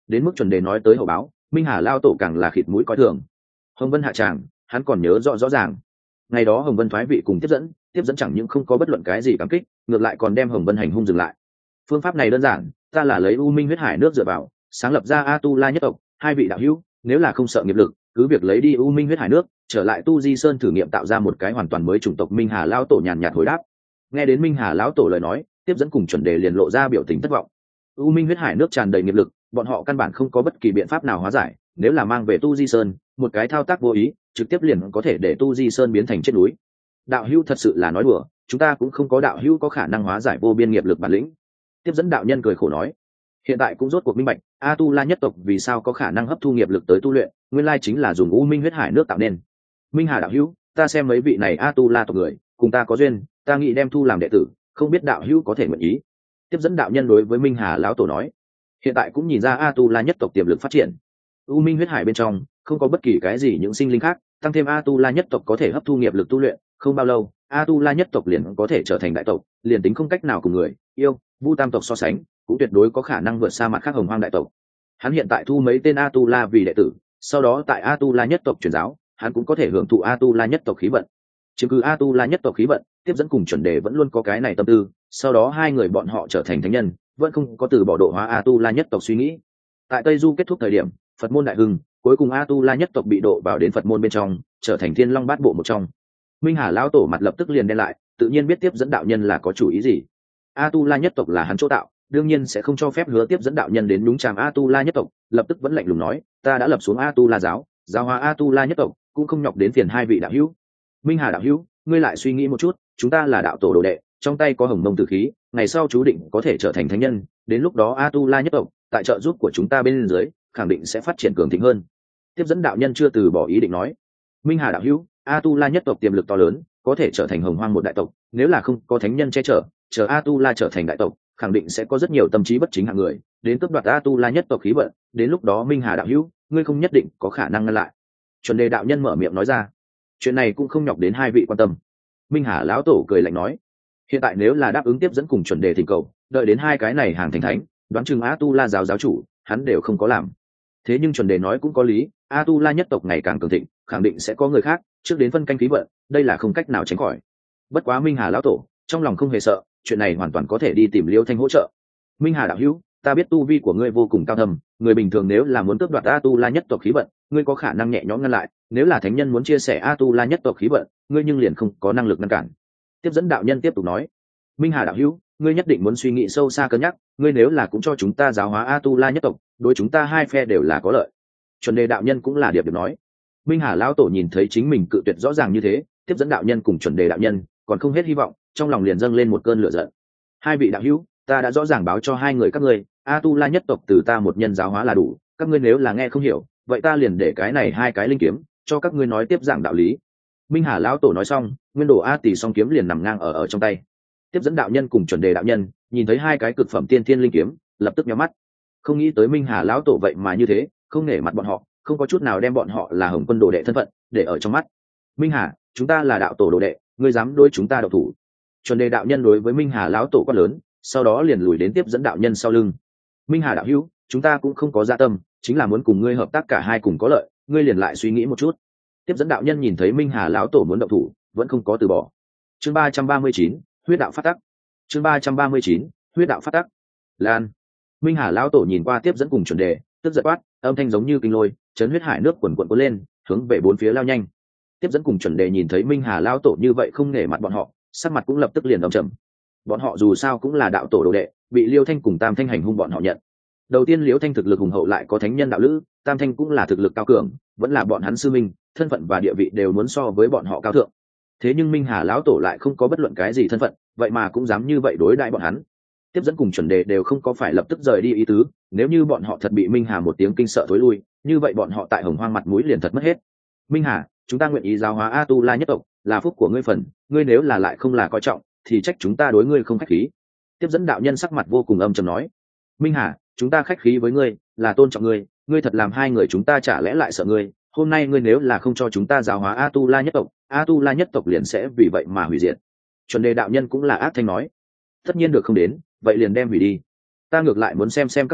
Đến mức chuẩn đề nói tới hậu báo, minh hà lao tổ càng là khịt mũi coi thường. Hồng Vân hạ tràng, hắn còn nhớ rõ rõ ràng. Ngày đó Hồng Vân thoái vị cùng tiếp dẫn chẳng những không có bất luận cái gì cảm kích, ngược lại còn đem Hồng Vân hành hung dừng lại. Phương pháp này đơn giản, ta là lấy u minh huyết hải nước dựa vào, sáng lập ra A Tu La nhất tộc, hai vị đạo hữu, nếu là không sợ nghiệp lực, cứ việc lấy đi u minh huyết hải nước, trở lại Tu Di Sơn thử nghiệm tạo ra một cái hoàn toàn mới chủng tộc. Minh Hà lão tổ nhàn nhạt hồi đáp. Nghe đến Minh Hà lão tổ lời nói, tiếp dẫn cùng chuẩn đề liền lộ ra biểu tình thất vọng. U minh huyết hải nước tràn đầy nghiệp lực, bọn họ căn bản không có bất kỳ biện pháp nào hóa giải, nếu là mang về Tu Di Sơn, một cái thao tác vô ý, trực tiếp liền có thể để Tu Di Sơn biến thành chết núi. Đạo hữu thật sự là nói đùa, chúng ta cũng không có đạo hữu có khả năng hóa giải vô biên nghiệp lực bản lĩnh. Tiếp dẫn đạo nhân cười khổ nói, hiện tại cũng rốt cuộc minh bạch, A Tu La nhất tộc vì sao có khả năng hấp thu nghiệp lực tới tu luyện, nguyên lai chính là dùng u minh huyết hải nước tạo nên. Minh Hà đạo hữu, ta xem mấy vị này A Tu La tộc người cùng ta có duyên, ta nghĩ đem thu làm đệ tử, không biết đạo hữu có thể nguyện ý. Tiếp dẫn đạo nhân đối với Minh Hà lão tổ nói, hiện tại cũng nhìn ra A Tu La nhất tộc tiềm lực phát triển. U minh huyết hải bên trong không có bất kỳ cái gì những sinh linh khác, tăng thêm A Tu La nhất tộc có thể hấp thu nghiệp lực tu luyện, không bao lâu A Tu La nhất tộc liền có thể trở thành đại tộc, liền tính không cách nào cùng người yêu vu tam tộc so sánh, cũng tuyệt đối có khả năng vượt xa mặt khác hồng hoang đại tộc. Hắn hiện tại thu mấy tên A Tu La vì đệ tử, sau đó tại A Tu La nhất tộc truyền giáo, hắn cũng có thể hưởng thụ A Tu La nhất tộc khí vận. Chứng cứ A Tu La nhất tộc khí vận, tiếp dẫn cùng chuẩn đề vẫn luôn có cái này tâm tư, sau đó hai người bọn họ trở thành thánh nhân, vẫn không có từ bỏ độ hóa A Tu La nhất tộc suy nghĩ. Tại Tây Du kết thúc thời điểm, Phật môn đại hưng, cuối cùng A Tu La nhất tộc bị độ vào đến Phật môn bên trong, trở thành Thiên Long Bát Bộ một trong. Minh Hà lão tổ mặt lập tức liền đen lại, tự nhiên biết tiếp dẫn đạo nhân là có chủ ý gì. A Tu La nhất tộc là hắn chỗ tạo, đương nhiên sẽ không cho phép hứa tiếp dẫn đạo nhân đến đúng tràm A Tu La nhất tộc, lập tức vẫn lạnh lùng nói, ta đã lập xuống A Tu La giáo, giáo hóa A Tu La nhất tộc, cũng không nhọc đến phiền hai vị đạo hữu. Minh Hà đạo hữu, ngươi lại suy nghĩ một chút, chúng ta là đạo tổ đồ đệ, trong tay có hồng mông tử khí, ngày sau chú định có thể trở thành thánh nhân, đến lúc đó A Tu La nhất tộc tại trợ giúp của chúng ta bên dưới, khẳng định sẽ phát triển cường thịnh hơn. Tiếp dẫn đạo nhân chưa từ bỏ ý định nói, Minh Hà đạo hữu, A Tu La nhất tộc tiềm lực to lớn, có thể trở thành hồng hoang một đại tộc, nếu là không có thánh nhân che chở, chờ A Tu La trở thành đại tộc, khẳng định sẽ có rất nhiều tâm trí bất chính hạng người đến cướp đoạt A Tu La nhất tộc khí vận, đến lúc đó Minh Hà đạo hữu, ngươi không nhất định có khả năng ngăn lại. Chuẩn đề đạo nhân mở miệng nói ra, chuyện này cũng không nhọc đến hai vị quan tâm. Minh Hà lão tổ cười lạnh nói, hiện tại nếu là đáp ứng tiếp dẫn cùng chuẩn đề thỉnh cầu, đợi đến hai cái này hàng thành thánh, đoán chừng A Tu La giáo giáo chủ hắn đều không có làm. Thế nhưng chuẩn đề nói cũng có lý, A Tu La nhất tộc ngày càng cường thịnh, khẳng định sẽ có người khác trước đến phân canh khí vận, đây là không cách nào tránh khỏi. Bất quá Minh Hà lão tổ trong lòng không hề sợ, chuyện này hoàn toàn có thể đi tìm Liêu Thanh hỗ trợ. Minh Hà đạo hữu, ta biết tu vi của ngươi vô cùng cao thâm, người bình thường nếu là muốn tước đoạt A Tu La nhất tộc khí vận, ngươi có khả năng nhẹ nhõm ngăn lại, nếu là thánh nhân muốn chia sẻ A Tu La nhất tộc khí vận, ngươi nhưng liền không có năng lực ngăn cản. Tiếp dẫn đạo nhân tiếp tục nói, Minh Hà đạo hữu, ngươi nhất định muốn suy nghĩ sâu xa cân nhắc, ngươi nếu là cũng cho chúng ta giáo hóa A Tu La nhất tộc, đối chúng ta hai phe đều là có lợi. Chuẩn đề đạo nhân cũng là điệp nói. Minh Hà lão tổ nhìn thấy chính mình cự tuyệt rõ ràng như thế, tiếp dẫn đạo nhân cùng chuẩn đề đạo nhân còn không hết hy vọng, trong lòng liền dâng lên một cơn lửa giận. Hai vị đạo hữu, ta đã rõ ràng báo cho hai người các ngươi, A Tu La nhất tộc từ ta một nhân giáo hóa là đủ, các ngươi nếu là nghe không hiểu, vậy ta liền để cái này hai cái linh kiếm cho các ngươi nói tiếp giảng đạo lý. Minh Hà lão tổ nói xong, nguyên đồ A Tỳ song kiếm liền nằm ngang ở trong tay. Tiếp dẫn đạo nhân cùng chuẩn đề đạo nhân nhìn thấy hai cái cực phẩm tiên thiên linh kiếm, lập tức nhắm mắt. Không nghĩ tới Minh Hà lão tổ vậy mà như thế, không nể mặt bọn họ, không có chút nào đem bọn họ là Hồng Quân đồ đệ thân phận để ở trong mắt. Minh Hà, chúng ta là đạo tổ đồ đệ, ngươi dám đối chúng ta độc thủ? Chuẩn đề đạo nhân đối với Minh Hà lão tổ quát lớn, sau đó liền lùi đến tiếp dẫn đạo nhân sau lưng. Minh Hà đạo hữu, chúng ta cũng không có dạ tâm, chính là muốn cùng ngươi hợp tác cả hai cùng có lợi, ngươi liền lại suy nghĩ một chút. Tiếp dẫn đạo nhân nhìn thấy Minh Hà lão tổ muốn động thủ, vẫn không có từ bỏ. Chương 339, huyết đạo phát tắc. Chương 339, huyết đạo phát tắc. Lan. Minh Hà lão tổ nhìn qua tiếp dẫn cùng chuẩn đề, tức giận quát, âm thanh giống như kinh lôi, chấn huyết hải nước quần quần cuốn lên, hướng về bốn phía lao nhanh. Tiếp dẫn cùng chuẩn đề nhìn thấy Minh Hà lão tổ như vậy không nể mặt bọn họ, sắc mặt cũng lập tức liền đỏ trầm. Bọn họ dù sao cũng là đạo tổ đồ đệ, bị Liêu Thanh cùng Tam Thanh hành hung bọn họ nhận. Đầu tiên Liêu Thanh thực lực hùng hậu lại có thánh nhân đạo lữ, Tam Thanh cũng là thực lực cao cường, vẫn là bọn hắn sư minh, thân phận và địa vị đều muốn so với bọn họ cao thượng. Thế nhưng Minh Hà lão tổ lại không có bất luận cái gì thân phận, vậy mà cũng dám như vậy đối đãi bọn hắn. Tiếp dẫn cùng chuẩn đề đều không có phải lập tức rời đi ý tứ, nếu như bọn họ thật bị Minh Hà một tiếng kinh sợ thối lui, như vậy bọn họ tại Hồng Hoang mặt mũi liền thật mất hết. Minh Hà, chúng ta nguyện ý giáo hóa A Tu La nhất tộc, là phúc của ngươi phần, ngươi nếu là lại không là coi trọng, thì trách chúng ta đối ngươi không khách khí. Tiếp dẫn đạo nhân sắc mặt vô cùng âm trầm nói, Minh Hà, chúng ta khách khí với ngươi, là tôn trọng ngươi, ngươi thật làm hai người chúng ta chả lẽ lại sợ ngươi? Hôm nay ngươi nếu là không cho chúng ta giáo hóa A Tu La nhất tộc, A Tu La nhất tộc liền sẽ vì vậy mà hủy diệt. Chuẩn đề đạo nhân cũng là ác thanh nói, tất nhiên được không đến, vậy liền đem hủy đi. Ta ngược lại muốn xem các ngươi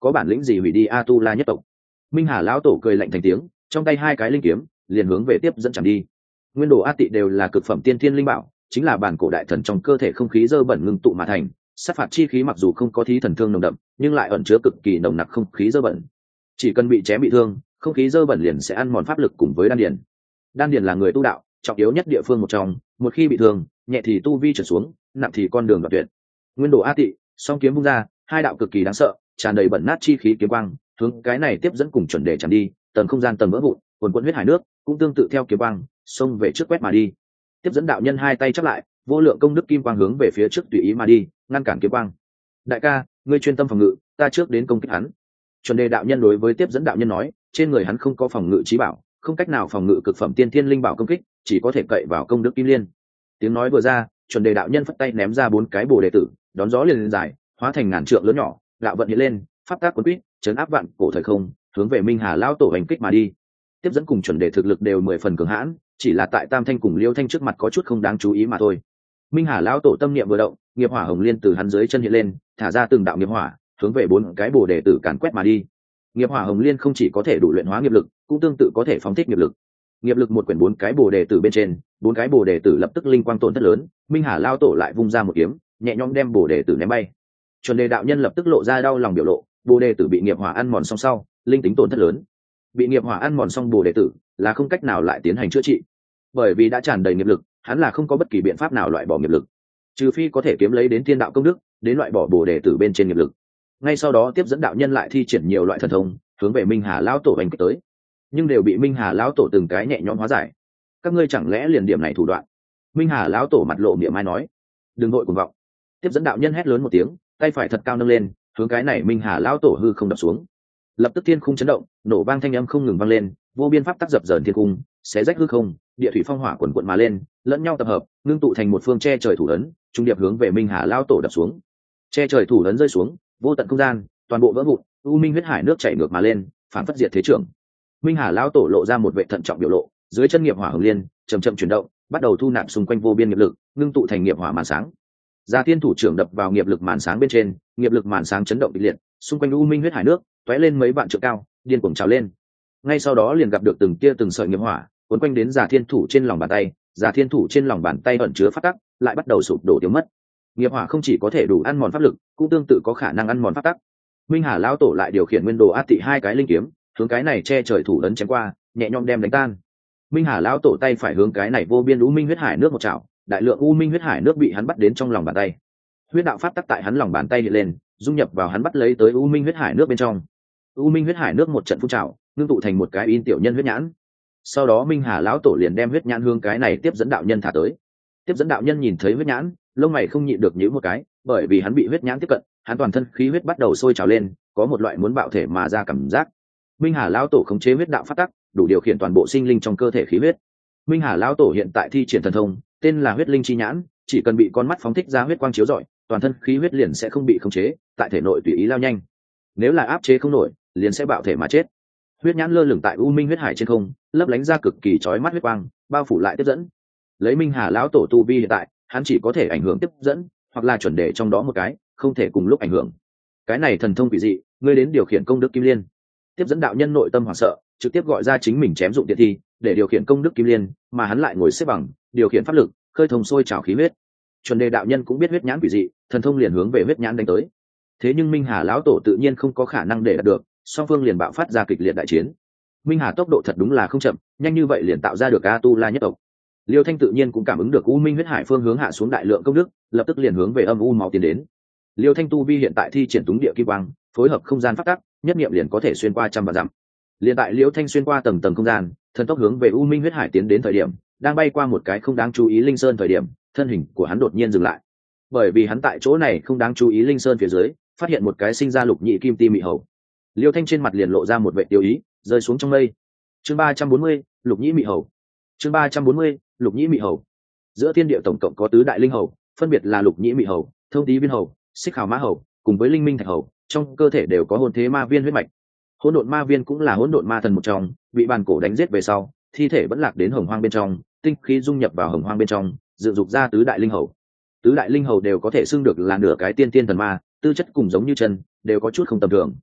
có bản lĩnh gì hủy đi Atula nhất tộc. Minh Hà lão tổ cười lạnh thành tiếng, trong tay hai cái linh kiếm liền hướng về tiếp dẫn chẳng đi. Nguyên đồ A Tị đều là cực phẩm tiên thiên linh bảo, chính là bản cổ đại thần trong cơ thể không khí dơ bẩn ngưng tụ mà thành. Sát phạt chi khí mặc dù không có thí thần thương nồng đậm, nhưng lại ẩn chứa cực kỳ nồng nặc không khí dơ bẩn. Chỉ cần bị chém bị thương, không khí dơ bẩn liền sẽ ăn mòn pháp lực cùng với đan điền. Đan điền là người tu đạo trọng yếu nhất địa phương một trong, một khi bị thương, nhẹ thì tu vi trở xuống, nặng thì con đường đoạn tuyệt. Nguyên đồ A Tị, song kiếm vung ra, hai đạo cực kỳ đáng sợ, tràn đầy bẩn nát chi khí kiếm quang, hướng cái này tiếp dẫn cùng chuẩn đề chẳng đi, tầng không gian tầng vỡ vụn, quần quần huyết hải nước cũng tương tự theo kiếm quang xông về trước quét mà đi. Tiếp dẫn đạo nhân hai tay chắp lại, vô lượng công đức kim quang hướng về phía trước tùy ý mà đi, ngăn cản kiếm quang. Đại ca, ngươi chuyên tâm phòng ngự, ta trước đến công kích hắn. Chuẩn đề đạo nhân đối với tiếp dẫn đạo nhân nói, trên người hắn không có phòng ngự trí bảo, không cách nào phòng ngự cực phẩm tiên thiên linh bảo công kích, chỉ có thể cậy vào công đức kim liên. Tiếng nói vừa ra, chuẩn đề đạo nhân phất tay ném ra 4 cái bồ đề tử, đón gió liền dài, hóa thành ngàn trượng lớn nhỏ, đạo vận hiện lên, pháp tác cuốn quýt, chấn áp vạn cổ thời không, hướng về Minh Hà lão tổ hành kích mà đi. Tiếp dẫn cùng chuẩn đề thực lực đều 10 phần cường hãn, chỉ là tại Tam Thanh cùng Liêu Thanh trước mặt có chút không đáng chú ý mà thôi. Minh Hà lão tổ tâm niệm vừa động, nghiệp hỏa hồng liên từ hắn dưới chân hiện lên, thả ra từng đạo nghiệp hỏa, hướng về 4 cái bồ đề tử càn quét mà đi. Nghiệp hỏa hồng liên không chỉ có thể đủ luyện hóa nghiệp lực, cũng tương tự có thể phóng thích nghiệp lực. Nghiệp lực một quyển 4 cái bồ đề tử bên trên, 4 cái bồ đề tử lập tức linh quang tổn thất lớn, Minh Hà lão tổ lại vung ra một kiếm, nhẹ nhõm đem bồ đề tử ném bay. Chuẩn đề đạo nhân lập tức lộ ra đau lòng biểu lộ, bồ đề tử bị nghiệp hỏa ăn mòn xong sau, linh tính tổn thất lớn. Bị nghiệp hỏa ăn mòn xong bồ đề tử là không cách nào lại tiến hành chữa trị, bởi vì đã tràn đầy nghiệp lực, hắn là không có bất kỳ biện pháp nào loại bỏ nghiệp lực, trừ phi có thể kiếm lấy đến thiên đạo công đức đến loại bỏ bồ đề tử bên trên nghiệp lực. Ngay sau đó tiếp dẫn đạo nhân lại thi triển nhiều loại thần thông hướng về Minh Hà lão tổ hành kích tới, nhưng đều bị Minh Hà lão tổ từng cái nhẹ nhõm hóa giải. Các ngươi chẳng lẽ liền điểm này thủ đoạn? Minh Hà lão tổ mặt lộ miệng mai nói. Đừng vội cuồng vọng. Tiếp dẫn đạo nhân hét lớn một tiếng, tay phải thật cao nâng lên, hướng cái này Minh Hà lão tổ hư không đập xuống. Lập tức thiên khung chấn động, nổ vang thanh âm không ngừng vang lên, vô biên pháp tắc dập dờn thiên cung, xé rách hư không, địa thủy phong hỏa quần quận mà lên, lẫn nhau tập hợp, ngưng tụ thành một phương che trời thủ ấn, trung điệp hướng về Minh Hà lão tổ đập xuống. Che trời thủ ấn rơi xuống, vô tận không gian, toàn bộ vỡ vụn, u minh huyết hải nước chảy ngược mà lên, phản phất diệt thế trưởng. Minh Hà lão tổ lộ ra một vệ thận trọng biểu lộ, dưới chân nghiệp hỏa hồng liên chậm chậm chuyển động, bắt đầu thu nạp xung quanh vô biên nghiệp lực, ngưng tụ thành nghiệp hỏa màn sáng. Gia Tiên thủ trưởng đập vào nghiệp lực màn sáng bên trên, nghiệp lực màn sáng chấn động kịch liệt, xung quanh u minh huyết hải nước tóe lên mấy vạn trượng cao, điên cuồng trào lên. Ngay sau đó liền gặp được từng tia từng sợi nghiệp hỏa cuốn quanh đến Già Thiên thủ trên lòng bàn tay, Già Thiên thủ trên lòng bàn tay ẩn chứa pháp tắc, lại bắt đầu sụp đổ tiêu mất. Nghiệp hỏa không chỉ có thể đủ ăn mòn pháp lực, cũng tương tự có khả năng ăn mòn pháp tắc. Minh Hà lão tổ lại điều khiển nguyên đồ át tị hai cái linh kiếm, hướng cái này che trời thủ ấn chém qua, nhẹ nhõm đem đánh tan. Minh Hà lão tổ tay phải hướng cái này vô biên u minh huyết hải nước một chảo, đại lượng u minh huyết hải nước bị hắn bắt đến trong lòng bàn tay. Huyết đạo pháp tắc tại hắn lòng bàn tay hiện lên, dung nhập vào hắn bắt lấy tới u minh huyết hải nước bên trong. U minh huyết hải nước một trận phun trào, ngưng tụ thành một cái in tiểu nhân huyết nhãn. Sau đó Minh Hà lão tổ liền đem huyết nhãn hướng cái này tiếp dẫn đạo nhân thả tới. Tiếp dẫn đạo nhân nhìn thấy huyết nhãn, lông mày không nhịn được nhíu một cái, bởi vì hắn bị huyết nhãn tiếp cận, hắn toàn thân khí huyết bắt đầu sôi trào lên, có một loại muốn bạo thể mà ra cảm giác. Minh Hà lão tổ khống chế huyết đạo pháp tắc, đủ điều khiển toàn bộ sinh linh trong cơ thể khí huyết. Minh Hà lão tổ hiện tại thi triển thần thông, tên là huyết linh chi nhãn, chỉ cần bị con mắt phóng thích ra huyết quang chiếu rọi, toàn thân khí huyết liền sẽ không bị khống chế, tại thể nội tùy ý lao nhanh. Nếu là áp chế không nổi, liền sẽ bạo thể mà chết. Huyết nhãn lơ lửng tại u minh huyết hải trên không, lấp lánh ra cực kỳ chói mắt huyết quang, bao phủ lại tiếp dẫn. Lấy Minh Hà lão tổ tu vi hiện tại, hắn chỉ có thể ảnh hưởng tiếp dẫn, hoặc là chuẩn đề trong đó một cái, không thể cùng lúc ảnh hưởng. Cái này thần thông quỷ dị, ngươi đến điều khiển công đức kim liên. Tiếp dẫn đạo nhân nội tâm hoảng sợ, trực tiếp gọi ra chính mình chém dụng tiện thi, để điều khiển công đức kim liên, mà hắn lại ngồi xếp bằng, điều khiển pháp lực, khơi thông sôi trào khí huyết. Chuẩn đề đạo nhân cũng biết huyết nhãn quỷ dị, thần thông liền hướng về huyết nhãn đánh tới. Thế nhưng Minh Hà lão tổ tự nhiên không có khả năng để đạt được, song phương liền bạo phát ra kịch liệt đại chiến. Minh Hà tốc độ thật đúng là không chậm, nhanh như vậy liền tạo ra được Atula nhất tộc. Liêu Thanh tự nhiên cũng cảm ứng được u minh huyết hải phương hướng hạ xuống đại lượng công đức, lập tức liền hướng về âm u máu tiến đến. Liêu Thanh tu vi hiện tại thi triển túng địa kim quang, phối hợp không gian pháp tắc, nhất niệm liền có thể xuyên qua trăm vạn dặm. Liền tại Liêu Thanh xuyên qua tầng tầng không gian, thần tốc hướng về u minh huyết hải tiến đến thời điểm, đang bay qua một cái không đáng chú ý linh sơn thời điểm, thân hình của hắn đột nhiên dừng lại. Bởi vì hắn tại chỗ này không đáng chú ý linh sơn phía dưới, phát hiện một cái sinh ra lục nhị kim ti mị hầu. Liêu Thanh trên mặt liền lộ ra một vẻ tiêu ý, rơi xuống trong mây. Chương 340, lục nhĩ mị hầu. Chương 340, lục nhĩ mị hầu. Giữa thiên địa tổng cộng có tứ đại linh hầu, phân biệt là lục nhĩ mị hầu, thông tý viên hầu, xích hào mã hầu, cùng với linh minh thạch hầu, trong cơ thể đều có hồn thế ma viên huyết mạch. Hỗn độn ma viên cũng là hỗn độn ma thần một trong, bị bàn cổ đánh giết về sau, thi thể vẫn lạc đến hồng hoang bên trong, tinh khí dung nhập vào hồng hoang bên trong, dựng dục ra tứ đại linh hầu. Tứ đại linh hầu đều có thể xưng được là nửa cái tiên tiên thần ma, tư chất cùng giống như chân, đều có chút không tầm thường.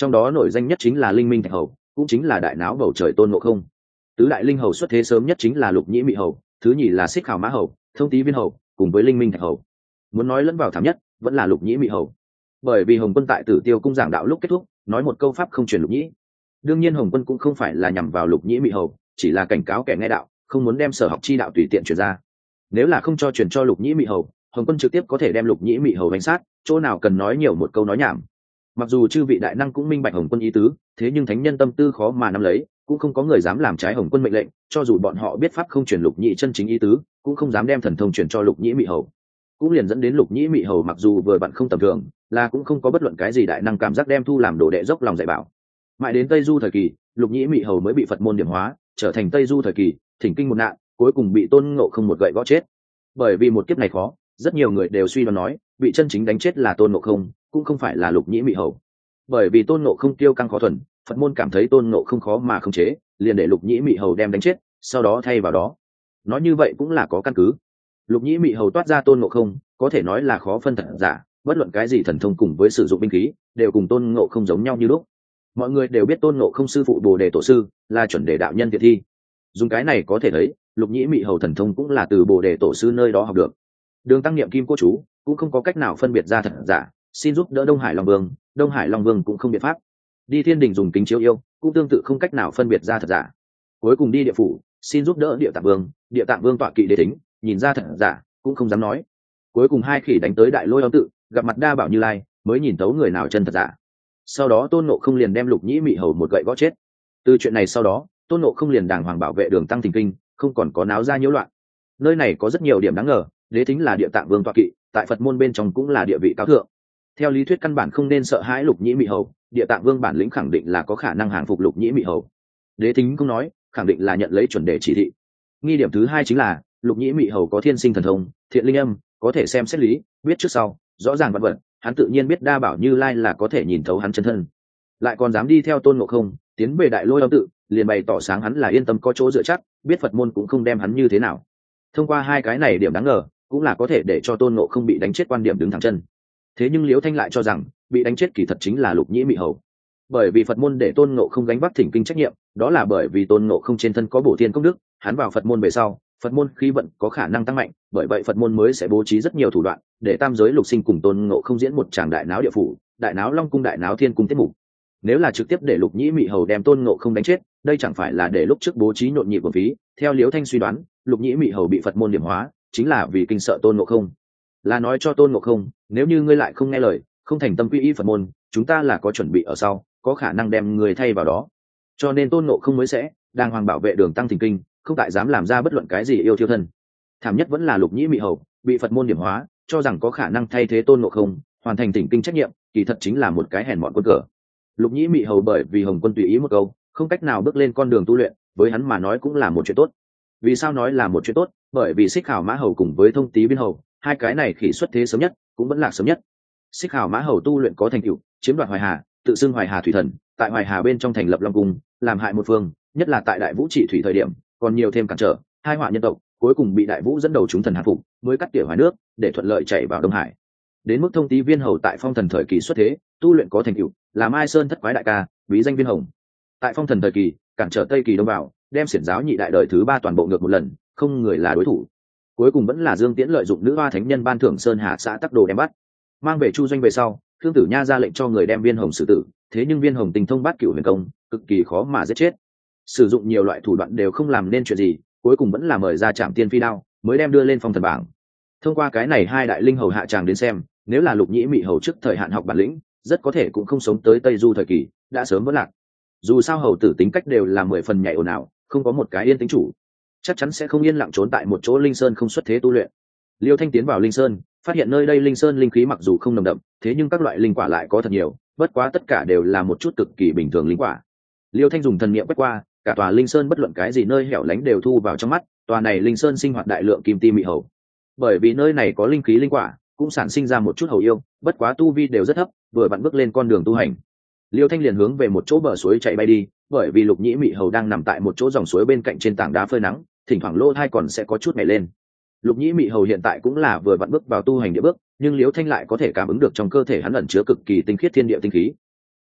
trong đó nổi danh nhất chính là linh minh thạch hầu, cũng chính là đại náo bầu trời tôn ngộ không. Tứ đại linh hầu xuất thế sớm nhất chính là lục nhĩ mị hầu, thứ nhì là xích khảo mã hầu, thông tý viên hầu, cùng với linh minh thạch hầu. Muốn nói lẫn vào thảm nhất vẫn là lục nhĩ mị hầu, bởi vì Hồng Quân tại Tử Tiêu cung giảng đạo lúc kết thúc nói một câu pháp không truyền lục nhĩ. Đương nhiên Hồng Quân cũng không phải là nhằm vào lục nhĩ mị hầu, chỉ là cảnh cáo kẻ nghe đạo không muốn đem sở học chi đạo tùy tiện truyền ra. Nếu là không cho truyền cho lục nhĩ mị hầu, Hồng Quân trực tiếp có thể đem lục nhĩ mị hầu đánh sát, chỗ nào cần nói nhiều một câu nói nhảm. Mặc dù chư vị đại năng cũng minh bạch Hồng Quân ý tứ, thế nhưng thánh nhân tâm tư khó mà nắm lấy, cũng không có người dám làm trái Hồng Quân mệnh lệnh, cho dù bọn họ biết pháp không truyền lục nhĩ chân chính ý tứ, cũng không dám đem thần thông truyền cho lục nhĩ mị hầu. Cũng liền dẫn đến lục nhĩ mị hầu mặc dù vừa vặn không tầm thường, là cũng không có bất luận cái gì đại năng cảm giác đem thu làm đồ đệ dốc lòng dạy bảo. Mãi đến Tây Du thời kỳ, lục nhĩ mị hầu mới bị Phật môn điểm hóa, trở thành Tây Du thời kỳ thỉnh kinh một nạn, cuối cùng bị Tôn Ngộ Không một gậy gõ chết. Bởi vì một kiếp này khó, rất nhiều người đều suy đoán nói bị chân chính đánh chết là Tôn Ngộ Không, cũng không phải là lục nhĩ mị hầu. Bởi vì Tôn Ngộ Không kiêu căng khó thuần, Phật môn cảm thấy Tôn Ngộ Không khó mà khống chế, liền để lục nhĩ mị hầu đem đánh chết, sau đó thay vào đó. Nói như vậy cũng là có căn cứ. Lục nhĩ mị hầu toát ra Tôn Ngộ Không, có thể nói là khó phân thật giả, bất luận cái gì thần thông cùng với sử dụng binh khí đều cùng Tôn Ngộ Không giống nhau như lúc. Mọi người đều biết Tôn Ngộ Không sư phụ Bồ Đề tổ sư là chuẩn đề đạo nhân thiện thi, dùng cái này có thể thấy lục nhĩ mị hầu thần thông cũng là từ Bồ Đề tổ sư nơi đó học được. Đường Tăng niệm kim cô chú cũng không có cách nào phân biệt ra thật giả, xin giúp đỡ Đông Hải Long Vương, Đông Hải Long Vương cũng không biện pháp. Đi Thiên Đình dùng kính chiếu yêu cũng tương tự không cách nào phân biệt ra thật giả. Cuối cùng đi địa phủ xin giúp đỡ Địa Tạng Vương tọa kỵ đế tính, nhìn ra thật giả cũng không dám nói. Cuối cùng hai khỉ đánh tới Đại Lôi Âm tự, gặp mặt Đa Bảo Như Lai, mới nhìn thấu người nào chân thật giả. Sau đó Tôn Ngộ Không liền đem lục nhĩ mị hầu một gậy gõ chết. Từ chuyện này sau đó, Tôn Ngộ Không liền đàng hoàng bảo vệ Đường Tăng thỉnh kinh, không còn có náo ra nhiễu loạn. Nơi này có rất nhiều điểm đáng ngờ, đế thính là Địa Tạng Vương tọa kỵ, tại Phật môn bên trong cũng là địa vị cao thượng. Theo lý thuyết căn bản không nên sợ hãi lục nhĩ mị hầu, Địa Tạng Vương bản lĩnh khẳng định là có khả năng hàng phục lục nhĩ mị hầu. Đế thính không nói, khẳng định là nhận lấy chuẩn đề chỉ thị. Nghi điểm thứ hai chính là lục nhĩ mị hầu có thiên sinh thần thông, thiện linh âm, có thể xem xét lý, biết trước sau, rõ ràng vật vật, hắn tự nhiên biết Đa Bảo Như Lai là có thể nhìn thấu hắn chân thân, lại còn dám đi theo Tôn Ngộ Không tiến về Đại Lôi Âm tự, liền bày tỏ sáng hắn là yên tâm có chỗ dựa chắc, biết Phật môn cũng không đem hắn như thế nào. Thông qua hai cái này điểm đáng ngờ, cũng là có thể để cho Tôn Ngộ Không bị đánh chết quan điểm đứng thẳng chân. Thế nhưng Liễu Thanh lại cho rằng bị đánh chết kỳ thật chính là lục nhĩ mị hầu, bởi vì Phật môn để Tôn Ngộ Không gánh vác thỉnh kinh trách nhiệm, đó là bởi vì Tôn Ngộ Không trên thân có bổ thiên công đức, hắn vào Phật môn về sau, Phật môn khí vận có khả năng tăng mạnh, bởi vậy Phật môn mới sẽ bố trí rất nhiều thủ đoạn để tam giới lục sinh cùng Tôn Ngộ Không diễn một tràng đại náo địa phủ, đại náo Long cung, đại náo Thiên cung tiết mục. Nếu là trực tiếp để lục nhĩ mị hầu đem Tôn Ngộ Không đánh chết, đây chẳng phải là để lúc trước bố trí nhộn nhịp của phí. Theo Liễu Thanh suy đoán, lục nhĩ mị hầu bị Phật môn điểm hóa chính là vì kinh sợ Tôn Ngộ Không, là nói cho Tôn Ngộ Không, nếu như ngươi lại không nghe lời, không thành tâm quy y Phật môn, chúng ta là có chuẩn bị ở sau, có khả năng đem người thay vào đó. Cho nên Tôn Ngộ Không mới sẽ đàng hoàng bảo vệ Đường Tăng thỉnh kinh, không tại dám làm ra bất luận cái gì yêu thiêu thân. Thảm nhất vẫn là lục nhĩ mị hầu bị Phật môn điểm hóa, cho rằng có khả năng thay thế Tôn Ngộ Không hoàn thành thỉnh kinh trách nhiệm, kỳ thật chính là một cái hèn mọn quân cờ. Lục nhĩ mị hầu bởi vì Hồng Quân tùy ý một câu, không cách nào bước lên con đường tu luyện, với hắn mà nói cũng là một chuyện tốt. Vì sao nói là một chuyện tốt? Bởi vì Xích Khảo Mã hầu cùng với Thông Tý Biên hầu, hai cái này khỉ xuất thế sớm nhất, cũng vẫn lạc sớm nhất. Xích Khảo Mã hầu tu luyện có thành tựu, chiếm đoạt Hoài Hà, tự xưng Hoài Hà thủy thần, tại Hoài Hà bên trong thành lập Long cung, làm hại một phương, nhất là tại Đại Vũ trị thủy thời điểm, còn nhiều thêm cản trở, hai họa nhân tộc, cuối cùng bị Đại Vũ dẫn đầu chúng thần hạ phục, mới cắt tỉa Hoài nước, để thuận lợi chảy vào Đông Hải. Đến mức Thông Tý Viên hầu tại Phong Thần thời kỳ xuất thế, tu luyện có thành tựu, là Mai Sơn thất quái đại ca, bí danh Viên Hồng. Tại Phong Thần thời kỳ, cản trở Tây kỳ đông vào, đem xiển giáo nhị đại đời thứ ba toàn bộ ngược một lần, không người là đối thủ. Cuối cùng vẫn là Dương Tiễn lợi dụng nữ hoa thánh nhân ban thưởng Sơn Hà xã tắc đồ đem bắt, mang về Chu doanh về sau, Khương Tử Nha ra lệnh cho người đem Viên Hồng xử tử, thế nhưng Viên Hồng tình thông bát cửu huyền công, cực kỳ khó mà giết chết. Sử dụng nhiều loại thủ đoạn đều không làm nên chuyện gì, cuối cùng vẫn là mời ra Trảm Tiên Phi đao, mới đem đưa lên Phong Thần bảng. Thông qua cái này hai đại linh hầu hạ tràng đến xem, nếu là lục nhĩ mị hầu trước thời hạn học bản lĩnh, rất có thể cũng không sống tới Tây Du thời kỳ, đã sớm vỡ lạc. Dù sao hầu tử tính cách đều là 10 phần nhảy ồn ào, không có một cái yên tĩnh chủ, chắc chắn sẽ không yên lặng trốn tại một chỗ linh sơn không xuất thế tu luyện. Liêu Thanh tiến vào linh sơn, phát hiện nơi đây linh sơn linh khí mặc dù không nồng đậm, thế nhưng các loại linh quả lại có thật nhiều, bất quá tất cả đều là một chút cực kỳ bình thường linh quả. Liêu Thanh dùng thần niệm quét qua, cả tòa linh sơn bất luận cái gì nơi hẻo lánh đều thu vào trong mắt, tòa này linh sơn sinh hoạt đại lượng kim ti mị hầu. Bởi vì nơi này có linh khí linh quả, cũng sản sinh ra một chút hầu yêu, bất quá tu vi đều rất thấp, vừa vặn bước lên con đường tu hành. Liêu Thanh liền hướng về một chỗ bờ suối chạy bay đi, bởi vì lục nhĩ mị hầu đang nằm tại một chỗ dòng suối bên cạnh trên tảng đá phơi nắng, thỉnh thoảng lỗ tai còn sẽ có chút nhảy lên. Lục nhĩ mị hầu hiện tại cũng là vừa vặn bước vào tu hành địa bước, nhưng Liêu Thanh lại có thể cảm ứng được trong cơ thể hắn ẩn chứa cực kỳ tinh khiết thiên địa tinh khí.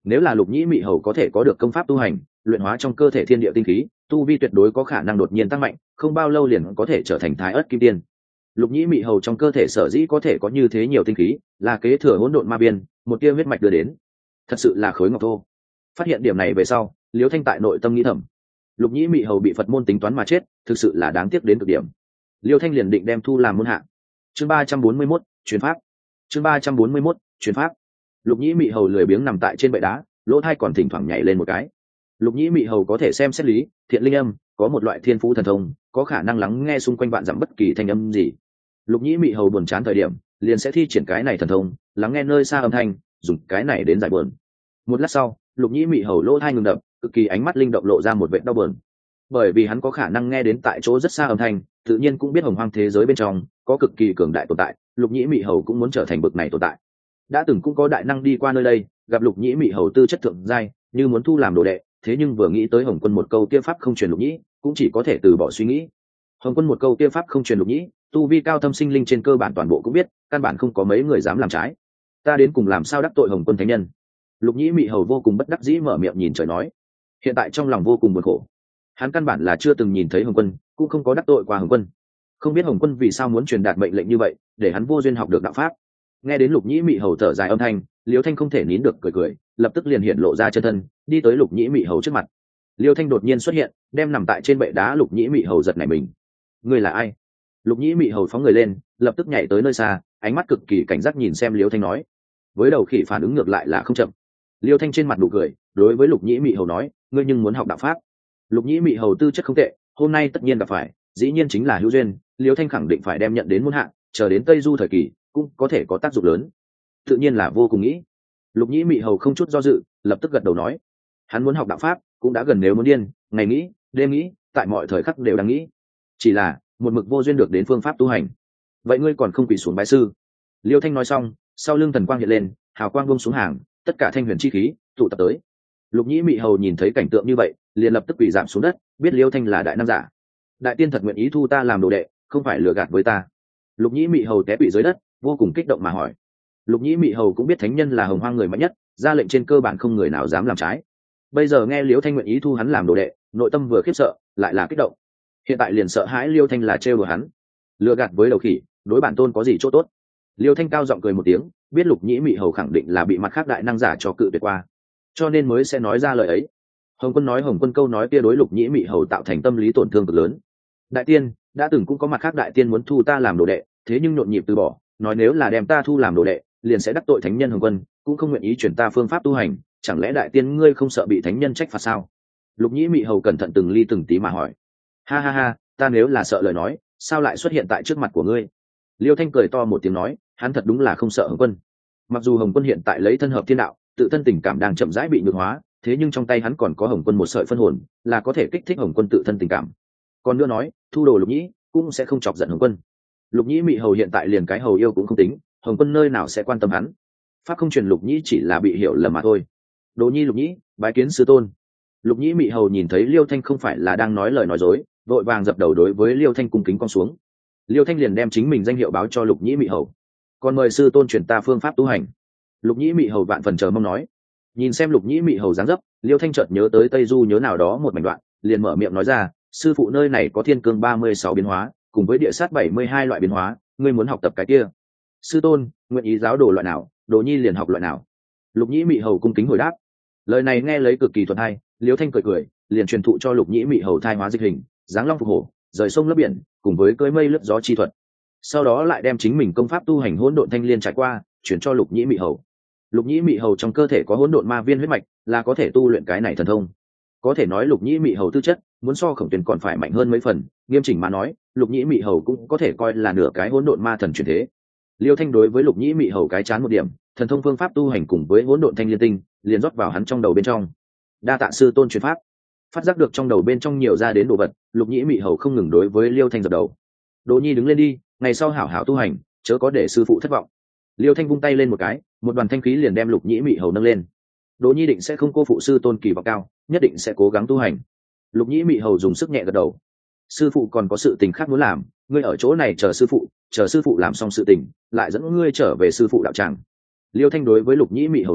Nếu là lục nhĩ mị hầu có thể có được công pháp tu hành, luyện hóa trong cơ thể thiên địa tinh khí, tu vi tuyệt đối có khả năng đột nhiên tăng mạnh, không bao lâu liền có thể trở thành thái ớt kim tiên. Lục nhĩ mị hầu trong cơ thể sở dĩ có thể có như thế nhiều tinh khí, là kế thừa hỗn độn ma biên, một tia huyết mạch đưa đến. Thật sự là khối ngọc thô. Phát hiện điểm này về sau, Liễu Thanh tại nội tâm nghĩ thầm, lục nhĩ mị hầu bị Phật môn tính toán mà chết, thực sự là đáng tiếc đến cực điểm. Liễu Thanh liền định đem thu làm môn hạ. Chương 341, truyền pháp. Chương 341, truyền pháp. Lục nhĩ mị hầu lười biếng nằm tại trên bệ đá, lỗ tai còn thỉnh thoảng nhảy lên một cái. Lục nhĩ mị hầu có thể xem xét lý, thiện linh âm, có một loại thiên phú thần thông, có khả năng lắng nghe xung quanh vạn dặm bất kỳ thanh âm gì. Lục nhĩ mị hầu buồn chán thời điểm, liền sẽ thi triển cái này thần thông, lắng nghe nơi xa âm thanh, dùng cái này đến giải buồn. Một lát sau, lục nhĩ mị hầu lỗ tai ngừng đập, cực kỳ ánh mắt linh động lộ ra một vệt đau buồn. Bởi vì hắn có khả năng nghe đến tại chỗ rất xa âm thanh, tự nhiên cũng biết hồng hoang thế giới bên trong có cực kỳ cường đại tồn tại, lục nhĩ mị hầu cũng muốn trở thành bậc này tồn tại. Đã từng cũng có đại năng đi qua nơi đây, gặp lục nhĩ mị hầu tư chất thượng giai, như muốn thu làm đồ đệ, thế nhưng vừa nghĩ tới Hồng Quân một câu kia pháp không truyền lục nhĩ, cũng chỉ có thể từ bỏ suy nghĩ. Hồng Quân một câu kia pháp không truyền lục nhĩ, tu vi cao thâm sinh linh trên cơ bản toàn bộ cũng biết, căn bản không có mấy người dám làm trái. Ta đến cùng làm sao đắc tội Hồng Quân thánh nhân? Lục nhĩ mị hầu vô cùng bất đắc dĩ mở miệng nhìn trời nói. Hiện tại trong lòng vô cùng buồn khổ. Hắn căn bản là chưa từng nhìn thấy Hồng Quân, cũng không có đắc tội qua Hồng Quân. Không biết Hồng Quân vì sao muốn truyền đạt mệnh lệnh như vậy, để hắn vô duyên học được đạo pháp. Nghe đến lục nhĩ mị hầu thở dài âm thanh, Liễu Thanh không thể nín được cười cười, lập tức liền hiện lộ ra chân thân, đi tới lục nhĩ mị hầu trước mặt. Liễu Thanh đột nhiên xuất hiện, đem nằm tại trên bệ đá lục nhĩ mị hầu giật nảy mình. Ngươi là ai? Lục nhĩ mị hầu phóng người lên, lập tức nhảy tới nơi xa, ánh mắt cực kỳ cảnh giác nhìn xem Liễu Thanh nói. Với đầu khỉ phản ứng ngược lại là không chậm. Liễu Thanh trên mặt nụ cười, đối với lục nhĩ mị hầu nói, ngươi nhưng muốn học đạo pháp. Lục nhĩ mị hầu tư chất không tệ, hôm nay tất nhiên gặp phải, dĩ nhiên chính là hữu duyên. Liễu Thanh khẳng định phải đem nhận đến môn hạ, chờ đến Tây Du thời kỳ cũng có thể có tác dụng lớn. Tự nhiên là vô cùng nghĩ. Lục nhĩ mị hầu không chút do dự, lập tức gật đầu nói, hắn muốn học đạo pháp, cũng đã gần nếu muốn điên, ngày nghĩ đêm nghĩ, tại mọi thời khắc đều đang nghĩ, chỉ là một mực vô duyên được đến phương pháp tu hành. Vậy ngươi còn không quỳ xuống bái sư? Liêu Thanh nói xong, sau lưng thần quang hiện lên, hào quang buông xuống hàng, tất cả thanh huyền chi khí tụ tập tới. Lục nhĩ mị hầu nhìn thấy cảnh tượng như vậy, liền lập tức quỳ giảm xuống đất, biết Liêu Thanh là đại nam giả. Đại tiên thật nguyện ý thu ta làm đồ đệ, không phải lừa gạt với ta. Lục nhĩ mị hầu té quỵ dưới đất, vô cùng kích động mà hỏi. Lục nhĩ mị hầu cũng biết thánh nhân là hồng hoang người mạnh nhất, ra lệnh trên cơ bản không người nào dám làm trái. Bây giờ nghe Liêu Thanh nguyện ý thu hắn làm đồ đệ, nội tâm vừa khiếp sợ lại là kích động. Hiện tại liền sợ hãi Liêu Thanh là trêu đùa hắn, lừa gạt với đầu khỉ, đối bản tôn có gì chỗ tốt? Liêu Thanh cao giọng cười một tiếng, biết lục nhĩ mị hầu khẳng định là bị mặt khác đại năng giả cho cự tuyệt qua, cho nên mới sẽ nói ra lời ấy. Hồng Quân nói Hồng Quân câu nói kia đối lục nhĩ mị hầu tạo thành tâm lý tổn thương cực lớn. Đại tiên, đã từng cũng có mặt khác đại tiên muốn thu ta làm đồ đệ, thế nhưng nhộn nhịp từ bỏ, nói nếu là đem ta thu làm đồ đệ, liền sẽ đắc tội thánh nhân Hồng Quân, cũng không nguyện ý chuyển ta phương pháp tu hành. Chẳng lẽ đại tiên ngươi không sợ bị thánh nhân trách phạt sao? Lục nhĩ mị hầu cẩn thận từng ly từng tí mà hỏi. Ha ha ha, ta nếu là sợ lời nói, sao lại xuất hiện tại trước mặt của ngươi? Liêu Thanh cười to một tiếng nói, hắn thật đúng là không sợ Hồng Quân. Mặc dù Hồng Quân hiện tại lấy thân hợp thiên đạo, tự thân tình cảm đang chậm rãi bị nhược hóa, thế nhưng trong tay hắn còn có Hồng Quân một sợi phân hồn, là có thể kích thích Hồng Quân tự thân tình cảm. Còn nữa nói, thu đồ lục nhĩ cũng sẽ không chọc giận Hồng Quân. Lục nhĩ mị hầu hiện tại liền cái hầu yêu cũng không tính, Hồng Quân nơi nào sẽ quan tâm hắn? Pháp không truyền lục nhĩ chỉ là bị hiểu lầm mà thôi. Đồ nhi lục nhĩ, bái kiến sư tôn. Lục nhĩ mị hầu nhìn thấy Liêu Thanh không phải là đang nói lời nói dối, vội vàng dập đầu đối với Liêu Thanh cung kính con xuống. Liêu Thanh liền đem chính mình danh hiệu báo cho lục nhĩ mị hầu. Còn mời sư tôn truyền ta phương pháp tu hành. Lục nhĩ mị hầu vạn phần chờ mong nói. Nhìn xem lục nhĩ mị hầu dáng dấp, Liêu Thanh chợt nhớ tới Tây Du nhớ nào đó một mảnh đoạn, liền mở miệng nói ra, sư phụ nơi này có thiên cương 36 biến hóa, cùng với địa sát 72 loại biến hóa, ngươi muốn học tập cái kia? Sư tôn, nguyện ý giáo đồ loại nào, đồ nhi liền học loại nào. Lục nhĩ mị hầu cung kính hồi đáp. Lời này nghe lấy cực kỳ thuận hay, Liêu Thanh cười cười, liền truyền thụ cho lục nhĩ mị hầu thai hóa dịch hình, giáng long phục hổ, rời sông lấp biển, cùng với cưỡi mây lướt gió chi thuật. Sau đó lại đem chính mình công pháp tu hành hỗn độn thanh liên trải qua, chuyển cho lục nhĩ mị hầu. Lục nhĩ mị hầu trong cơ thể có hỗn độn ma viên huyết mạch, là có thể tu luyện cái này thần thông. Có thể nói lục nhĩ mị hầu tư chất muốn so Khổng Tuyền còn phải mạnh hơn mấy phần, nghiêm chỉnh mà nói, lục nhĩ mị hầu cũng có thể coi là nửa cái hỗn độn ma thần truyền thế. Liêu Thanh đối với lục nhĩ mị hầu cái chán một điểm, thần thông phương pháp tu hành cùng với hỗn độn thanh liên tinh, liền rót vào hắn trong đầu bên trong. Đa tạ sư tôn truyền pháp. Phát giác được trong đầu bên trong nhiều ra đến đồ vật, lục nhĩ mị hầu không ngừng đối với Liêu Thanh dập đầu. Đỗ nhi đứng lên đi, ngày sau hảo hảo tu hành, chớ có để sư phụ thất vọng. Liêu Thanh vung tay lên một cái, một đoàn thanh khí liền đem lục nhĩ mị hầu nâng lên. Đỗ nhi định sẽ không cô phụ sư tôn kỳ vọng cao, nhất định sẽ cố gắng tu hành. Lục nhĩ mị hầu dùng sức nhẹ gật đầu. Sư phụ còn có sự tình khác muốn làm, ngươi ở chỗ này chờ sư phụ làm xong sự tình, lại dẫn ngươi trở về sư phụ đạo tràng. Liêu Thanh đối với lục nhĩ mị hầu nói,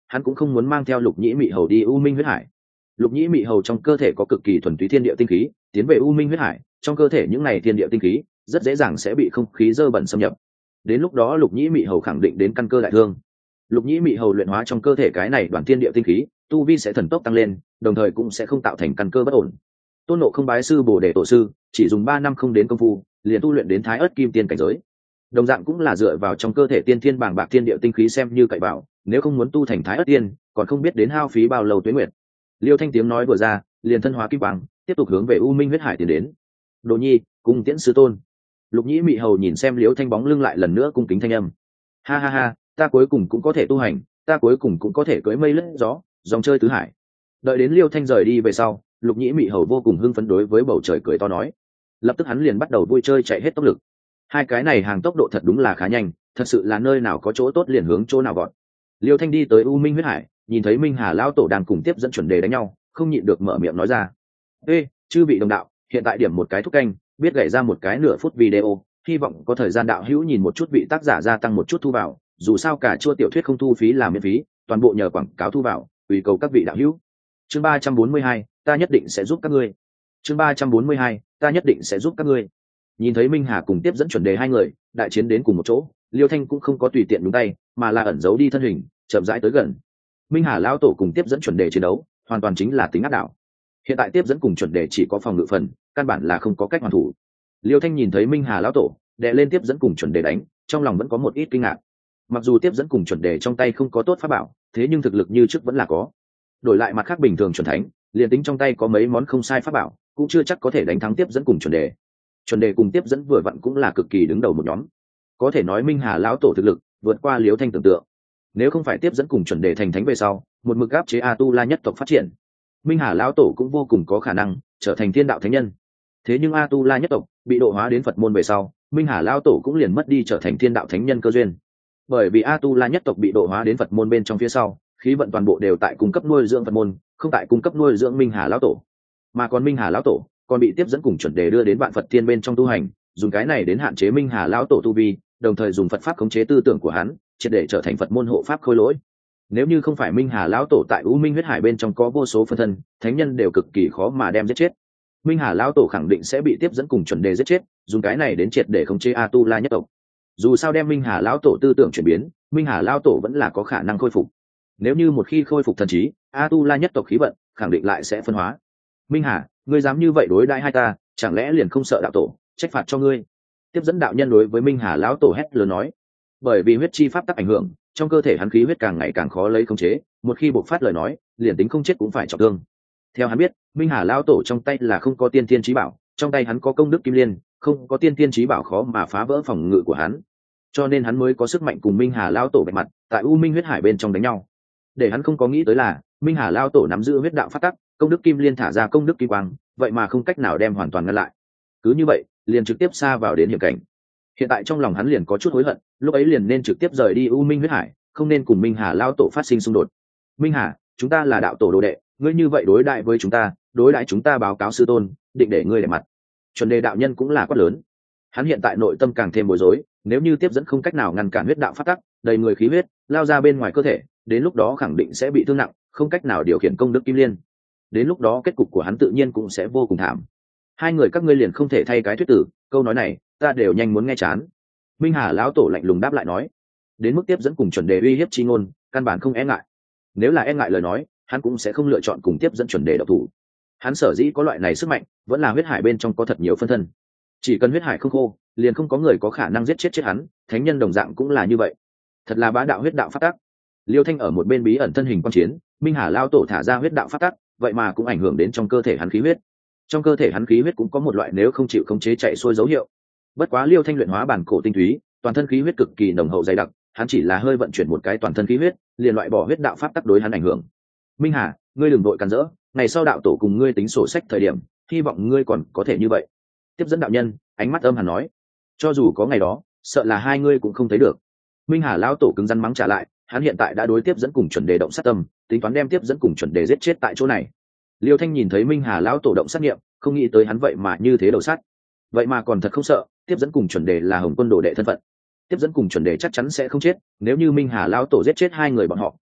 hắn cũng không muốn mang theo Lục Nhĩ Mị Hầu đi U Minh huyết hải. Lục Nhĩ Mị Hầu trong cơ thể có cực kỳ thuần túy thiên địa tinh khí, tiến về U Minh huyết hải, trong cơ thể những này thiên địa tinh khí rất dễ dàng sẽ bị không khí dơ bẩn xâm nhập. Đến lúc đó Lục Nhĩ Mị Hầu khẳng định đến căn cơ đại thương. Lục Nhĩ Mị Hầu luyện hóa trong cơ thể cái này đoàn thiên địa tinh khí, tu vi sẽ thần tốc tăng lên, đồng thời cũng sẽ không tạo thành căn cơ bất ổn. Tôn Ngộ không bái sư Bồ Đề tổ sư, chỉ dùng 3 năm không đến công phu, liền tu luyện đến Thái Ức Kim Tiên cảnh giới. Đồng dạng cũng là dựa vào trong cơ thể tiên thiên bàng bạc thiên địa tinh khí xem như cậy bảo, nếu không muốn tu thành Thái Ức Tiên, còn không biết đến hao phí bao lâu tuế nguyệt. Liêu Thanh tiếng nói vừa ra, liền thân hóa kim quang, tiếp tục hướng về U Minh huyết hải tiến đến. Đồ Nhi, cung tiễn sư tôn. Lục Nhĩ Mị Hầu nhìn xem Liêu Thanh bóng lưng lại lần nữa cung kính thanh âm. Ha ha ha, ta cuối cùng cũng có thể tu hành, ta cuối cùng cũng có thể cưỡi mây lướt gió, dòng chơi tứ hải. Đợi đến Liêu Thanh rời đi về sau, Lục Nhĩ Mị Hầu vô cùng hưng phấn đối với bầu trời cười to nói. Lập tức hắn liền bắt đầu vui chơi chạy hết tốc lực. Hai cái này hàng tốc độ thật đúng là khá nhanh, thật sự là nơi nào có chỗ tốt liền hướng chỗ nào gọn. Liêu Thanh đi tới U Minh huyết hải, nhìn thấy Minh Hà lão tổ đang cùng tiếp dẫn chuẩn đề đánh nhau, không nhịn được mở miệng nói ra. Ê, chư vị đồng đạo, hiện tại điểm một cái thúc canh, biết gảy ra một cái nửa phút video, hy vọng có thời gian đạo hữu nhìn một chút vị tác giả gia tăng một chút thu vào, dù sao cả chua tiểu thuyết không thu phí làm miễn phí, toàn bộ nhờ quảng cáo thu vào, tùy cầu các vị đạo hữu. Chương 342, ta nhất định sẽ giúp các ngươi. Chương 342, ta nhất định sẽ giúp các ngươi. Nhìn thấy Minh Hà cùng tiếp dẫn chuẩn đề hai người đại chiến đến cùng một chỗ, Liêu Thanh cũng không có tùy tiện đúng tay, mà là ẩn giấu đi thân hình, chậm rãi tới gần. Minh Hà lão tổ cùng tiếp dẫn chuẩn đề chiến đấu, hoàn toàn chính là tính áp đảo. Hiện tại tiếp dẫn cùng chuẩn đề chỉ có phòng ngự phần, căn bản là không có cách hoàn thủ. Liêu Thanh nhìn thấy Minh Hà lão tổ đè lên tiếp dẫn cùng chuẩn đề đánh, trong lòng vẫn có một ít kinh ngạc. Mặc dù tiếp dẫn cùng chuẩn đề trong tay không có tốt pháp bảo, thế nhưng thực lực như trước vẫn là có. Đổi lại mặt khác bình thường chuẩn thánh, liền tính trong tay có mấy món không sai pháp bảo, cũng chưa chắc có thể đánh thắng tiếp dẫn cùng chuẩn đề. Chuẩn đề cùng tiếp dẫn vừa vặn cũng là cực kỳ đứng đầu một nhóm, có thể nói Minh Hà lão tổ thực lực vượt qua Liêu Thanh tưởng tượng. Nếu không phải tiếp dẫn cùng chuẩn đề thành thánh về sau, một mực áp chế A Tu La nhất tộc phát triển, Minh Hà lão tổ cũng vô cùng có khả năng trở thành thiên đạo thánh nhân. Thế nhưng A Tu La nhất tộc bị độ hóa đến Phật môn về sau, Minh Hà lão tổ cũng liền mất đi trở thành thiên đạo thánh nhân cơ duyên. Bởi vì A Tu La nhất tộc bị độ hóa đến Phật môn bên trong phía sau, khí vận toàn bộ đều tại cung cấp nuôi dưỡng Phật môn, không tại cung cấp nuôi dưỡng Minh Hà lão tổ. Mà còn Minh Hà lão tổ còn bị tiếp dẫn cùng chuẩn đề đưa đến vạn Phật thiên bên trong tu hành, dùng cái này đến hạn chế Minh Hà lão tổ tu vi, đồng thời dùng Phật pháp khống chế tư tưởng của hắn, triệt để trở thành Phật môn hộ pháp khôi lỗi. Nếu như không phải Minh Hà lão tổ tại U Minh huyết hải bên trong có vô số phân thân, thánh nhân đều cực kỳ khó mà đem giết chết. Minh Hà lão tổ khẳng định sẽ bị tiếp dẫn cùng chuẩn đề giết chết, dùng cái này đến triệt để khống chế A Tu La nhất tộc. Dù sao đem Minh Hà lão tổ tư tưởng chuyển biến, Minh Hà lão tổ vẫn là có khả năng khôi phục. Nếu như một khi khôi phục thần trí, A Tu La nhất tộc khí vận khẳng định lại sẽ phân hóa. Minh Hà, ngươi dám như vậy đối đãi hai ta, chẳng lẽ liền không sợ đạo tổ trách phạt cho ngươi? Tiếp dẫn đạo nhân đối với Minh Hà lão tổ hét lớn nói. Bởi vì huyết chi pháp tắc ảnh hưởng, trong cơ thể hắn khí huyết càng ngày càng khó lấy khống chế, một khi bộc phát lời nói, liền tính không chết cũng phải trọng thương. Theo hắn biết, Minh Hà lão tổ trong tay là không có tiên thiên chí bảo, trong tay hắn có công đức kim liên, không có tiên thiên chí bảo khó mà phá vỡ phòng ngự của hắn, cho nên hắn mới có sức mạnh cùng Minh Hà lão tổ bạch mặt tại U Minh huyết hải bên trong đánh nhau. Để hắn không có nghĩ tới là Minh Hà lão tổ nắm giữ huyết đạo pháp tắc, công đức kim liên thả ra công đức kim quang, vậy mà không cách nào đem hoàn toàn ngăn lại. Cứ như vậy, liền trực tiếp xa vào đến hiểm cảnh. Hiện tại trong lòng hắn liền có chút hối hận, lúc ấy liền nên trực tiếp rời đi U Minh huyết hải, không nên cùng Minh Hà lão tổ phát sinh xung đột. Minh Hà, chúng ta là đạo tổ đồ đệ, ngươi như vậy đối đại với chúng ta, đối đãi chúng ta báo cáo sư tôn, định để ngươi để mặt. Chuẩn đề đạo nhân cũng là quát lớn. Hắn hiện tại nội tâm càng thêm bối rối, nếu như tiếp dẫn không cách nào ngăn cản huyết đạo phát tắc, đầy người khí huyết lao ra bên ngoài cơ thể, đến lúc đó khẳng định sẽ bị thương nặng, không cách nào điều khiển công đức kim liên. Đến lúc đó kết cục của hắn tự nhiên cũng sẽ vô cùng thảm. Hai người các ngươi liền không thể thay cái thuyết tử, câu nói này ta đều nhanh muốn nghe chán. Minh Hà lão tổ lạnh lùng đáp lại nói. Đến mức tiếp dẫn cùng chuẩn đề uy hiếp chi ngôn, căn bản không e ngại. Nếu là e ngại lời nói, hắn cũng sẽ không lựa chọn cùng tiếp dẫn chuẩn đề độc thủ. Hắn sở dĩ có loại này sức mạnh, vẫn là huyết hải bên trong có thật nhiều phân thân. Chỉ cần huyết hải không khô, liền không có người có khả năng giết chết hắn, thánh nhân đồng dạng cũng là như vậy. Thật là bá đạo huyết đạo phát tắc. Liêu Thanh ở một bên bí ẩn thân hình quan chiến, Minh Hà lão tổ thả ra huyết đạo phát tắc, vậy mà cũng ảnh hưởng đến trong cơ thể hắn khí huyết. Trong cơ thể hắn khí huyết cũng có một loại nếu không chịu khống chế chạy xuôi dấu hiệu. Bất quá Liêu Thanh luyện hóa bản cổ tinh túy, toàn thân khí huyết cực kỳ nồng hậu dày đặc, hắn chỉ là hơi vận chuyển một cái toàn thân khí huyết, liền loại bỏ huyết đạo pháp tắc đối hắn ảnh hưởng. Minh Hà, ngươi đừng đội càn rỡ, ngày sau đạo tổ cùng ngươi tính sổ sách thời điểm, hy vọng ngươi còn có thể như vậy. Tiếp dẫn đạo nhân ánh mắt âm hàn nói, cho dù có ngày đó, sợ là hai ngươi cũng không thấy được. Minh Hà lão tổ cứng rắn mắng trả lại, hắn hiện tại đã đối tiếp dẫn cùng chuẩn đề động sát tâm, tính toán đem tiếp dẫn cùng chuẩn đề giết chết tại chỗ này. Liêu Thanh nhìn thấy Minh Hà lão tổ động sát nghiệm, không nghĩ tới hắn vậy mà như thế đầu sát, vậy mà còn thật không sợ. Tiếp dẫn cùng chuẩn đề là Hồng Quân đồ đệ thân phận, tiếp dẫn cùng chuẩn đề chắc chắn sẽ không chết. Nếu như Minh Hà lão tổ giết chết hai người bọn họ,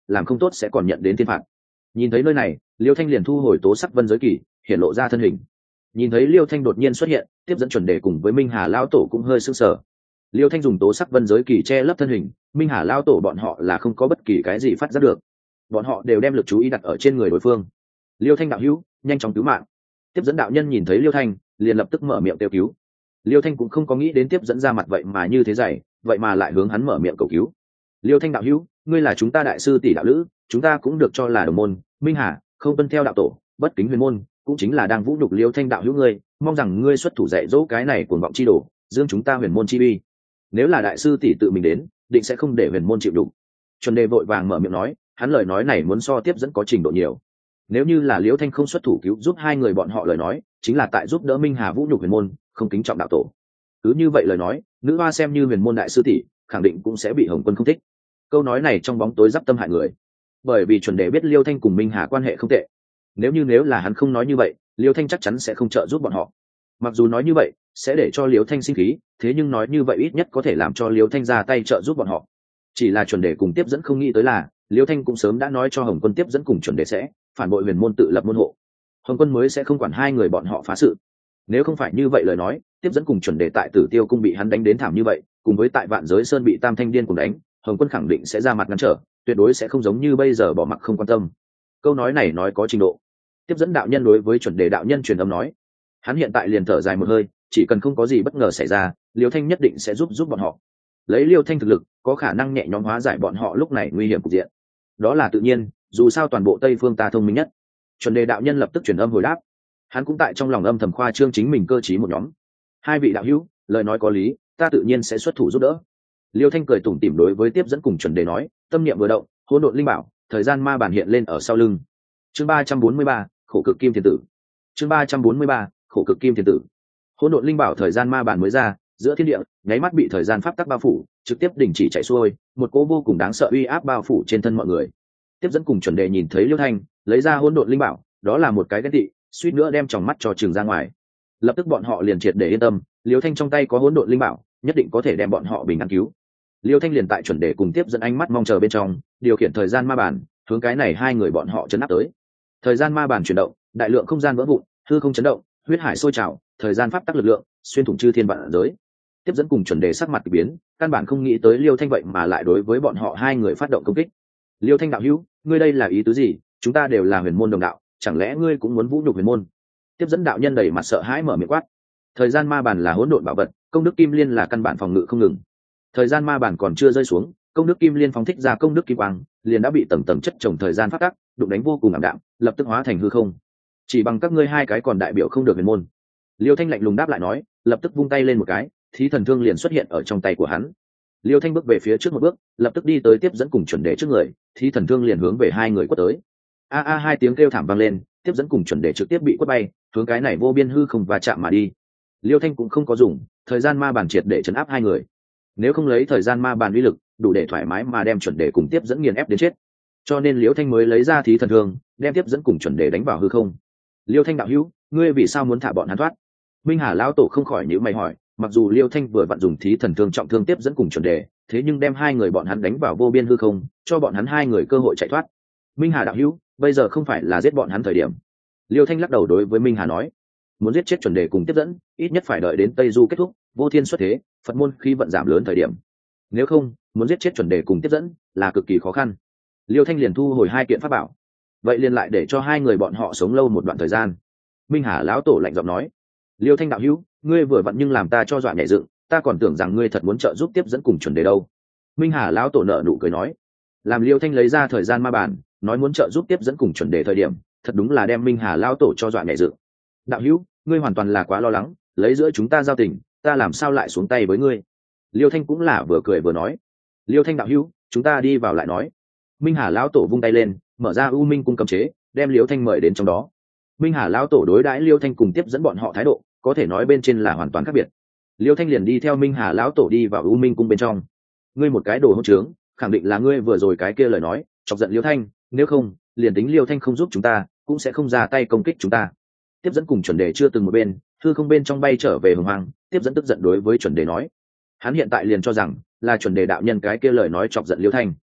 làm không tốt sẽ còn nhận đến thiên phạt. Nhìn thấy nơi này, Liêu Thanh liền thu hồi tố sắc vân giới kỳ, hiện lộ ra thân hình. Nhìn thấy Liêu Thanh đột nhiên xuất hiện, tiếp dẫn chuẩn đề cùng với Minh Hà lão tổ cũng hơi sững sờ. Liêu Thanh dùng tố sắc vân giới kỳ che lấp thân hình, Minh Hà lão tổ bọn họ là không có bất kỳ cái gì phát giác được. Bọn họ đều đem lực chú ý đặt ở trên người đối phương. Liêu Thanh đạo hữu, nhanh chóng cứu mạng. Tiếp dẫn đạo nhân nhìn thấy Liêu Thanh, liền lập tức mở miệng kêu cứu. Liêu Thanh cũng không có nghĩ đến tiếp dẫn ra mặt vậy mà như thế dày, vậy mà lại hướng hắn mở miệng cầu cứu. Liêu Thanh đạo hữu, ngươi là chúng ta đại sư tỷ đạo lữ, chúng ta cũng được cho là đồng môn. Minh Hà không tuân theo đạo tổ, bất kính huyền môn, cũng chính là đang vũ nhục Liêu Thanh đạo hữu ngươi, mong rằng ngươi xuất thủ dạy dỗ cái này cuồng vọng chi đồ, dương chúng ta huyền môn chi uy. Nếu là đại sư tỷ tự mình đến, định sẽ không để huyền môn chịu đủ. Chuẩn Đề vội vàng mở miệng nói, hắn lời nói này muốn so tiếp dẫn có trình độ nhiều. Nếu như là Liêu Thanh không xuất thủ cứu giúp hai người bọn họ lời nói, chính là tại giúp đỡ Minh Hà vũ nhục huyền môn, không kính trọng đạo tổ. Cứ như vậy lời nói, nữ hoa xem như huyền môn đại sư tỷ, khẳng định cũng sẽ bị Hồng Quân không thích. Câu nói này trong bóng tối giáp tâm hại người, bởi vì Chuẩn Đề biết Liêu Thanh cùng Minh Hà quan hệ không tệ. Nếu là hắn không nói như vậy, Liêu Thanh chắc chắn sẽ không trợ giúp bọn họ. Mặc dù nói như vậy sẽ để cho Liêu Thanh sinh khí, thế nhưng nói như vậy ít nhất có thể làm cho Liêu Thanh ra tay trợ giúp bọn họ. Chỉ là Chuẩn Đề cùng tiếp dẫn không nghĩ tới là Liêu Thanh cũng sớm đã nói cho Hồng Quân tiếp dẫn cùng Chuẩn Đề sẽ phản bội huyền môn tự lập môn hộ, Hồng Quân mới sẽ không quản hai người bọn họ phá sự. Nếu không phải như vậy lời nói, tiếp dẫn cùng Chuẩn Đề tại Tử Tiêu cung bị hắn đánh đến thảm như vậy, cùng với tại Vạn Giới Sơn bị Tam Thanh Điên cùng đánh, Hồng Quân khẳng định sẽ ra mặt ngăn trở, tuyệt đối sẽ không giống như bây giờ bỏ mặc không quan tâm. Câu nói này nói có trình độ. Tiếp dẫn đạo nhân đối với Chuẩn Đề đạo nhân truyền âm nói, hắn hiện tại liền thở dài một hơi, chỉ cần không có gì bất ngờ xảy ra, Liêu Thanh nhất định sẽ giúp bọn họ. Lấy Liêu Thanh thực lực, có khả năng nhẹ nhõm hóa giải bọn họ lúc này nguy hiểm cục diện. Đó là tự nhiên, dù sao toàn bộ Tây Phương ta thông minh nhất. Chuẩn Đề đạo nhân lập tức truyền âm hồi đáp. Hắn cũng tại trong lòng âm thầm khoa trương chính mình cơ trí một nhóm. Hai vị đạo hữu, lời nói có lý, ta tự nhiên sẽ xuất thủ giúp đỡ. Liêu Thanh cười tủm tỉm đối với tiếp dẫn cùng Chuẩn Đề nói, tâm niệm vừa động, hỗn độn linh bảo, thời gian ma bản hiện lên ở sau lưng. Chương 343, khổ cực kim thiên tử. Chương 343, khổ cực kim thiên tử. Hỗn độn linh bảo thời gian ma bản mới ra, giữa thiên địa, nháy mắt bị thời gian pháp tắc bao phủ, trực tiếp đình chỉ chạy xuôi, một cỗ vô cùng đáng sợ uy áp bao phủ trên thân mọi người. Tiếp dẫn cùng Chuẩn Đề nhìn thấy Liêu Thanh lấy ra hỗn độn linh bảo, đó là một cái ghen tị, suýt nữa đem tròng mắt cho trừng ra ngoài. Lập tức bọn họ liền triệt để yên tâm, Liêu Thanh trong tay có hỗn độn linh bảo, nhất định có thể đem bọn họ bình an cứu. Liêu Thanh liền tại Chuẩn Đề cùng tiếp dẫn ánh mắt mong chờ bên trong, điều khiển thời gian ma bản, hướng cái này hai người bọn họ chấn áp tới. Thời gian ma bản chuyển động, đại lượng không gian vỡ vụn, hư không chấn động, huyết hải sôi trào, thời gian pháp tắc lực lượng xuyên thủng chư thiên vạn giới. Tiếp dẫn cùng Chuẩn Đề sắc mặt kỳ biến, căn bản không nghĩ tới Liêu Thanh vậy mà lại đối với bọn họ hai người phát động công kích. Liêu Thanh đạo hữu, ngươi đây là ý tứ gì? Chúng ta đều là huyền môn đồng đạo, chẳng lẽ ngươi cũng muốn vũ nhục huyền môn? Tiếp dẫn đạo nhân đầy mặt sợ hãi mở miệng quát. Thời gian ma bản là hỗn độn bảo vật, công đức kim liên là căn bản phòng ngự không ngừng. Thời gian ma bản còn chưa rơi xuống, công đức kim liên phóng thích ra công đức kim quang, liền đã bị tầng tầng chất chồng thời gian phát tắc, đụng đánh vô cùng ảm đạm, lập tức hóa thành hư không. Chỉ bằng các ngươi hai cái còn đại biểu không được huyền môn. Liêu Thanh lạnh lùng đáp lại nói, lập tức vung tay lên một cái, thí thần thương liền xuất hiện ở trong tay của hắn. Liêu Thanh bước về phía trước một bước, lập tức đi tới tiếp dẫn cùng Chuẩn Đề trước người, thí thần thương liền hướng về hai người quất tới. A hai tiếng kêu thảm vang lên, tiếp dẫn cùng Chuẩn Đề trực tiếp bị quất bay, hướng cái này vô biên hư không va chạm mà đi. Liêu Thanh cũng không có dùng thời gian ma bản triệt để trấn áp hai người. Nếu không lấy thời gian ma bản uy lực, đủ để thoải mái mà đem Chuẩn Đề cùng tiếp dẫn nghiền ép đến chết. Cho nên Liêu Thanh mới lấy ra thí thần thương, đem tiếp dẫn cùng Chuẩn Đề đánh vào hư không. Liêu Thanh đạo hữu, ngươi vì sao muốn thả bọn hắn thoát? Minh Hà lão tổ không khỏi nhíu mày hỏi, mặc dù Liêu Thanh vừa vặn dùng thí thần thương trọng thương tiếp dẫn cùng Chuẩn Đề, thế nhưng đem hai người bọn hắn đánh vào vô biên hư không, cho bọn hắn hai người cơ hội chạy thoát. Minh Hà đạo hữu, bây giờ không phải là giết bọn hắn thời điểm. Liêu Thanh lắc đầu đối với Minh Hà nói, muốn giết chết Chuẩn Đề cùng tiếp dẫn, ít nhất phải đợi đến Tây Du kết thúc, vô thiên xuất thế, Phật môn khi vận giảm lớn thời điểm. Nếu không, muốn giết chết Chuẩn Đề cùng tiếp dẫn là cực kỳ khó khăn. Liêu Thanh liền thu hồi hai kiện pháp bảo, vậy liền lại để cho hai người bọn họ sống lâu một đoạn thời gian. Minh Hà lão tổ lạnh giọng nói, Liêu Thanh đạo hữu, ngươi vừa vặn nhưng làm ta cho dọa nhảy dựng, ta còn tưởng rằng ngươi thật muốn trợ giúp tiếp dẫn cùng Chuẩn Đề đâu. Minh Hà lão tổ nở nụ cười nói, làm Liêu Thanh lấy ra thời gian ma bản, nói muốn trợ giúp tiếp dẫn cùng Chuẩn Đề thời điểm, thật đúng là đem Minh Hà lão tổ cho dọa nhảy dựng. Đạo hữu, ngươi hoàn toàn là quá lo lắng, lấy giữa chúng ta giao tình, ta làm sao lại xuống tay với ngươi? Liêu Thanh cũng là vừa cười vừa nói, Liêu Thanh đạo hữu, chúng ta đi vào lại nói. Minh Hà lão tổ vung tay lên, mở ra U Minh cung cấm chế, đem Liêu Thanh mời đến trong đó. Minh Hà lão tổ đối đãi Liêu Thanh cùng tiếp dẫn bọn họ thái độ, có thể nói bên trên là hoàn toàn khác biệt. Liêu Thanh liền đi theo Minh Hà lão tổ đi vào U Minh cung bên trong. Ngươi một cái đồ hỗn trướng, khẳng định là ngươi vừa rồi cái kia lời nói chọc giận Liêu Thanh, nếu không, liền tính Liêu Thanh không giúp chúng ta, cũng sẽ không ra tay công kích chúng ta. Tiếp dẫn cùng Chuẩn Đề chưa từng một bên, thư không bên trong bay trở về hồng hoang, tiếp dẫn tức giận đối với Chuẩn Đề nói, hắn hiện tại liền cho rằng là Chuẩn Đề đạo nhân cái kia lời nói chọc giận Liêu Thanh.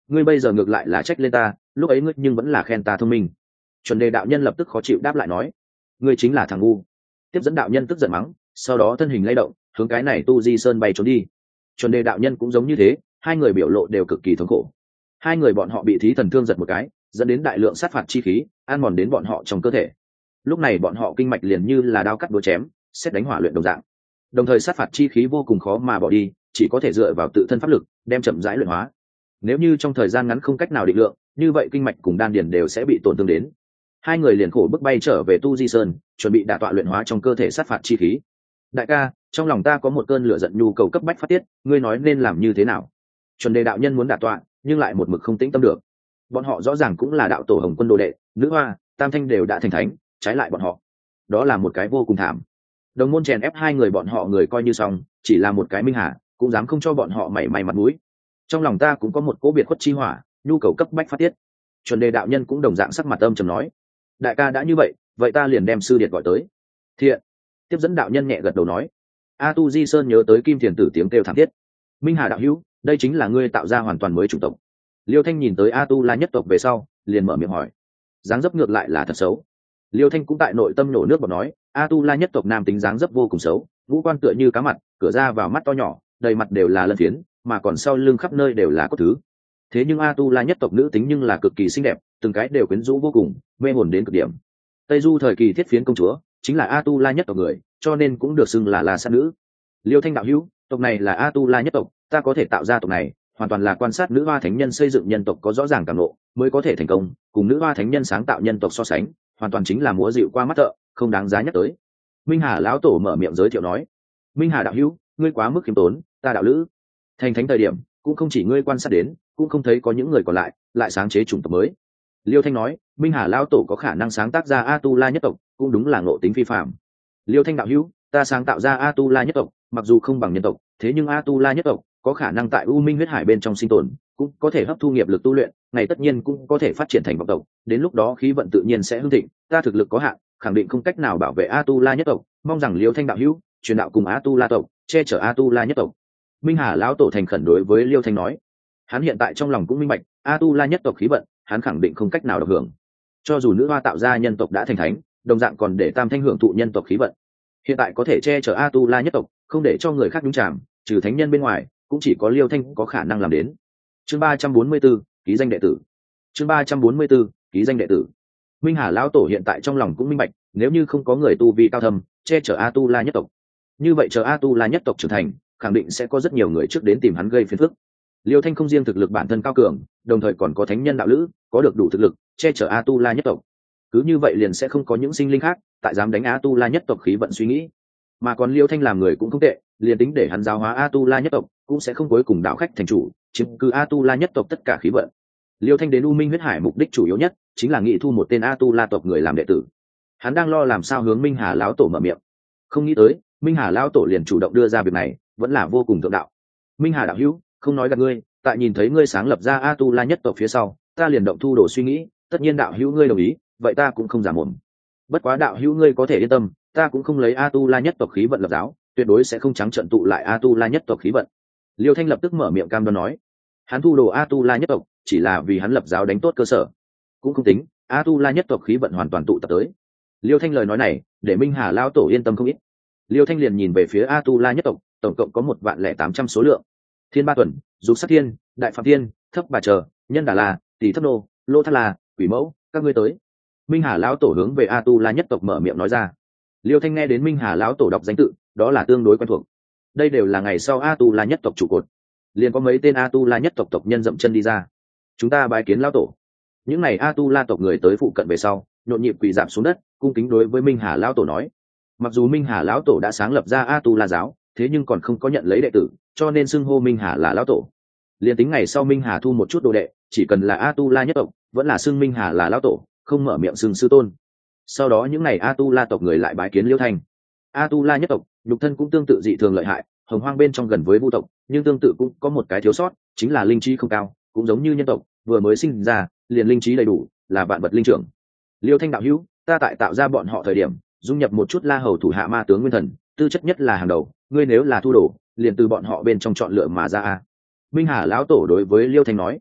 ngươi bây giờ ngược lại là trách lên ta, lúc ấy ngươi nhưng vẫn là khen ta thông minh. Chuẩn đề đạo nhân lập tức khó chịu đáp lại nói, ngươi chính là thằng ngu. Tiếp dẫn đạo nhân tức giận mắng, sau đó thân hình lay động hướng cái này tu di sơn bay trốn đi. Chuẩn đề đạo nhân cũng giống như thế, hai người biểu lộ đều cực kỳ thống khổ. Hai người bọn họ bị thí thần thương giật một cái, dẫn đến đại lượng sát phạt chi khí ăn mòn đến bọn họ trong cơ thể. Lúc này bọn họ kinh mạch liền như là đao cắt búa chém, xét đánh hỏa luyện đồng dạng. Đồng thời sát phạt chi khí vô cùng khó mà bỏ đi, chỉ có thể dựa vào tự thân pháp lực đem chậm rãi luyện hóa. Nếu như trong thời gian ngắn không cách nào định lượng, như vậy kinh mạch cùng đan điền đều sẽ bị tổn thương đến. Hai người liền khổ bước bay trở về tu di sơn, chuẩn bị đả tọa luyện hóa trong cơ thể sát phạt chi khí. Đại ca, trong lòng ta có một cơn lửa giận nhu cầu cấp bách phát tiết, ngươi nói nên làm như thế nào? Chuẩn đề đạo nhân muốn đả tọa, nhưng lại một mực không tĩnh tâm được. Bọn họ rõ ràng cũng là đạo tổ Hồng Quân đồ đệ, nữ hoa, tam thanh đều đã thành thánh, trái lại bọn họ, đó là một cái vô cùng thảm. Đồng môn chèn ép hai người bọn họ người coi như xong, chỉ là một cái minh hà cũng dám không cho bọn họ mảy may mặt mũi. Trong lòng ta cũng có một cố biệt khuất chi hỏa, nhu cầu cấp bách phát tiết. Chuẩn đề đạo nhân cũng đồng dạng sắc mặt âm trầm nói, đại ca đã như vậy, vậy ta liền đem sư điệt gọi tới. Thiện. Tiếp dẫn đạo nhân nhẹ gật đầu nói. A Tu Di Sơn nhớ tới Kim Thiền Tử tiếng kêu thảm thiết. Minh Hà đạo hữu, đây chính là ngươi tạo ra hoàn toàn mới chủng tộc. Liêu Thanh nhìn tới A Tu La nhất tộc về sau, liền mở miệng hỏi. Dáng dấp ngược lại là thật xấu. Liêu Thanh cũng tại nội tâm nổ nước bọt nói, A Tu La nhất tộc nam tính dáng dấp vô cùng xấu, ngũ quan tựa như cá mặt, cửa ra vào mắt to nhỏ, đầy mặt đều là lân phiến, mà còn sau lưng khắp nơi đều là cốt thứ. Thế nhưng A Tu La nhất tộc nữ tính nhưng là cực kỳ xinh đẹp, từng cái đều quyến rũ vô cùng, mê hồn đến cực điểm. Tây Du thời kỳ thiết phiến công chúa chính là A Tu La nhất tộc người, cho nên cũng được xưng là sát nữ. Liêu Thanh đạo hữu, tộc này là A Tu La nhất tộc, ta có thể tạo ra tộc này hoàn toàn là quan sát nữ hoa thánh nhân xây dựng nhân tộc có rõ ràng cảm ngộ mới có thể thành công, cùng nữ hoa thánh nhân sáng tạo nhân tộc so sánh, hoàn toàn chính là múa dịu qua mắt thợ, không đáng giá nhắc tới. Minh Hà lão tổ mở miệng giới thiệu nói. Minh Hà đạo hữu, ngươi quá mức khiêm tốn, ta đạo lữ thành thánh thời điểm cũng không chỉ ngươi quan sát đến, cũng không thấy có những người còn lại sáng chế chủng tộc mới. Liêu Thanh nói, Minh Hà lão tổ có khả năng sáng tác ra A Tu La nhất tộc, cũng đúng là ngộ tính phi phàm. Liêu Thanh đạo hữu, ta sáng tạo ra A Tu La nhất tộc, mặc dù không bằng nhân tộc, thế nhưng A Tu La nhất tộc có khả năng tại U Minh huyết hải bên trong sinh tồn, cũng có thể hấp thu nghiệp lực tu luyện, ngày tất nhiên cũng có thể phát triển thành vọng tộc, đến lúc đó khí vận tự nhiên sẽ hưng thịnh, ta thực lực có hạn, khẳng định không cách nào bảo vệ A Tu La nhất tộc, mong rằng Liêu Thanh đạo hữu truyền đạo cùng A Tu La tộc, che chở A Tu La nhất tộc. Minh Hà lão tổ thành khẩn đối với Liêu Thanh nói. Hắn hiện tại trong lòng cũng minh bạch, A Tu La nhất tộc khí vận, hắn khẳng định không cách nào được hưởng. Cho dù nữ hoa tạo ra nhân tộc đã thành thánh, đồng dạng còn để tam thanh hưởng thụ nhân tộc khí vận. Hiện tại có thể che chở A Tu La nhất tộc, không để cho người khác nhúng chàm, trừ thánh nhân bên ngoài, cũng chỉ có Liêu Thanh có khả năng làm đến. Chương 344, ký danh đệ tử. Chương 344, ký danh đệ tử. Minh Hà lão tổ hiện tại trong lòng cũng minh bạch, nếu như không có người tu vi cao thâm che chở A Tu La nhất tộc, như vậy chờ A Tu La nhất tộc trưởng thành, khẳng định sẽ có rất nhiều người trước đến tìm hắn gây phiền phức. Liêu Thanh không riêng thực lực bản thân cao cường, đồng thời còn có thánh nhân đạo lữ, có được đủ thực lực che chở A Tu La nhất tộc. Cứ như vậy liền sẽ không có những sinh linh khác tại dám đánh A Tu La nhất tộc khí vận suy nghĩ. Mà còn Liêu Thanh làm người cũng không tệ, liền tính để hắn giáo hóa A Tu La nhất tộc, cũng sẽ không cuối cùng đạo khách thành chủ, chiếm cứ A Tu La nhất tộc tất cả khí vận. Liêu Thanh đến U Minh huyết hải mục đích chủ yếu nhất chính là nghị thu một tên A Tu La tộc người làm đệ tử. Hắn đang lo làm sao hướng Minh Hà lão tổ mở miệng, không nghĩ tới Minh Hà lão tổ liền chủ động đưa ra việc này, vẫn là vô cùng thượng đạo. Minh Hà đạo hữu, không nói gạt ngươi, tại nhìn thấy ngươi sáng lập ra A Tu La nhất tộc phía sau, ta liền động thu đồ suy nghĩ, tất nhiên đạo hữu ngươi đồng ý, vậy ta cũng không giả mồm. Bất quá đạo hữu ngươi có thể yên tâm, ta cũng không lấy A Tu La nhất tộc khí vận lập giáo, tuyệt đối sẽ không trắng trợn tụ lại A Tu La nhất tộc khí vận. Liêu Thanh lập tức mở miệng cam đoan nói, hắn thu đồ A Tu La nhất tộc chỉ là vì hắn lập giáo đánh tốt cơ sở, cũng không tính A Tu La nhất tộc khí vận hoàn toàn tụ tập tới. Liêu Thanh lời nói này để Minh Hà lão tổ yên tâm không ít. Liêu Thanh liền nhìn về phía A Tu La nhất tộc, tổng cộng có 1.800 số lượng. Thiên Ba Tuần, Dục Sát Thiên, Đại Phạm Thiên, Thấp Bà Chờ, Nhân Đà La, Tỷ Thất Nô, Lô Thát La, Quỷ Mẫu, các ngươi tới. Minh Hà lão tổ hướng về A Tu La nhất tộc mở miệng nói ra. Liêu Thanh nghe đến Minh Hà lão tổ đọc danh tự, đó là tương đối quen thuộc. Đây đều là ngày sau A Tu La nhất tộc trụ cột. Liền có mấy tên A Tu La nhất tộc tộc nhân dậm chân đi ra. Chúng ta bái kiến lão tổ. Những này A Tu La tộc người tới phụ cận về sau, nhộn nhịp quỳ rạp xuống đất, cung kính đối với Minh Hà lão tổ nói. Mặc dù Minh Hà lão tổ đã sáng lập ra A Tu La giáo, thế nhưng còn không có nhận lấy đệ tử, cho nên xưng hô Minh Hà là lão tổ. Liên tính ngày sau Minh Hà thu một chút đồ đệ, chỉ cần là A Tu La nhất tộc, vẫn là xưng Minh Hà là lão tổ, không mở miệng xưng sư tôn. Sau đó những ngày A Tu La tộc người lại bái kiến Liêu Thanh. A Tu La nhất tộc, nhục thân cũng tương tự dị thường lợi hại, hồng hoang bên trong gần với vu tộc, nhưng tương tự cũng có một cái thiếu sót, chính là linh trí không cao, cũng giống như nhân tộc, vừa mới sinh ra, liền linh trí đầy đủ, là vạn vật linh trưởng. Liêu Thanh đạo hữu, ta tại tạo ra bọn họ thời điểm, dung nhập một chút La Hầu thủ hạ ma tướng nguyên thần, tư chất nhất là hàng đầu, ngươi nếu là thu đồ, liền từ bọn họ bên trong chọn lựa mà ra a. Minh Hà lão tổ đối với Liêu Thanh nói.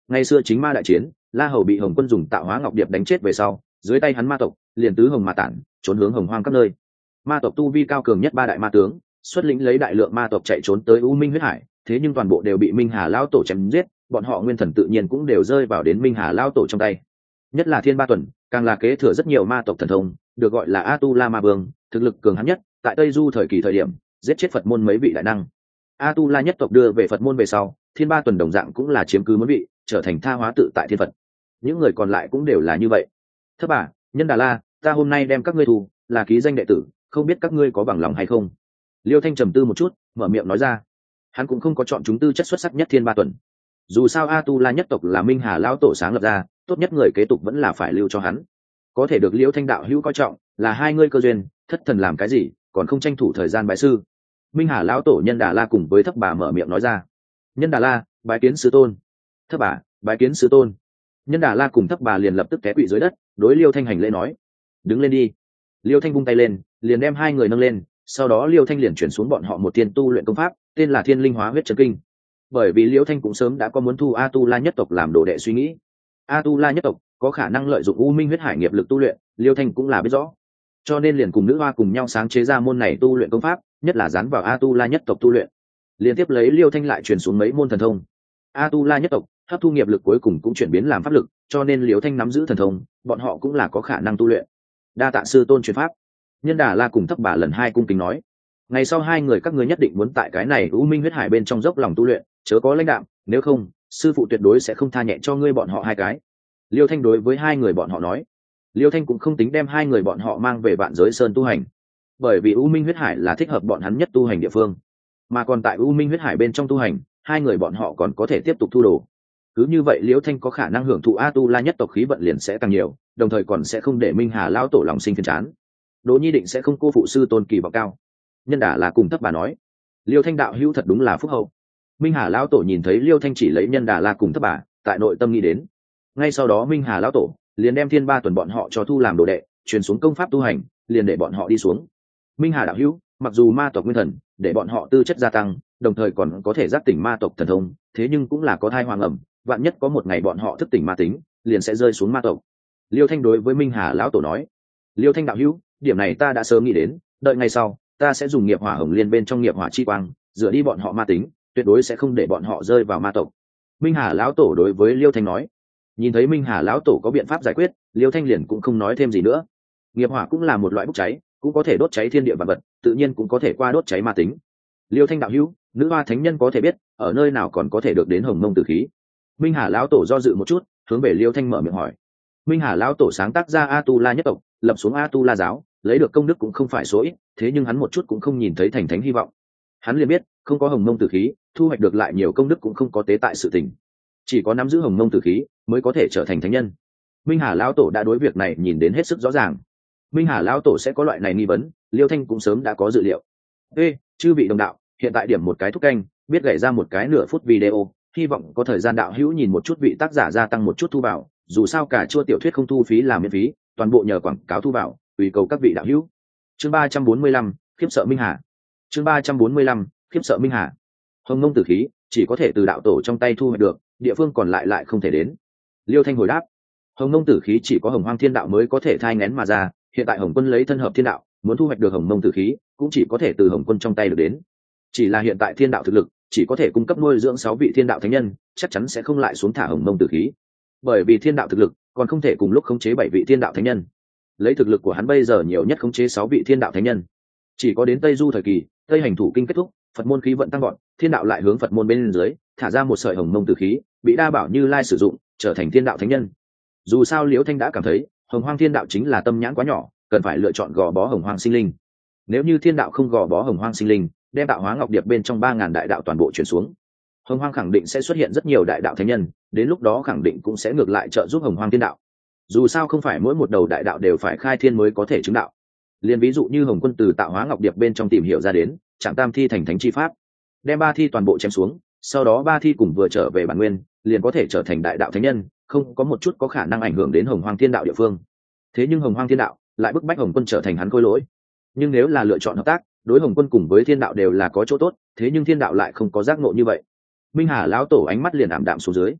Ngày xưa chính ma đại chiến, La Hầu bị Hồng Quân dùng tạo hóa ngọc điệp đánh chết về sau, dưới tay hắn ma tộc liền tứ hồng mà tản, trốn hướng hồng hoang các nơi. Ma tộc tu vi cao cường nhất ba đại ma tướng, xuất lĩnh lấy đại lượng ma tộc chạy trốn tới U Minh huyết hải, thế nhưng toàn bộ đều bị Minh Hà lão tổ chém giết, bọn họ nguyên thần tự nhiên cũng đều rơi vào đến Minh Hà lão tổ trong tay. Nhất là Thiên Ba Tuần, càng là kế thừa rất nhiều ma tộc thần thông, được gọi là Atula Ma Vương, thực lực cường hãn nhất, tại Tây Du thời kỳ thời điểm, giết chết Phật môn mấy vị đại năng. Atula nhất tộc đưa về Phật môn về sau, Thiên Ba Tuần đồng dạng cũng là chiếm cứ mấy vị, trở thành tha hóa tự tại thiên Phật. Những người còn lại cũng đều là như vậy. Thất Bà, Nhân Đà La, ta hôm nay đem các ngươi thu là ký danh đệ tử, không biết các ngươi có bằng lòng hay không. Liêu Thanh trầm tư một chút, mở miệng nói ra. Hắn cũng không có chọn chúng tư chất xuất sắc nhất Thiên Ba Tuần. Dù sao Atula nhất tộc là Minh Hà lão tổ sáng lập ra, tốt nhất người kế tục vẫn là phải lưu cho hắn. Có thể được Liêu Thanh đạo hữu coi trọng, là hai ngươi cơ duyên, thất thần làm cái gì, còn không tranh thủ thời gian bái sư. Minh Hà lão tổ Nhân Đà La cùng với Thất Bà mở miệng nói ra. Nhân Đà La, bái kiến sư tôn. Thất Bà, bái kiến sư tôn. Nhân Đà La cùng Thất Bà liền lập tức té quỵ dưới đất, đối Liêu Thanh hành lễ nói: đứng lên đi. Liêu Thanh vung tay lên, liền đem hai người nâng lên, sau đó Liêu Thanh liền chuyển xuống bọn họ một tiên tu luyện công pháp, tên là Thiên Linh Hóa Huyết Chân Kinh. Bởi vì Liêu Thanh cũng sớm đã có muốn thu Atula nhất tộc làm đồ đệ suy nghĩ. Atula nhất tộc có khả năng lợi dụng U Minh huyết hải nghiệp lực tu luyện, Liêu Thanh cũng là biết rõ. Cho nên liền cùng nữ hoa cùng nhau sáng chế ra môn này tu luyện công pháp, nhất là dán vào Atula nhất tộc tu luyện. Liên tiếp lấy Liêu Thanh lại truyền xuống mấy môn thần thông. Atula nhất tộc hấp thu nghiệp lực cuối cùng cũng chuyển biến làm pháp lực, cho nên Liêu Thanh nắm giữ thần thông, bọn họ cũng là có khả năng tu luyện. Đa tạ sư tôn truyền pháp. Nhân Đà La cùng Thất Bà lần hai cung kính nói. Ngày sau hai người các ngươi nhất định muốn tại cái này U Minh huyết hải bên trong dốc lòng tu luyện, chớ có lãnh đạm, nếu không sư phụ tuyệt đối sẽ không tha nhẹ cho ngươi bọn họ hai cái. Liêu Thanh đối với hai người bọn họ nói. Liêu Thanh cũng không tính đem hai người bọn họ mang về Vạn Giới Sơn tu hành, bởi vì U Minh huyết hải là thích hợp bọn hắn nhất tu hành địa phương, mà còn tại U Minh huyết hải bên trong tu hành, hai người bọn họ còn có thể tiếp tục thu đồ. Cứ như vậy Liêu Thanh có khả năng hưởng thụ Atula nhất tộc khí vận liền sẽ càng nhiều, đồng thời còn sẽ không để Minh Hà lão tổ lòng sinh phiền chán. Đỗ Nhi định sẽ không cô phụ sư tôn kỳ vọng cao. Nhân Đà là cùng Thất Bà nói. Liêu Thanh đạo hữu thật đúng là phúc hậu. Minh Hà lão tổ nhìn thấy Liêu Thanh chỉ lấy Nhân Đà La cùng Thất Bà, tại nội tâm nghĩ đến. Ngay sau đó Minh Hà lão tổ liền đem Thiên Ba Tuần bọn họ cho thu làm đồ đệ, truyền xuống công pháp tu hành, liền để bọn họ đi xuống. Minh Hà đạo hữu, mặc dù ma tộc nguyên thần để bọn họ tư chất gia tăng, đồng thời còn có thể giác tỉnh ma tộc thần thông, thế nhưng cũng là có thai hoàng ẩm, vạn nhất có một ngày bọn họ thức tỉnh ma tính, liền sẽ rơi xuống ma tộc. Liêu Thanh đối với Minh Hà lão tổ nói. Liêu Thanh đạo hữu, điểm này ta đã sớm nghĩ đến, đợi ngày sau ta sẽ dùng nghiệp hỏa hồng liên bên trong nghiệp hỏa chi quang rửa đi bọn họ ma tính, tuyệt đối sẽ không để bọn họ rơi vào ma tộc. Minh Hà lão tổ đối với Liêu Thanh nói. Nhìn thấy Minh Hà lão tổ có biện pháp giải quyết, Liêu Thanh liền cũng không nói thêm gì nữa. Nghiệp hỏa cũng là một loại bốc cháy, cũng có thể đốt cháy thiên địa vạn vật, tự nhiên cũng có thể qua đốt cháy ma tính. Liêu Thanh đạo hữu, nữ hoa thánh nhân có thể biết ở nơi nào còn có thể được đến hồng mông tử khí. Minh Hà lão tổ do dự một chút, hướng về Liêu Thanh mở miệng hỏi. Minh Hà lão tổ sáng tác ra Atula nhất tộc, lập xuống Atula giáo, lấy được công đức cũng không phải số ít, thế nhưng hắn một chút cũng không nhìn thấy thành thánh hy vọng. Hắn liền biết, không có hồng mông tử khí, thu hoạch được lại nhiều công đức cũng không có tế tại sự tình. Chỉ có nắm giữ hồng mông tử khí mới có thể trở thành thánh nhân. Minh Hà lão tổ đã đối việc này nhìn đến hết sức rõ ràng. Minh Hà lão tổ sẽ có loại này nghi vấn, Liêu Thanh cũng sớm đã có dự liệu. Ê, chư vị đồng đạo, hiện tại điểm một cái thúc canh, biết gảy ra một cái nửa phút video, hy vọng có thời gian đạo hữu nhìn một chút vị tác giả gia tăng một chút thu vào, dù sao cả chua tiểu thuyết không thu phí làm miễn phí, toàn bộ nhờ quảng cáo thu vào, tùy cầu các vị đạo hữu. Chương 345, khiếp sợ Minh Hà. Chương 345, khiếp sợ Minh Hà. Hồng mông tử khí chỉ có thể từ đạo tổ trong tay thu hoạch được, địa phương còn lại lại không thể đến. Liêu Thanh hồi đáp. Hồng mông tử khí chỉ có Hồng Hoang Thiên Đạo mới có thể thai nghén mà ra, hiện tại Hồng Quân lấy thân hợp Thiên Đạo, muốn thu hoạch được Hồng mông tử khí, cũng chỉ có thể từ Hồng Quân trong tay được đến. Chỉ là hiện tại Thiên Đạo thực lực chỉ có thể cung cấp nuôi dưỡng 6 vị Thiên Đạo thánh nhân, chắc chắn sẽ không lại xuống thả Hồng mông tử khí. Bởi vì Thiên Đạo thực lực còn không thể cùng lúc khống chế 7 vị Thiên Đạo thánh nhân. Lấy thực lực của hắn bây giờ nhiều nhất khống chế 6 vị Thiên Đạo thánh nhân. Chỉ có đến Tây Du thời kỳ, Tây Hành Thủ Kinh kết thúc, Phật môn khí vận tăng vọt, Thiên Đạo lại hướng Phật môn bên dưới thả ra một sợi Hồng mông tử khí, bị Đa Bảo Như Lai sử dụng, trở thành Thiên Đạo thánh nhân. Dù sao Liễu Thanh đã cảm thấy Hồng Hoang Thiên Đạo chính là tâm nhãn quá nhỏ, cần phải lựa chọn gò bó Hồng Hoang sinh linh. Nếu như Thiên Đạo không gò bó Hồng Hoang sinh linh, đem tạo hóa ngọc điệp bên trong 3000 đại đạo toàn bộ chuyển xuống, Hồng Hoang khẳng định sẽ xuất hiện rất nhiều đại đạo thánh nhân, đến lúc đó khẳng định cũng sẽ ngược lại trợ giúp Hồng Hoang Thiên Đạo. Dù sao không phải mỗi một đầu đại đạo đều phải khai thiên mới có thể chứng đạo. Liên ví dụ như Hồng Quân từ tạo hóa ngọc điệp bên trong tìm hiểu ra đến, Trạng Tam thi thành thánh chi pháp, đem 3 thi toàn bộ chém xuống, sau đó 3 thi cùng vừa trở về bản nguyên, liền có thể trở thành đại đạo thánh nhân, không có một chút có khả năng ảnh hưởng đến Hồng Hoang Thiên Đạo địa phương. Thế nhưng Hồng Hoang Thiên Đạo lại bức bách Hồng Quân trở thành hắn khôi lỗi. Nhưng nếu là lựa chọn hợp tác, đối Hồng Quân cùng với Thiên Đạo đều là có chỗ tốt, thế nhưng Thiên Đạo lại không có giác ngộ như vậy. Minh Hà lão tổ ánh mắt liền ảm đạm xuống dưới.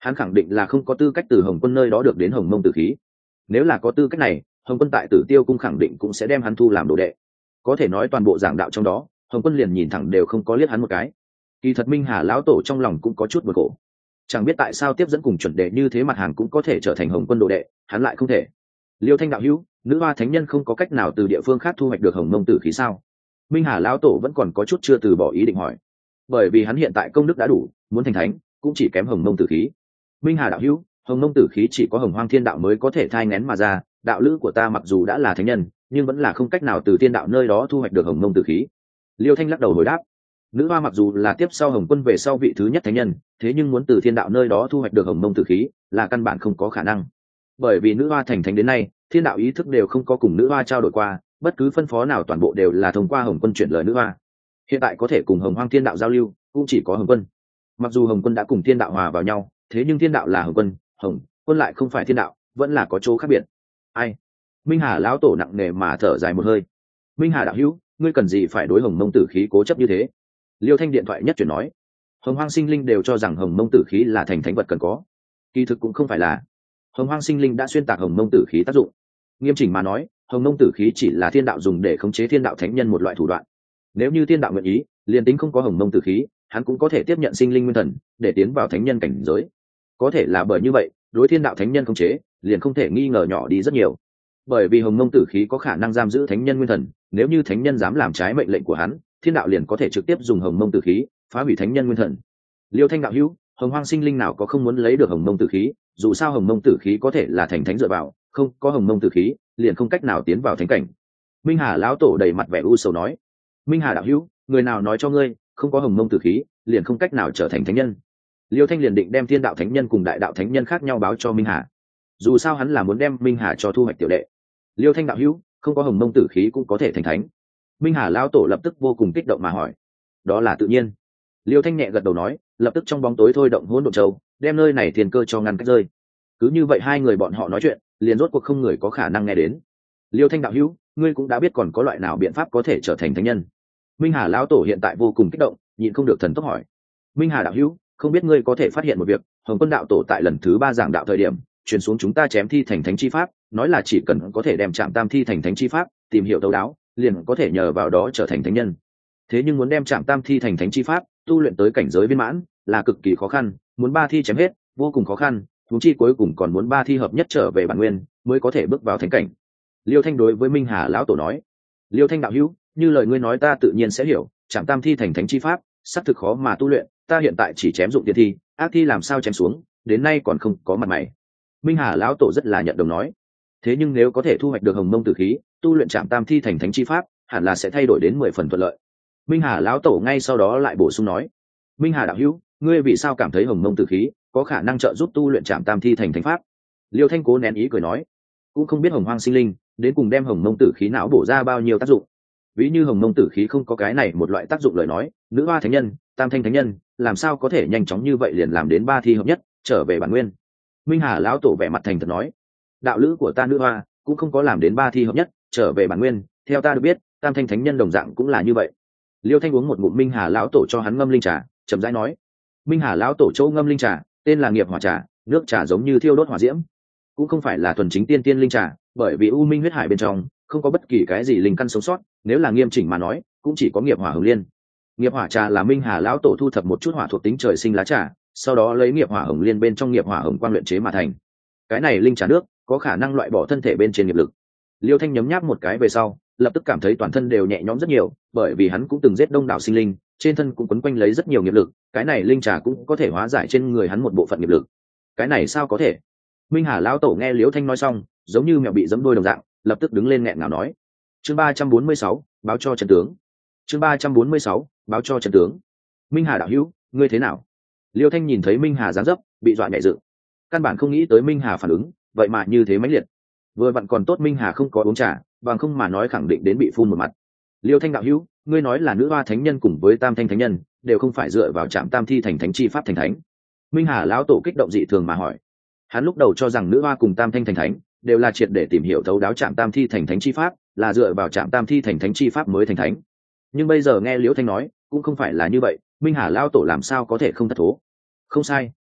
hắn khẳng định là không có tư cách từ Hồng Quân nơi đó được đến Hồng Mông Tử khí. Nếu là có tư cách này, Hồng Quân tại Tử Tiêu cung khẳng định cũng sẽ đem hắn thu làm đồ đệ. Có thể nói toàn bộ giảng đạo trong đó, Hồng Quân liền nhìn thẳng đều không có liếc hắn một cái. Kỳ thật Minh Hà lão tổ trong lòng cũng có chút buồn khổ, chẳng biết tại sao tiếp dẫn cùng chuẩn đệ như thế mặt hàng cũng có thể trở thành Hồng Quân đồ đệ, hắn lại không thể. Liêu Thanh đạo hữu, nữ hoa thánh nhân không có cách nào từ địa phương khác thu hoạch được Hồng Mông Tử khí sao? Minh Hà lão tổ vẫn còn có chút chưa từ bỏ ý định hỏi, bởi vì hắn hiện tại công đức đã đủ, muốn thành thánh cũng chỉ kém Hồng Mông Tử khí. Minh Hà đạo hữu, Hồng Mông Tử khí chỉ có Hồng Hoang Thiên đạo mới có thể thai nghén mà ra, đạo lữ của ta mặc dù đã là thánh nhân, nhưng vẫn là không cách nào từ Thiên đạo nơi đó thu hoạch được Hồng Mông Tử khí. Liêu Thanh lắc đầu hồi đáp, nữ hoa mặc dù là tiếp sau Hồng Quân về sau vị thứ nhất thánh nhân, thế nhưng muốn từ Thiên đạo nơi đó thu hoạch được Hồng Mông Tử khí là căn bản không có khả năng, bởi vì nữ hoa thành thánh đến nay, Thiên đạo ý thức đều không có cùng nữ hoa trao đổi qua, bất cứ phân phó nào toàn bộ đều là thông qua Hồng Quân chuyển lời nữ hoa. Hiện tại có thể cùng Hồng Hoang Thiên đạo giao lưu cũng chỉ có Hồng Quân. Mặc dù Hồng Quân đã cùng Thiên đạo hòa vào nhau, thế nhưng Thiên đạo là Hồng Quân, Hồng Quân lại không phải Thiên đạo, vẫn là có chỗ khác biệt. Ai? Minh Hà lão tổ nặng nề mà thở dài một hơi. Minh Hà đạo hữu, ngươi cần gì phải đối Hồng Mông Tử khí cố chấp như thế? Liêu Thanh điện thoại nhất chuyển nói, Hồng Hoang sinh linh đều cho rằng Hồng Mông Tử khí là thành thánh vật cần có, kỳ thực cũng không phải là. Hồng Hoang sinh linh đã xuyên tạc Hồng Mông Tử khí tác dụng. Nghiêm chỉnh mà nói, Hồng Mông Tử khí chỉ là Thiên đạo dùng để khống chế Thiên đạo thánh nhân một loại thủ đoạn. Nếu như Thiên đạo nguyện ý, liền tính không có Hồng Mông Tử khí, hắn cũng có thể tiếp nhận sinh linh nguyên thần để tiến vào thánh nhân cảnh giới. Có thể là bởi như vậy, đối Thiên đạo thánh nhân khống chế liền không thể nghi ngờ nhỏ đi rất nhiều. Bởi vì Hồng Mông Tử khí có khả năng giam giữ thánh nhân nguyên thần, nếu như thánh nhân dám làm trái mệnh lệnh của hắn, Thiên đạo liền có thể trực tiếp dùng Hồng Mông Tử khí phá hủy thánh nhân nguyên thần. Liêu Thanh đạo hữu, Hồng Hoang sinh linh nào có không muốn lấy được Hồng Mông Tử khí, dù sao Hồng Mông Tử khí có thể là thành thánh dựa vào, không có Hồng Mông Tử khí liền không cách nào tiến vào thánh cảnh. Minh Hà lão tổ đầy mặt vẻ u sầu nói, Minh Hà đạo hữu, người nào nói cho ngươi không có Hồng Mông Tử khí liền không cách nào trở thành thánh nhân? Liêu Thanh liền định đem Thiên đạo thánh nhân cùng đại đạo thánh nhân khác nhau báo cho Minh Hà, dù sao hắn là muốn đem Minh Hà cho thu hoạch tiểu đệ. Liêu Thanh đạo hữu, không có Hồng Mông Tử khí cũng có thể thành thánh? Minh Hà lão tổ lập tức vô cùng kích động mà hỏi. Đó là tự nhiên. Liêu Thanh nhẹ gật đầu nói, lập tức trong bóng tối thôi động Hỗn Độn Châu, đem nơi này thiên cơ cho ngăn cách rơi. Cứ như vậy hai người bọn họ nói chuyện, liền rốt cuộc không người có khả năng nghe đến. Liêu Thanh đạo hữu, ngươi cũng đã biết còn có loại nào biện pháp có thể trở thành thánh nhân? Minh Hà lão tổ hiện tại vô cùng kích động, nhịn không được thần tốc hỏi. Minh Hà đạo hữu, không biết ngươi có thể phát hiện một việc, Hồng Quân đạo tổ tại lần thứ 3 giảng đạo thời điểm, truyền xuống chúng ta chém thi thành thánh chi pháp, nói là chỉ cần có thể đem Trảm Tam thi thành thánh chi pháp tìm hiểu thấu đáo, liền có thể nhờ vào đó trở thành thánh nhân. Thế nhưng muốn đem Trảm Tam thi thành thánh chi pháp tu luyện tới cảnh giới viên mãn là cực kỳ khó khăn, muốn 3 thi chém hết vô cùng khó khăn, huống chi cuối cùng còn muốn 3 thi hợp nhất trở về bản nguyên mới có thể bước vào thánh cảnh. Liêu Thanh đối với Minh Hà lão tổ nói, Liêu Thanh đạo hữu, như lời ngươi nói ta tự nhiên sẽ hiểu, Trảm Tam thi thành thánh chi pháp xác thực khó mà tu luyện, ta hiện tại chỉ chém dụng tiên thi, ác thi làm sao chém xuống, đến nay còn không có mặt mày. Minh Hà lão tổ rất là nhận đồng nói, thế nhưng nếu có thể thu hoạch được Hồng Mông Tử khí, tu luyện Trảm Tam thi thành thánh chi pháp hẳn là sẽ thay đổi đến 10 phần thuận lợi. Minh Hà lão tổ ngay sau đó lại bổ sung nói, Minh Hà đạo hữu, ngươi vì sao cảm thấy Hồng Mông Tử khí có khả năng trợ giúp tu luyện Trảm Tam thi thành thánh pháp? Liêu Thanh cố nén ý cười nói, cũng không biết Hồng Hoang sinh linh đến cùng đem Hồng Mông Tử khí não bổ ra bao nhiêu tác dụng. Ví như Hồng Mông Tử khí không có cái này một loại tác dụng lời nói, nữ hoa thánh nhân, tam thanh thánh nhân làm sao có thể nhanh chóng như vậy liền làm đến 3 thi hợp nhất trở về bản nguyên? Minh Hà lão tổ vẻ mặt thành thật nói, đạo lữ của ta nữ hoa cũng không có làm đến 3 thi hợp nhất trở về bản nguyên, theo ta được biết tam thanh thánh nhân đồng dạng cũng là như vậy. Liêu Thanh uống một ngụm Minh Hà lão tổ cho hắn ngâm linh trà, chậm rãi nói, Minh Hà lão tổ chỗ ngâm linh trà tên là nghiệp hỏa trà, nước trà giống như thiêu đốt hỏa diễm, cũng không phải là thuần chính tiên tiên linh trà, bởi vì u minh huyết hải bên trong không có bất kỳ cái gì linh căn sống sót, nếu là nghiêm chỉnh mà nói cũng chỉ có nghiệp hỏa hồng liên. Nghiệp hỏa trà là Minh Hà lão tổ thu thập một chút hỏa thuộc tính trời sinh lá trà, sau đó lấy nghiệp hỏa hồng liên bên trong nghiệp hỏa hồng quang luyện chế mà thành. Cái này linh trà nước có khả năng loại bỏ thân thể bên trên nghiệp lực. Liêu Thanh nhấm nháp một cái về sau, lập tức cảm thấy toàn thân đều nhẹ nhõm rất nhiều, bởi vì hắn cũng từng giết đông đảo sinh linh, trên thân cũng quấn quanh lấy rất nhiều nghiệp lực, cái này linh trà cũng có thể hóa giải trên người hắn một bộ phận nghiệp lực. Cái này sao có thể? Minh Hà lão tổ nghe Liêu Thanh nói xong, giống như mèo bị giẫm đôi đồng dạng, lập tức đứng lên nghẹn ngào nói, chương 346, báo cho trận tướng. Chương 346, báo cho trận tướng. Minh Hà đạo hữu, ngươi thế nào? Liêu Thanh nhìn thấy Minh Hà dáng dấp, bị dọa nhẹ dựng, căn bản không nghĩ tới Minh Hà phản ứng vậy mà như thế mãnh liệt. Vừa vặn còn tốt Minh Hà không có uống trà, bằng không mà nói khẳng định đến bị phun một mặt. Liêu Thanh đạo hữu, ngươi nói là nữ hoa thánh nhân cùng với tam thanh thánh nhân đều không phải dựa vào Trảm Tam thi thành thánh chi pháp thành thánh? Minh Hà lão tổ kích động dị thường mà hỏi. Hắn lúc đầu cho rằng nữ hoa cùng tam thanh thành thánh đều là triệt để tìm hiểu thấu đáo Trảm Tam thi thành thánh chi pháp, là dựa vào Trảm Tam thi thành thánh chi pháp mới thành thánh. Nhưng bây giờ nghe Liễu Thanh nói, cũng không phải là như vậy, Minh Hà lão tổ làm sao có thể không thất thố. Không sai,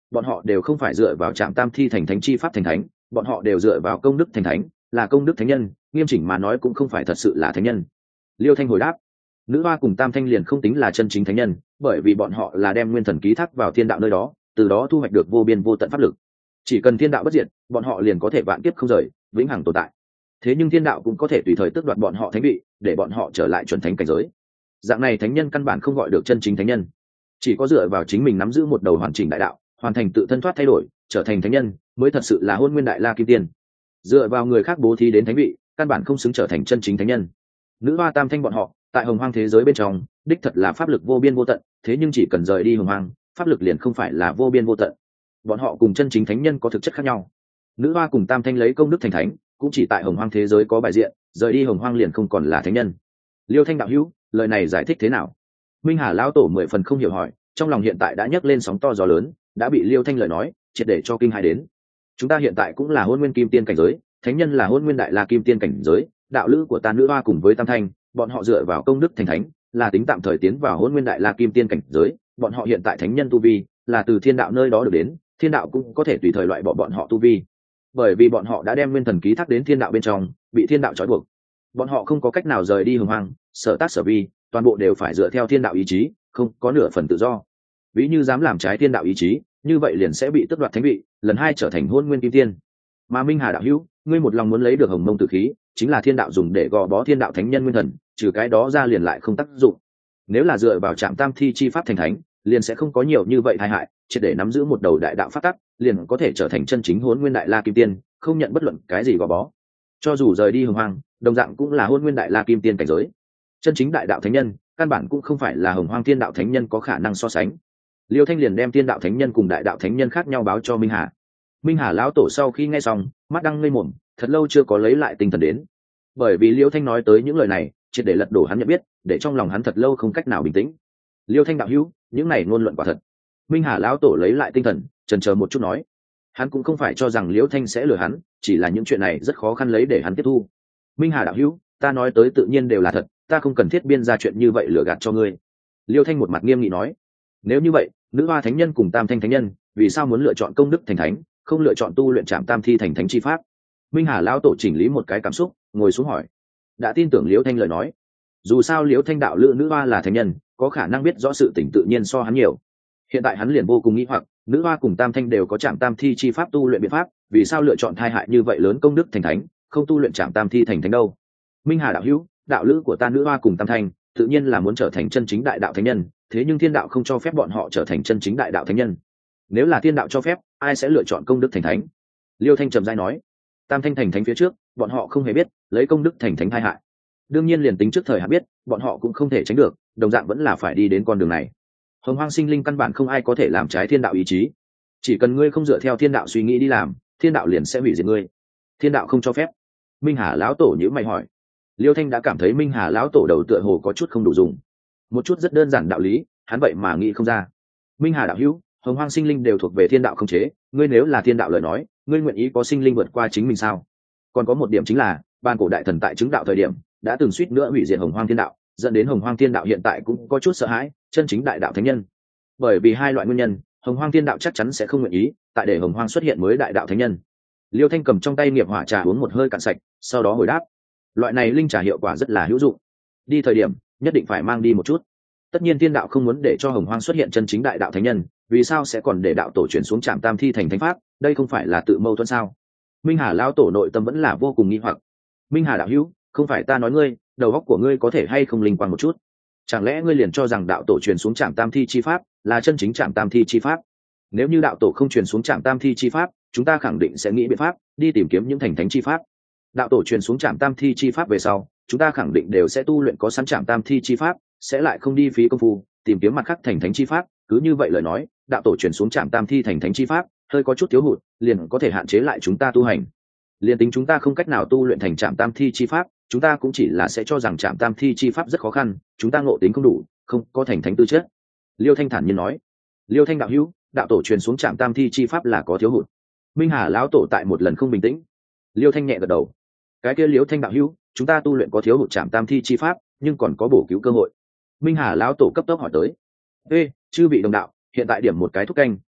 bọn họ đều không phải dựa vào trạm tam thi thành thánh chi pháp thành thánh, bọn họ đều dựa vào công đức thành thánh, là công đức thánh nhân, nghiêm chỉnh mà nói cũng không phải thật sự là thánh nhân. Liêu Thanh hồi đáp. Nữ hoa cùng tam thanh liền không tính là chân chính thánh nhân, bởi vì bọn họ là đem nguyên thần ký thác vào thiên đạo nơi đó, từ đó thu hoạch được vô biên vô tận pháp lực. Chỉ cần thiên đạo bất diệt, bọn họ liền có thể vạn kiếp không rời, vĩnh hằng tồn tại. Thế nhưng thiên đạo cũng có thể tùy thời tước đoạt bọn họ thánh vị, để bọn họ trở lại chuẩn thánh cảnh giới. Dạng này thánh nhân căn bản không gọi được chân chính thánh nhân, chỉ có dựa vào chính mình nắm giữ một đầu hoàn chỉnh đại đạo, hoàn thành tự thân thoát thay đổi, trở thành thánh nhân, mới thật sự là hôn nguyên đại la kim tiên. Dựa vào người khác bố thí đến thánh vị, căn bản không xứng trở thành chân chính thánh nhân. Nữ hoa tam thanh bọn họ tại hồng hoang thế giới bên trong đích thật là pháp lực vô biên vô tận, thế nhưng chỉ cần rời đi hồng hoang, pháp lực liền không phải là vô biên vô tận. Bọn họ cùng chân chính thánh nhân có thực chất khác nhau. Nữ hoa cùng tam thanh lấy công đức thành thánh, cũng chỉ tại hồng hoang thế giới có bài diện, rời đi hồng hoang liền không còn là thánh nhân. Liêu Thanh đạo hữu, lời này giải thích thế nào? Minh Hà lão tổ 10 phần không hiểu hỏi, trong lòng hiện tại đã nhấc lên sóng to gió lớn, đã bị Liêu Thanh lời nói triệt để cho kinh hãi đến. Chúng ta hiện tại cũng là hôn nguyên kim tiên cảnh giới, thánh nhân là hôn nguyên đại la kim tiên cảnh giới, đạo lữ của ta nữ hoa cùng với tam thanh, bọn họ dựa vào công đức thành thánh, là tính tạm thời tiến vào hôn nguyên đại la kim tiên cảnh giới, bọn họ hiện tại thánh nhân tu vi là từ thiên đạo nơi đó được đến, thiên đạo cũng có thể tùy thời loại bỏ bọn họ tu vi, bởi vì bọn họ đã đem nguyên thần ký thác đến thiên đạo bên trong, bị thiên đạo trói buộc, bọn họ không có cách nào rời đi hồng hoang, sở tác sở vi toàn bộ đều phải dựa theo thiên đạo ý chí, không có nửa phần tự do. Ví như dám làm trái thiên đạo ý chí, như vậy liền sẽ bị tước đoạt thánh vị, lần hai trở thành hôn nguyên kim tiên. Mà Minh Hà đạo hữu, ngươi một lòng muốn lấy được hồng mông tử khí, chính là thiên đạo dùng để gò bó thiên đạo thánh nhân nguyên thần, trừ cái đó ra liền lại không tác dụng. Nếu là dựa vào trạm tam thi chi pháp thành thánh, liền sẽ không có nhiều như vậy tai hại, chỉ để nắm giữ một đầu đại đạo pháp tắc, liền có thể trở thành chân chính hôn nguyên đại la kim tiên, không nhận bất luận cái gì gò bó. Cho dù rời đi hồng hoang, đồng dạng cũng là hôn nguyên đại la kim tiên cảnh giới. Chân chính đại đạo thánh nhân, căn bản cũng không phải là hồng hoang thiên đạo thánh nhân có khả năng so sánh. Liêu Thanh liền đem thiên đạo thánh nhân cùng đại đạo thánh nhân khác nhau báo cho Minh Hà. Minh Hà lão tổ sau khi nghe xong, mắt đăng ngây mồm, thật lâu chưa có lấy lại tinh thần đến. Bởi vì Liêu Thanh nói tới những lời này, triệt để lật đổ hắn nhận biết, để trong lòng hắn thật lâu không cách nào bình tĩnh. Liêu Thanh đạo hữu, những này ngôn luận quả thật. Minh Hà lão tổ lấy lại tinh thần, chần chờ một chút nói, hắn cũng không phải cho rằng Liêu Thanh sẽ lừa hắn, chỉ là những chuyện này rất khó khăn lấy để hắn tiếp thu. Minh Hà đạo hữu, ta nói tới tự nhiên đều là thật, ta không cần thiết biên ra chuyện như vậy lừa gạt cho ngươi. Liêu Thanh một mặt nghiêm nghị nói, nếu như vậy, nữ hoa thánh nhân cùng tam thanh thánh nhân vì sao muốn lựa chọn công đức thành thánh, không lựa chọn tu luyện trạm tam thi thành thánh chi pháp? Minh Hà lão tổ chỉnh lý một cái cảm xúc, ngồi xuống hỏi. Đã tin tưởng Liêu Thanh lời nói, dù sao Liêu Thanh đạo lữ nữ hoa là thánh nhân, có khả năng biết rõ sự tình tự nhiên so hắn nhiều. Hiện tại hắn liền vô cùng nghĩ hoặc, nữ hoa cùng tam thanh đều có trạm tam thi chi pháp tu luyện biện pháp, vì sao lựa chọn thai hại như vậy lớn công đức thành thánh, không tu luyện trạm tam thi thành thánh đâu? Minh Hà đạo hữu, đạo lữ của ta nữ hoa cùng tam thanh tự nhiên là muốn trở thành chân chính đại đạo thánh nhân, thế nhưng thiên đạo không cho phép bọn họ trở thành chân chính đại đạo thánh nhân. Nếu là thiên đạo cho phép, ai sẽ lựa chọn công đức thành thánh? Liêu Thanh trầm dai nói, tam thanh thành thánh phía trước, bọn họ không hề biết lấy công đức thành thánh tai hại, đương nhiên liền tính trước thời hạn biết, bọn họ cũng không thể tránh được, đồng dạng vẫn là phải đi đến con đường này. Hồng hoang sinh linh căn bản không ai có thể làm trái thiên đạo ý chí, chỉ cần ngươi không dựa theo thiên đạo suy nghĩ đi làm, thiên đạo liền sẽ hủy diệt ngươi. Thiên đạo không cho phép. Minh Hà lão tổ nhíu mày hỏi. Liêu Thanh đã cảm thấy Minh Hà lão tổ đầu tựa hồ có chút không đủ dùng, một chút rất đơn giản đạo lý hắn vậy mà nghĩ không ra. Minh Hà đạo hữu, hồng hoang sinh linh đều thuộc về thiên đạo không chế, ngươi nếu là thiên đạo lời nói, ngươi nguyện ý có sinh linh vượt qua chính mình sao? Còn có một điểm chính là, ban cổ đại thần tại chứng đạo thời điểm đã từng suýt nữa hủy diệt hồng hoang thiên đạo, dẫn đến hồng hoang thiên đạo hiện tại cũng có chút sợ hãi chân chính đại đạo thánh nhân. Bởi vì hai loại nguyên nhân, hồng hoang thiên đạo chắc chắn sẽ không nguyện ý tại để hồng hoang xuất hiện mới đại đạo thánh nhân. Liêu Thanh cầm trong tay nghiệp hỏa trà uống một hơi cạn sạch, sau đó hồi đáp, loại này linh trà hiệu quả rất là hữu dụng, đi thời điểm nhất định phải mang đi một chút. Tất nhiên thiên đạo không muốn để cho hồng hoang xuất hiện chân chính đại đạo thánh nhân, vì sao sẽ còn để đạo tổ chuyển xuống trạm tam thi thành thánh pháp? Đây không phải là tự mâu thuẫn sao? Minh Hà lão tổ nội tâm vẫn là vô cùng nghi hoặc. Minh Hà đạo hữu, không phải ta nói ngươi, đầu óc của ngươi có thể hay không linh quang một chút? Chẳng lẽ ngươi liền cho rằng đạo tổ truyền xuống trạm tam thi chi pháp là chân chính trạm tam thi chi pháp? Nếu như đạo tổ không truyền xuống trạm tam thi chi pháp, chúng ta khẳng định sẽ nghĩ biện pháp đi tìm kiếm những thành thánh chi pháp. Đạo tổ truyền xuống trạm tam thi chi pháp về sau, chúng ta khẳng định đều sẽ tu luyện có sẵn trạm tam thi chi pháp, sẽ lại không đi phí công phu tìm kiếm mặt khác thành thánh chi pháp. Cứ như vậy lời nói, đạo tổ truyền xuống trạm tam thi thành thánh chi pháp hơi có chút thiếu hụt, liền có thể hạn chế lại chúng ta tu hành. Liền tính chúng ta không cách nào tu luyện thành trạm tam thi chi pháp, chúng ta cũng chỉ là sẽ cho rằng trạm tam thi chi pháp rất khó khăn, chúng ta ngộ tính không đủ, không có thành thánh tư chất. Liêu Thanh thản nhiên nói. Liêu Thanh đạo hữu, đạo tổ truyền xuống trạm tam thi chi pháp là có thiếu hụt. Minh Hà lão tổ tại một lần không bình tĩnh. Liêu Thanh nhẹ gật đầu. Cái kia Liêu Thanh đạo hữu, chúng ta tu luyện có thiếu hụt trạm tam thi chi pháp, nhưng còn có bổ cứu cơ hội. Minh Hà lão tổ cấp tốc hỏi tới. Ê, chư vị đồng đạo, hiện tại điểm một cái thuốc canh,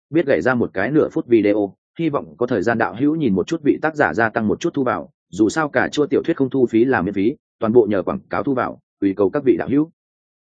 biết gảy ra một cái nửa phút video, hy vọng có thời gian đạo hữu nhìn một chút vị tác giả gia tăng một chút thu vào, dù sao cả chua tiểu thuyết không thu phí là miễn phí, toàn bộ nhờ quảng cáo thu vào, tùy cầu các vị đạo hữu.